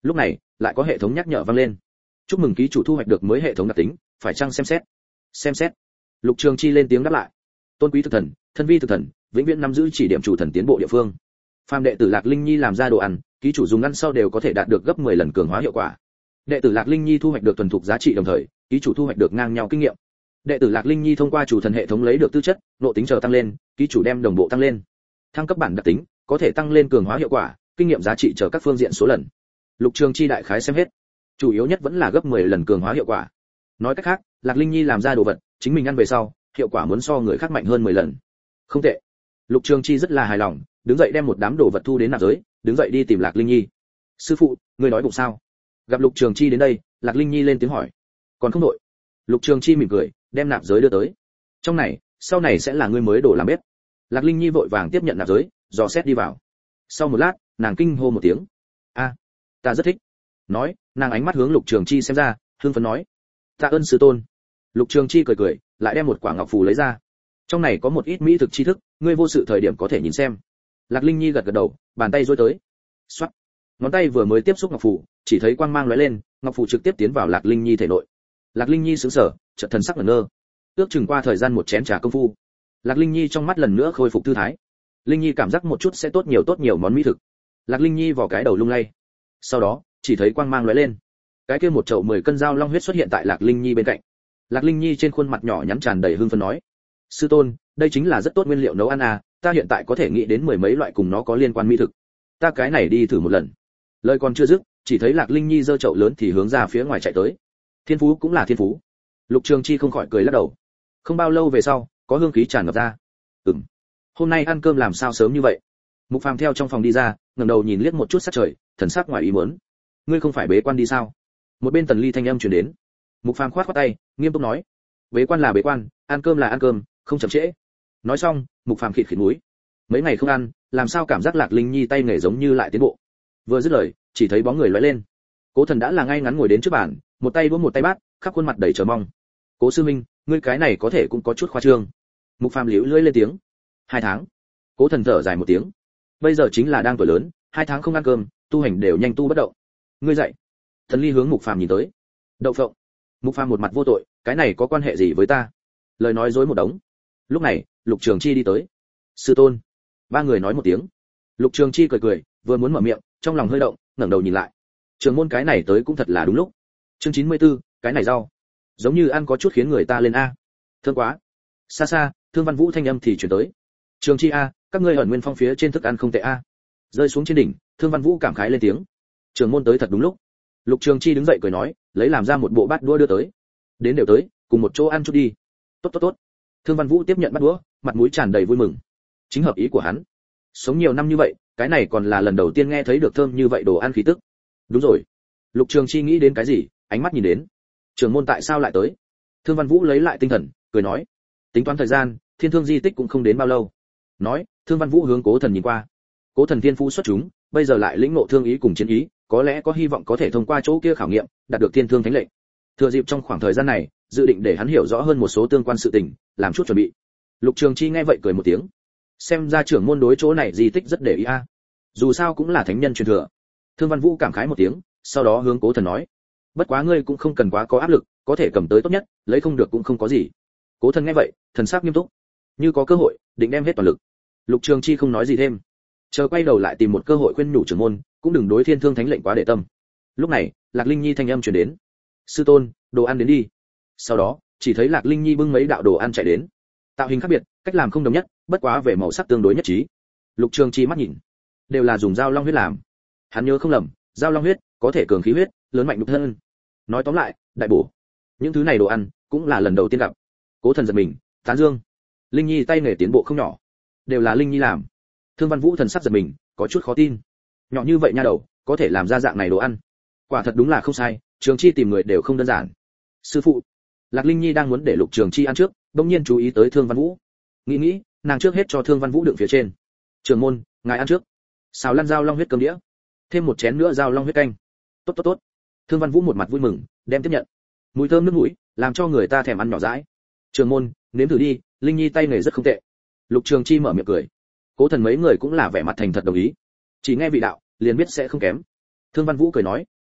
Lúc này lại có hệ thống nhắc nhở vang lên. Chúc mừng ký chủ thu hoạch được mới hệ thống đặc tính, phải chăng xem xét? Xem xét. Lục Trường Chi lên tiếng đáp lại. Tôn quý thực thần, thân vi thực thần, vĩnh viễn nắm giữ chỉ điểm chủ thần tiến bộ địa phương. Phàm đệ tử Lạc Linh Nhi làm ra đồ ăn, ký chủ dùng ăn sau đều có thể đạt được gấp mười lần cường hóa hiệu quả. Đệ tử Lạc Linh Nhi thu hoạch được thuần thục giá trị đồng thời, ký chủ thu hoạch được ngang nhau kinh nghiệm. Đệ tử Lạc Linh Nhi thông qua chủ thần hệ thống lấy được tư chất, nội tính chờ tăng lên, ký chủ đem đồng bộ tăng lên. Thăng cấp bản đặc tính, có thể tăng lên cường hóa hiệu quả, kinh nghiệm giá trị chờ các phương diện số lần. Lục Trường Chi đại khái xem hết, chủ yếu nhất vẫn là gấp mười lần cường hóa hiệu quả. Nói cách khác, Lạc Linh Nhi làm ra đồ vật, chính mình ăn về sau, hiệu quả muốn so người khác mạnh hơn mười lần. Không tệ. Lục Trường Chi rất là hài lòng, đứng dậy đem một đám đồ vật thu đến nạp giới, đứng dậy đi tìm Lạc Linh Nhi. Sư phụ, ngươi đói bụng sao? Gặp Lục Trường Chi đến đây, Lạc Linh Nhi lên tiếng hỏi. Còn không đội. Lục Trường Chi mỉm cười, đem nạp giới đưa tới. Trong này, sau này sẽ là ngươi mới đổ làm bếp. Lạc Linh Nhi vội vàng tiếp nhận nạp giới, dò xét đi vào. Sau một lát, nàng kinh hô một tiếng. A, ta rất thích. Nói, nàng ánh mắt hướng Lục Trường Chi xem ra, hưng phấn nói. Tạ ơn sư tôn. Lục Trường Chi cười cười, lại đem một quả ngọc phù lấy ra. Trong này có một ít mỹ thực tri thức, ngươi vô sự thời điểm có thể nhìn xem. Lạc Linh Nhi gật gật đầu, bàn tay duỗi tới. Xoát. Ngón tay vừa mới tiếp xúc ngọc phù, chỉ thấy quang mang lóe lên, ngọc phù trực tiếp tiến vào Lạc Linh Nhi thể nội. Lạc Linh Nhi sững sờ, chợt thần sắc ngẩn ngơ. Ước chừng qua thời gian một chén trà công phu, Lạc Linh Nhi trong mắt lần nữa khôi phục thư thái. Linh Nhi cảm giác một chút sẽ tốt nhiều tốt nhiều món mỹ thực. Lạc Linh Nhi vò cái đầu lung lay. Sau đó, chỉ thấy quang mang lóe lên. Cái kia một chậu mười cân dao long huyết xuất hiện tại Lạc Linh Nhi bên cạnh. Lạc Linh Nhi trên khuôn mặt nhỏ nhắn tràn đầy hưng phấn nói: "Sư tôn, đây chính là rất tốt nguyên liệu nấu ăn à, ta hiện tại có thể nghĩ đến mười mấy loại cùng nó có liên quan mỹ thực. Ta cái này đi thử một lần." Lời còn chưa dứt, chỉ thấy Lạc Linh Nhi giơ chậu lớn thì hướng ra phía ngoài chạy tới. Thiên phú cũng là thiên phú. Lục Trường Chi không khỏi cười lắc đầu. Không bao lâu về sau, có hương khí tràn ngập ra. Ừm, hôm nay ăn cơm làm sao sớm như vậy? Mục Phàm theo trong phòng đi ra, ngẩng đầu nhìn liếc một chút sát trời, thần sắc ngoài ý muốn. Ngươi không phải bế quan đi sao? Một bên Tần Ly thanh âm truyền đến. Mục Phàm khoát khoát tay, nghiêm túc nói: bế quan là bế quan, ăn cơm là ăn cơm, không chậm trễ. Nói xong, Mục Phàm khịt khịt mũi. Mấy ngày không ăn, làm sao cảm giác Lạc Linh Nhi tay nghề giống như lại tiến bộ. Vừa dứt lời, chỉ thấy bóng người lóe lên. Cố Thần đã là ngay ngắn ngồi đến trước bàn, một tay vỗ một tay bát, khắp khuôn mặt đầy chờ mong. Cố sư minh, ngươi cái này có thể cũng có chút khoa trương. Mục Phàm liễu lưỡi lên tiếng. Hai tháng. Cố Thần thở dài một tiếng. Bây giờ chính là đang tuổi lớn, hai tháng không ăn cơm, tu hành đều nhanh tu bất động. Ngươi dậy. Thần Ly hướng Mục Phàm nhìn tới. Đậu phộng. Mục Phàm một mặt vô tội, cái này có quan hệ gì với ta? Lời nói dối một đống. Lúc này, Lục Trường Chi đi tới. Sư tôn. Ba người nói một tiếng. Lục Trường Chi cười cười, vừa muốn mở miệng, trong lòng hơi động, ngẩng đầu nhìn lại. Trường môn cái này tới cũng thật là đúng lúc. Chương chín mươi tư, cái này rau, giống như ăn có chút khiến người ta lên a. Thương quá. Xa xa, Thương Văn Vũ thanh âm thì truyền tới. Trường Chi a, các ngươi ẩn nguyên phong phía trên thức ăn không tệ a. Rơi xuống trên đỉnh, Thương Văn Vũ cảm khái lên tiếng. Trường môn tới thật đúng lúc. Lục Trường Chi đứng dậy cười nói, lấy làm ra một bộ bát đũa đưa tới. Đến đều tới, cùng một chỗ ăn chút đi. Tốt tốt tốt. Thương Văn Vũ tiếp nhận bát đũa, mặt mũi tràn đầy vui mừng. Chính hợp ý của hắn. Sống nhiều năm như vậy, cái này còn là lần đầu tiên nghe thấy được thơm như vậy đồ ăn khí tức. Đúng rồi. Lục Trường Chi nghĩ đến cái gì, ánh mắt nhìn đến. Trường môn tại sao lại tới? Thương Văn Vũ lấy lại tinh thần, cười nói, tính toán thời gian, Thiên Thương di tích cũng không đến bao lâu. Nói, Thương Văn Vũ hướng Cố Thần nhìn qua. Cố Thần thiên phú xuất chúng, bây giờ lại lĩnh ngộ thương ý cùng chiến ý, có lẽ có hy vọng có thể thông qua chỗ kia khảo nghiệm, đạt được Thiên Thương thánh lệnh. Thừa dịp trong khoảng thời gian này, dự định để hắn hiểu rõ hơn một số tương quan sự tình, làm chút chuẩn bị. Lục Trường Chi nghe vậy cười một tiếng. Xem ra trưởng môn đối chỗ này di tích rất để ý a. Dù sao cũng là thánh nhân truyền thừa. Thương Văn Vũ cảm khái một tiếng, sau đó hướng Cố Thần nói, bất quá ngươi cũng không cần quá có áp lực, có thể cầm tới tốt nhất, lấy không được cũng không có gì. Cố Thần nghe vậy, thần sắc nghiêm túc, như có cơ hội, định đem hết toàn lực. Lục Trường Chi không nói gì thêm, chờ quay đầu lại tìm một cơ hội khuyên nhủ trưởng môn, cũng đừng đối Thiên Thương thánh lệnh quá để tâm. Lúc này, Lạc Linh Nhi thanh âm truyền đến, sư tôn, đồ ăn đến đi. Sau đó, chỉ thấy Lạc Linh Nhi bưng mấy đạo đồ ăn chạy đến, tạo hình khác biệt, cách làm không đồng nhất, bất quá về màu sắc tương đối nhất trí. Lục Trường Chi mắt nhìn, đều là dùng dao long huyết làm. Hắn nhớ không lầm, dao long huyết có thể cường khí huyết, lớn mạnh nhục thân. Nói tóm lại, đại bổ. Những thứ này đồ ăn cũng là lần đầu tiên gặp. Cố Thần giật mình, tán dương. Linh Nhi tay nghề tiến bộ không nhỏ, đều là Linh Nhi làm. Thương Văn Vũ thần sắc giật mình, có chút khó tin. Nhỏ như vậy nha đầu, có thể làm ra dạng này đồ ăn, quả thật đúng là không sai. Trường Chi tìm người đều không đơn giản. Sư phụ. Lạc Linh Nhi đang muốn để Lục Trường Chi ăn trước, bỗng nhiên chú ý tới Thương Văn Vũ. Nghĩ nghĩ, nàng trước hết cho Thương Văn Vũ đựng phía trên. Trường môn, ngài ăn trước. Xào lăn dao long huyết cơm đĩa, thêm một chén nữa dao long huyết canh. Tốt tốt tốt. Thương Văn Vũ một mặt vui mừng, đem tiếp nhận. Mùi thơm nước mũi, làm cho người ta thèm ăn nhỏ dãi. Trường môn, nếm thử đi, Linh Nhi tay nghề rất không tệ. Lục Trường Chi mở miệng cười. Cố Thần mấy người cũng là vẻ mặt thành thật đồng ý. Chỉ nghe vị đạo, liền biết sẽ không kém. Thương Văn Vũ cười nói,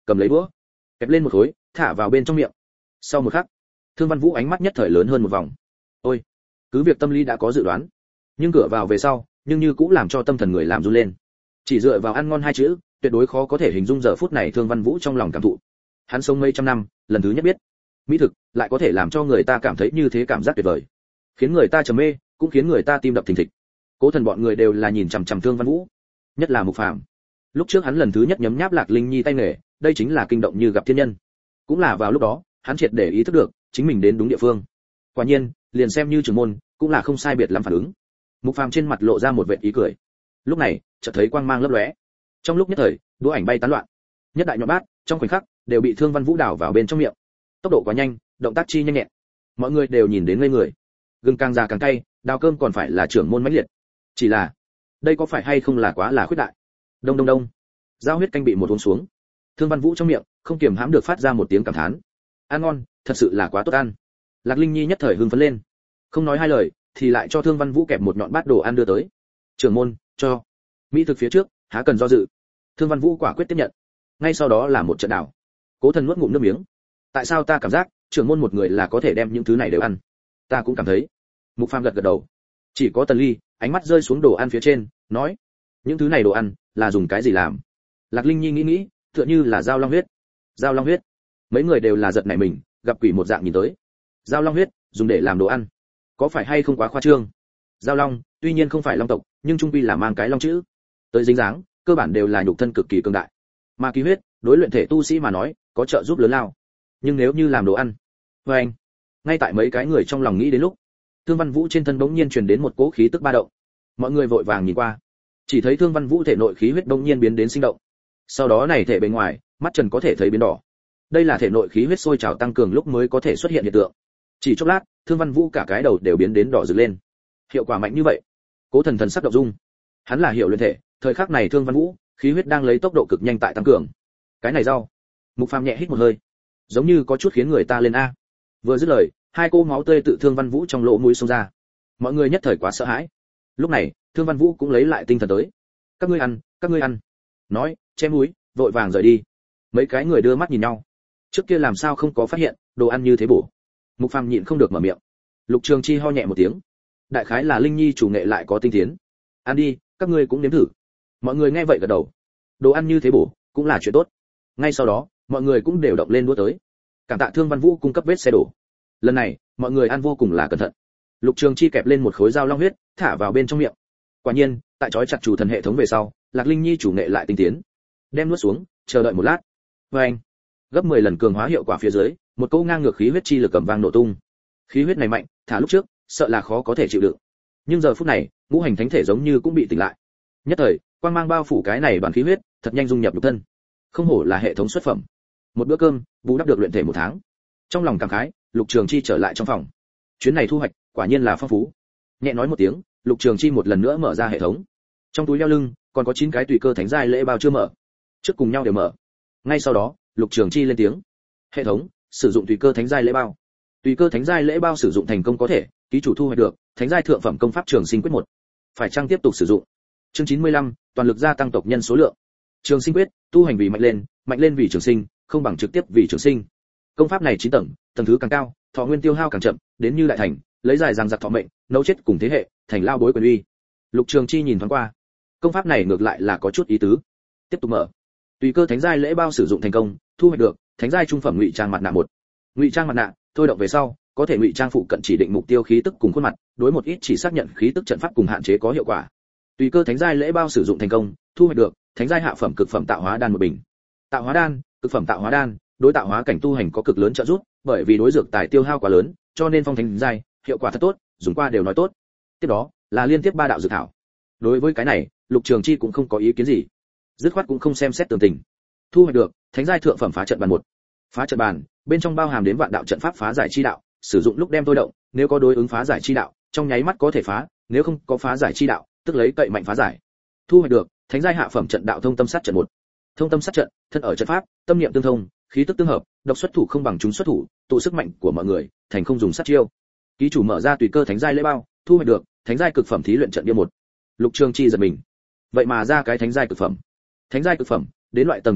cầm lấy đũa, kẹp lên một khối, thả vào bên trong miệng. Sau một khắc, Thương Văn Vũ ánh mắt nhất thời lớn hơn một vòng. Ôi, cứ việc tâm lý đã có dự đoán, nhưng cửa vào về sau, nhưng như cũng làm cho tâm thần người làm run lên. Chỉ dựa vào ăn ngon hai chữ, tuyệt đối khó có thể hình dung giờ phút này Thương Văn Vũ trong lòng cảm thụ. Hắn sống mấy trăm năm, lần thứ nhất biết, mỹ thực lại có thể làm cho người ta cảm thấy như thế cảm giác tuyệt vời, khiến người ta trầm mê, cũng khiến người ta tim đập thình thịch. Cố Thần bọn người đều là nhìn chằm chằm Thương Văn Vũ, nhất là Mục Phàm. Lúc trước hắn lần thứ nhất nhấm nháp Lạc Linh Nhi tay nghề, đây chính là kinh động như gặp thiên nhân. Cũng là vào lúc đó, hắn triệt để ý thức được, chính mình đến đúng địa phương. Quả nhiên, liền xem như trưởng môn, cũng là không sai biệt lắm phản ứng. Mục Phàm trên mặt lộ ra một vệt ý cười. Lúc này, chợt thấy quang mang lấp lóe. Trong lúc nhất thời, đũa ảnh bay tán loạn. Nhất đại nhọn bát, trong khoảnh khắc, đều bị Thương Văn Vũ đảo vào bên trong miệng. Tốc độ quá nhanh, động tác chi nhanh nhẹn. Mọi người đều nhìn đến ngây người. Gừng càng già càng cay, đào cơm còn phải là trưởng môn mãnh liệt. Chỉ là, đây có phải hay không là quá là khuyết đại. Đông đông đông. Dao huyết canh bị một uống xuống. Thương Văn Vũ trong miệng, không kiềm hãm được phát ra một tiếng cảm thán. Ăn ngon, thật sự là quá tốt ăn. Lạc Linh Nhi nhất thời hưng phấn lên, không nói hai lời, thì lại cho Thương Văn Vũ kẹp một nhọn bát đồ ăn đưa tới. Trưởng môn, cho. Mỹ thực phía trước, há cần do dự. Thương Văn Vũ quả quyết tiếp nhận. Ngay sau đó là một trận đảo. Cố Thần nuốt ngụm nước miếng. Tại sao ta cảm giác, trưởng môn một người là có thể đem những thứ này đều ăn? Ta cũng cảm thấy. Mục Phàm gật gật đầu. Chỉ có Tần Ly, ánh mắt rơi xuống đồ ăn phía trên, nói: những thứ này đồ ăn là dùng cái gì làm? Lạc Linh Nhi nghĩ nghĩ, tựa như là dao long huyết. Dao long huyết? Mấy người đều là giật nảy mình, gặp quỷ một dạng nhìn tới. Dao long huyết, dùng để làm đồ ăn, có phải hay không quá khoa trương? Dao long, tuy nhiên không phải long tộc, nhưng trung quy là mang cái long chữ. Tới dính dáng, cơ bản đều là nhục thân cực kỳ cường đại. Mà ký huyết, đối luyện thể tu sĩ mà nói, có trợ giúp lớn lao. Nhưng nếu như làm đồ ăn, với anh, ngay tại mấy cái người trong lòng nghĩ đến lúc, Thương Văn Vũ trên thân bỗng nhiên truyền đến một cỗ khí tức ba động. Mọi người vội vàng nhìn qua, chỉ thấy Thương Văn Vũ thể nội khí huyết bỗng nhiên biến đến sinh động. Sau đó này thể bên ngoài, mắt trần có thể thấy biến đỏ. Đây là thể nội khí huyết sôi trào tăng cường lúc mới có thể xuất hiện hiện tượng. Chỉ chốc lát, Thương Văn Vũ cả cái đầu đều biến đến đỏ rực lên. Hiệu quả mạnh như vậy. Cố Thần thần sắc động dung. Hắn là hiểu luyện thể, thời khắc này Thương Văn Vũ, khí huyết đang lấy tốc độ cực nhanh tại tăng cường. Cái này rau. Mục Phàm nhẹ hít một hơi, giống như có chút khiến người ta lên a. Vừa dứt lời, hai cô máu tươi tự Thương Văn Vũ trong lỗ mũi xông ra. Mọi người nhất thời quá sợ hãi. Lúc này, Thương Văn Vũ cũng lấy lại tinh thần tới. Các ngươi ăn, các ngươi ăn. Nói, che mũi, vội vàng rời đi. Mấy cái người đưa mắt nhìn nhau. Trước kia làm sao không có phát hiện, đồ ăn như thế bổ. Mục Phàm nhịn không được mở miệng. Lục Trường Chi ho nhẹ một tiếng. Đại khái là Linh Nhi chủ nghệ lại có tinh tiến. Ăn đi, các ngươi cũng nếm thử. Mọi người nghe vậy gật đầu. Đồ ăn như thế bổ, cũng là chuyện tốt. Ngay sau đó, mọi người cũng đều động lên đũa tới. Cảm tạ Thương Văn Vũ cung cấp vết xe đổ. Lần này, mọi người ăn vô cùng là cẩn thận. Lục Trường Chi kẹp lên một khối dao long huyết, thả vào bên trong miệng. Quả nhiên, tại chói chặt chủ thần hệ thống về sau, Lạc Linh Nhi chủ nghệ lại tinh tiến. Đem nuốt xuống, chờ đợi một lát. Và anh, gấp mười lần cường hóa hiệu quả phía dưới, một câu ngang ngược khí huyết chi lực cầm vang nổ tung. Khí huyết này mạnh, thả lúc trước, sợ là khó có thể chịu đựng. Nhưng giờ phút này, ngũ hành thánh thể giống như cũng bị tỉnh lại. Nhất thời, quang mang bao phủ cái này đoàn khí huyết, thật nhanh dung nhập nhục thân. Không hổ là hệ thống xuất phẩm. Một bữa cơm, bù đắp được luyện thể một tháng. Trong lòng cảm khái, Lục Trường Chi trở lại trong phòng. Chuyến này thu hoạch, quả nhiên là phong phú. Nhẹ nói một tiếng, Lục Trường Chi một lần nữa mở ra hệ thống. Trong túi đeo lưng, còn có chín cái tùy cơ thánh giai lễ bao chưa mở. Trước cùng nhau đều mở. Ngay sau đó, Lục Trường Chi lên tiếng. Hệ thống, sử dụng tùy cơ thánh giai lễ bao. Tùy cơ thánh giai lễ bao sử dụng thành công có thể, ký chủ thu hoạch được thánh giai thượng phẩm công pháp Trường Sinh quyết một. Phải chăng tiếp tục sử dụng? Chương chín mươi lăm, toàn lực gia tăng tộc nhân số lượng. Trường Sinh quyết, tu hành vì mạnh lên, mạnh lên vì trường sinh, không bằng trực tiếp vì trường sinh. Công pháp này chín tầng, tầng thứ càng cao, thọ nguyên tiêu hao càng chậm, đến như đại thành, lấy dài rằng giặc thọ mệnh, nấu chết cùng thế hệ, thành lao bối quyền uy. Lục Trường Chi nhìn thoáng qua, công pháp này ngược lại là có chút ý tứ. Tiếp tục mở. Tùy cơ thánh giai lễ bao sử dụng thành công, thu hoạch được thánh giai trung phẩm ngụy trang mặt nạ một. Ngụy trang mặt nạ, thôi động về sau, có thể ngụy trang phụ cận chỉ định mục tiêu khí tức cùng khuôn mặt, đối một ít chỉ xác nhận khí tức trận pháp cùng hạn chế có hiệu quả. Tùy cơ thánh giai lễ bao sử dụng thành công, thu hoạch được thánh giai hạ phẩm cực phẩm tạo hóa đan một bình. Tạo hóa đan, cực phẩm tạo hóa đan, đối tạo hóa cảnh tu hành có cực lớn trợ giúp, bởi vì đối dược tài tiêu hao quá lớn, cho nên phong thánh giai, hiệu quả thật tốt, dùng qua đều nói tốt. Tiếp đó, là liên tiếp ba đạo dược thảo. Đối với cái này, Lục Trường Chi cũng không có ý kiến gì. Dứt khoát cũng không xem xét tường tình. Thu hoạch được thánh giai thượng phẩm phá trận bàn một. Phá trận bàn, bên trong bao hàm đến vạn đạo trận pháp phá giải chi đạo, sử dụng lúc đem thôi động, nếu có đối ứng phá giải chi đạo, trong nháy mắt có thể phá, nếu không có phá giải chi đạo, tức lấy cậy mạnh phá giải. Thu hoạch được thánh giai hạ phẩm trận đạo thông tâm sát trận một. Thông tâm sát trận, thân ở trận pháp, tâm niệm tương thông, khí tức tương hợp, độc xuất thủ không bằng chúng xuất thủ, tụ sức mạnh của mọi người, thành không dùng sát chiêu. Ký chủ mở ra tùy cơ thánh giai lễ bao, thu hoạch được thánh giai cực phẩm thí luyện trận bia một. Lục Trường Chi giật mình. Vậy mà ra cái thánh giai cực phẩm. Thánh giai cực phẩm, đến loại tầng thứ này,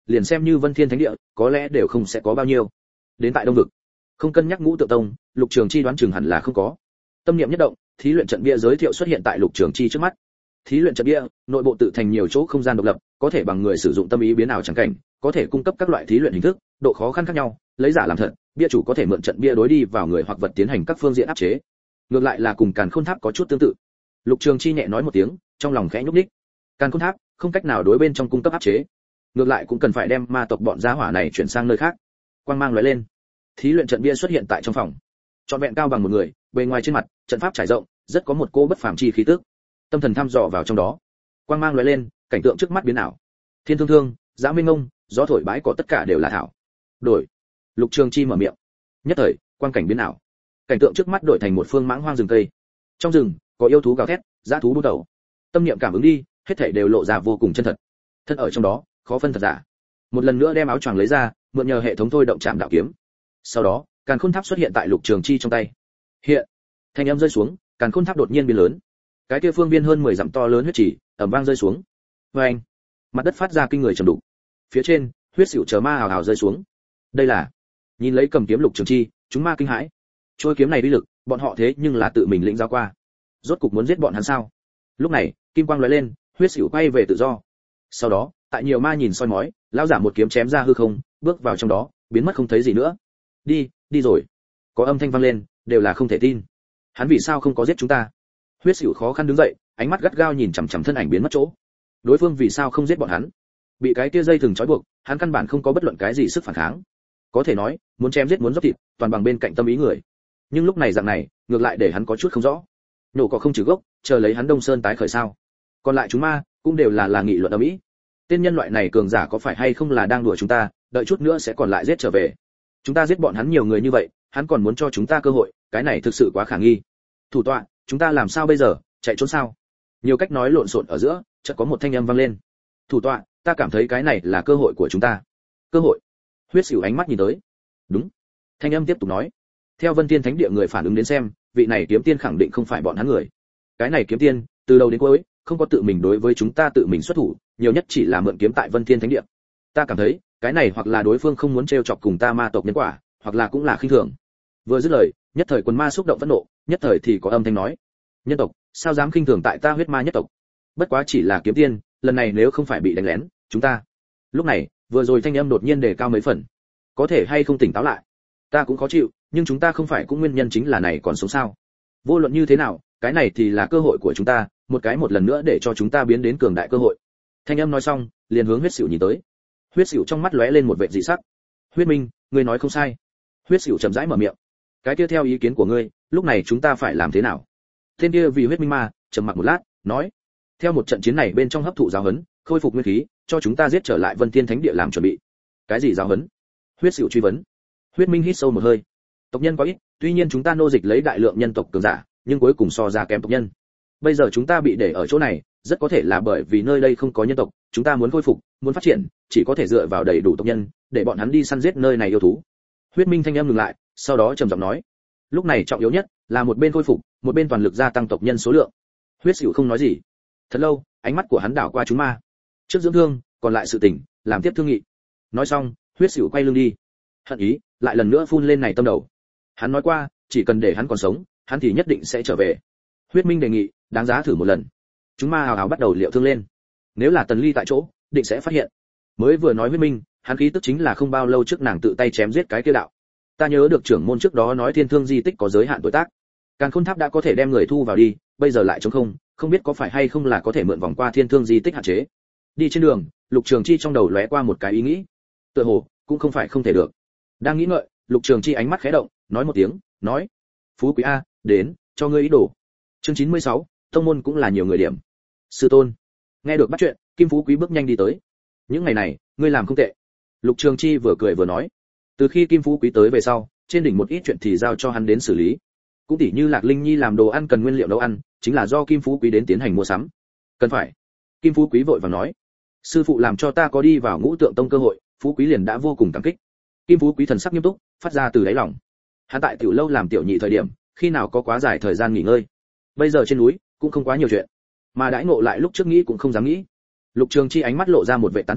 liền xem như Vân Thiên Thánh Địa, có lẽ đều không sẽ có bao nhiêu. Đến tại Đông vực, không cân nhắc Ngũ Tượng Tông, Lục Trường Chi đoán chừng hẳn là không có. Tâm niệm nhất động, thí luyện trận bia giới thiệu xuất hiện tại Lục Trường Chi trước mắt. Thí luyện trận bia, nội bộ tự thành nhiều chỗ không gian độc lập, có thể bằng người sử dụng tâm ý biến ảo chẳng cảnh, có thể cung cấp các loại thí luyện hình thức, độ khó khăn khác nhau, lấy giả làm thật, bia chủ có thể mượn trận bia đối đi vào người hoặc vật tiến hành các phương diện áp chế. Ngược lại là cùng Càn Khôn Tháp có chút tương tự. Lục Trường Chi nhẹ nói một tiếng, trong lòng khẽ nhúc nhích. Càn Khôn Tháp không cách nào đối bên trong cung cấp áp chế, ngược lại cũng cần phải đem ma tộc bọn gia hỏa này chuyển sang nơi khác. Quang mang lóe lên, thí luyện trận bia xuất hiện tại trong phòng. Trọn vẹn cao bằng một người, bề ngoài trên mặt, trận pháp trải rộng, rất có một cô bất phàm chi khí tức. Tâm thần thăm dò vào trong đó. Quang mang lóe lên, cảnh tượng trước mắt biến ảo. Thiên thương thương, Giá Minh Ngông, gió thổi bãi cỏ tất cả đều là thảo. Đổi. Lục Trường Chi mở miệng. Nhất thời, quang cảnh biến ảo. Cảnh tượng trước mắt đổi thành một phương mãng hoang rừng cây. Trong rừng, có yêu thú gào thét, dã thú bút đầu. Tâm niệm cảm ứng đi, hết thảy đều lộ ra vô cùng chân thật. Thân ở trong đó, khó phân thật giả. Một lần nữa đem áo choàng lấy ra, mượn nhờ hệ thống thôi động chạm đạo kiếm. Sau đó, Càn Khôn Tháp xuất hiện tại Lục Trường Chi trong tay. Hiện, thanh âm rơi xuống, Càn Khôn Tháp đột nhiên biến lớn. Cái kia phương viên hơn mười dặm to lớn huyết chỉ, ầm vang rơi xuống. Oeng, mặt đất phát ra kinh người trầm đục. Phía trên, huyết xỉu chờ ma hào hào rơi xuống. Đây là, nhìn lấy cầm kiếm Lục Trường Chi, chúng ma kinh hãi. Trôi kiếm này uy lực, bọn họ thế nhưng là tự mình lĩnh giáo qua. Rốt cục muốn giết bọn hắn sao? Lúc này, kim quang lóe lên, huyết xỉu quay về tự do. Sau đó, tại nhiều ma nhìn soi mói, lão giả một kiếm chém ra hư không, bước vào trong đó, biến mất không thấy gì nữa. Đi, đi rồi. Có âm thanh vang lên, đều là không thể tin. Hắn vì sao không có giết chúng ta? Huyết xỉu khó khăn đứng dậy, ánh mắt gắt gao nhìn chằm chằm thân ảnh biến mất chỗ. Đối phương vì sao không giết bọn hắn? Bị cái kia dây thừng trói buộc, hắn căn bản không có bất luận cái gì sức phản kháng. Có thể nói, muốn chém giết muốn dốc thịt, toàn bằng bên cạnh tâm ý người. Nhưng lúc này dạng này, ngược lại để hắn có chút không rõ. Nổ cỏ không trừ gốc, chờ lấy hắn Đông Sơn tái khởi sao? Còn lại chúng ma, cũng đều là là nghị luận ầm ĩ. Tên nhân loại này cường giả có phải hay không là đang đùa chúng ta, đợi chút nữa sẽ còn lại giết trở về. Chúng ta giết bọn hắn nhiều người như vậy, hắn còn muốn cho chúng ta cơ hội, cái này thực sự quá khả nghi. Thủ tọa, chúng ta làm sao bây giờ, chạy trốn sao? Nhiều cách nói lộn xộn ở giữa, chợt có một thanh âm vang lên. Thủ tọa, ta cảm thấy cái này là cơ hội của chúng ta. Cơ hội? Huyết xỉu ánh mắt nhìn tới. Đúng. Thanh âm tiếp tục nói. Theo Vân Tiên Thánh Địa người phản ứng đến xem, vị này kiếm tiên khẳng định không phải bọn hắn người. Cái này kiếm tiên, từ đầu đến cuối, không có tự mình đối với chúng ta tự mình xuất thủ, nhiều nhất chỉ là mượn kiếm tại Vân Thiên Thánh Địa. Ta cảm thấy, cái này hoặc là đối phương không muốn trêu chọc cùng ta ma tộc nhân quả, hoặc là cũng là khinh thường. Vừa dứt lời, nhất thời quần ma xúc động phẫn nộ, nhất thời thì có âm thanh nói: nhân tộc, sao dám khinh thường tại ta huyết ma nhất tộc? Bất quá chỉ là kiếm tiên, lần này nếu không phải bị đánh lén, chúng ta. Lúc này, vừa rồi thanh âm đột nhiên đề cao mấy phần. Có thể hay không tỉnh táo lại? Ta cũng khó chịu, nhưng chúng ta không phải cũng nguyên nhân chính là này còn sống sao? Vô luận như thế nào, cái này thì là cơ hội của chúng ta, một cái một lần nữa để cho chúng ta biến đến cường đại cơ hội. Thanh âm nói xong, liền hướng huyết xỉu nhìn tới. Huyết xỉu trong mắt lóe lên một vẻ dị sắc. Huyết Minh, ngươi nói không sai. Huyết xỉu chậm rãi mở miệng. Cái kia theo ý kiến của ngươi, lúc này chúng ta phải làm thế nào? Tên kia vì huyết minh ma, trầm mặc một lát, nói: theo một trận chiến này bên trong hấp thụ giáo huấn, khôi phục nguyên khí, cho chúng ta giết trở lại Vân Thiên Thánh Địa làm chuẩn bị. Cái gì giáo huấn? Huyết xỉu truy vấn. Huyết Minh hít sâu một hơi. Tộc nhân có ít, tuy nhiên chúng ta nô dịch lấy đại lượng nhân tộc cường giả, nhưng cuối cùng so ra kém tộc nhân. Bây giờ chúng ta bị để ở chỗ này, rất có thể là bởi vì nơi đây không có nhân tộc, chúng ta muốn khôi phục, muốn phát triển, chỉ có thể dựa vào đầy đủ tộc nhân, để bọn hắn đi săn giết nơi này yêu thú. Huyết Minh thanh âm ngừng lại, sau đó trầm giọng nói: lúc này trọng yếu nhất là một bên khôi phục, một bên toàn lực gia tăng tộc nhân số lượng. Huyết xỉu không nói gì. Thật lâu, ánh mắt của hắn đảo qua chúng ma. Trước dưỡng thương, còn lại sự tỉnh, làm tiếp thương nghị. Nói xong, huyết xỉu quay lưng đi. Hận ý lại lần nữa phun lên này tâm đầu. Hắn nói qua, chỉ cần để hắn còn sống, hắn thì nhất định sẽ trở về. Huyết Minh đề nghị, đáng giá thử một lần. Chúng ma hào hào bắt đầu liệu thương lên. Nếu là Tần Ly tại chỗ, định sẽ phát hiện. Mới vừa nói Huyết Minh, hắn khí tức chính là không bao lâu trước nàng tự tay chém giết cái kia đạo. Ta nhớ được trưởng môn trước đó nói thiên thương di tích có giới hạn tuổi tác. Càn Khôn Tháp đã có thể đem người thu vào đi, bây giờ lại trống không, không biết có phải hay không là có thể mượn vòng qua thiên thương di tích hạn chế. Đi trên đường, Lục Trường Chi trong đầu lóe qua một cái ý nghĩ. Tựa hồ cũng không phải không thể được. Đang nghĩ ngợi, Lục Trường Chi ánh mắt khẽ động, nói một tiếng, nói: "Phú quý a, đến, cho ngươi ý đồ." Chương chín mươi sáu, tông môn cũng là nhiều người điểm. Sư tôn. Nghe được bắt chuyện, Kim Phú Quý bước nhanh đi tới. "Những ngày này, ngươi làm không tệ." Lục Trường Chi vừa cười vừa nói. Từ khi Kim Phú Quý tới về sau, trên đỉnh một ít chuyện thì giao cho hắn đến xử lý. Cũng tỉ như Lạc Linh Nhi làm đồ ăn cần nguyên liệu nấu ăn, chính là do Kim Phú Quý đến tiến hành mua sắm. "Cần phải." Kim Phú Quý vội vàng nói. "Sư phụ làm cho ta có đi vào Ngũ Tượng Tông cơ hội." Phú Quý liền đã vô cùng cảm kích. Kim Phú Quý thần sắc nghiêm túc, phát ra từ đáy lòng. Hắn tại tiểu lâu làm tiểu nhị thời điểm, khi nào có quá dài thời gian nghỉ ngơi. Bây giờ trên núi cũng không quá nhiều chuyện, mà đãi ngộ lại lúc trước nghĩ cũng không dám nghĩ. Lục Trường Chi ánh mắt lộ ra một vẻ tán thưởng,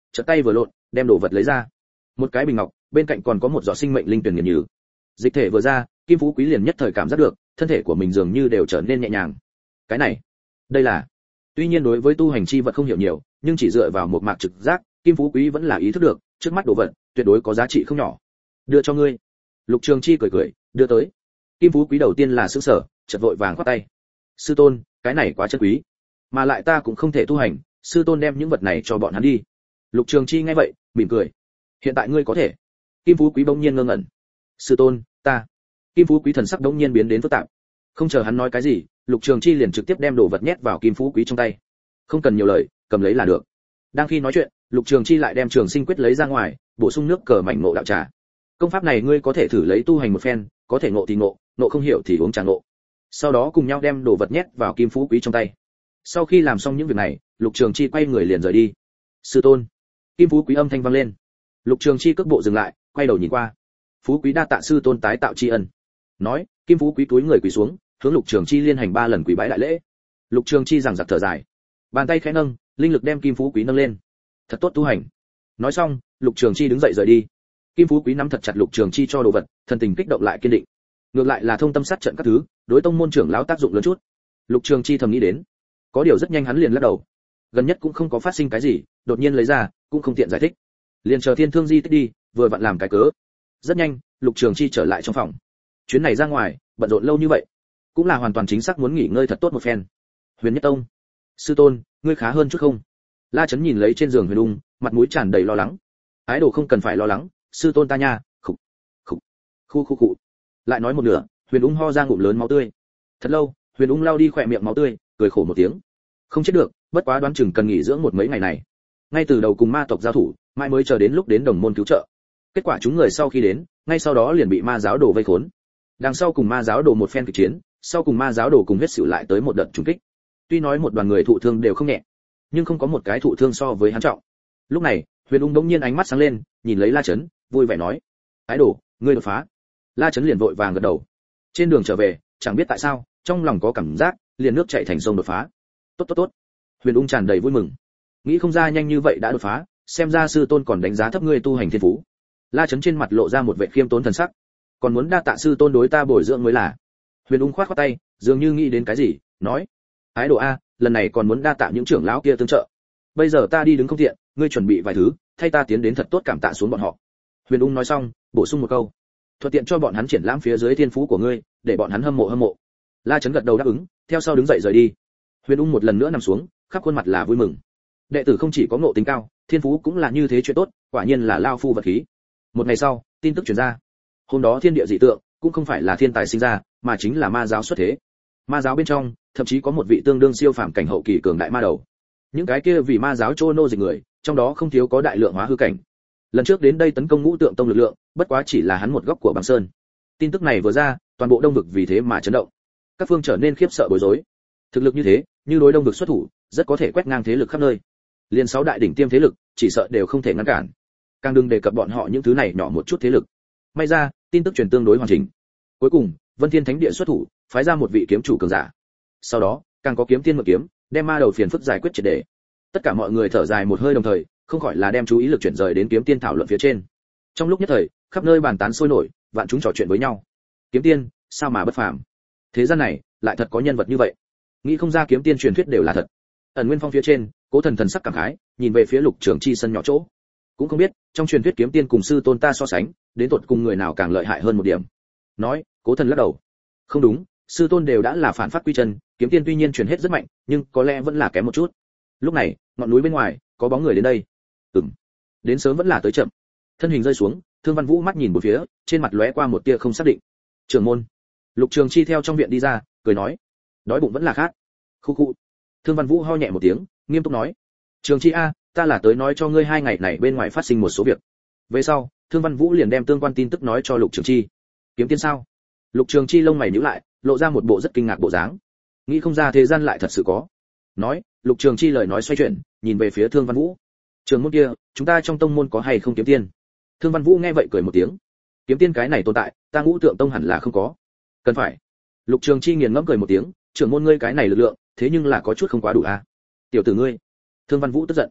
Chợt tay vừa lộn, đem đồ vật lấy ra. Một cái bình ngọc, bên cạnh còn có một giọt sinh mệnh linh tuyển nghiền nhừ. Dịch thể vừa ra, Kim Phú Quý liền nhất thời cảm giác được, thân thể của mình dường như đều trở nên nhẹ nhàng. Cái này, đây là. Tuy nhiên đối với tu hành chi vật không hiểu nhiều, nhưng chỉ dựa vào một mạc trực giác, Kim Phú Quý vẫn là ý thức được, trước mắt đồ vật tuyệt đối có giá trị không nhỏ. Đưa cho ngươi. Lục Trường Chi cười cười, đưa tới. Kim Phú Quý đầu tiên là sửng sở, chợt vội vàng khoát tay. Sư tôn, cái này quá chân quý, mà lại ta cũng không thể tu hành, sư tôn đem những vật này cho bọn hắn đi. Lục Trường Chi nghe vậy, mỉm cười. Hiện tại ngươi có thể. Kim Phú Quý bỗng nhiên ngơ ngẩn. Sư tôn, ta. Kim Phú Quý thần sắc bỗng nhiên biến đến phức tạp. Không chờ hắn nói cái gì, Lục Trường Chi liền trực tiếp đem đồ vật nhét vào Kim Phú Quý trong tay. Không cần nhiều lời, cầm lấy là được. Đang khi nói chuyện, Lục Trường Chi lại đem Trường Sinh Quyết lấy ra ngoài, bổ sung nước cờ mảnh ngộ đạo trà. Công pháp này ngươi có thể thử lấy tu hành một phen, có thể ngộ thì ngộ, ngộ không hiểu thì uống trà ngộ. Sau đó cùng nhau đem đồ vật nhét vào Kim Phú Quý trong tay. Sau khi làm xong những việc này, Lục Trường Chi quay người liền rời đi. Sư tôn. Kim Phú Quý âm thanh vang lên. Lục Trường Chi cước bộ dừng lại, quay đầu nhìn qua. Phú Quý đa tạ sư tôn tái tạo tri ân. Nói, Kim Phú Quý túi người quỳ xuống, hướng Lục Trường Chi liên hành ba lần quỳ bái đại lễ. Lục Trường Chi giằng giặc thở dài, bàn tay khẽ nâng, linh lực đem Kim Phú Quý nâng lên. Thật tốt tu hành. Nói xong, Lục Trường Chi đứng dậy rời đi. Kim Phú Quý nắm thật chặt Lục Trường Chi cho đồ vật, thần tình kích động lại kiên định. Ngược lại là thông tâm sát trận các thứ, đối tông môn trưởng lão tác dụng lớn chút. Lục Trường Chi thầm nghĩ đến. Có điều rất nhanh hắn liền lắc đầu. Gần nhất cũng không có phát sinh cái gì, đột nhiên lấy ra, cũng không tiện giải thích. Liền chờ Thiên Thương Di tích đi, vừa vặn làm cái cớ. Rất nhanh, Lục Trường Chi trở lại trong phòng. Chuyến này ra ngoài, bận rộn lâu như vậy, cũng là hoàn toàn chính xác muốn nghỉ ngơi thật tốt một phen. Huyền Nhất Tông, sư tôn, ngươi khá hơn chút không? La Chấn nhìn lấy trên giường Huyền Ung, mặt mũi tràn đầy lo lắng. Ái đồ không cần phải lo lắng, sư tôn ta nha, khục, khục, khu khu cụ. Lại nói một nửa, Huyền Ung ho ra ngụm lớn máu tươi. Thật lâu, Huyền Ung lau đi khỏe miệng máu tươi, cười khổ một tiếng. Không chết được, bất quá đoán chừng cần nghỉ dưỡng một mấy ngày này. Ngay từ đầu cùng ma tộc giao thủ, mãi mới chờ đến lúc đến đồng môn cứu trợ. Kết quả chúng người sau khi đến, ngay sau đó liền bị ma giáo đồ vây khốn. Đằng sau cùng ma giáo đồ một phen kịch chiến, sau cùng ma giáo đồ cùng huyết xỉu lại tới một đợt trùng kích. Tuy nói một đoàn người thụ thương đều không nhẹ, nhưng không có một cái thụ thương so với hắn trọng. Lúc này, Huyền Ung đống nhiên ánh mắt sáng lên, nhìn lấy La Chấn, vui vẻ nói: "Ái đồ, ngươi đột phá." La Chấn liền vội vàng gật đầu. Trên đường trở về, chẳng biết tại sao, trong lòng có cảm giác, liền nước chảy thành sông đột phá. Tốt tốt tốt. Huyền Ung tràn đầy vui mừng. Nghĩ không ra nhanh như vậy đã đột phá, xem ra sư tôn còn đánh giá thấp ngươi tu hành thiên phú. La Chấn trên mặt lộ ra một vẻ khiêm tốn thần sắc. Còn muốn đa tạ sư tôn đối ta bồi dưỡng mới là. Huyền Ung khoát khoát tay, dường như nghĩ đến cái gì, nói: "Ái đồ a, lần này còn muốn đa tạ những trưởng lão kia tương trợ. Bây giờ ta đi đứng không tiện, ngươi chuẩn bị vài thứ, thay ta tiến đến thật tốt cảm tạ xuống bọn họ." Huyền Ung nói xong, bổ sung một câu: "Thuận tiện cho bọn hắn triển lãm phía dưới thiên phú của ngươi, để bọn hắn hâm mộ hâm mộ." La Chấn gật đầu đáp ứng, theo sau đứng dậy rời đi. Huyền Ung một lần nữa nằm xuống, khắp khuôn mặt là vui mừng. Đệ tử không chỉ có ngộ tính cao, thiên phú cũng là như thế chuyện tốt, quả nhiên là lao phu vật khí. Một ngày sau, tin tức truyền ra. Hôm đó thiên địa dị tượng, cũng không phải là thiên tài sinh ra, mà chính là ma giáo xuất thế. Ma giáo bên trong, thậm chí có một vị tương đương siêu phàm cảnh hậu kỳ cường đại ma đầu. Những cái kia vì ma giáo trô nô dịch người, trong đó không thiếu có đại lượng hóa hư cảnh. Lần trước đến đây tấn công Ngũ Tượng Tông lực lượng, bất quá chỉ là hắn một góc của băng sơn. Tin tức này vừa ra, toàn bộ Đông vực vì thế mà chấn động. Các phương trở nên khiếp sợ bối rối. Thực lực như thế, như đối Đông vực xuất thủ, rất có thể quét ngang thế lực khắp nơi. Liên sáu đại đỉnh tiêm thế lực, chỉ sợ đều không thể ngăn cản. Càng đừng đề cập bọn họ những thứ này nhỏ một chút thế lực. May ra, tin tức truyền tương đối hoàn chỉnh. Cuối cùng, Vân Thiên Thánh Địa xuất thủ, phái ra một vị kiếm chủ cường giả. Sau đó, càng có kiếm tiên mượn kiếm, đem ma đầu phiền phức giải quyết triệt để. Tất cả mọi người thở dài một hơi đồng thời, không khỏi là đem chú ý lực chuyển rời đến kiếm tiên thảo luận phía trên. Trong lúc nhất thời, khắp nơi bàn tán sôi nổi, vạn chúng trò chuyện với nhau. Kiếm tiên, sao mà bất phàm? Thế gian này, lại thật có nhân vật như vậy. Nghĩ không ra kiếm tiên truyền thuyết đều là thật. Ẩn Nguyên Phong phía trên, Cố Thần thần sắc cảm khái, nhìn về phía Lục Trường Chi sân nhỏ chỗ. Cũng không biết, trong truyền thuyết kiếm tiên cùng sư tôn ta so sánh, đến tột cùng người nào càng lợi hại hơn một điểm. Nói, Cố Thần lắc đầu. Không đúng, sư tôn đều đã là phản phát quy chân, kiếm tiên tuy nhiên truyền hết rất mạnh, nhưng có lẽ vẫn là kém một chút. Lúc này, ngọn núi bên ngoài, có bóng người đến đây. Ừm, đến sớm vẫn là tới chậm. Thân hình rơi xuống, Thương Văn Vũ mắt nhìn bốn phía, trên mặt lóe qua một tia không xác định. Trưởng môn. Lục Trường Chi theo trong viện đi ra, cười nói, đói bụng vẫn là khát. Khu khu. Thương Văn Vũ ho nhẹ một tiếng, nghiêm túc nói, Trường Chi a, ta là tới nói cho ngươi hai ngày này bên ngoài phát sinh một số việc. Về sau, Thương Văn Vũ liền đem tương quan tin tức nói cho Lục Trường Chi. Kiếm tiên sao? Lục Trường Chi lông mày nhíu lại, lộ ra một bộ rất kinh ngạc bộ dáng. Nghĩ không ra thế gian lại thật sự có. Nói, Lục Trường Chi lời nói xoay chuyển, nhìn về phía Thương Văn Vũ. Trường môn kia, chúng ta trong tông môn có hay không kiếm tiên? Thương Văn Vũ nghe vậy cười một tiếng. Kiếm tiên cái này tồn tại, ta Ngũ Tượng Tông hẳn là không có. Cần phải. Lục Trường Chi nghiền ngẫm cười một tiếng, trưởng môn ngươi cái này lực lượng, thế nhưng là có chút không quá đủ a. À? Tiểu tử ngươi. Thương Văn Vũ tức giận.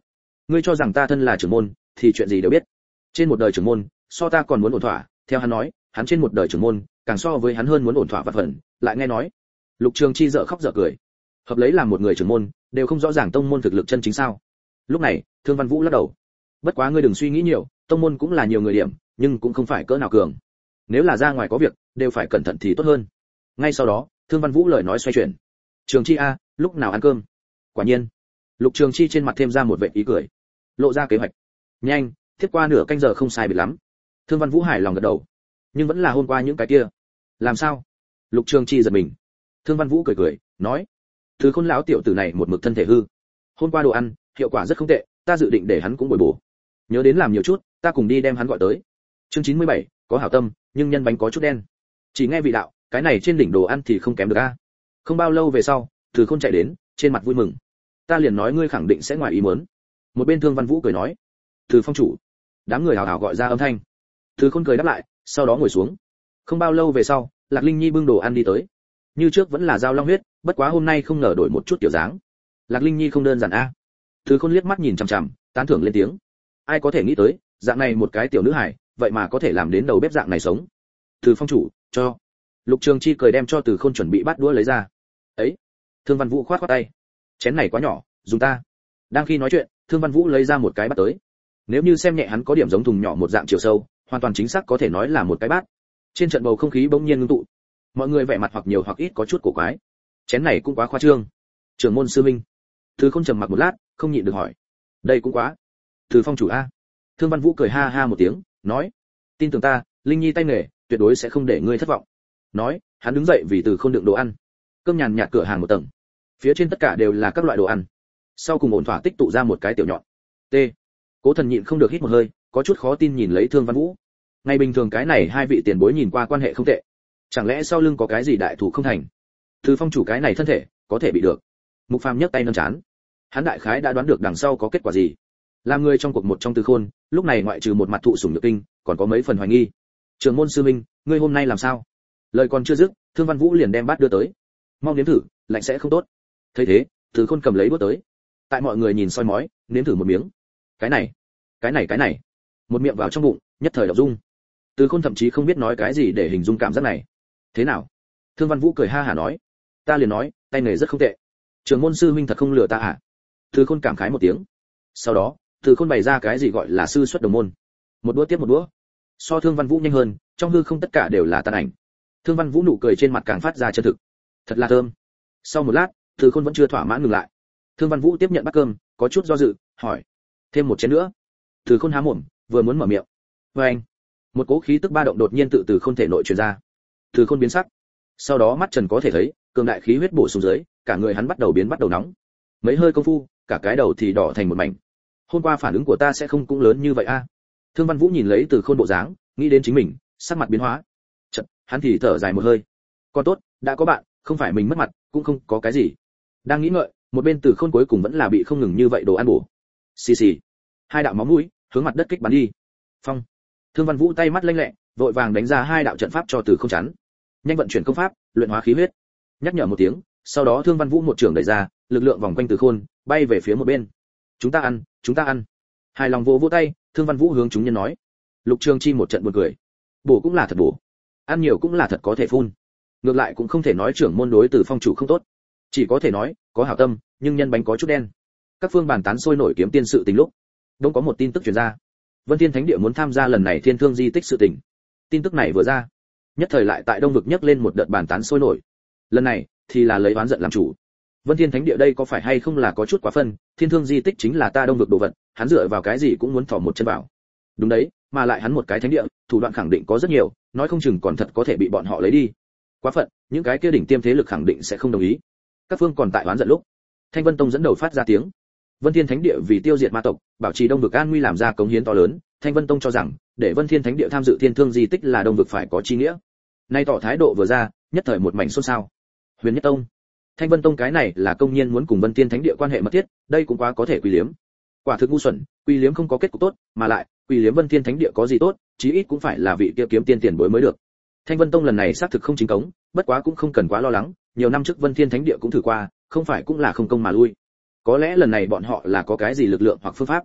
ngươi cho rằng ta thân là trưởng môn thì chuyện gì đều biết. Trên một đời trưởng môn so ta còn muốn ổn thỏa, theo hắn nói hắn trên một đời trưởng môn càng so với hắn hơn muốn ổn thỏa vạn phần. Lại nghe nói Lục Trường Chi dở khóc dở cười, hợp lấy làm một người trưởng môn đều không rõ ràng tông môn thực lực chân chính sao? Lúc này Thương Văn Vũ lắc đầu, bất quá ngươi đừng suy nghĩ nhiều, tông môn cũng là nhiều người điểm, nhưng cũng không phải cỡ nào cường, nếu là ra ngoài có việc đều phải cẩn thận thì tốt hơn. Ngay sau đó Thương Văn Vũ lời nói xoay chuyển, Trường Chi a, lúc nào ăn cơm? Quả nhiên Lục Trường Chi trên mặt thêm ra một vệt ý cười, lộ ra kế hoạch. Nhanh, tiếp qua nửa canh giờ không sai biệt lắm. Thương Văn Vũ hài lòng gật đầu, nhưng vẫn là hôm qua những cái kia. Làm sao? Lục Trường Chi giật mình. Thương Văn Vũ cười cười nói, Từ Khôn lão tiểu tử này một mực thân thể hư, hôm qua đồ ăn hiệu quả rất không tệ, ta dự định để hắn cũng bồi bổ, nhớ đến làm nhiều chút, ta cùng đi đem hắn gọi tới. Chương chín mươi bảy, có hảo tâm nhưng nhân bánh có chút đen. Chỉ nghe vị đạo, cái này trên đỉnh đồ ăn thì không kém được a. Không bao lâu về sau Từ Khôn chạy đến, trên mặt vui mừng, ta liền nói ngươi khẳng định sẽ ngoài ý muốn. Một bên Thương Văn Vũ cười nói, Từ phong chủ. Đám người hào hào gọi ra âm thanh. Từ Khôn cười đáp lại, sau đó ngồi xuống. Không bao lâu về sau Lạc Linh Nhi bưng đồ ăn đi tới, như trước vẫn là dao long huyết, bất quá hôm nay không ngờ đổi một chút kiểu dáng. Lạc Linh Nhi không đơn giản a. Từ Khôn liếc mắt nhìn chằm chằm, tán thưởng lên tiếng, ai có thể nghĩ tới dạng này một cái tiểu nữ hài vậy mà có thể làm đến đầu bếp dạng này sống. Từ phong chủ cho. Lục Trường Chi cười đem cho Từ Khôn chuẩn bị bát đũa lấy ra. Ấy. Thương Văn Vũ khoát khoát tay, chén này quá nhỏ, dùng ta. Đang khi nói chuyện Thương Văn Vũ lấy ra một cái bát tới, nếu như xem nhẹ hắn có điểm giống thùng nhỏ một dạng chiều sâu, hoàn toàn chính xác có thể nói là một cái bát. Trên trận bầu không khí bỗng nhiên ngưng tụ, mọi người vẻ mặt hoặc nhiều hoặc ít có chút cổ quái. Chén này cũng quá khoa trương. Trưởng môn sư minh. Từ Khôn trầm mặc một lát, không nhịn được hỏi, đây cũng quá. Từ phong chủ a. Thương Văn Vũ cười ha ha một tiếng, nói, tin tưởng ta, Linh Nhi tay nghề tuyệt đối sẽ không để ngươi thất vọng. Nói hắn đứng dậy vì Từ Khôn đựng đồ ăn. Cơm nhàn nhạt cửa hàng một tầng, phía trên tất cả đều là các loại đồ ăn, sau cùng ổn thỏa tích tụ ra một cái tiểu nhọn. T. Cố Thần nhịn không được hít một hơi, có chút khó tin nhìn lấy Thương Văn Vũ. Ngày bình thường cái này hai vị tiền bối nhìn qua quan hệ không tệ, chẳng lẽ sau lưng có cái gì đại thủ không thành? Từ phong chủ cái này thân thể có thể bị được. Mục Phàm nhấc tay nâng chán, hắn đại khái đã đoán được đằng sau có kết quả gì. Làm người trong cuộc một trong Từ Khôn, lúc này ngoại trừ một mặt thụ sủng nhược kinh, còn có mấy phần hoài nghi. Trường môn sư minh, ngươi hôm nay làm sao? Lời còn chưa dứt, Thương Văn Vũ liền đem bát đưa tới. Mau nếm thử, lạnh sẽ không tốt. Thấy thế, Từ Khôn cầm lấy bát tới. Tại mọi người nhìn soi mói, nếm thử một miếng. Cái này, cái này cái này. Một miệng vào trong bụng, nhất thời động dung. Từ Khôn thậm chí không biết nói cái gì để hình dung cảm giác này. Thế nào? Thương Văn Vũ cười ha hả nói, ta liền nói, tay nghề rất không tệ. Trường môn sư huynh thật không lừa ta à? Từ Khôn cảm khái một tiếng. Sau đó, Từ Khôn bày ra cái gì gọi là sư xuất đồng môn. Một đũa tiếp một đũa. So Thương Văn Vũ nhanh hơn, trong hư không tất cả đều là tàn ảnh. Thương Văn Vũ nụ cười trên mặt càng phát ra chân thực. Thật là thơm. Sau một lát, Từ Khôn vẫn chưa thỏa mãn ngừng lại. Thương Văn Vũ tiếp nhận bát cơm, có chút do dự, hỏi, thêm một chén nữa. Từ Khôn há mồm, vừa muốn mở miệng. Và anh, một cỗ khí tức ba động đột nhiên tự từ Khôn thể nội truyền ra. Từ Khôn biến sắc. Sau đó mắt trần có thể thấy, cường đại khí huyết bổ xuống dưới, cả người hắn bắt đầu biến bắt đầu nóng. Mấy hơi công phu, cả cái đầu thì đỏ thành một mảnh. Hôm qua phản ứng của ta sẽ không cũng lớn như vậy a. À? Thương Văn Vũ nhìn lấy Từ Khôn bộ dáng, nghĩ đến chính mình, sắc mặt biến hóa. Chợt, hắn thì thở dài một hơi. Còn tốt, đã có bạn, không phải mình mất mặt, cũng không có cái gì. Đang nghĩ ngợi, một bên Từ Khôn cuối cùng vẫn là bị không ngừng như vậy đồ ăn bổ. Xì xì. Hai đạo máu mũi hướng mặt đất kích bắn đi. Phong. Thương Văn Vũ tay mắt lanh lẹ, vội vàng đánh ra hai đạo trận pháp cho Từ Khôn chắn. Nhanh vận chuyển công pháp, luyện hóa khí huyết. Nhắc nhở một tiếng, sau đó Thương Văn Vũ một trường đẩy ra, lực lượng vòng quanh Từ Khôn, bay về phía một bên. Chúng ta ăn, chúng ta ăn. Hài lòng vỗ vỗ tay, Thương Văn Vũ hướng chúng nhân nói. Lục Trường Chi một trận buồn cười. Bổ cũng là thật bổ, ăn nhiều cũng là thật có thể phun. Ngược lại cũng không thể nói trưởng môn đối Từ phong chủ không tốt, chỉ có thể nói có hảo tâm, nhưng nhân bánh có chút đen. Các phương bàn tán sôi nổi kiếm tiên sự tình lúc, đông có một tin tức truyền ra. Vân Thiên Thánh Địa muốn tham gia lần này Thiên Thương di tích sự tình. Tin tức này vừa ra, nhất thời lại tại Đông vực nhấc lên một đợt bàn tán sôi nổi. Lần này thì là lấy oán giận làm chủ. Vân Thiên Thánh Địa đây có phải hay không là có chút quá phân, Thiên Thương di tích chính là ta Đông vực đồ vật, hắn dựa vào cái gì cũng muốn thò một chân vào. Đúng đấy, mà lại hắn một cái thánh địa, thủ đoạn khẳng định có rất nhiều, nói không chừng còn thật có thể bị bọn họ lấy đi. Quá phận, những cái kia đỉnh tiêm thế lực khẳng định sẽ không đồng ý. Các phương còn tại oán giận lúc, Thanh Vân Tông dẫn đầu phát ra tiếng. Vân Thiên Thánh Địa vì tiêu diệt ma tộc, bảo trì Đông vực an nguy làm ra cống hiến to lớn, Thanh Vân Tông cho rằng, để Vân Thiên Thánh Địa tham dự Thiên Thương di tích là Đông vực phải có chi nghĩa. Nay tỏ thái độ vừa ra, nhất thời một mảnh xôn xao. Huyền Nhất Tông, Thanh Vân Tông cái này là công nhiên muốn cùng Vân Thiên Thánh Địa quan hệ mật thiết, đây cũng quá có thể quy liếm. Quả thực ngu xuẩn, quy liếm không có kết cục tốt, mà lại, quy liếm Vân Thiên Thánh Địa có gì tốt, chí ít cũng phải là vị kia kiếm tiên tiền bối mới được. Thanh Vân Tông lần này xác thực không chính cống, bất quá cũng không cần quá lo lắng, nhiều năm trước Vân Thiên Thánh Địa cũng thử qua, không phải cũng là không công mà lui. Có lẽ lần này bọn họ là có cái gì lực lượng hoặc phương pháp.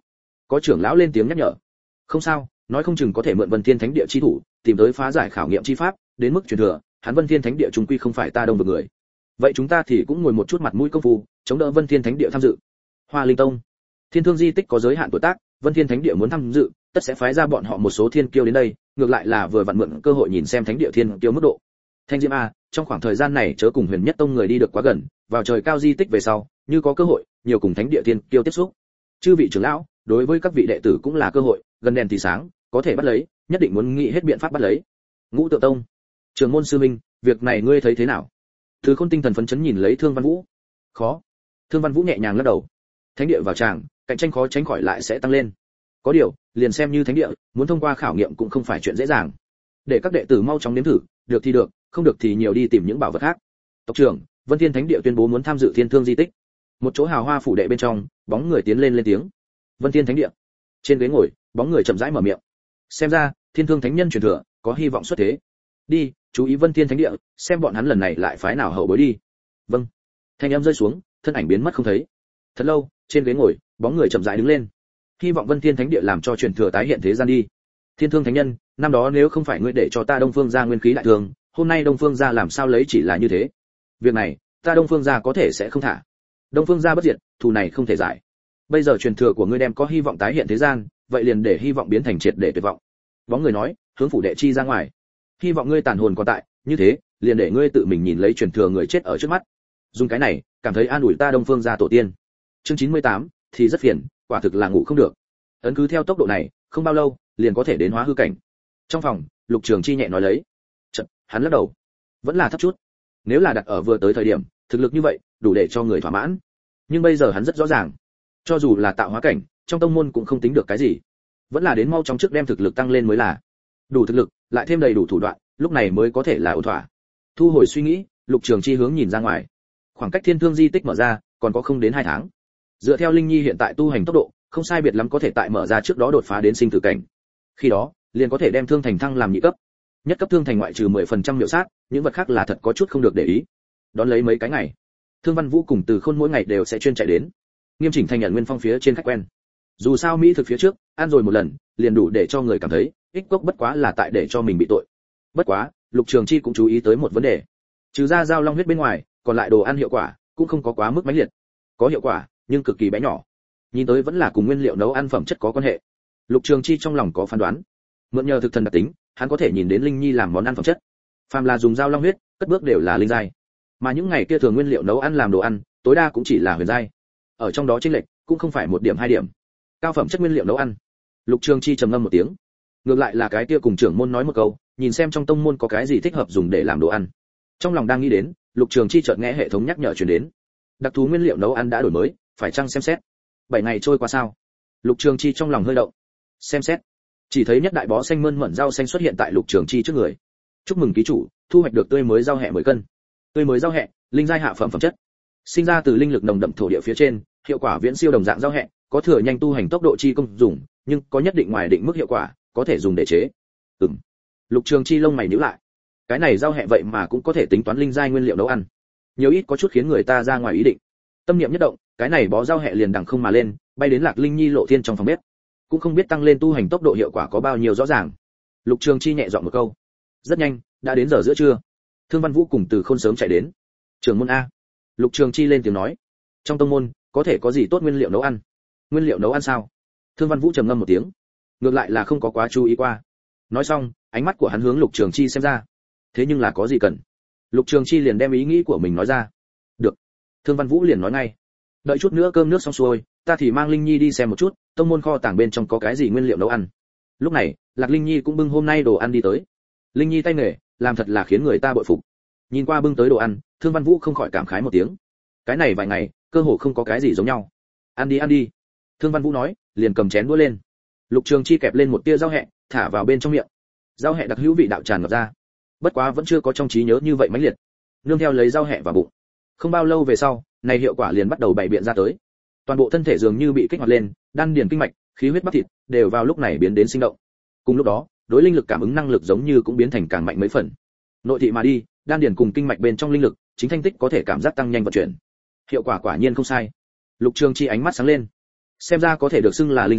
Có trưởng lão lên tiếng nhắc nhở. Không sao, nói không chừng có thể mượn Vân Thiên Thánh Địa chi thủ, tìm tới phá giải khảo nghiệm chi pháp, đến mức truyền thừa, hắn Vân Thiên Thánh Địa chúng quy không phải ta đông vực người. Vậy chúng ta thì cũng ngồi một chút mặt mũi công phu, chống đỡ Vân Thiên Thánh Địa tham dự. Hoa Linh Tông, Thiên Thương di tích có giới hạn tuổi tác, Vân Thiên Thánh Địa muốn tham dự, tất sẽ phái ra bọn họ một số thiên kiêu đến đây, ngược lại là vừa vặn mượn cơ hội nhìn xem Thánh Địa thiên kiêu mức độ. Thanh Diễm a, trong khoảng thời gian này chớ cùng Huyền Nhất Tông người đi được quá gần, vào trời cao di tích về sau, như có cơ hội, nhiều cùng Thánh Địa thiên kiêu tiếp xúc. Chư vị trưởng lão, đối với các vị đệ tử cũng là cơ hội, gần đèn thì sáng, có thể bắt lấy, nhất định muốn nghĩ hết biện pháp bắt lấy. Ngũ Tượng Tông, Trường môn sư minh, việc này ngươi thấy thế nào? Thứ Khôn tinh thần phấn chấn nhìn lấy Thương Văn Vũ. Khó. Thương Văn Vũ nhẹ nhàng lắc đầu. Thánh địa vào tràng, cạnh tranh khó tránh khỏi lại sẽ tăng lên. Có điều, liền xem như thánh địa, muốn thông qua khảo nghiệm cũng không phải chuyện dễ dàng. Để các đệ tử mau chóng nếm thử, được thì được, không được thì nhiều đi tìm những bảo vật khác. Tộc trưởng, Vân Thiên Thánh địa tuyên bố muốn tham dự Thiên Thương di tích. Một chỗ hào hoa phủ đệ bên trong, bóng người tiến lên lên tiếng. Vân Thiên Thánh địa. Trên ghế ngồi, bóng người chậm rãi mở miệng. Xem ra, Thiên Thương Thánh nhân truyền thừa, có hy vọng xuất thế. Đi, chú ý Vân Thiên Thánh địa, xem bọn hắn lần này lại phái nào hậu bối đi. Vâng. Thanh âm rơi xuống, thân ảnh biến mất không thấy. Thật lâu, trên ghế ngồi, bóng người chậm rãi đứng lên. Hy vọng Vân Thiên Thánh địa làm cho truyền thừa tái hiện thế gian đi. Thiên Thương Thánh nhân, năm đó nếu không phải ngươi để cho ta Đông Phương gia nguyên khí đại thường, hôm nay Đông Phương gia làm sao lấy chỉ là như thế. Việc này, ta Đông Phương gia có thể sẽ không thả. Đông Phương gia bất diệt, thù này không thể giải. Bây giờ truyền thừa của ngươi đem có hy vọng tái hiện thế gian, vậy liền để hy vọng biến thành triệt để tuyệt vọng. Bóng người nói, hướng phủ đệ chi ra ngoài. Hy vọng ngươi tàn hồn còn tại, như thế, liền để ngươi tự mình nhìn lấy truyền thừa người chết ở trước mắt. Dùng cái này, cảm thấy an ủi ta Đông Phương gia tổ tiên. Chương chín mươi tám, thì rất phiền, quả thực là ngủ không được. Ấn cứ theo tốc độ này, không bao lâu, liền có thể đến hóa hư cảnh. Trong phòng, Lục Trường Chi nhẹ nói lấy. Chợt, hắn lắc đầu. Vẫn là thấp chút. Nếu là đặt ở vừa tới thời điểm, thực lực như vậy, đủ để cho người thỏa mãn. Nhưng bây giờ hắn rất rõ ràng, cho dù là tạo hóa cảnh, trong tông môn cũng không tính được cái gì. Vẫn là đến mau chóng trước đem thực lực tăng lên mới là. Đủ thực lực, lại thêm đầy đủ thủ đoạn, lúc này mới có thể là ổn thỏa. Thu hồi suy nghĩ, Lục Trường Chi hướng nhìn ra ngoài. Khoảng cách Thiên Thương di tích mở ra, còn có không đến hai tháng. Dựa theo Linh Nhi hiện tại tu hành tốc độ, không sai biệt lắm có thể tại mở ra trước đó đột phá đến sinh tử cảnh. Khi đó, liền có thể đem Thương Thành thăng làm nhị cấp. Nhất cấp Thương Thành ngoại trừ mười phần trăm miểu sát, những vật khác là thật có chút không được để ý. Đón lấy mấy cái ngày, Thương Văn Vũ cùng Từ Khôn mỗi ngày đều sẽ chuyên chạy đến. Nghiêm chỉnh thành nhận nguyên phong phía trên khách quen. Dù sao mỹ thực phía trước, ăn rồi một lần, liền đủ để cho người cảm thấy, ích cốc bất quá là tại để cho mình bị tội. Bất quá, Lục Trường Chi cũng chú ý tới một vấn đề. Trừ ra giao long huyết bên ngoài, còn lại đồ ăn hiệu quả cũng không có quá mức mãnh liệt. Có hiệu quả, nhưng cực kỳ bé nhỏ. Nhìn tới vẫn là cùng nguyên liệu nấu ăn phẩm chất có quan hệ. Lục Trường Chi trong lòng có phán đoán. Mượn nhờ thực thần đặc tính, hắn có thể nhìn đến Linh Nhi làm món ăn phẩm chất. Phàm là dùng giao long huyết, cất bước đều là linh giai. Mà những ngày kia thường nguyên liệu nấu ăn làm đồ ăn, tối đa cũng chỉ là huyền giai. Ở trong đó chênh lệch cũng không phải một điểm hai điểm. Cao phẩm chất nguyên liệu nấu ăn. Lục Trường Chi trầm ngâm một tiếng. Ngược lại là cái kia cùng trưởng môn nói một câu, nhìn xem trong tông môn có cái gì thích hợp dùng để làm đồ ăn. Trong lòng đang nghĩ đến, Lục Trường Chi chợt nghe hệ thống nhắc nhở truyền đến. Đặc thú nguyên liệu nấu ăn đã đổi mới, phải chăng xem xét. Bảy ngày trôi qua sao? Lục Trường Chi trong lòng hơi động. Xem xét. Chỉ thấy nhất đại bó xanh mơn mởn rau xanh xuất hiện tại Lục Trường Chi trước người. Chúc mừng ký chủ, thu hoạch được tươi mới rau hẹ mười cân. Tươi mới rau hẹ, linh giai hạ phẩm phẩm chất. Sinh ra từ linh lực nồng đậm thổ địa phía trên, hiệu quả viễn siêu đồng dạng rau hẹ, có thừa nhanh tu hành tốc độ chi công dùng, nhưng có nhất định ngoài định mức hiệu quả, có thể dùng để chế. Ừm. Lục Trường Chi lông mày nhíu lại. Cái này rau hẹ vậy mà cũng có thể tính toán linh giai nguyên liệu nấu ăn. Nhiều ít có chút khiến người ta ra ngoài ý định. Tâm niệm nhất động, cái này bó rau hẹ liền đằng không mà lên, bay đến Lạc Linh Nhi lộ thiên trong phòng bếp. Cũng không biết tăng lên tu hành tốc độ hiệu quả có bao nhiêu rõ ràng. Lục Trường Chi nhẹ giọng một câu. Rất nhanh, đã đến giờ giữa trưa. Thương Văn Vũ cùng Từ Khôn sớm chạy đến. Trưởng môn a. Lục Trường Chi lên tiếng nói. Trong tông môn, có thể có gì tốt nguyên liệu nấu ăn? Nguyên liệu nấu ăn sao? Thương Văn Vũ trầm ngâm một tiếng. Ngược lại là không có quá chú ý qua. Nói xong, ánh mắt của hắn hướng Lục Trường Chi xem ra. Thế nhưng là có gì cần? Lục Trường Chi liền đem ý nghĩ của mình nói ra. Được. Thương Văn Vũ liền nói ngay. Đợi chút nữa cơm nước xong xuôi, ta thì mang Linh Nhi đi xem một chút, tông môn kho tàng bên trong có cái gì nguyên liệu nấu ăn. Lúc này, Lạc Linh Nhi cũng bưng hôm nay đồ ăn đi tới. Linh Nhi tay nghề, làm thật là khiến người ta bội phục. Nhìn qua bưng tới đồ ăn, Thương Văn Vũ không khỏi cảm khái một tiếng. Cái này vài ngày, cơ hồ không có cái gì giống nhau. Ăn đi ăn đi. Thương Văn Vũ nói, liền cầm chén đũa lên. Lục Trường Chi kẹp lên một tia rau hẹ, thả vào bên trong miệng. Rau hẹ đặc hữu vị đạo tràn ngập ra. Bất quá vẫn chưa có trong trí nhớ như vậy mãnh liệt. Nương theo lấy rau hẹ vào bụng. Không bao lâu về sau, này hiệu quả liền bắt đầu bày biện ra tới. Toàn bộ thân thể dường như bị kích hoạt lên, đan điền kinh mạch, khí huyết bắp thịt đều vào lúc này biến đến sinh động. Cùng lúc đó, đối linh lực cảm ứng năng lực giống như cũng biến thành càng mạnh mấy phần. Nội thị mà đi, đan điền cùng kinh mạch bên trong linh lực, chính thanh tích có thể cảm giác tăng nhanh vận chuyển. Hiệu quả quả nhiên không sai. Lục Trường Chi ánh mắt sáng lên. Xem ra có thể được xưng là linh giai,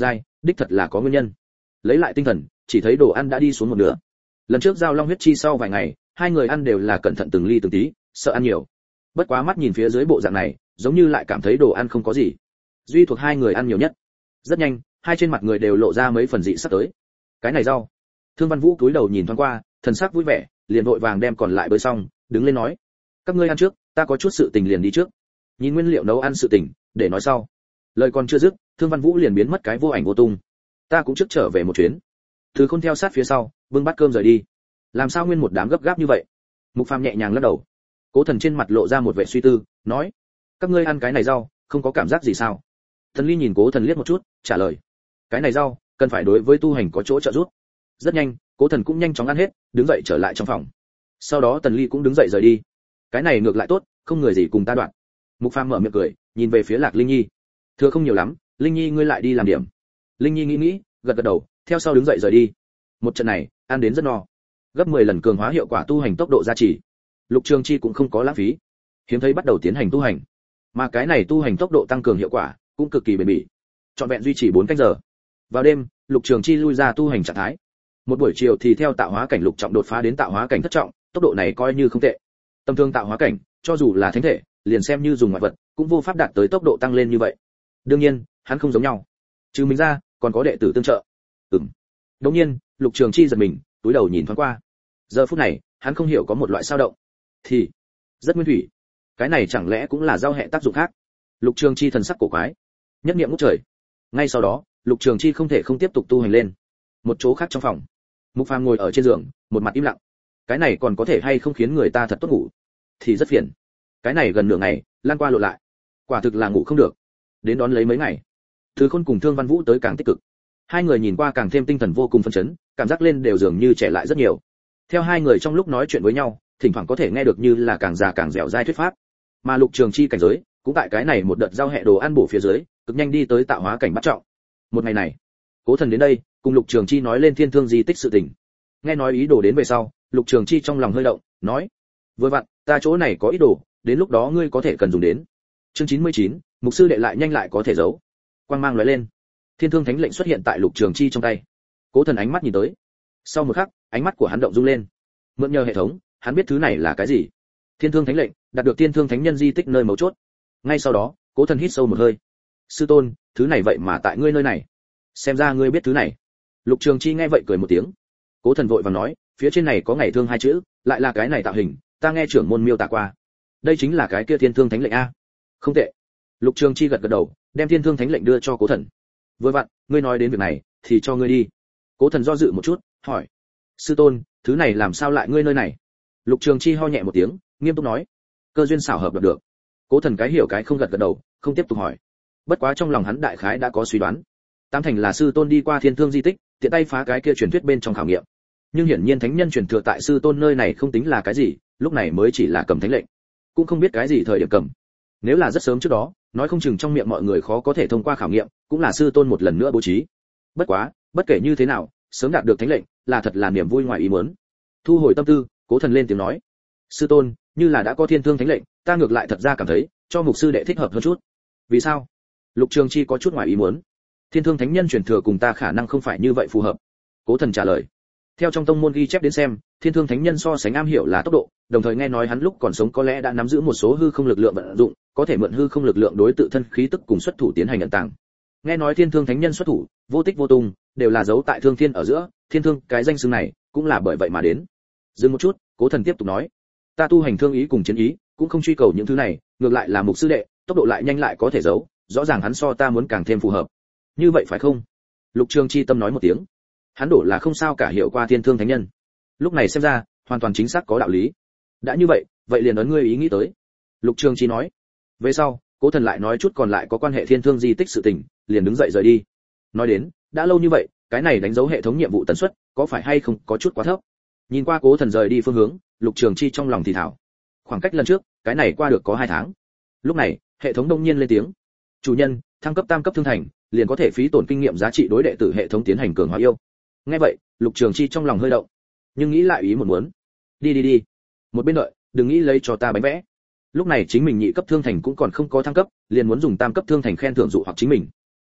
đích thật là có nguyên nhân. Lấy lại tinh thần, chỉ thấy đồ ăn đã đi xuống một nửa. Lần trước giao long huyết chi sau vài ngày, hai người ăn đều là cẩn thận từng ly từng tí, sợ ăn nhiều. Bất quá mắt nhìn phía dưới bộ dạng này, giống như lại cảm thấy đồ ăn không có gì. Duy thuộc hai người ăn nhiều nhất. Rất nhanh, hai trên mặt người đều lộ ra mấy phần dị sắc tới. Cái này rau. Thương Văn Vũ cúi đầu nhìn thoáng qua, thần sắc vui vẻ, liền vội vàng đem còn lại bới xong, đứng lên nói: "Các ngươi ăn trước, ta có chút sự tình liền đi trước." Nhìn nguyên liệu nấu ăn sự tình, để nói sau. Lời còn chưa dứt, Thương Văn Vũ liền biến mất cái vô ảnh vô tung. Ta cũng trước trở về một chuyến. Từ Khôn theo sát phía sau, bưng bát cơm rời đi. Làm sao nguyên một đám gấp gáp như vậy? Mục Phàm nhẹ nhàng lắc đầu. Cố Thần trên mặt lộ ra một vẻ suy tư, nói: "Các ngươi ăn cái này rau, không có cảm giác gì sao?" Thần Ly nhìn Cố Thần liếc một chút, trả lời: "Cái này rau, cần phải đối với tu hành có chỗ trợ giúp." Rất nhanh, Cố Thần cũng nhanh chóng ăn hết, đứng dậy trở lại trong phòng. Sau đó Tần Ly cũng đứng dậy rời đi. Cái này ngược lại tốt, không người gì cùng ta đoạn. Mục Phàm mở miệng cười, nhìn về phía Lạc Linh Nhi. Thừa không nhiều lắm, Linh Nhi ngươi lại đi làm điểm. Linh Nhi nghĩ nghĩ, gật gật đầu, theo sau đứng dậy rời đi. Một trận này, ăn đến rất no. Gấp mười lần cường hóa hiệu quả tu hành tốc độ gia trì. Lục Trường Chi cũng không có lãng phí. Hiếm thấy bắt đầu tiến hành tu hành. Mà cái này tu hành tốc độ tăng cường hiệu quả, cũng cực kỳ bền bỉ. Trọn vẹn duy trì bốn canh giờ. Vào đêm, Lục Trường Chi lui ra tu hành trạng thái. Một buổi chiều thì theo tạo hóa cảnh lục trọng đột phá đến tạo hóa cảnh thất trọng, tốc độ này coi như không tệ. Tầm thường tạo hóa cảnh, cho dù là thánh thể, liền xem như dùng ngoại vật, cũng vô pháp đạt tới tốc độ tăng lên như vậy. Đương nhiên, hắn không giống nhau. Trừ mình ra, còn có đệ tử tương trợ. Ừm. Đột nhiên, Lục Trường Chi giật mình, túi đầu nhìn thoáng qua. Giờ phút này, hắn không hiểu có một loại sao động. Thì, rất nguyên thủy. Cái này chẳng lẽ cũng là giao hệ tác dụng khác? Lục Trường Chi thần sắc cổ quái. Nhất niệm ngút trời. Ngay sau đó, Lục Trường Chi không thể không tiếp tục tu hành lên. Một chỗ khác trong phòng, Mục Phàm ngồi ở trên giường, một mặt im lặng. Cái này còn có thể hay không khiến người ta thật tốt ngủ? Thì rất phiền. Cái này gần nửa ngày, lan qua lộ lại, quả thực là ngủ không được. Đến đón lấy mấy ngày, Từ Khôn cùng Thương Văn Vũ tới càng tích cực. Hai người nhìn qua càng thêm tinh thần vô cùng phấn chấn, cảm giác lên đều dường như trẻ lại rất nhiều. Theo hai người trong lúc nói chuyện với nhau, thỉnh thoảng có thể nghe được như là càng già càng dẻo dai thuyết pháp. Mà Lục Trường Chi cảnh giới, cũng tại cái này một đợt giao hệ đồ ăn bổ phía dưới, cực nhanh đi tới tạo hóa cảnh bắt trọng. Một ngày này, Cố Thần đến đây, cùng Lục Trường Chi nói lên thiên thương di tích sự tình. Nghe nói ý đồ đến về sau, Lục Trường Chi trong lòng hơi động, nói: "Vừa vặn, ta chỗ này có ý đồ, đến lúc đó ngươi có thể cần dùng đến." Chương chín mươi chín, mục sư đệ lại nhanh lại có thể giấu. Quang mang lóe lên, thiên thương thánh lệnh xuất hiện tại Lục Trường Chi trong tay. Cố Thần ánh mắt nhìn tới. Sau một khắc, ánh mắt của hắn động rung lên. Mượn nhờ hệ thống, hắn biết thứ này là cái gì. Thiên thương thánh lệnh, đạt được thiên thương thánh nhân di tích nơi mấu chốt. Ngay sau đó, Cố Thần hít sâu một hơi. "Sư tôn, thứ này vậy mà tại ngươi nơi này. Xem ra ngươi biết thứ này." Lục Trường Chi nghe vậy cười một tiếng. Cố Thần vội vàng nói: "Phía trên này có ngày thương hai chữ, lại là cái này tạo hình, ta nghe trưởng môn miêu tả qua. Đây chính là cái kia thiên thương thánh lệnh a." "Không tệ." Lục Trường Chi gật gật đầu, đem thiên thương thánh lệnh đưa cho Cố Thần. "Vừa vặn, ngươi nói đến việc này, thì cho ngươi đi." Cố Thần do dự một chút, hỏi: "Sư tôn, thứ này làm sao lại ngươi nơi này?" Lục Trường Chi ho nhẹ một tiếng, nghiêm túc nói: "Cơ duyên xảo hợp được được." Cố Thần cái hiểu cái không gật gật đầu, không tiếp tục hỏi. Bất quá trong lòng hắn đại khái đã có suy đoán. Tam thành là sư tôn đi qua thiên thương di tích, tiện tay phá cái kia truyền thuyết bên trong khảo nghiệm. Nhưng hiển nhiên thánh nhân truyền thừa tại sư tôn nơi này không tính là cái gì, lúc này mới chỉ là cầm thánh lệnh, cũng không biết cái gì thời điểm cầm. Nếu là rất sớm trước đó, nói không chừng trong miệng mọi người khó có thể thông qua khảo nghiệm, cũng là sư tôn một lần nữa bố trí. Bất quá, bất kể như thế nào, sớm đạt được thánh lệnh, là thật là niềm vui ngoài ý muốn. Thu hồi tâm tư, Cố Thần lên tiếng nói: "Sư tôn, như là đã có thiên thương thánh lệnh, ta ngược lại thật ra cảm thấy, cho mục sư đệ thích hợp hơn chút." "Vì sao?" Lục Trường Chi có chút ngoài ý muốn. "Thiên thương thánh nhân truyền thừa cùng ta khả năng không phải như vậy phù hợp." Cố Thần trả lời. Theo trong tông môn ghi chép đến xem, thiên thương thánh nhân so sánh am hiểu là tốc độ, đồng thời nghe nói hắn lúc còn sống có lẽ đã nắm giữ một số hư không lực lượng vận dụng, có thể mượn hư không lực lượng đối tự thân khí tức cùng xuất thủ tiến hành ẩn tàng. Nghe nói thiên thương thánh nhân xuất thủ, vô tích vô tung, đều là giấu tại thương thiên ở giữa, thiên thương, cái danh xưng này, cũng là bởi vậy mà đến. Dừng một chút, Cố Thần tiếp tục nói: "Ta tu hành thương ý cùng chiến ý, cũng không truy cầu những thứ này, ngược lại là mục sư đệ, tốc độ lại nhanh lại có thể giấu, rõ ràng hắn so ta muốn càng thêm phù hợp. Như vậy phải không?" Lục Trường Chi tâm nói một tiếng. Hắn đổ là không sao cả hiểu qua thiên thương thánh nhân. Lúc này xem ra, hoàn toàn chính xác có đạo lý. Đã như vậy, vậy liền ấn ngươi ý nghĩ tới. Lục Trường Chi nói. Về sau, Cố Thần lại nói chút còn lại có quan hệ thiên thương di tích sự tình, liền đứng dậy rời đi. Nói đến, đã lâu như vậy, cái này đánh dấu hệ thống nhiệm vụ tần suất, có phải hay không có chút quá thấp. Nhìn qua Cố Thần rời đi phương hướng, Lục Trường Chi trong lòng thì thào. Khoảng cách lần trước, cái này qua được có hai tháng. Lúc này, hệ thống đông nhiên lên tiếng: "Chủ nhân, thăng cấp tam cấp thương thành, liền có thể phí tổn kinh nghiệm giá trị đối đệ tử hệ thống tiến hành cường hóa yêu." Nghe vậy, Lục Trường Chi trong lòng hơi động, nhưng nghĩ lại ý một muốn. Đi đi đi, một bên đợi, đừng nghĩ lấy cho ta bánh vẽ. Lúc này chính mình nhị cấp thương thành cũng còn không có thăng cấp, liền muốn dùng tam cấp thương thành khen thưởng dụ hoặc chính mình.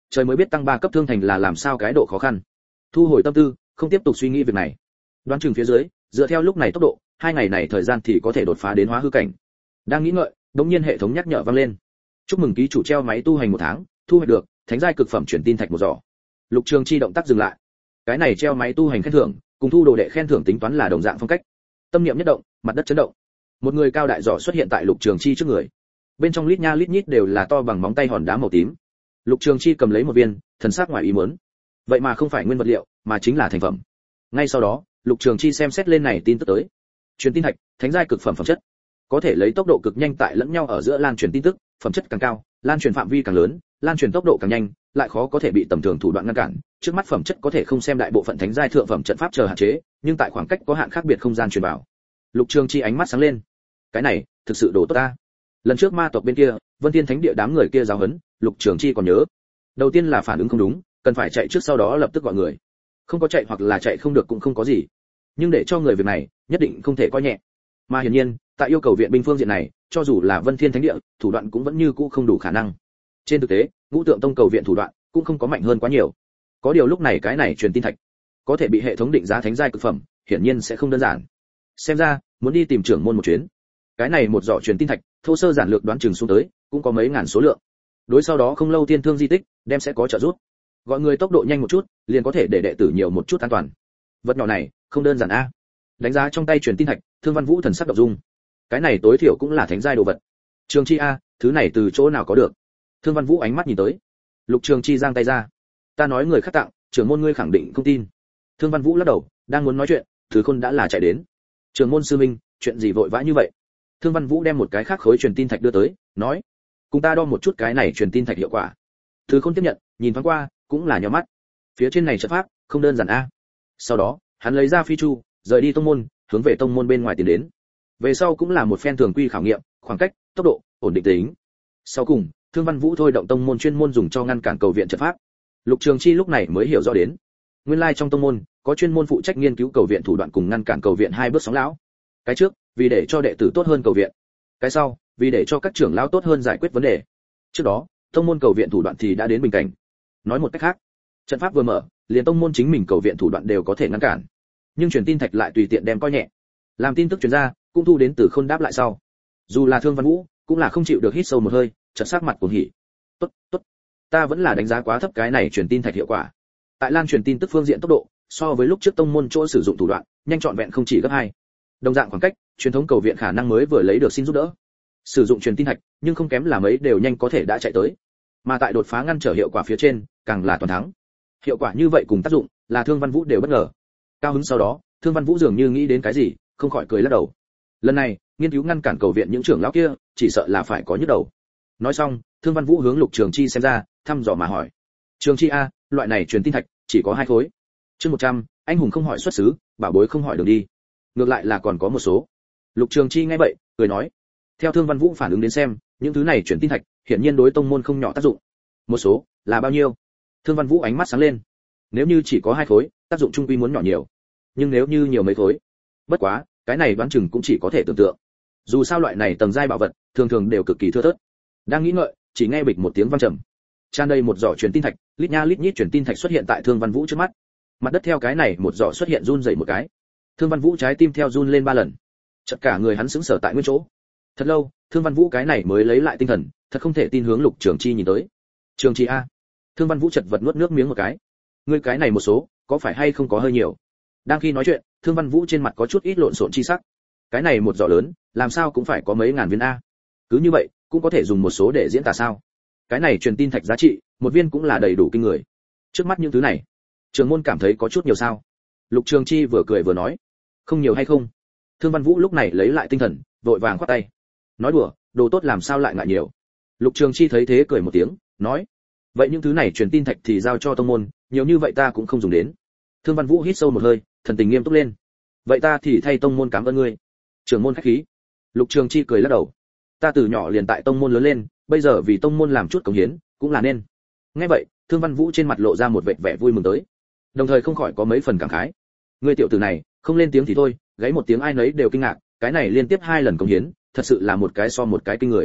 Trời mới biết tăng ba cấp thương thành là làm sao cái độ khó khăn. Thu hồi tâm tư, không tiếp tục suy nghĩ việc này. Đoán chừng phía dưới, dựa theo lúc này tốc độ, hai ngày này thời gian thì có thể đột phá đến hóa hư cảnh. Đang nghĩ ngợi, đột nhiên hệ thống nhắc nhở vang lên. Chúc mừng ký chủ treo máy tu hành một tháng, thu hoạch được thánh giai cực phẩm chuyển tin thạch một giỏ. Lục Trường Chi động tác dừng lại. Cái này treo máy tu hành khen thưởng, cùng thu đồ đệ khen thưởng tính toán là đồng dạng phong cách. Tâm niệm nhất động, mặt đất chấn động. Một người cao đại giỏ xuất hiện tại Lục Trường Chi trước người. Bên trong lít nha lít nhít đều là to bằng móng tay hòn đá màu tím. Lục Trường Chi cầm lấy một viên, thần sắc ngoài ý muốn. Vậy mà không phải nguyên vật liệu, mà chính là thành phẩm. Ngay sau đó, Lục Trường Chi xem xét lên này tin tức tới. Truyền tin thạch, thánh giai cực phẩm phẩm chất. Có thể lấy tốc độ cực nhanh tại lẫn nhau ở giữa lan truyền tin tức, phẩm chất càng cao, lan truyền phạm vi càng lớn, lan truyền tốc độ càng nhanh, lại khó có thể bị tầm thường thủ đoạn ngăn cản. Trước mắt phẩm chất có thể không xem đại bộ phận thánh giai thượng phẩm trận pháp chờ hạn chế, nhưng tại khoảng cách có hạn khác biệt không gian truyền bảo. Lục Trường Chi ánh mắt sáng lên. Cái này, thực sự đồ tốt ta. Lần trước ma tộc bên kia, Vân Thiên Thánh địa đám người kia giáo huấn, Lục Trường Chi còn nhớ. Đầu tiên là phản ứng không đúng, cần phải chạy trước sau đó lập tức gọi người. Không có chạy hoặc là chạy không được cũng không có gì. Nhưng để cho người việc này, nhất định không thể coi nhẹ. Mà hiển nhiên, tại yêu cầu viện binh phương diện này, cho dù là Vân Thiên Thánh địa, thủ đoạn cũng vẫn như cũ không đủ khả năng. Trên thực tế, Ngũ Tượng Tông cầu viện thủ đoạn cũng không có mạnh hơn quá nhiều. Có điều lúc này cái này truyền tin thạch có thể bị hệ thống định giá thánh giai cực phẩm, hiển nhiên sẽ không đơn giản. Xem ra, muốn đi tìm trưởng môn một chuyến. Cái này một giỏ truyền tin thạch, thô sơ giản lược đoán chừng xuống tới, cũng có mấy ngàn số lượng. Đối sau đó không lâu tiên thương di tích, đem sẽ có trợ giúp. Gọi người tốc độ nhanh một chút, liền có thể để đệ tử nhiều một chút an toàn. Vật nhỏ này, không đơn giản a. Đánh giá trong tay truyền tin thạch, Thương Văn Vũ thần sắc động dung. Cái này tối thiểu cũng là thánh giai đồ vật. Trường Chi a, thứ này từ chỗ nào có được? Thương Văn Vũ ánh mắt nhìn tới. Lục Trường Chi giang tay ra. Ta nói người khác tặng, trưởng môn ngươi khẳng định không tin. Thương Văn Vũ lắc đầu, đang muốn nói chuyện, Thứ Khôn đã là chạy đến. Trưởng môn sư minh, chuyện gì vội vã như vậy? Thương Văn Vũ đem một cái khác khối truyền tin thạch đưa tới, nói: "Cùng ta đo một chút cái này truyền tin thạch hiệu quả." Thứ Khôn tiếp nhận, nhìn thoáng qua, cũng là nhíu mắt. Phía trên này trận pháp, không đơn giản a. Sau đó, hắn lấy ra phi chu, rời đi tông môn, hướng về tông môn bên ngoài tiến đến. Về sau cũng là một phen thường quy khảo nghiệm, khoảng cách, tốc độ, ổn định tính. Sau cùng, Thương Văn Vũ thôi động tông môn chuyên môn dùng cho ngăn cản cầu viện trận pháp. Lục Trường Chi lúc này mới hiểu rõ đến, nguyên lai trong tông môn có chuyên môn phụ trách nghiên cứu cầu viện thủ đoạn cùng ngăn cản cầu viện hai bước sóng lão. Cái trước, vì để cho đệ tử tốt hơn cầu viện. Cái sau, vì để cho các trưởng lão tốt hơn giải quyết vấn đề. Trước đó, tông môn cầu viện thủ đoạn thì đã đến bình cảnh. Nói một cách khác, trận pháp vừa mở, liền tông môn chính mình cầu viện thủ đoạn đều có thể ngăn cản. Nhưng truyền tin thạch lại tùy tiện đem coi nhẹ. Làm tin tức truyền ra, cũng thu đến từ Khôn đáp lại sau. Dù là Thương Văn Vũ, cũng là không chịu được hít sâu một hơi, chợt sắc mặt cuồng hỉ. Tốt, tốt. Ta vẫn là đánh giá quá thấp cái này truyền tin thạch hiệu quả. Tại lan truyền tin tức phương diện tốc độ, so với lúc trước tông môn chỗ sử dụng thủ đoạn, nhanh trọn vẹn không chỉ gấp hai. Đồng dạng khoảng cách, truyền thống cầu viện khả năng mới vừa lấy được xin giúp đỡ. Sử dụng truyền tin thạch, nhưng không kém là mấy đều nhanh có thể đã chạy tới. Mà tại đột phá ngăn trở hiệu quả phía trên, càng là toàn thắng. Hiệu quả như vậy cùng tác dụng, là Thương Văn Vũ đều bất ngờ. Cao hứng sau đó, Thương Văn Vũ dường như nghĩ đến cái gì, không khỏi cười lắc đầu. Lần này, nghiên cứu ngăn cản cầu viện những trưởng lão kia, chỉ sợ là phải có nhức đầu. Nói xong, Thương Văn Vũ hướng Lục Trường Chi xem ra, thăm dò mà hỏi: "Trường Chi a, loại này truyền tin thạch chỉ có hai khối." Chương một trăm, anh hùng không hỏi xuất xứ, bảo bối không hỏi đường đi. Ngược lại là còn có một số. Lục Trường Chi nghe vậy, cười nói: "Theo Thương Văn Vũ phản ứng đến xem, những thứ này truyền tin thạch, hiển nhiên đối tông môn không nhỏ tác dụng. Một số, là bao nhiêu?" Thương Văn Vũ ánh mắt sáng lên. Nếu như chỉ có hai khối, tác dụng trung quy muốn nhỏ nhiều. Nhưng nếu như nhiều mấy khối, bất quá, cái này đoán chừng cũng chỉ có thể tưởng tượng. Dù sao loại này tầng giai bảo vật, thường thường đều cực kỳ thưa thớt. Đang nghĩ ngợi, chỉ nghe bịch một tiếng vang trầm. Tràn đầy một giỏ truyền tin thạch, lít nha lít nhít truyền tin thạch xuất hiện tại Thương Văn Vũ trước mắt. Mặt đất theo cái này một giỏ xuất hiện run rẩy một cái. Thương Văn Vũ trái tim theo run lên ba lần. Chợt cả người hắn sững sờ tại nguyên chỗ. Thật lâu, Thương Văn Vũ cái này mới lấy lại tinh thần, thật không thể tin hướng Lục Trường Chi nhìn tới. "Trường Chi a." Thương Văn Vũ chật vật nuốt nước miếng một cái. "Ngươi cái này một số, có phải hay không có hơi nhiều?" Đang khi nói chuyện, Thương Văn Vũ trên mặt có chút ít lộn xộn chi sắc. Cái này một giỏ lớn, làm sao cũng phải có mấy ngàn viên a. Cứ như vậy, cũng có thể dùng một số để diễn tả sao? Cái này truyền tin thạch giá trị, một viên cũng là đầy đủ kinh người. Trước mắt những thứ này, Trường môn cảm thấy có chút nhiều sao? Lục Trường Chi vừa cười vừa nói: "Không nhiều hay không?" Thương Văn Vũ lúc này lấy lại tinh thần, vội vàng khoát tay. Nói đùa, đồ tốt làm sao lại ngại nhiều. Lục Trường Chi thấy thế cười một tiếng, nói: "Vậy những thứ này truyền tin thạch thì giao cho tông môn, nhiều như vậy ta cũng không dùng đến." Thương Văn Vũ hít sâu một hơi, thần tình nghiêm túc lên. "Vậy ta thì thay tông môn cảm ơn ngươi." Trưởng môn khách khí. Lục Trường Chi cười lắc đầu. "Ta từ nhỏ liền tại tông môn lớn lên, bây giờ vì tông môn làm chút cống hiến, cũng là nên." Nghe vậy, Thương Văn Vũ trên mặt lộ ra một vẻ vẻ vui mừng tới, đồng thời không khỏi có mấy phần cảm khái. Ngươi tiểu tử này, không lên tiếng thì thôi, gáy một tiếng ai nấy đều kinh ngạc, cái này liên tiếp hai lần cống hiến, thật sự là một cái so một cái kinh người.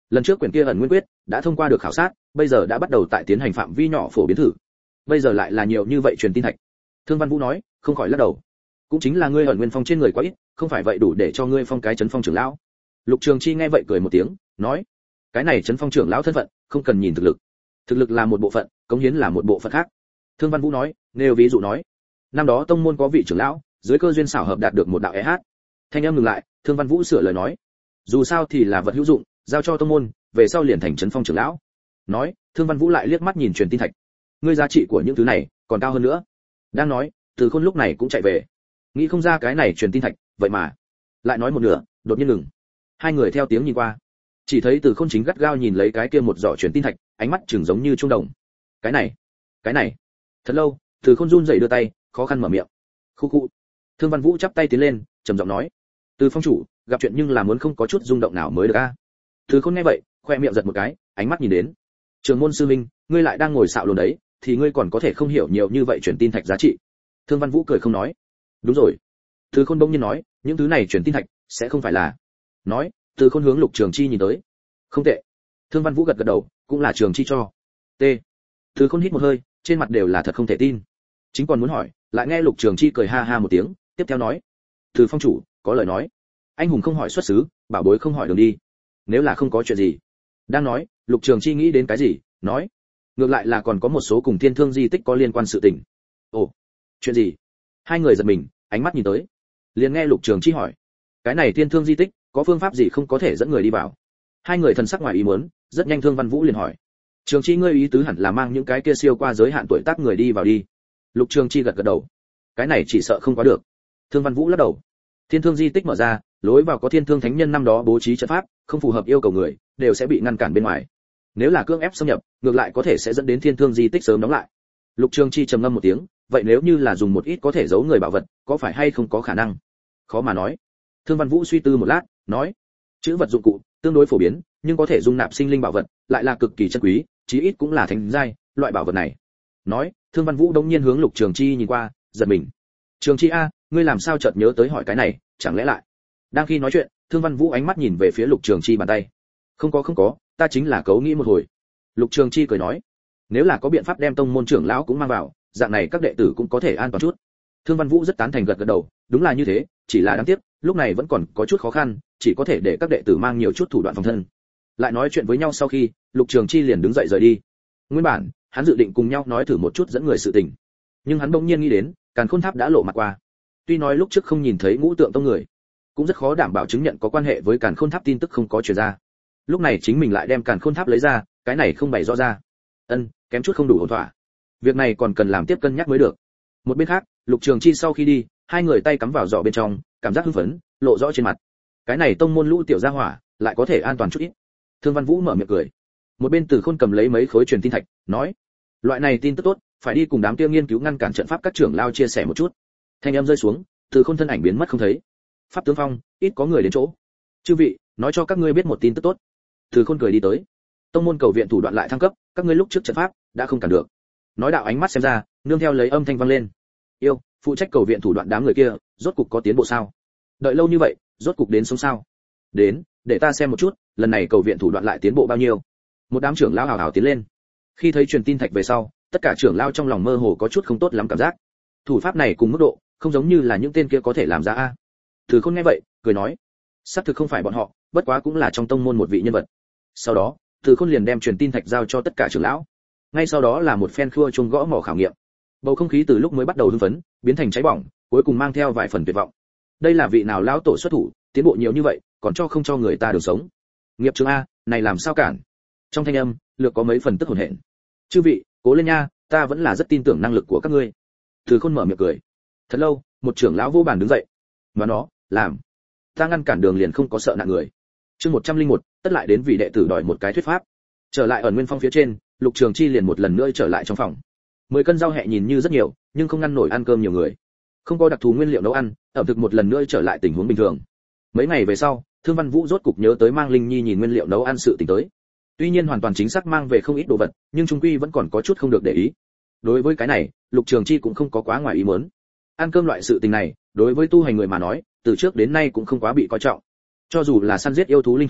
Lần trước quyển kia ẩn nguyên quyết đã thông qua được khảo sát, bây giờ đã bắt đầu tại tiến hành phạm vi nhỏ phổ biến thử. Bây giờ lại là nhiều như vậy truyền tin thạch. Thương Văn Vũ nói, không khỏi lắc đầu. Cũng chính là ngươi ẩn nguyên phong trên người quá ít, không phải vậy đủ để cho ngươi phong cái chấn phong trưởng lão. Lục Trường Chi nghe vậy cười một tiếng, nói, cái này chấn phong trưởng lão thân phận, không cần nhìn thực lực. Thực lực là một bộ phận, cống hiến là một bộ phận khác. Thương Văn Vũ nói, nêu ví dụ nói, năm đó tông môn có vị trưởng lão, dưới cơ duyên xảo hợp đạt được một đạo e hát. Thanh âm ngừng lại, Thương Văn Vũ sửa lời nói, dù sao thì là vật hữu dụng, giao cho tông môn, về sau liền thành chấn phong trưởng lão. Nói, Thương Văn Vũ lại liếc mắt nhìn truyền tin thạch. Ngươi giá trị của những thứ này còn cao hơn nữa. Đang nói, Từ Khôn lúc này cũng chạy về. Nghĩ không ra cái này truyền tin thạch, vậy mà lại nói một nửa, đột nhiên ngừng. Hai người theo tiếng nhìn qua, chỉ thấy Từ Khôn chính gắt gao nhìn lấy cái kia một giỏ truyền tin thạch, ánh mắt trừng giống như trung đồng. Cái này, cái này. Thật lâu, Từ Khôn run rẩy đưa tay, khó khăn mở miệng. Khu khu. Thương Văn Vũ chắp tay tiến lên, trầm giọng nói, Từ phong chủ, gặp chuyện nhưng là muốn không có chút rung động nào mới được a. Từ Khôn nghe vậy, khoe miệng giật một cái, ánh mắt nhìn đến. Trường môn sư minh, ngươi lại đang ngồi xạo lồn đấy, thì ngươi còn có thể không hiểu nhiều như vậy truyền tin thạch giá trị. Thương Văn Vũ cười không nói. Đúng rồi. Từ Khôn bỗng nhiên nói, những thứ này truyền tin thạch sẽ không phải là. Nói, Từ Khôn hướng Lục Trường Chi nhìn tới. Không tệ. Thương Văn Vũ gật gật đầu, cũng là Trường Chi cho. T. Từ Khôn hít một hơi, trên mặt đều là thật không thể tin. Chính còn muốn hỏi, lại nghe Lục Trường Chi cười ha ha một tiếng, tiếp theo nói, Từ phong chủ, có lời nói. Anh hùng không hỏi xuất xứ, bảo bối không hỏi đường đi. Nếu là không có chuyện gì. Đang nói, Lục Trường Chi nghĩ đến cái gì, nói, ngược lại là còn có một số cùng thiên thương di tích có liên quan sự tình. Ồ, chuyện gì? Hai người giật mình, ánh mắt nhìn tới. Liền nghe Lục Trường Chi hỏi, cái này thiên thương di tích có phương pháp gì không có thể dẫn người đi vào? Hai người thần sắc ngoài ý muốn, rất nhanh Thương Văn Vũ liền hỏi, Trường Chi ngươi ý tứ hẳn là mang những cái kia siêu qua giới hạn tuổi tác người đi vào đi. Lục Trường Chi gật gật đầu, cái này chỉ sợ không quá được. Thương Văn Vũ lắc đầu, thiên thương di tích mở ra, lối vào có thiên thương thánh nhân năm đó bố trí trận pháp, không phù hợp yêu cầu người đều sẽ bị ngăn cản bên ngoài. Nếu là cưỡng ép xâm nhập, ngược lại có thể sẽ dẫn đến thiên thương di tích sớm đóng lại. Lục Trường Chi trầm ngâm một tiếng, vậy nếu như là dùng một ít có thể giấu người bảo vật, có phải hay không có khả năng? Khó mà nói. Thương Văn Vũ suy tư một lát, nói, chữ vật dụng cụ tương đối phổ biến, nhưng có thể dung nạp sinh linh bảo vật, lại là cực kỳ chân quý, chí ít cũng là thánh giai, loại bảo vật này. Nói, Thương Văn Vũ đống nhiên hướng Lục Trường Chi nhìn qua, giật mình. Trường Chi a, ngươi làm sao chợt nhớ tới hỏi cái này, chẳng lẽ lại? Đang khi nói chuyện, Thương Văn Vũ ánh mắt nhìn về phía Lục Trường Chi bàn tay. Không có không có, ta chính là cấu nghĩ một hồi. Lục Trường Chi cười nói, nếu là có biện pháp đem tông môn trưởng lão cũng mang vào, dạng này các đệ tử cũng có thể an toàn chút. Thương Văn Vũ rất tán thành gật gật đầu, đúng là như thế, chỉ là đáng tiếc, lúc này vẫn còn có chút khó khăn, chỉ có thể để các đệ tử mang nhiều chút thủ đoạn phòng thân. Lại nói chuyện với nhau sau khi, Lục Trường Chi liền đứng dậy rời đi. Nguyên bản, hắn dự định cùng nhau nói thử một chút dẫn người sự tình, nhưng hắn bỗng nhiên nghĩ đến, Càn Khôn Tháp đã lộ mặt qua. Tuy nói lúc trước không nhìn thấy Ngũ Tượng Tông người, cũng rất khó đảm bảo chứng nhận có quan hệ với Càn Khôn Tháp tin tức không có truyền ra. Lúc này chính mình lại đem Càn Khôn Tháp lấy ra, cái này không bày rõ ra. Ân, kém chút không đủ ổn thỏa. Việc này còn cần làm tiếp cân nhắc mới được. Một bên khác, Lục Trường Chi sau khi đi, hai người tay cắm vào giỏ bên trong, cảm giác hưng phấn lộ rõ trên mặt. Cái này tông môn lũ tiểu gia hỏa, lại có thể an toàn chút ít. Thương Văn Vũ mở miệng cười. Một bên Từ Khôn cầm lấy mấy khối truyền tin thạch, nói, loại này tin tức tốt, phải đi cùng đám kia nghiên cứu ngăn cản trận pháp các trưởng lao chia sẻ một chút. Thanh âm rơi xuống, Từ Khôn thân ảnh biến mất không thấy. Pháp tướng phong, ít có người đến chỗ. Chư vị, nói cho các ngươi biết một tin tức tốt. Từ Khôn cười đi tới. Tông môn cầu viện thủ đoạn lại thăng cấp, các ngươi lúc trước trận pháp đã không cản được. Nói đạo ánh mắt xem ra, nương theo lấy âm thanh vang lên. Yêu, phụ trách cầu viện thủ đoạn đám người kia, rốt cục có tiến bộ sao? Đợi lâu như vậy, rốt cục đến sống sao? Đến, để ta xem một chút, lần này cầu viện thủ đoạn lại tiến bộ bao nhiêu. Một đám trưởng lão hào hào tiến lên. Khi thấy truyền tin thạch về sau, tất cả trưởng lão trong lòng mơ hồ có chút không tốt lắm cảm giác. Thủ pháp này cùng mức độ, không giống như là những tên kia có thể làm ra a. Từ Khôn nghe vậy, cười nói, xác thực không phải bọn họ, bất quá cũng là trong tông môn một vị nhân vật. Sau đó, Từ Khôn liền đem truyền tin thạch giao cho tất cả trưởng lão. Ngay sau đó là một phen khua chuông gõ mỏ khảo nghiệm. Bầu không khí từ lúc mới bắt đầu hưng phấn, biến thành cháy bỏng, cuối cùng mang theo vài phần tuyệt vọng. Đây là vị nào lão tổ xuất thủ, tiến bộ nhiều như vậy, còn cho không cho người ta được sống. Nghiệp trường a, này làm sao cản? Trong thanh âm, lược có mấy phần tức hồn hển. Chư vị, cố lên nha, ta vẫn là rất tin tưởng năng lực của các ngươi. Từ Khôn mở miệng cười. Thật lâu, một trưởng lão vô bàn đứng dậy. Mà nó, làm. Ta ngăn cản đường liền không có sợ nạn người. Chương một trăm linh một, tất lại đến vị đệ tử đòi một cái thuyết pháp. Trở lại ở Nguyên Phong phía trên, Lục Trường Chi liền một lần nữa trở lại trong phòng. Mười cân rau hẹ nhìn như rất nhiều, nhưng không ngăn nổi ăn cơm nhiều người. Không có đặc thù nguyên liệu nấu ăn, ẩm thực một lần nữa trở lại tình huống bình thường. Mấy ngày về sau, Thương Văn Vũ rốt cục nhớ tới mang Linh Nhi nhìn nguyên liệu nấu ăn sự tình tới. Tuy nhiên hoàn toàn chính xác mang về không ít đồ vật, nhưng trung quy vẫn còn có chút không được để ý. Đối với cái này, Lục Trường Chi cũng không có quá ngoài ý muốn. Ăn cơm loại sự tình này, đối với tu hành người mà nói, từ trước đến nay cũng không quá bị coi trọng. Cho dù là săn giết yêu thú linh thú,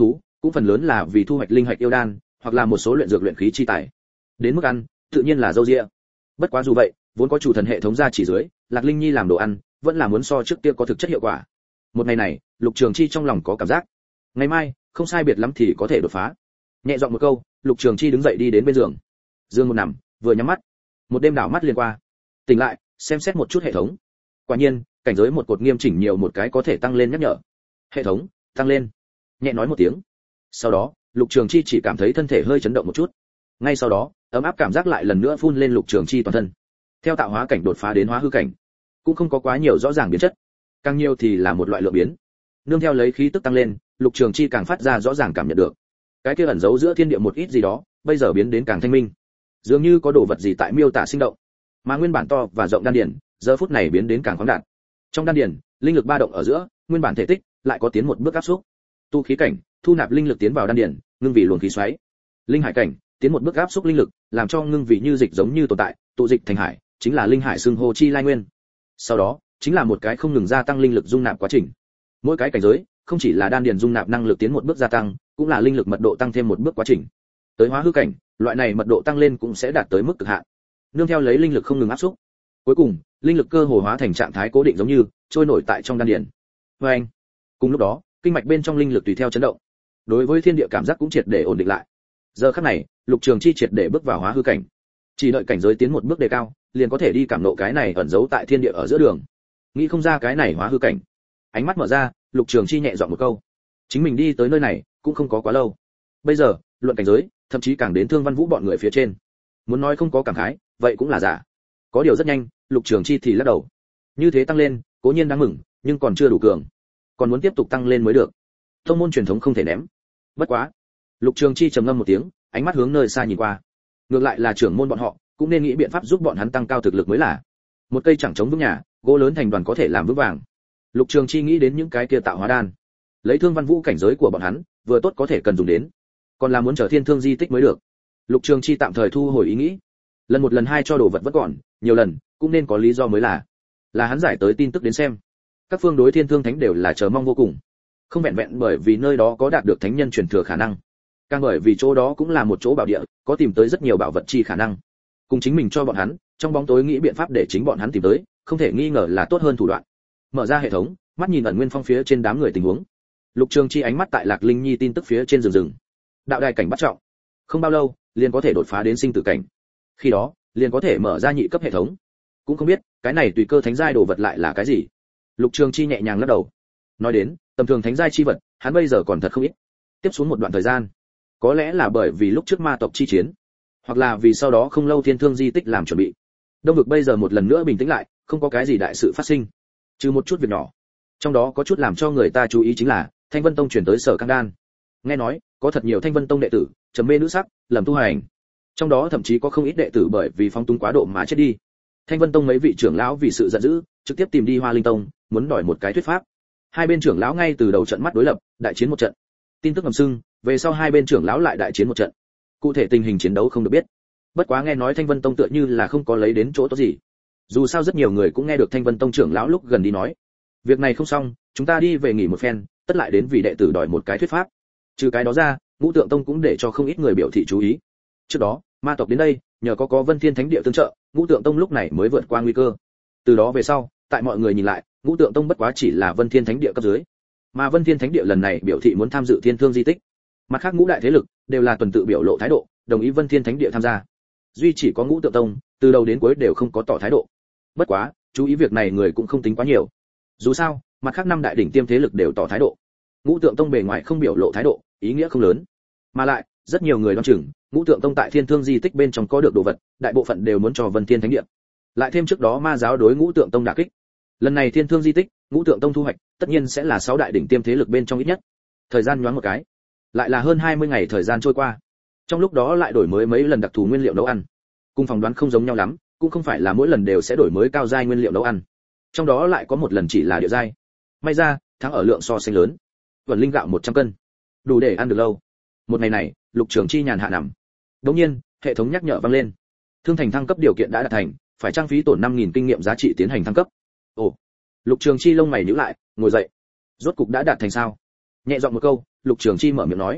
cũng phần lớn là vì thu hoạch linh hạch yêu đan, hoặc là một số luyện dược luyện khí chi tài. Đến mức ăn, tự nhiên là dâu dịa. Bất quá dù vậy, vốn có chủ thần hệ thống ra chỉ dưới, Lạc Linh Nhi làm đồ ăn, vẫn là muốn so trước kia có thực chất hiệu quả. Một ngày này, Lục Trường Chi trong lòng có cảm giác, ngày mai, không sai biệt lắm thì có thể đột phá. Nhẹ giọng một câu, Lục Trường Chi đứng dậy đi đến bên giường. Dương một nằm, vừa nhắm mắt. Một đêm đảo mắt liền qua. Tỉnh lại, xem xét một chút hệ thống. Quả nhiên, cảnh giới một cột nghiêm chỉnh nhiều một cái có thể tăng lên nhắc nhở. Hệ thống, tăng lên. Nhẹ nói một tiếng. Sau đó, Lục Trường Chi chỉ cảm thấy thân thể hơi chấn động một chút. Ngay sau đó, ấm áp cảm giác lại lần nữa phun lên Lục Trường Chi toàn thân. Theo tạo hóa cảnh đột phá đến hóa hư cảnh, cũng không có quá nhiều rõ ràng biến chất, càng nhiều thì là một loại lượng biến. Nương theo lấy khí tức tăng lên, Lục Trường Chi càng phát ra rõ ràng cảm nhận được, cái kia ẩn giấu giữa thiên địa một ít gì đó, bây giờ biến đến càng thanh minh. Dường như có đồ vật gì tại miêu tả sinh động, mà nguyên bản to và rộng đan điền, giờ phút này biến đến càng khoáng đạt. Trong đan điền, linh lực ba động ở giữa, nguyên bản thể tích lại có tiến một bước áp xúc. Tu khí cảnh, thu nạp linh lực tiến vào đan điền, ngưng vì luồng khí xoáy. Linh hải cảnh, tiến một bước áp xúc linh lực, làm cho ngưng vì như dịch giống như tồn tại, tụ dịch thành hải, chính là linh hải xương hô chi lai nguyên. Sau đó, chính là một cái không ngừng gia tăng linh lực dung nạp quá trình. Mỗi cái cảnh giới, không chỉ là đan điền dung nạp năng lực tiến một bước gia tăng, cũng là linh lực mật độ tăng thêm một bước quá trình. Tới hóa hư cảnh, loại này mật độ tăng lên cũng sẽ đạt tới mức cực hạn. Nương theo lấy linh lực không ngừng áp xúc, cuối cùng, linh lực cơ hồ hóa thành trạng thái cố định giống như trôi nổi tại trong đan điền. Và anh, cùng lúc đó, kinh mạch bên trong linh lực tùy theo chấn động. Đối với thiên địa cảm giác cũng triệt để ổn định lại. Giờ khắc này, Lục Trường Chi triệt để bước vào hóa hư cảnh. Chỉ đợi cảnh giới tiến một bước đề cao, liền có thể đi cảm nộ cái này ẩn giấu tại thiên địa ở giữa đường. Nghĩ không ra cái này hóa hư cảnh. Ánh mắt mở ra, Lục Trường Chi nhẹ giọng một câu. Chính mình đi tới nơi này, cũng không có quá lâu. Bây giờ, luận cảnh giới, thậm chí càng đến Thương Văn Vũ bọn người phía trên. Muốn nói không có cảm khái, vậy cũng là giả. Có điều rất nhanh, Lục Trường Chi thì lắc đầu. Như thế tăng lên, cố nhiên đáng mừng, nhưng còn chưa đủ cường. Còn muốn tiếp tục tăng lên mới được. Tông môn truyền thống không thể ném. Bất quá, Lục Trường Chi trầm ngâm một tiếng, ánh mắt hướng nơi xa nhìn qua. Ngược lại là trưởng môn bọn họ, cũng nên nghĩ biện pháp giúp bọn hắn tăng cao thực lực mới là. Một cây chẳng chống vững nhà, gỗ lớn thành đoàn có thể làm vững vàng. Lục Trường Chi nghĩ đến những cái kia tạo hóa đan. Lấy Thương Văn Vũ cảnh giới của bọn hắn, vừa tốt có thể cần dùng đến. Còn là muốn trở thiên thương di tích mới được. Lục Trường Chi tạm thời thu hồi ý nghĩ. Lần một lần hai cho đồ vật vẫn còn, nhiều lần, cũng nên có lý do mới là. Là hắn giải tới tin tức đến xem. Các phương đối Thiên Thương Thánh đều là chờ mong vô cùng. Không vẹn vẹn bởi vì nơi đó có đạt được thánh nhân truyền thừa khả năng, càng bởi vì chỗ đó cũng là một chỗ bảo địa, có tìm tới rất nhiều bảo vật chi khả năng. Cùng chính mình cho bọn hắn, trong bóng tối nghĩ biện pháp để chính bọn hắn tìm tới, không thể nghi ngờ là tốt hơn thủ đoạn. Mở ra hệ thống, mắt nhìn ẩn nguyên phong phía trên đám người tình huống. Lục Trường Chi ánh mắt tại Lạc Linh Nhi tin tức phía trên rừng rừng. Đạo đài cảnh bắt trọng, không bao lâu, liền có thể đột phá đến sinh tử cảnh. Khi đó, liền có thể mở ra nhị cấp hệ thống. Cũng không biết, cái này tùy cơ thánh giai đồ vật lại là cái gì. Lục Trường Chi nhẹ nhàng lắc đầu. Nói đến, tầm thường thánh giai chi vật, hắn bây giờ còn thật không ít. Tiếp xuống một đoạn thời gian, có lẽ là bởi vì lúc trước ma tộc chi chiến, hoặc là vì sau đó không lâu thiên thương di tích làm chuẩn bị. Đông vực bây giờ một lần nữa bình tĩnh lại, không có cái gì đại sự phát sinh, trừ một chút việc nhỏ. Trong đó có chút làm cho người ta chú ý chính là Thanh Vân Tông chuyển tới Sở Căng Đan. Nghe nói, có thật nhiều Thanh Vân Tông đệ tử trầm mê nữ sắc, lầm tu hành. Trong đó thậm chí có không ít đệ tử bởi vì phóng túng quá độ mà chết đi. Thanh Vân Tông mấy vị trưởng lão vì sự giận dữ, trực tiếp tìm đi Hoa Linh Tông, muốn đòi một cái thuyết pháp. Hai bên trưởng lão ngay từ đầu trận mắt đối lập, đại chiến một trận. Tin tức ngầm sưng, về sau hai bên trưởng lão lại đại chiến một trận. Cụ thể tình hình chiến đấu không được biết. Bất quá nghe nói Thanh Vân Tông tựa như là không có lấy đến chỗ tốt gì. Dù sao rất nhiều người cũng nghe được Thanh Vân Tông trưởng lão lúc gần đi nói, việc này không xong, chúng ta đi về nghỉ một phen, tất lại đến vì đệ tử đòi một cái thuyết pháp. Trừ cái đó ra, Ngũ Tượng Tông cũng để cho không ít người biểu thị chú ý. Trước đó, ma tộc đến đây, nhờ có có Vân Thiên Thánh Địa tương trợ, Ngũ Tượng Tông lúc này mới vượt qua nguy cơ. Từ đó về sau, tại mọi người nhìn lại, Ngũ Tượng Tông bất quá chỉ là Vân Thiên Thánh Địa cấp dưới, mà Vân Thiên Thánh Địa lần này biểu thị muốn tham dự Thiên Thương di tích. Mặt khác ngũ đại thế lực đều là tuần tự biểu lộ thái độ, đồng ý Vân Thiên Thánh Địa tham gia. Duy chỉ có Ngũ Tượng Tông, từ đầu đến cuối đều không có tỏ thái độ. Bất quá, chú ý việc này người cũng không tính quá nhiều. Dù sao, mặt khác năm đại đỉnh tiêm thế lực đều tỏ thái độ. Ngũ Tượng Tông bề ngoài không biểu lộ thái độ, ý nghĩa không lớn. Mà lại, rất nhiều người đoán chừng, Ngũ Tượng Tông tại Thiên Thương di tích bên trong có được đồ vật, đại bộ phận đều muốn cho Vân Thiên Thánh Địa. Lại thêm trước đó ma giáo đối Ngũ Tượng Tông đả kích. Lần này Thiên Thương di tích, Ngũ Tượng Tông thu hoạch, tất nhiên sẽ là sáu đại đỉnh tiêm thế lực bên trong ít nhất. Thời gian nhoáng một cái, lại là hơn hai mươi ngày thời gian trôi qua. Trong lúc đó lại đổi mới mấy lần đặc thù nguyên liệu nấu ăn. Cùng phỏng đoán không giống nhau lắm, cũng không phải là mỗi lần đều sẽ đổi mới cao giai nguyên liệu nấu ăn. Trong đó lại có một lần chỉ là địa giai. May ra, thắng ở lượng so sánh lớn. Vẩn linh gạo một trăm cân, đủ để ăn được lâu. Một ngày này, Lục Trường Chi nhàn hạ nằm. Đống nhiên, hệ thống nhắc nhở vang lên. Thương thành thăng cấp điều kiện đã đạt thành, phải trang phí tổn năm nghìn kinh nghiệm giá trị tiến hành thăng cấp. Ồ. Lục Trường Chi lông mày nhíu lại, ngồi dậy. Rốt cục đã đạt thành sao? Nhẹ giọng một câu, Lục Trường Chi mở miệng nói.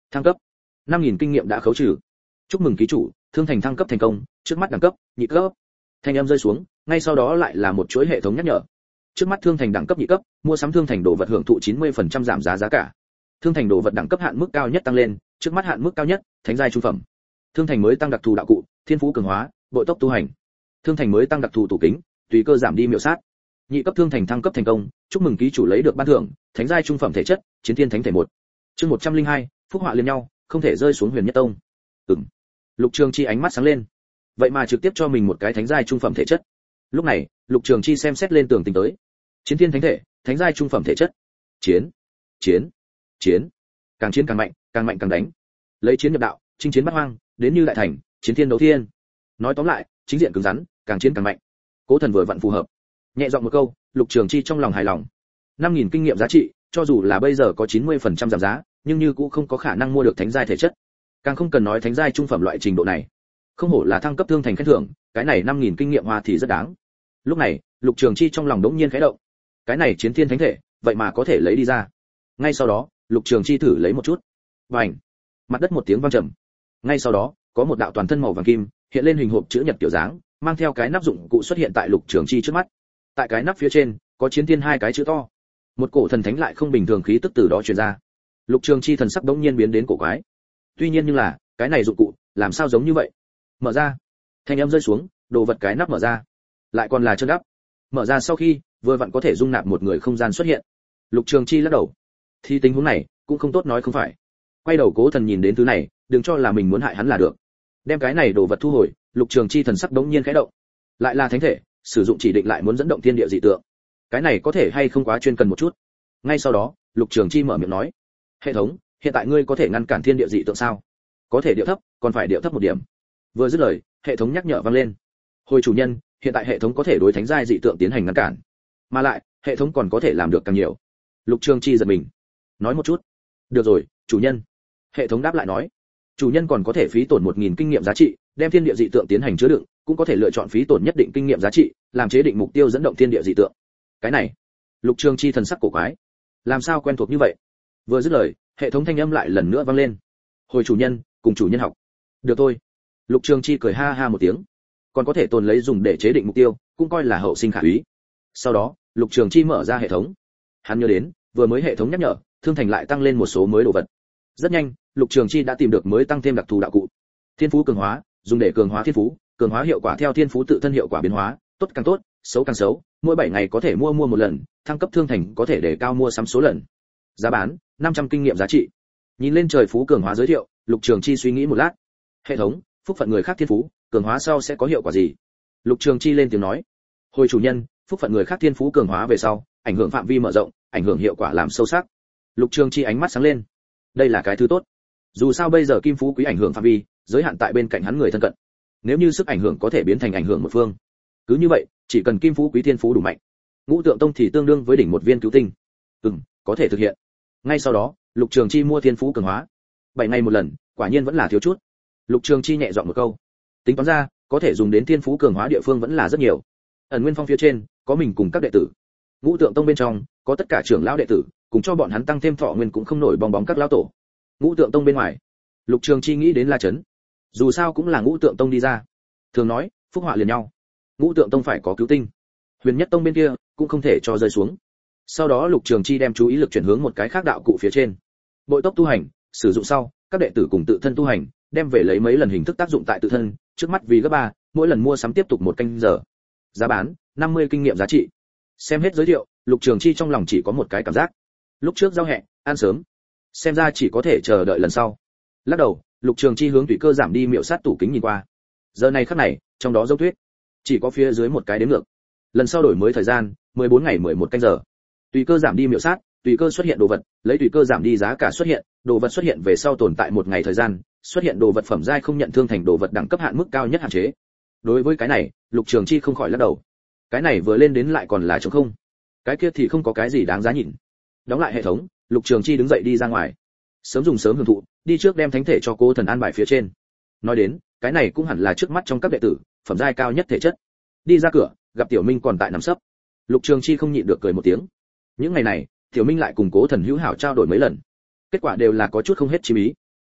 Thăng cấp. năm nghìn kinh nghiệm đã khấu trừ. Chúc mừng ký chủ, thương thành thăng cấp thành công, trước mắt đẳng cấp, nhị cấp. Thanh âm rơi xuống, ngay sau đó lại là một chuỗi hệ thống nhắc nhở. Trước mắt thương thành đẳng cấp nhị cấp, mua sắm thương thành đồ vật hưởng thụ chín mươi phần trăm giảm giá giá cả. Thương thành đồ vật đẳng cấp hạn mức cao nhất tăng lên, trước mắt hạn mức cao nhất, thánh giai trung phẩm. Thương thành mới tăng đặc thù đạo cụ, thiên phú cường hóa, bội tốc tu hành. Thương thành mới tăng đặc thù tủ kính, tùy cơ giảm đi miểu sát. Nhị cấp thương thành thăng cấp thành công, chúc mừng ký chủ lấy được ban thưởng, thánh giai trung phẩm thể chất, chiến thiên thánh thể một. Chương một trăm linh hai, phúc họa liên nhau, không thể rơi xuống Huyền Nhất Tông. Ừm. Lục Trường Chi ánh mắt sáng lên. Vậy mà trực tiếp cho mình một cái thánh giai trung phẩm thể chất. Lúc này, Lục Trường Chi xem xét lên tường tình tới. Chiến thiên thánh thể, thánh giai trung phẩm thể chất. Chiến, chiến, chiến. Càng chiến càng mạnh, càng mạnh càng đánh. Lấy chiến nhập đạo, chinh chiến bát hoang, đến như đại thành, chiến thiên đấu thiên. Nói tóm lại, chính diện cứng rắn, càng chiến càng mạnh. Cố Thần vừa vặn phù hợp. Nhẹ giọng một câu, Lục Trường Chi trong lòng hài lòng. năm nghìn kinh nghiệm giá trị, cho dù là bây giờ có chín mươi phần trăm giảm giá, nhưng như cũng không có khả năng mua được thánh giai thể chất. Càng không cần nói thánh giai trung phẩm loại trình độ này. Không hổ là thăng cấp thương thành khen thưởng, cái này năm nghìn kinh nghiệm hoa thì rất đáng. Lúc này, Lục Trường Chi trong lòng đống nhiên khẽ động. Cái này chiến thiên thánh thể, vậy mà có thể lấy đi ra. Ngay sau đó, Lục Trường Chi thử lấy một chút. Bành! Mặt đất một tiếng vang trầm. Ngay sau đó, có một đạo toàn thân màu vàng kim, hiện lên hình hộp chữ nhật kiểu dáng, mang theo cái nắp dụng cụ xuất hiện tại Lục Trường Chi trước mắt. Tại cái nắp phía trên, có chiến thiên hai cái chữ to. Một cổ thần thánh lại không bình thường khí tức từ đó truyền ra. Lục Trường Chi thần sắc đống nhiên biến đến cổ quái. Tuy nhiên nhưng là, cái này dụng cụ, làm sao giống như vậy? Mở ra. Thanh âm rơi xuống, đồ vật cái nắp mở ra. Lại còn là chân đắp. Mở ra sau khi, vừa vặn có thể dung nạp một người không gian xuất hiện. Lục Trường Chi lắc đầu. Thì tình huống này, cũng không tốt nói không phải. Quay đầu Cố Thần nhìn đến thứ này, đừng cho là mình muốn hại hắn là được. Đem cái này đồ vật thu hồi, Lục Trường Chi thần sắc đống nhiên khẽ động. Lại là thánh thể, sử dụng chỉ định lại muốn dẫn động thiên địa dị tượng. Cái này có thể hay không quá chuyên cần một chút. Ngay sau đó, Lục Trường Chi mở miệng nói: "Hệ thống, hiện tại ngươi có thể ngăn cản thiên địa dị tượng sao?" "Có thể điệu thấp, còn phải điệu thấp một điểm." Vừa dứt lời, hệ thống nhắc nhở vang lên. "Hồi chủ nhân, hiện tại hệ thống có thể đối thánh giai dị tượng tiến hành ngăn cản, mà lại, hệ thống còn có thể làm được càng nhiều." Lục Trường Chi giật mình. "Nói một chút." "Được rồi, chủ nhân." Hệ thống đáp lại nói. "Chủ nhân còn có thể phí tổn một nghìn kinh nghiệm giá trị, đem thiên địa dị tượng tiến hành chứa đựng, cũng có thể lựa chọn phí tổn nhất định kinh nghiệm giá trị, làm chế định mục tiêu dẫn động thiên địa dị tượng." Cái này, Lục Trường Chi thần sắc cổ quái. Làm sao quen thuộc như vậy? Vừa dứt lời, hệ thống thanh âm lại lần nữa vang lên. "Hồi chủ nhân, cùng chủ nhân học." "Được thôi." Lục Trường Chi cười ha ha một tiếng. Còn có thể tồn lấy dùng để chế định mục tiêu, cũng coi là hậu sinh khả úy. Sau đó, Lục Trường Chi mở ra hệ thống. Hắn nhớ đến, vừa mới hệ thống nhắc nhở, thương thành lại tăng lên một số mới đồ vật. Rất nhanh, Lục Trường Chi đã tìm được mới tăng thêm đặc thù đạo cụ. Thiên phú cường hóa, dùng để cường hóa thiên phú, cường hóa hiệu quả theo thiên phú tự thân hiệu quả biến hóa, tốt càng tốt, xấu càng xấu, mỗi bảy ngày có thể mua mua một lần, thăng cấp thương thành có thể để cao mua sắm số lần. Giá bán năm trăm kinh nghiệm giá trị. Nhìn lên trời phú cường hóa giới thiệu, Lục Trường Chi suy nghĩ một lát. Hệ thống, phúc phận người khác thiên phú, cường hóa sau sẽ có hiệu quả gì? Lục Trường Chi lên tiếng nói. Hồi chủ nhân, phúc phận người khác thiên phú cường hóa về sau, ảnh hưởng phạm vi mở rộng, ảnh hưởng hiệu quả làm sâu sắc. Lục Trường Chi ánh mắt sáng lên. Đây là cái thứ tốt. Dù sao bây giờ kim phú quý ảnh hưởng phạm vi, giới hạn tại bên cạnh hắn người thân cận. Nếu như sức ảnh hưởng có thể biến thành ảnh hưởng một phương, cứ như vậy, chỉ cần kim phú quý thiên phú đủ mạnh, Ngũ Tượng Tông thì tương đương với đỉnh một viên cứu tinh. Ừm, có thể thực hiện. Ngay sau đó, Lục Trường Chi mua thiên phú cường hóa. Bảy ngày một lần, quả nhiên vẫn là thiếu chút. Lục Trường Chi nhẹ giọng một câu. Tính toán ra, có thể dùng đến thiên phú cường hóa địa phương vẫn là rất nhiều. Ẩn Nguyên Phong phía trên, có mình cùng các đệ tử. Ngũ Tượng Tông bên trong, có tất cả trưởng lão đệ tử, cùng cho bọn hắn tăng thêm thọ nguyên cũng không nổi bong bóng các lão tổ. Ngũ Tượng Tông bên ngoài, Lục Trường Chi nghĩ đến La Chấn. Dù sao cũng là Ngũ Tượng Tông đi ra. Thường nói, phúc họa liền nhau. Ngũ Tượng Tông phải có cứu tinh. Huyền Nhất Tông bên kia cũng không thể cho rơi xuống. Sau đó Lục Trường Chi đem chú ý lực chuyển hướng một cái khác đạo cụ phía trên. Bội tốc tu hành, sử dụng sau, các đệ tử cùng tự thân tu hành, đem về lấy mấy lần hình thức tác dụng tại tự thân, trước mắt vì gấp ba, mỗi lần mua sắm tiếp tục một canh giờ. Giá bán năm mươi kinh nghiệm giá trị. Xem hết giới thiệu, Lục Trường Chi trong lòng chỉ có một cái cảm giác. Lúc trước giao hẹn, ăn sớm. Xem ra chỉ có thể chờ đợi lần sau. Lắc đầu, Lục Trường Chi hướng tùy cơ giảm đi miệu sát tủ kính nhìn qua. Giờ này khắc này, trong đó dấu thuyết, chỉ có phía dưới một cái đếm ngược. Lần sau đổi mới thời gian, mười bốn ngày mười một canh giờ. Tùy cơ giảm đi miệu sát, tùy cơ xuất hiện đồ vật, lấy tùy cơ giảm đi giá cả xuất hiện, đồ vật xuất hiện về sau tồn tại một ngày thời gian, xuất hiện đồ vật phẩm giai không nhận thương thành đồ vật đẳng cấp hạn mức cao nhất hạn chế. Đối với cái này, Lục Trường Chi không khỏi lắc đầu. Cái này vừa lên đến lại còn là trống không. Cái kia thì không có cái gì đáng giá nhìn. Đóng lại hệ thống, Lục Trường Chi đứng dậy đi ra ngoài. Sớm dùng sớm hưởng thụ, đi trước đem thánh thể cho Cố Thần an bài phía trên. Nói đến, cái này cũng hẳn là trước mắt trong các đệ tử, phẩm giai cao nhất thể chất. Đi ra cửa, gặp Tiểu Minh còn tại nằm sấp. Lục Trường Chi không nhịn được cười một tiếng. Những ngày này, Tiểu Minh lại cùng Cố Thần hữu hảo trao đổi mấy lần. Kết quả đều là có chút không hết chi ý.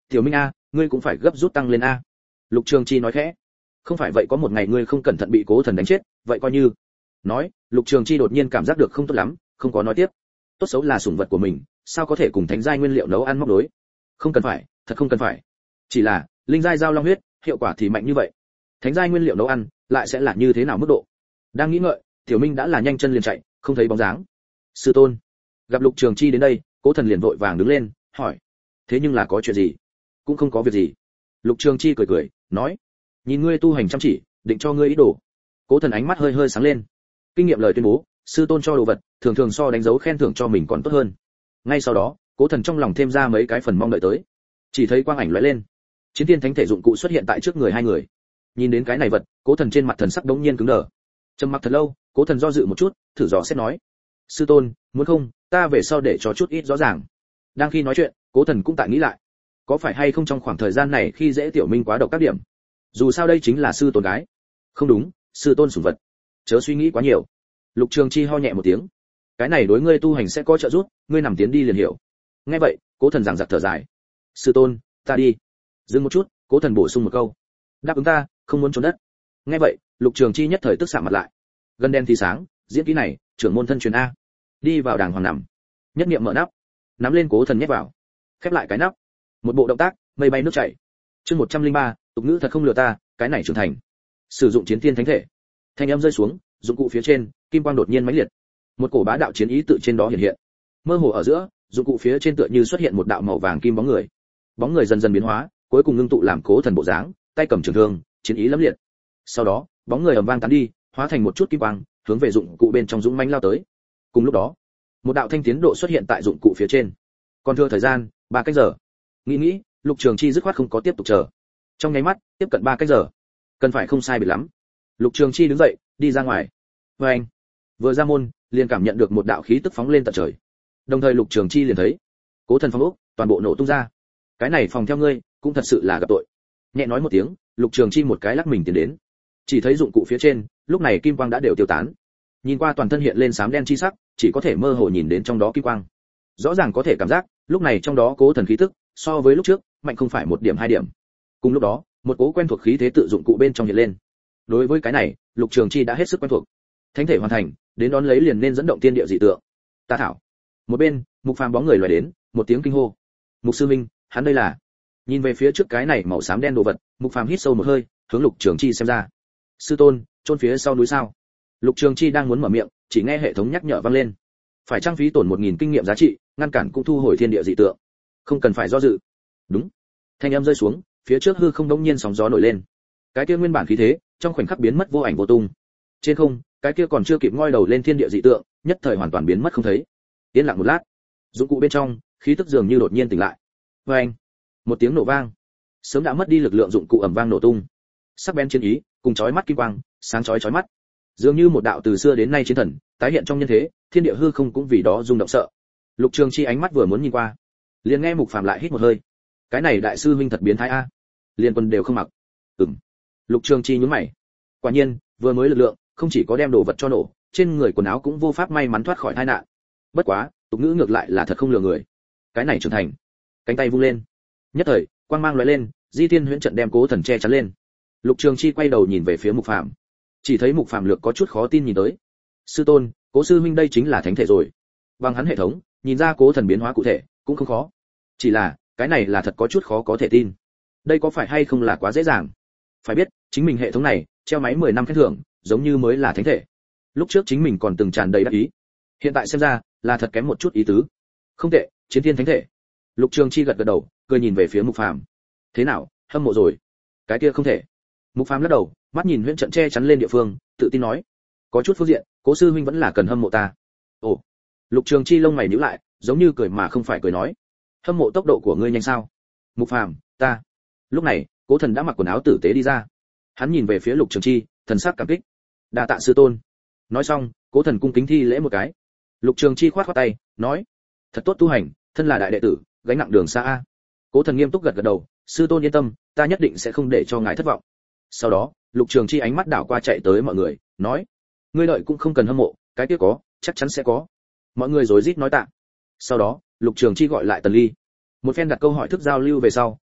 Tiểu Minh a, ngươi cũng phải gấp rút tăng lên a. Lục Trường Chi nói khẽ. Không phải vậy có một ngày ngươi không cẩn thận bị Cố Thần đánh chết, vậy coi như. Nói, Lục Trường Chi đột nhiên cảm giác được không tốt lắm, không có nói tiếp. Tốt xấu là sủng vật của mình, sao có thể cùng thánh giai nguyên liệu nấu ăn móc đối? Không cần phải, thật không cần phải. Chỉ là, linh giai giao long huyết, hiệu quả thì mạnh như vậy. Thánh giai nguyên liệu nấu ăn, lại sẽ là như thế nào mức độ? Đang nghĩ ngợi, Tiểu Minh đã là nhanh chân liền chạy, không thấy bóng dáng. Sư tôn. Gặp Lục Trường Chi đến đây, Cố Thần liền vội vàng đứng lên, hỏi: "Thế nhưng là có chuyện gì?" "Cũng không có việc gì." Lục Trường Chi cười cười, nói: "Nhìn ngươi tu hành chăm chỉ, định cho ngươi ý đồ." Cố Thần ánh mắt hơi hơi sáng lên. Kinh nghiệm lời tuyên bố, sư tôn cho đồ vật, thường thường so đánh dấu khen thưởng cho mình còn tốt hơn. Ngay sau đó, Cố Thần trong lòng thêm ra mấy cái phần mong đợi tới. Chỉ thấy quang ảnh lóe lên, chiến tiên thánh thể dụng cụ xuất hiện tại trước người hai người. Nhìn đến cái này vật, Cố Thần trên mặt thần sắc đống nhiên cứng đờ. Trầm mặc thật lâu, Cố Thần do dự một chút, thử dò xét nói: "Sư tôn, muốn không, ta về sau để cho chút ít rõ ràng." Đang khi nói chuyện, Cố Thần cũng tại nghĩ lại, có phải hay không trong khoảng thời gian này khi dễ Tiểu Minh quá độc các điểm. Dù sao đây chính là sư tôn gái. Không đúng, sư tôn sủng vật. Chớ suy nghĩ quá nhiều. Lục Trường Chi ho nhẹ một tiếng. Cái này đối ngươi tu hành sẽ có trợ giúp, ngươi nằm tiến đi liền hiểu. Nghe vậy, Cố Thần giằng giặc thở dài. Sư tôn, ta đi. Dừng một chút, Cố Thần bổ sung một câu. Đáp ứng ta, không muốn trốn đất. Nghe vậy, Lục Trường Chi nhất thời tức sạm mặt lại. Gần đen thì sáng, diễn kỹ này, trưởng môn thân truyền a. Đi vào đàng hoàng nằm. Nhất niệm mở nắp, nắm lên Cố Thần nhét vào. Khép lại cái nắp. Một bộ động tác, mây bay nước chảy. Chương một trăm lẻ ba, tục ngữ thật không lừa ta, cái này trưởng thành. Sử dụng chiến tiên thánh thể. Thanh âm rơi xuống, dụng cụ phía trên, kim quang đột nhiên mãnh liệt. Một cổ bá đạo chiến ý tự trên đó hiện hiện. Mơ hồ ở giữa, dụng cụ phía trên tựa như xuất hiện một đạo màu vàng kim bóng người. Bóng người dần dần biến hóa, cuối cùng ngưng tụ làm Cố Thần bộ dáng, tay cầm trường thương, chiến ý lẫm liệt. Sau đó, bóng người ầm vang tán đi, hóa thành một chút kim quang, hướng về dụng cụ bên trong dũng mãnh lao tới. Cùng lúc đó, một đạo thanh tiến độ xuất hiện tại dụng cụ phía trên. Còn thừa thời gian, ba cách giờ. Nghĩ nghĩ, Lục Trường Chi dứt khoát không có tiếp tục chờ. Trong nháy mắt, tiếp cận ba cách giờ. Cần phải không sai biệt lắm. Lục Trường Chi đứng dậy, đi ra ngoài. Và anh, vừa ra môn, liền cảm nhận được một đạo khí tức phóng lên tận trời. Đồng thời Lục Trường Chi liền thấy, Cố Thần phong ốc, toàn bộ nổ tung ra. Cái này phòng theo ngươi, cũng thật sự là gặp tội. Nhẹ nói một tiếng, Lục Trường Chi một cái lắc mình tiến đến. Chỉ thấy dụng cụ phía trên, lúc này kim quang đã đều tiêu tán. Nhìn qua toàn thân hiện lên xám đen chi sắc, chỉ có thể mơ hồ nhìn đến trong đó kim quang. Rõ ràng có thể cảm giác, lúc này trong đó Cố Thần khí tức, so với lúc trước, mạnh không phải một điểm hai điểm. Cùng lúc đó, một cố quen thuộc khí thế tự dụng cụ bên trong hiện lên. Đối với cái này, Lục Trường Chi đã hết sức quen thuộc. Thánh thể hoàn thành, đến đón lấy liền nên dẫn động tiên địa dị tượng. Ta thảo. Một bên, Mục Phàm bóng người lóe đến, một tiếng kinh hô. Mục sư minh, hắn đây là? Nhìn về phía trước cái này màu xám đen đồ vật, Mục Phàm hít sâu một hơi, hướng Lục Trường Chi xem ra. Sư tôn, chôn phía sau núi sao? Lục Trường Chi đang muốn mở miệng, chỉ nghe hệ thống nhắc nhở vang lên. Phải trang phí tổn một nghìn kinh nghiệm giá trị, ngăn cản cũng thu hồi thiên địa dị tượng. Không cần phải do dự. Đúng. Thanh âm rơi xuống, phía trước hư không đống nhiên sóng gió nổi lên. Cái kia nguyên bản khí thế, trong khoảnh khắc biến mất vô ảnh vô tung. Trên không, cái kia còn chưa kịp ngoi đầu lên thiên địa dị tượng, nhất thời hoàn toàn biến mất không thấy. Yên lặng một lát, dụng cụ bên trong, khí tức dường như đột nhiên tỉnh lại. Oeng! Một tiếng nổ vang. Sớm đã mất đi lực lượng dụng cụ ầm vang nổ tung. Sắc bén chiến ý, cùng chói mắt kim quang, sáng chói chói mắt. Dường như một đạo từ xưa đến nay chiến thần, tái hiện trong nhân thế, thiên địa hư không cũng vì đó rung động sợ. Lục Trường Chi ánh mắt vừa muốn nhìn qua, liền nghe Mục Phàm lại hít một hơi. Cái này đại sư huynh thật biến thái a. Liên quân đều không mặc. Ừm. Lục Trường Chi nhướng mày. Quả nhiên, vừa mới lực lượng, không chỉ có đem đồ vật cho nổ, trên người quần áo cũng vô pháp may mắn thoát khỏi tai nạn. Bất quá, tục ngữ ngược lại là thật không lừa người. Cái này trưởng thành. Cánh tay vung lên. Nhất thời, quang mang lóe lên, Di Thiên Huyễn trận đem Cố Thần che chắn lên. Lục Trường Chi quay đầu nhìn về phía Mục Phàm. Chỉ thấy Mục Phàm lược có chút khó tin nhìn tới. Sư tôn, Cố sư huynh đây chính là thánh thể rồi. Bằng hắn hệ thống, nhìn ra Cố Thần biến hóa cụ thể, cũng không khó. Chỉ là, cái này là thật có chút khó có thể tin. Đây có phải hay không là quá dễ dàng? Phải biết, chính mình hệ thống này, treo máy mười năm khen thưởng, giống như mới là thánh thể. Lúc trước chính mình còn từng tràn đầy đắc ý. Hiện tại xem ra, là thật kém một chút ý tứ. Không tệ, chiến thiên thánh thể. Lục Trường Chi gật gật đầu, cười nhìn về phía Mục Phàm. Thế nào, hâm mộ rồi? Cái kia không thể. Mục Phàm lắc đầu, mắt nhìn huyễn trận che chắn lên địa phương, tự tin nói. Có chút phương diện, Cố sư huynh vẫn là cần hâm mộ ta. Ồ. Lục Trường Chi lông mày nhíu lại, giống như cười mà không phải cười nói. Hâm mộ tốc độ của ngươi nhanh sao? Mục Phàm, ta. Lúc này, Cố Thần đã mặc quần áo tử tế đi ra. Hắn nhìn về phía Lục Trường Chi, thần sắc cảm kích. Đa tạ sư tôn. Nói xong, Cố Thần cung kính thi lễ một cái. Lục Trường Chi khoát khoát tay, nói: Thật tốt tu hành, thân là đại đệ tử, gánh nặng đường xa a. Cố Thần nghiêm túc gật gật đầu, sư tôn yên tâm, ta nhất định sẽ không để cho ngài thất vọng. Sau đó, Lục Trường Chi ánh mắt đảo qua chạy tới mọi người, nói: Ngươi đợi cũng không cần hâm mộ, cái kia có, chắc chắn sẽ có. Mọi người rối rít nói tạ. Sau đó, Lục Trường Chi gọi lại Tần Ly. Một phen đặt câu hỏi thức giao lưu về sau,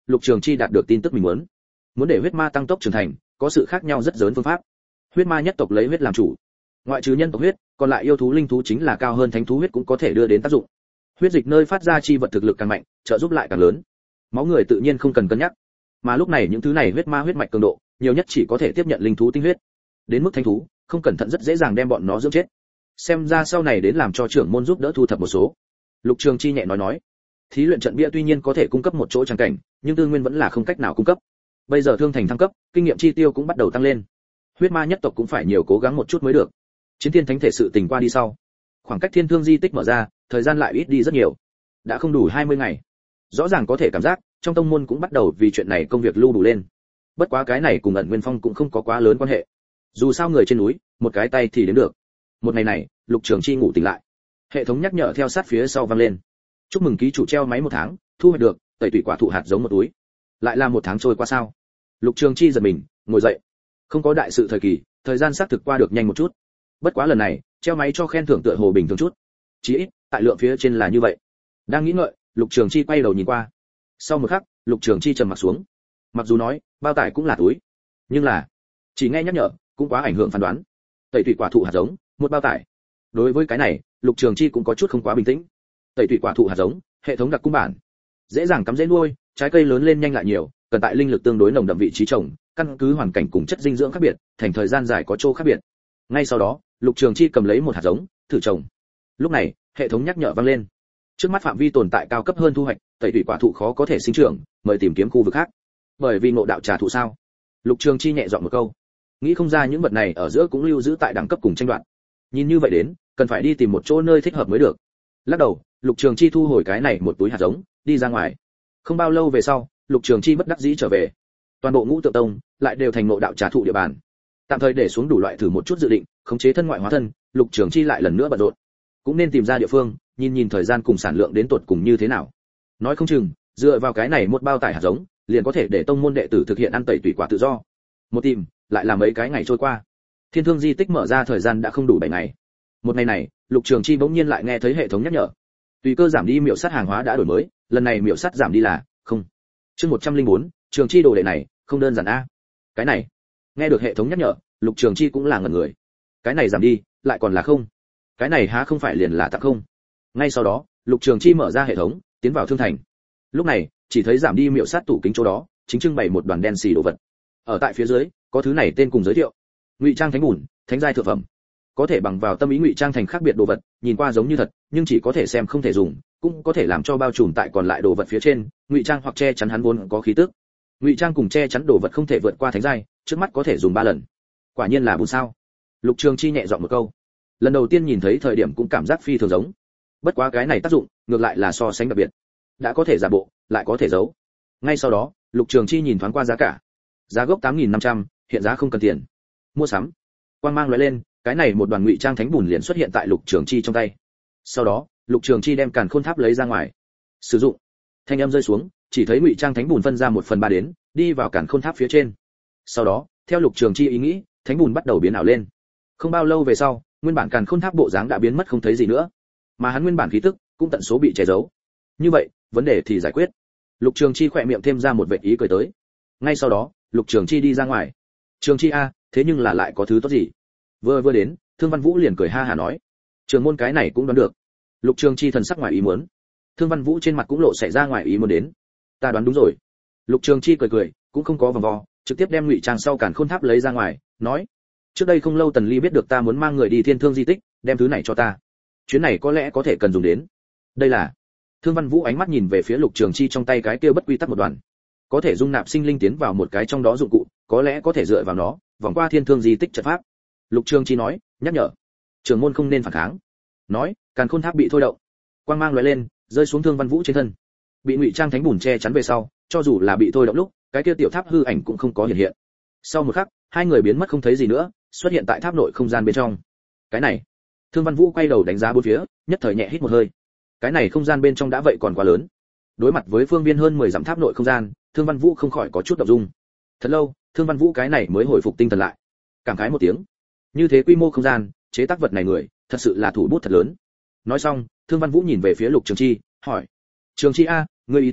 Lục Trường Chi đạt được tin tức mình muốn. Muốn để huyết ma tăng tốc trưởng thành, có sự khác nhau rất lớn phương pháp. Huyết ma nhất tộc lấy huyết làm chủ, ngoại trừ nhân tộc huyết, còn lại yêu thú linh thú chính là cao hơn thánh thú huyết cũng có thể đưa đến tác dụng. Huyết dịch nơi phát ra chi vật thực lực càng mạnh, trợ giúp lại càng lớn. Máu người tự nhiên không cần cân nhắc, mà lúc này những thứ này huyết ma huyết mạch cường độ, nhiều nhất chỉ có thể tiếp nhận linh thú tinh huyết. Đến mức thánh thú, không cẩn thận rất dễ dàng đem bọn nó dưỡng chết. Xem ra sau này đến làm cho trưởng môn giúp đỡ thu thập một số. Lục Trường Chi nhẹ nói nói, thí luyện trận bia tuy nhiên có thể cung cấp một chỗ tràng cảnh, nhưng tư nguyên vẫn là không cách nào cung cấp. Bây giờ thương thành thăng cấp, kinh nghiệm chi tiêu cũng bắt đầu tăng lên. Huyết ma nhất tộc cũng phải nhiều cố gắng một chút mới được. Chiến thiên thánh thể sự tình qua đi sau, khoảng cách thiên thương di tích mở ra, thời gian lại ít đi rất nhiều. Đã không đủ hai mươi ngày. Rõ ràng có thể cảm giác, trong tông môn cũng bắt đầu vì chuyện này công việc lưu đủ lên. Bất quá cái này cùng ẩn nguyên phong cũng không có quá lớn quan hệ. Dù sao người trên núi, một cái tay thì đến được. Một ngày này, Lục Trường Chi ngủ tỉnh lại. Hệ thống nhắc nhở theo sát phía sau vang lên. Chúc mừng ký chủ treo máy một tháng, thu hoạch được tẩy tủy quả thụ hạt giống một túi. Lại là một tháng trôi qua sao? Lục Trường Chi giật mình, ngồi dậy. Không có đại sự thời kỳ, thời gian xác thực qua được nhanh một chút. Bất quá lần này, treo máy cho khen thưởng tựa hồ bình thường chút. Chỉ ít, tại lượng phía trên là như vậy. Đang nghĩ ngợi, Lục Trường Chi quay đầu nhìn qua. Sau một khắc, Lục Trường Chi trầm mặt xuống. Mặc dù nói, bao tải cũng là túi, nhưng là chỉ nghe nhắc nhở, cũng quá ảnh hưởng phán đoán. Tẩy tủy quả thụ hạt giống, một bao tải. Đối với cái này, Lục Trường Chi cũng có chút không quá bình tĩnh. Tẩy tủy quả thụ hạt giống, hệ thống đặc cung bản, dễ dàng cắm dễ nuôi, trái cây lớn lên nhanh lại nhiều, cần tại linh lực tương đối nồng đậm vị trí trồng, căn cứ hoàn cảnh cùng chất dinh dưỡng khác biệt, thành thời gian dài có chỗ khác biệt. Ngay sau đó, Lục Trường Chi cầm lấy một hạt giống, thử trồng. Lúc này, hệ thống nhắc nhở vang lên. Trước mắt phạm vi tồn tại cao cấp hơn thu hoạch, tẩy tủy quả thụ khó có thể sinh trưởng, mời tìm kiếm khu vực khác. Bởi vì ngộ đạo trà thụ sao? Lục Trường Chi nhẹ giọng một câu. Nghĩ không ra những vật này ở giữa cũng lưu giữ tại đẳng cấp cùng tranh đoạt. Nhìn như vậy đến, cần phải đi tìm một chỗ nơi thích hợp mới được. Lắc đầu, Lục Trường Chi thu hồi cái này một túi hạt giống, đi ra ngoài. Không bao lâu về sau, Lục Trường Chi bất đắc dĩ trở về. Toàn bộ Ngũ Tượng Tông lại đều thành ngộ đạo trà thụ địa bàn. Tạm thời để xuống đủ loại thử một chút dự định, khống chế thân ngoại hóa thân, Lục Trường Chi lại lần nữa bận rộn. Cũng nên tìm ra địa phương, nhìn nhìn thời gian cùng sản lượng đến tột cùng như thế nào. Nói không chừng, dựa vào cái này một bao tải hạt giống, liền có thể để tông môn đệ tử thực hiện ăn tẩy tủy quả tự do. Một tìm, lại là mấy cái ngày trôi qua. Thiên Thương di tích mở ra thời gian đã không đủ bảy ngày. Một ngày này, Lục Trường Chi bỗng nhiên lại nghe thấy hệ thống nhắc nhở. Tùy cơ giảm đi miểu sát hàng hóa đã đổi mới, lần này miểu sát giảm đi là không. Chương một trăm lẻ bốn, Trường Chi đồ đệ này, không đơn giản a. Cái này, nghe được hệ thống nhắc nhở, Lục Trường Chi cũng là ngẩn người. Cái này giảm đi, lại còn là không. Cái này há không phải liền là tặng không. Ngay sau đó, Lục Trường Chi mở ra hệ thống, tiến vào thương thành. Lúc này, chỉ thấy giảm đi miểu sát tủ kính chỗ đó, chính trưng bày một đoàn đen xì đồ vật. Ở tại phía dưới, có thứ này tên cùng giới thiệu. Ngụy trang thánh bùn, thánh giai thượng phẩm. Có thể bằng vào tâm ý ngụy trang thành khác biệt đồ vật, nhìn qua giống như thật, nhưng chỉ có thể xem không thể dùng, cũng có thể làm cho bao trùm tại còn lại đồ vật phía trên, ngụy trang hoặc che chắn hắn vốn có khí tức. Ngụy trang cùng che chắn đồ vật không thể vượt qua thánh giai, trước mắt có thể dùng ba lần. Quả nhiên là bùn sao? Lục Trường Chi nhẹ giọng một câu. Lần đầu tiên nhìn thấy thời điểm cũng cảm giác phi thường giống. Bất quá cái này tác dụng, ngược lại là so sánh đặc biệt. Đã có thể giả bộ, lại có thể giấu. Ngay sau đó, Lục Trường Chi nhìn thoáng qua giá cả. Giá gốc tám nghìn năm trăm, hiện giá không cần tiền. Mua sắm. Quang mang lóe lên, cái này một đoàn ngụy trang thánh bùn liền xuất hiện tại Lục Trường Chi trong tay. Sau đó, Lục Trường Chi đem càn khôn tháp lấy ra ngoài. Sử dụng. Thanh âm rơi xuống, chỉ thấy ngụy trang thánh bùn phân ra một phần ba đến, đi vào càn khôn tháp phía trên. Sau đó, theo Lục Trường Chi ý nghĩ, thánh bùn bắt đầu biến ảo lên. Không bao lâu về sau, nguyên bản càn khôn tháp bộ dáng đã biến mất không thấy gì nữa, mà hắn nguyên bản khí tức cũng tận số bị che giấu. Như vậy, vấn đề thì giải quyết. Lục Trường Chi khỏe miệng thêm ra một vệt ý cười tới. Ngay sau đó, Lục Trường Chi đi ra ngoài. Trường Chi a, thế nhưng là lại có thứ tốt gì? Vừa vừa đến, Thương Văn Vũ liền cười ha hả nói, trường môn cái này cũng đoán được. Lục Trường Chi thần sắc ngoài ý muốn. Thương Văn Vũ trên mặt cũng lộ xảy ra ngoài ý muốn đến. Ta đoán đúng rồi. Lục Trường Chi cười cười, cũng không có vòng vo, trực tiếp đem ngụy trang sau càn khôn tháp lấy ra ngoài, nói, trước đây không lâu Tần Ly biết được ta muốn mang người đi Thiên Thương di tích, đem thứ này cho ta. Chuyến này có lẽ có thể cần dùng đến. Đây là. Thương Văn Vũ ánh mắt nhìn về phía Lục Trường Chi trong tay cái kia bất quy tắc một đoàn, có thể dung nạp sinh linh tiến vào một cái trong đó dụng cụ, có lẽ có thể dựa vào nó, vòng qua Thiên Thương di tích trận pháp. Lục Trường Chi nói, nhắc nhở, trưởng môn không nên phản kháng. Nói, càn khôn tháp bị thôi động, quang mang lóe lên, rơi xuống Thương Văn Vũ trên thân. Bị ngụy trang thánh bùn che chắn về sau, cho dù là bị thôi động lúc, cái kia tiểu tháp hư ảnh cũng không có hiện hiện. Sau một khắc, hai người biến mất không thấy gì nữa, xuất hiện tại tháp nội không gian bên trong. Cái này, Thương Văn Vũ quay đầu đánh giá bốn phía, nhất thời nhẹ hít một hơi. Cái này không gian bên trong đã vậy còn quá lớn. Đối mặt với phương viên hơn mười dặm tháp nội không gian, Thương Văn Vũ không khỏi có chút động dung. Thật lâu, Thương Văn Vũ cái này mới hồi phục tinh thần lại. Cảm khái một tiếng. Như thế quy mô không gian, chế tác vật này người, thật sự là thủ bút thật lớn. Nói xong, Thương Văn Vũ nhìn về phía Lục Trường Chi, hỏi: "Trường Chi a, ngươi ý tứ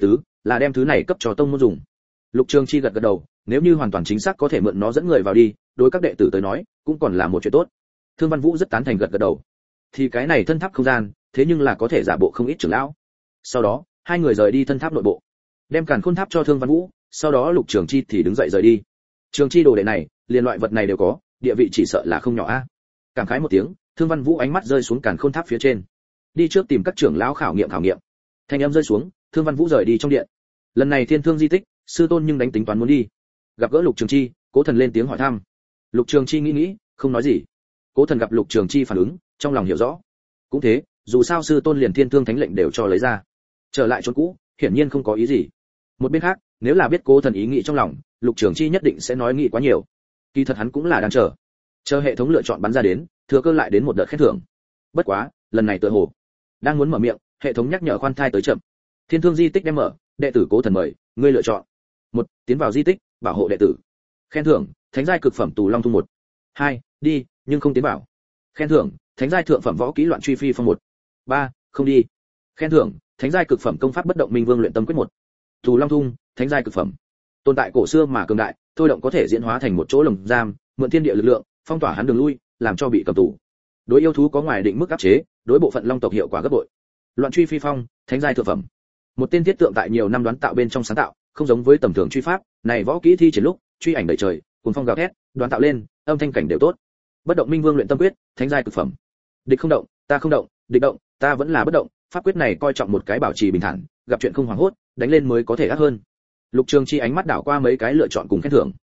là đem thứ này cấp cho tông môn dùng. Lục Trường Chi gật gật đầu, nếu như hoàn toàn chính xác có thể mượn nó dẫn người vào đi, đối các đệ tử tới nói, cũng còn là một chuyện tốt. Thương Văn Vũ rất tán thành gật gật đầu. Thì cái này thân tháp không gian, thế nhưng là có thể giả bộ không ít trưởng lão. Sau đó, hai người rời đi thân tháp nội bộ, đem Càn Khôn tháp cho Thương Văn Vũ, sau đó Lục Trường Chi thì đứng dậy rời đi. Trường Chi đồ đệ này, liền loại vật này đều có, địa vị chỉ sợ là không nhỏ a. Cảm khái một tiếng, Thương Văn Vũ ánh mắt rơi xuống Càn Khôn tháp phía trên, đi trước tìm các trưởng lão khảo nghiệm khảo nghiệm. Thanh âm rơi xuống, Thương Văn Vũ rời đi trong điện. Lần này Thiên Thương di tích, sư tôn nhưng đánh tính toán muốn đi. Gặp gỡ Lục Trường Chi, Cố Thần lên tiếng hỏi thăm. Lục Trường Chi nghĩ nghĩ, không nói gì. Cố Thần gặp Lục Trường Chi phản ứng, trong lòng hiểu rõ. Cũng thế, dù sao sư tôn liền Thiên Thương thánh lệnh đều cho lấy ra, trở lại chốn cũ, hiển nhiên không có ý gì. Một bên khác, nếu là biết Cố Thần ý nghĩ trong lòng, Lục Trường Chi nhất định sẽ nói nghĩ quá nhiều. Kỳ thật hắn cũng là đang chờ, chờ hệ thống lựa chọn bắn ra đến, thừa cơ lại đến một đợt khen thưởng. Bất quá, lần này tựa hồ đang muốn mở miệng, hệ thống nhắc nhở khoan thai tới chậm. Thiên Thương di tích đem mở, đệ tử Cố Thần mời, ngươi lựa chọn. Một, tiến vào di tích, bảo hộ đệ tử. Khen thưởng, thánh giai cực phẩm Tù Long Thung một. Hai, đi, nhưng không tiến vào. Khen thưởng, thánh giai thượng phẩm võ kỹ loạn truy phi phong một. Ba, không đi. Khen thưởng, thánh giai cực phẩm công pháp bất động minh vương luyện tâm quyết một. Tù Long Thung, thánh giai cực phẩm. Tồn tại cổ xưa mà cường đại, thôi động có thể diễn hóa thành một chỗ lồng giam, mượn thiên địa lực lượng, phong tỏa hắn đường lui, làm cho bị cầm tù. Đối yêu thú có ngoài định mức áp chế, đối bộ phận long tộc hiệu quả gấp bội. Loạn truy phi phong, thánh giai thượng phẩm. Một tên thiết tượng tại nhiều năm đoán tạo bên trong sáng tạo, không giống với tầm thường truy pháp, này võ kỹ thi triển lúc, truy ảnh đầy trời, cuồng phong gào thét, đoán tạo lên, âm thanh cảnh đều tốt. Bất động minh vương luyện tâm quyết, thánh giai cực phẩm. Địch không động, ta không động, địch động, ta vẫn là bất động, pháp quyết này coi trọng một cái bảo trì bình thản, gặp chuyện không hoảng hốt, đánh lên mới có thể ác hơn. Lục Trường Chi ánh mắt đảo qua mấy cái lựa chọn cùng khen thưởng.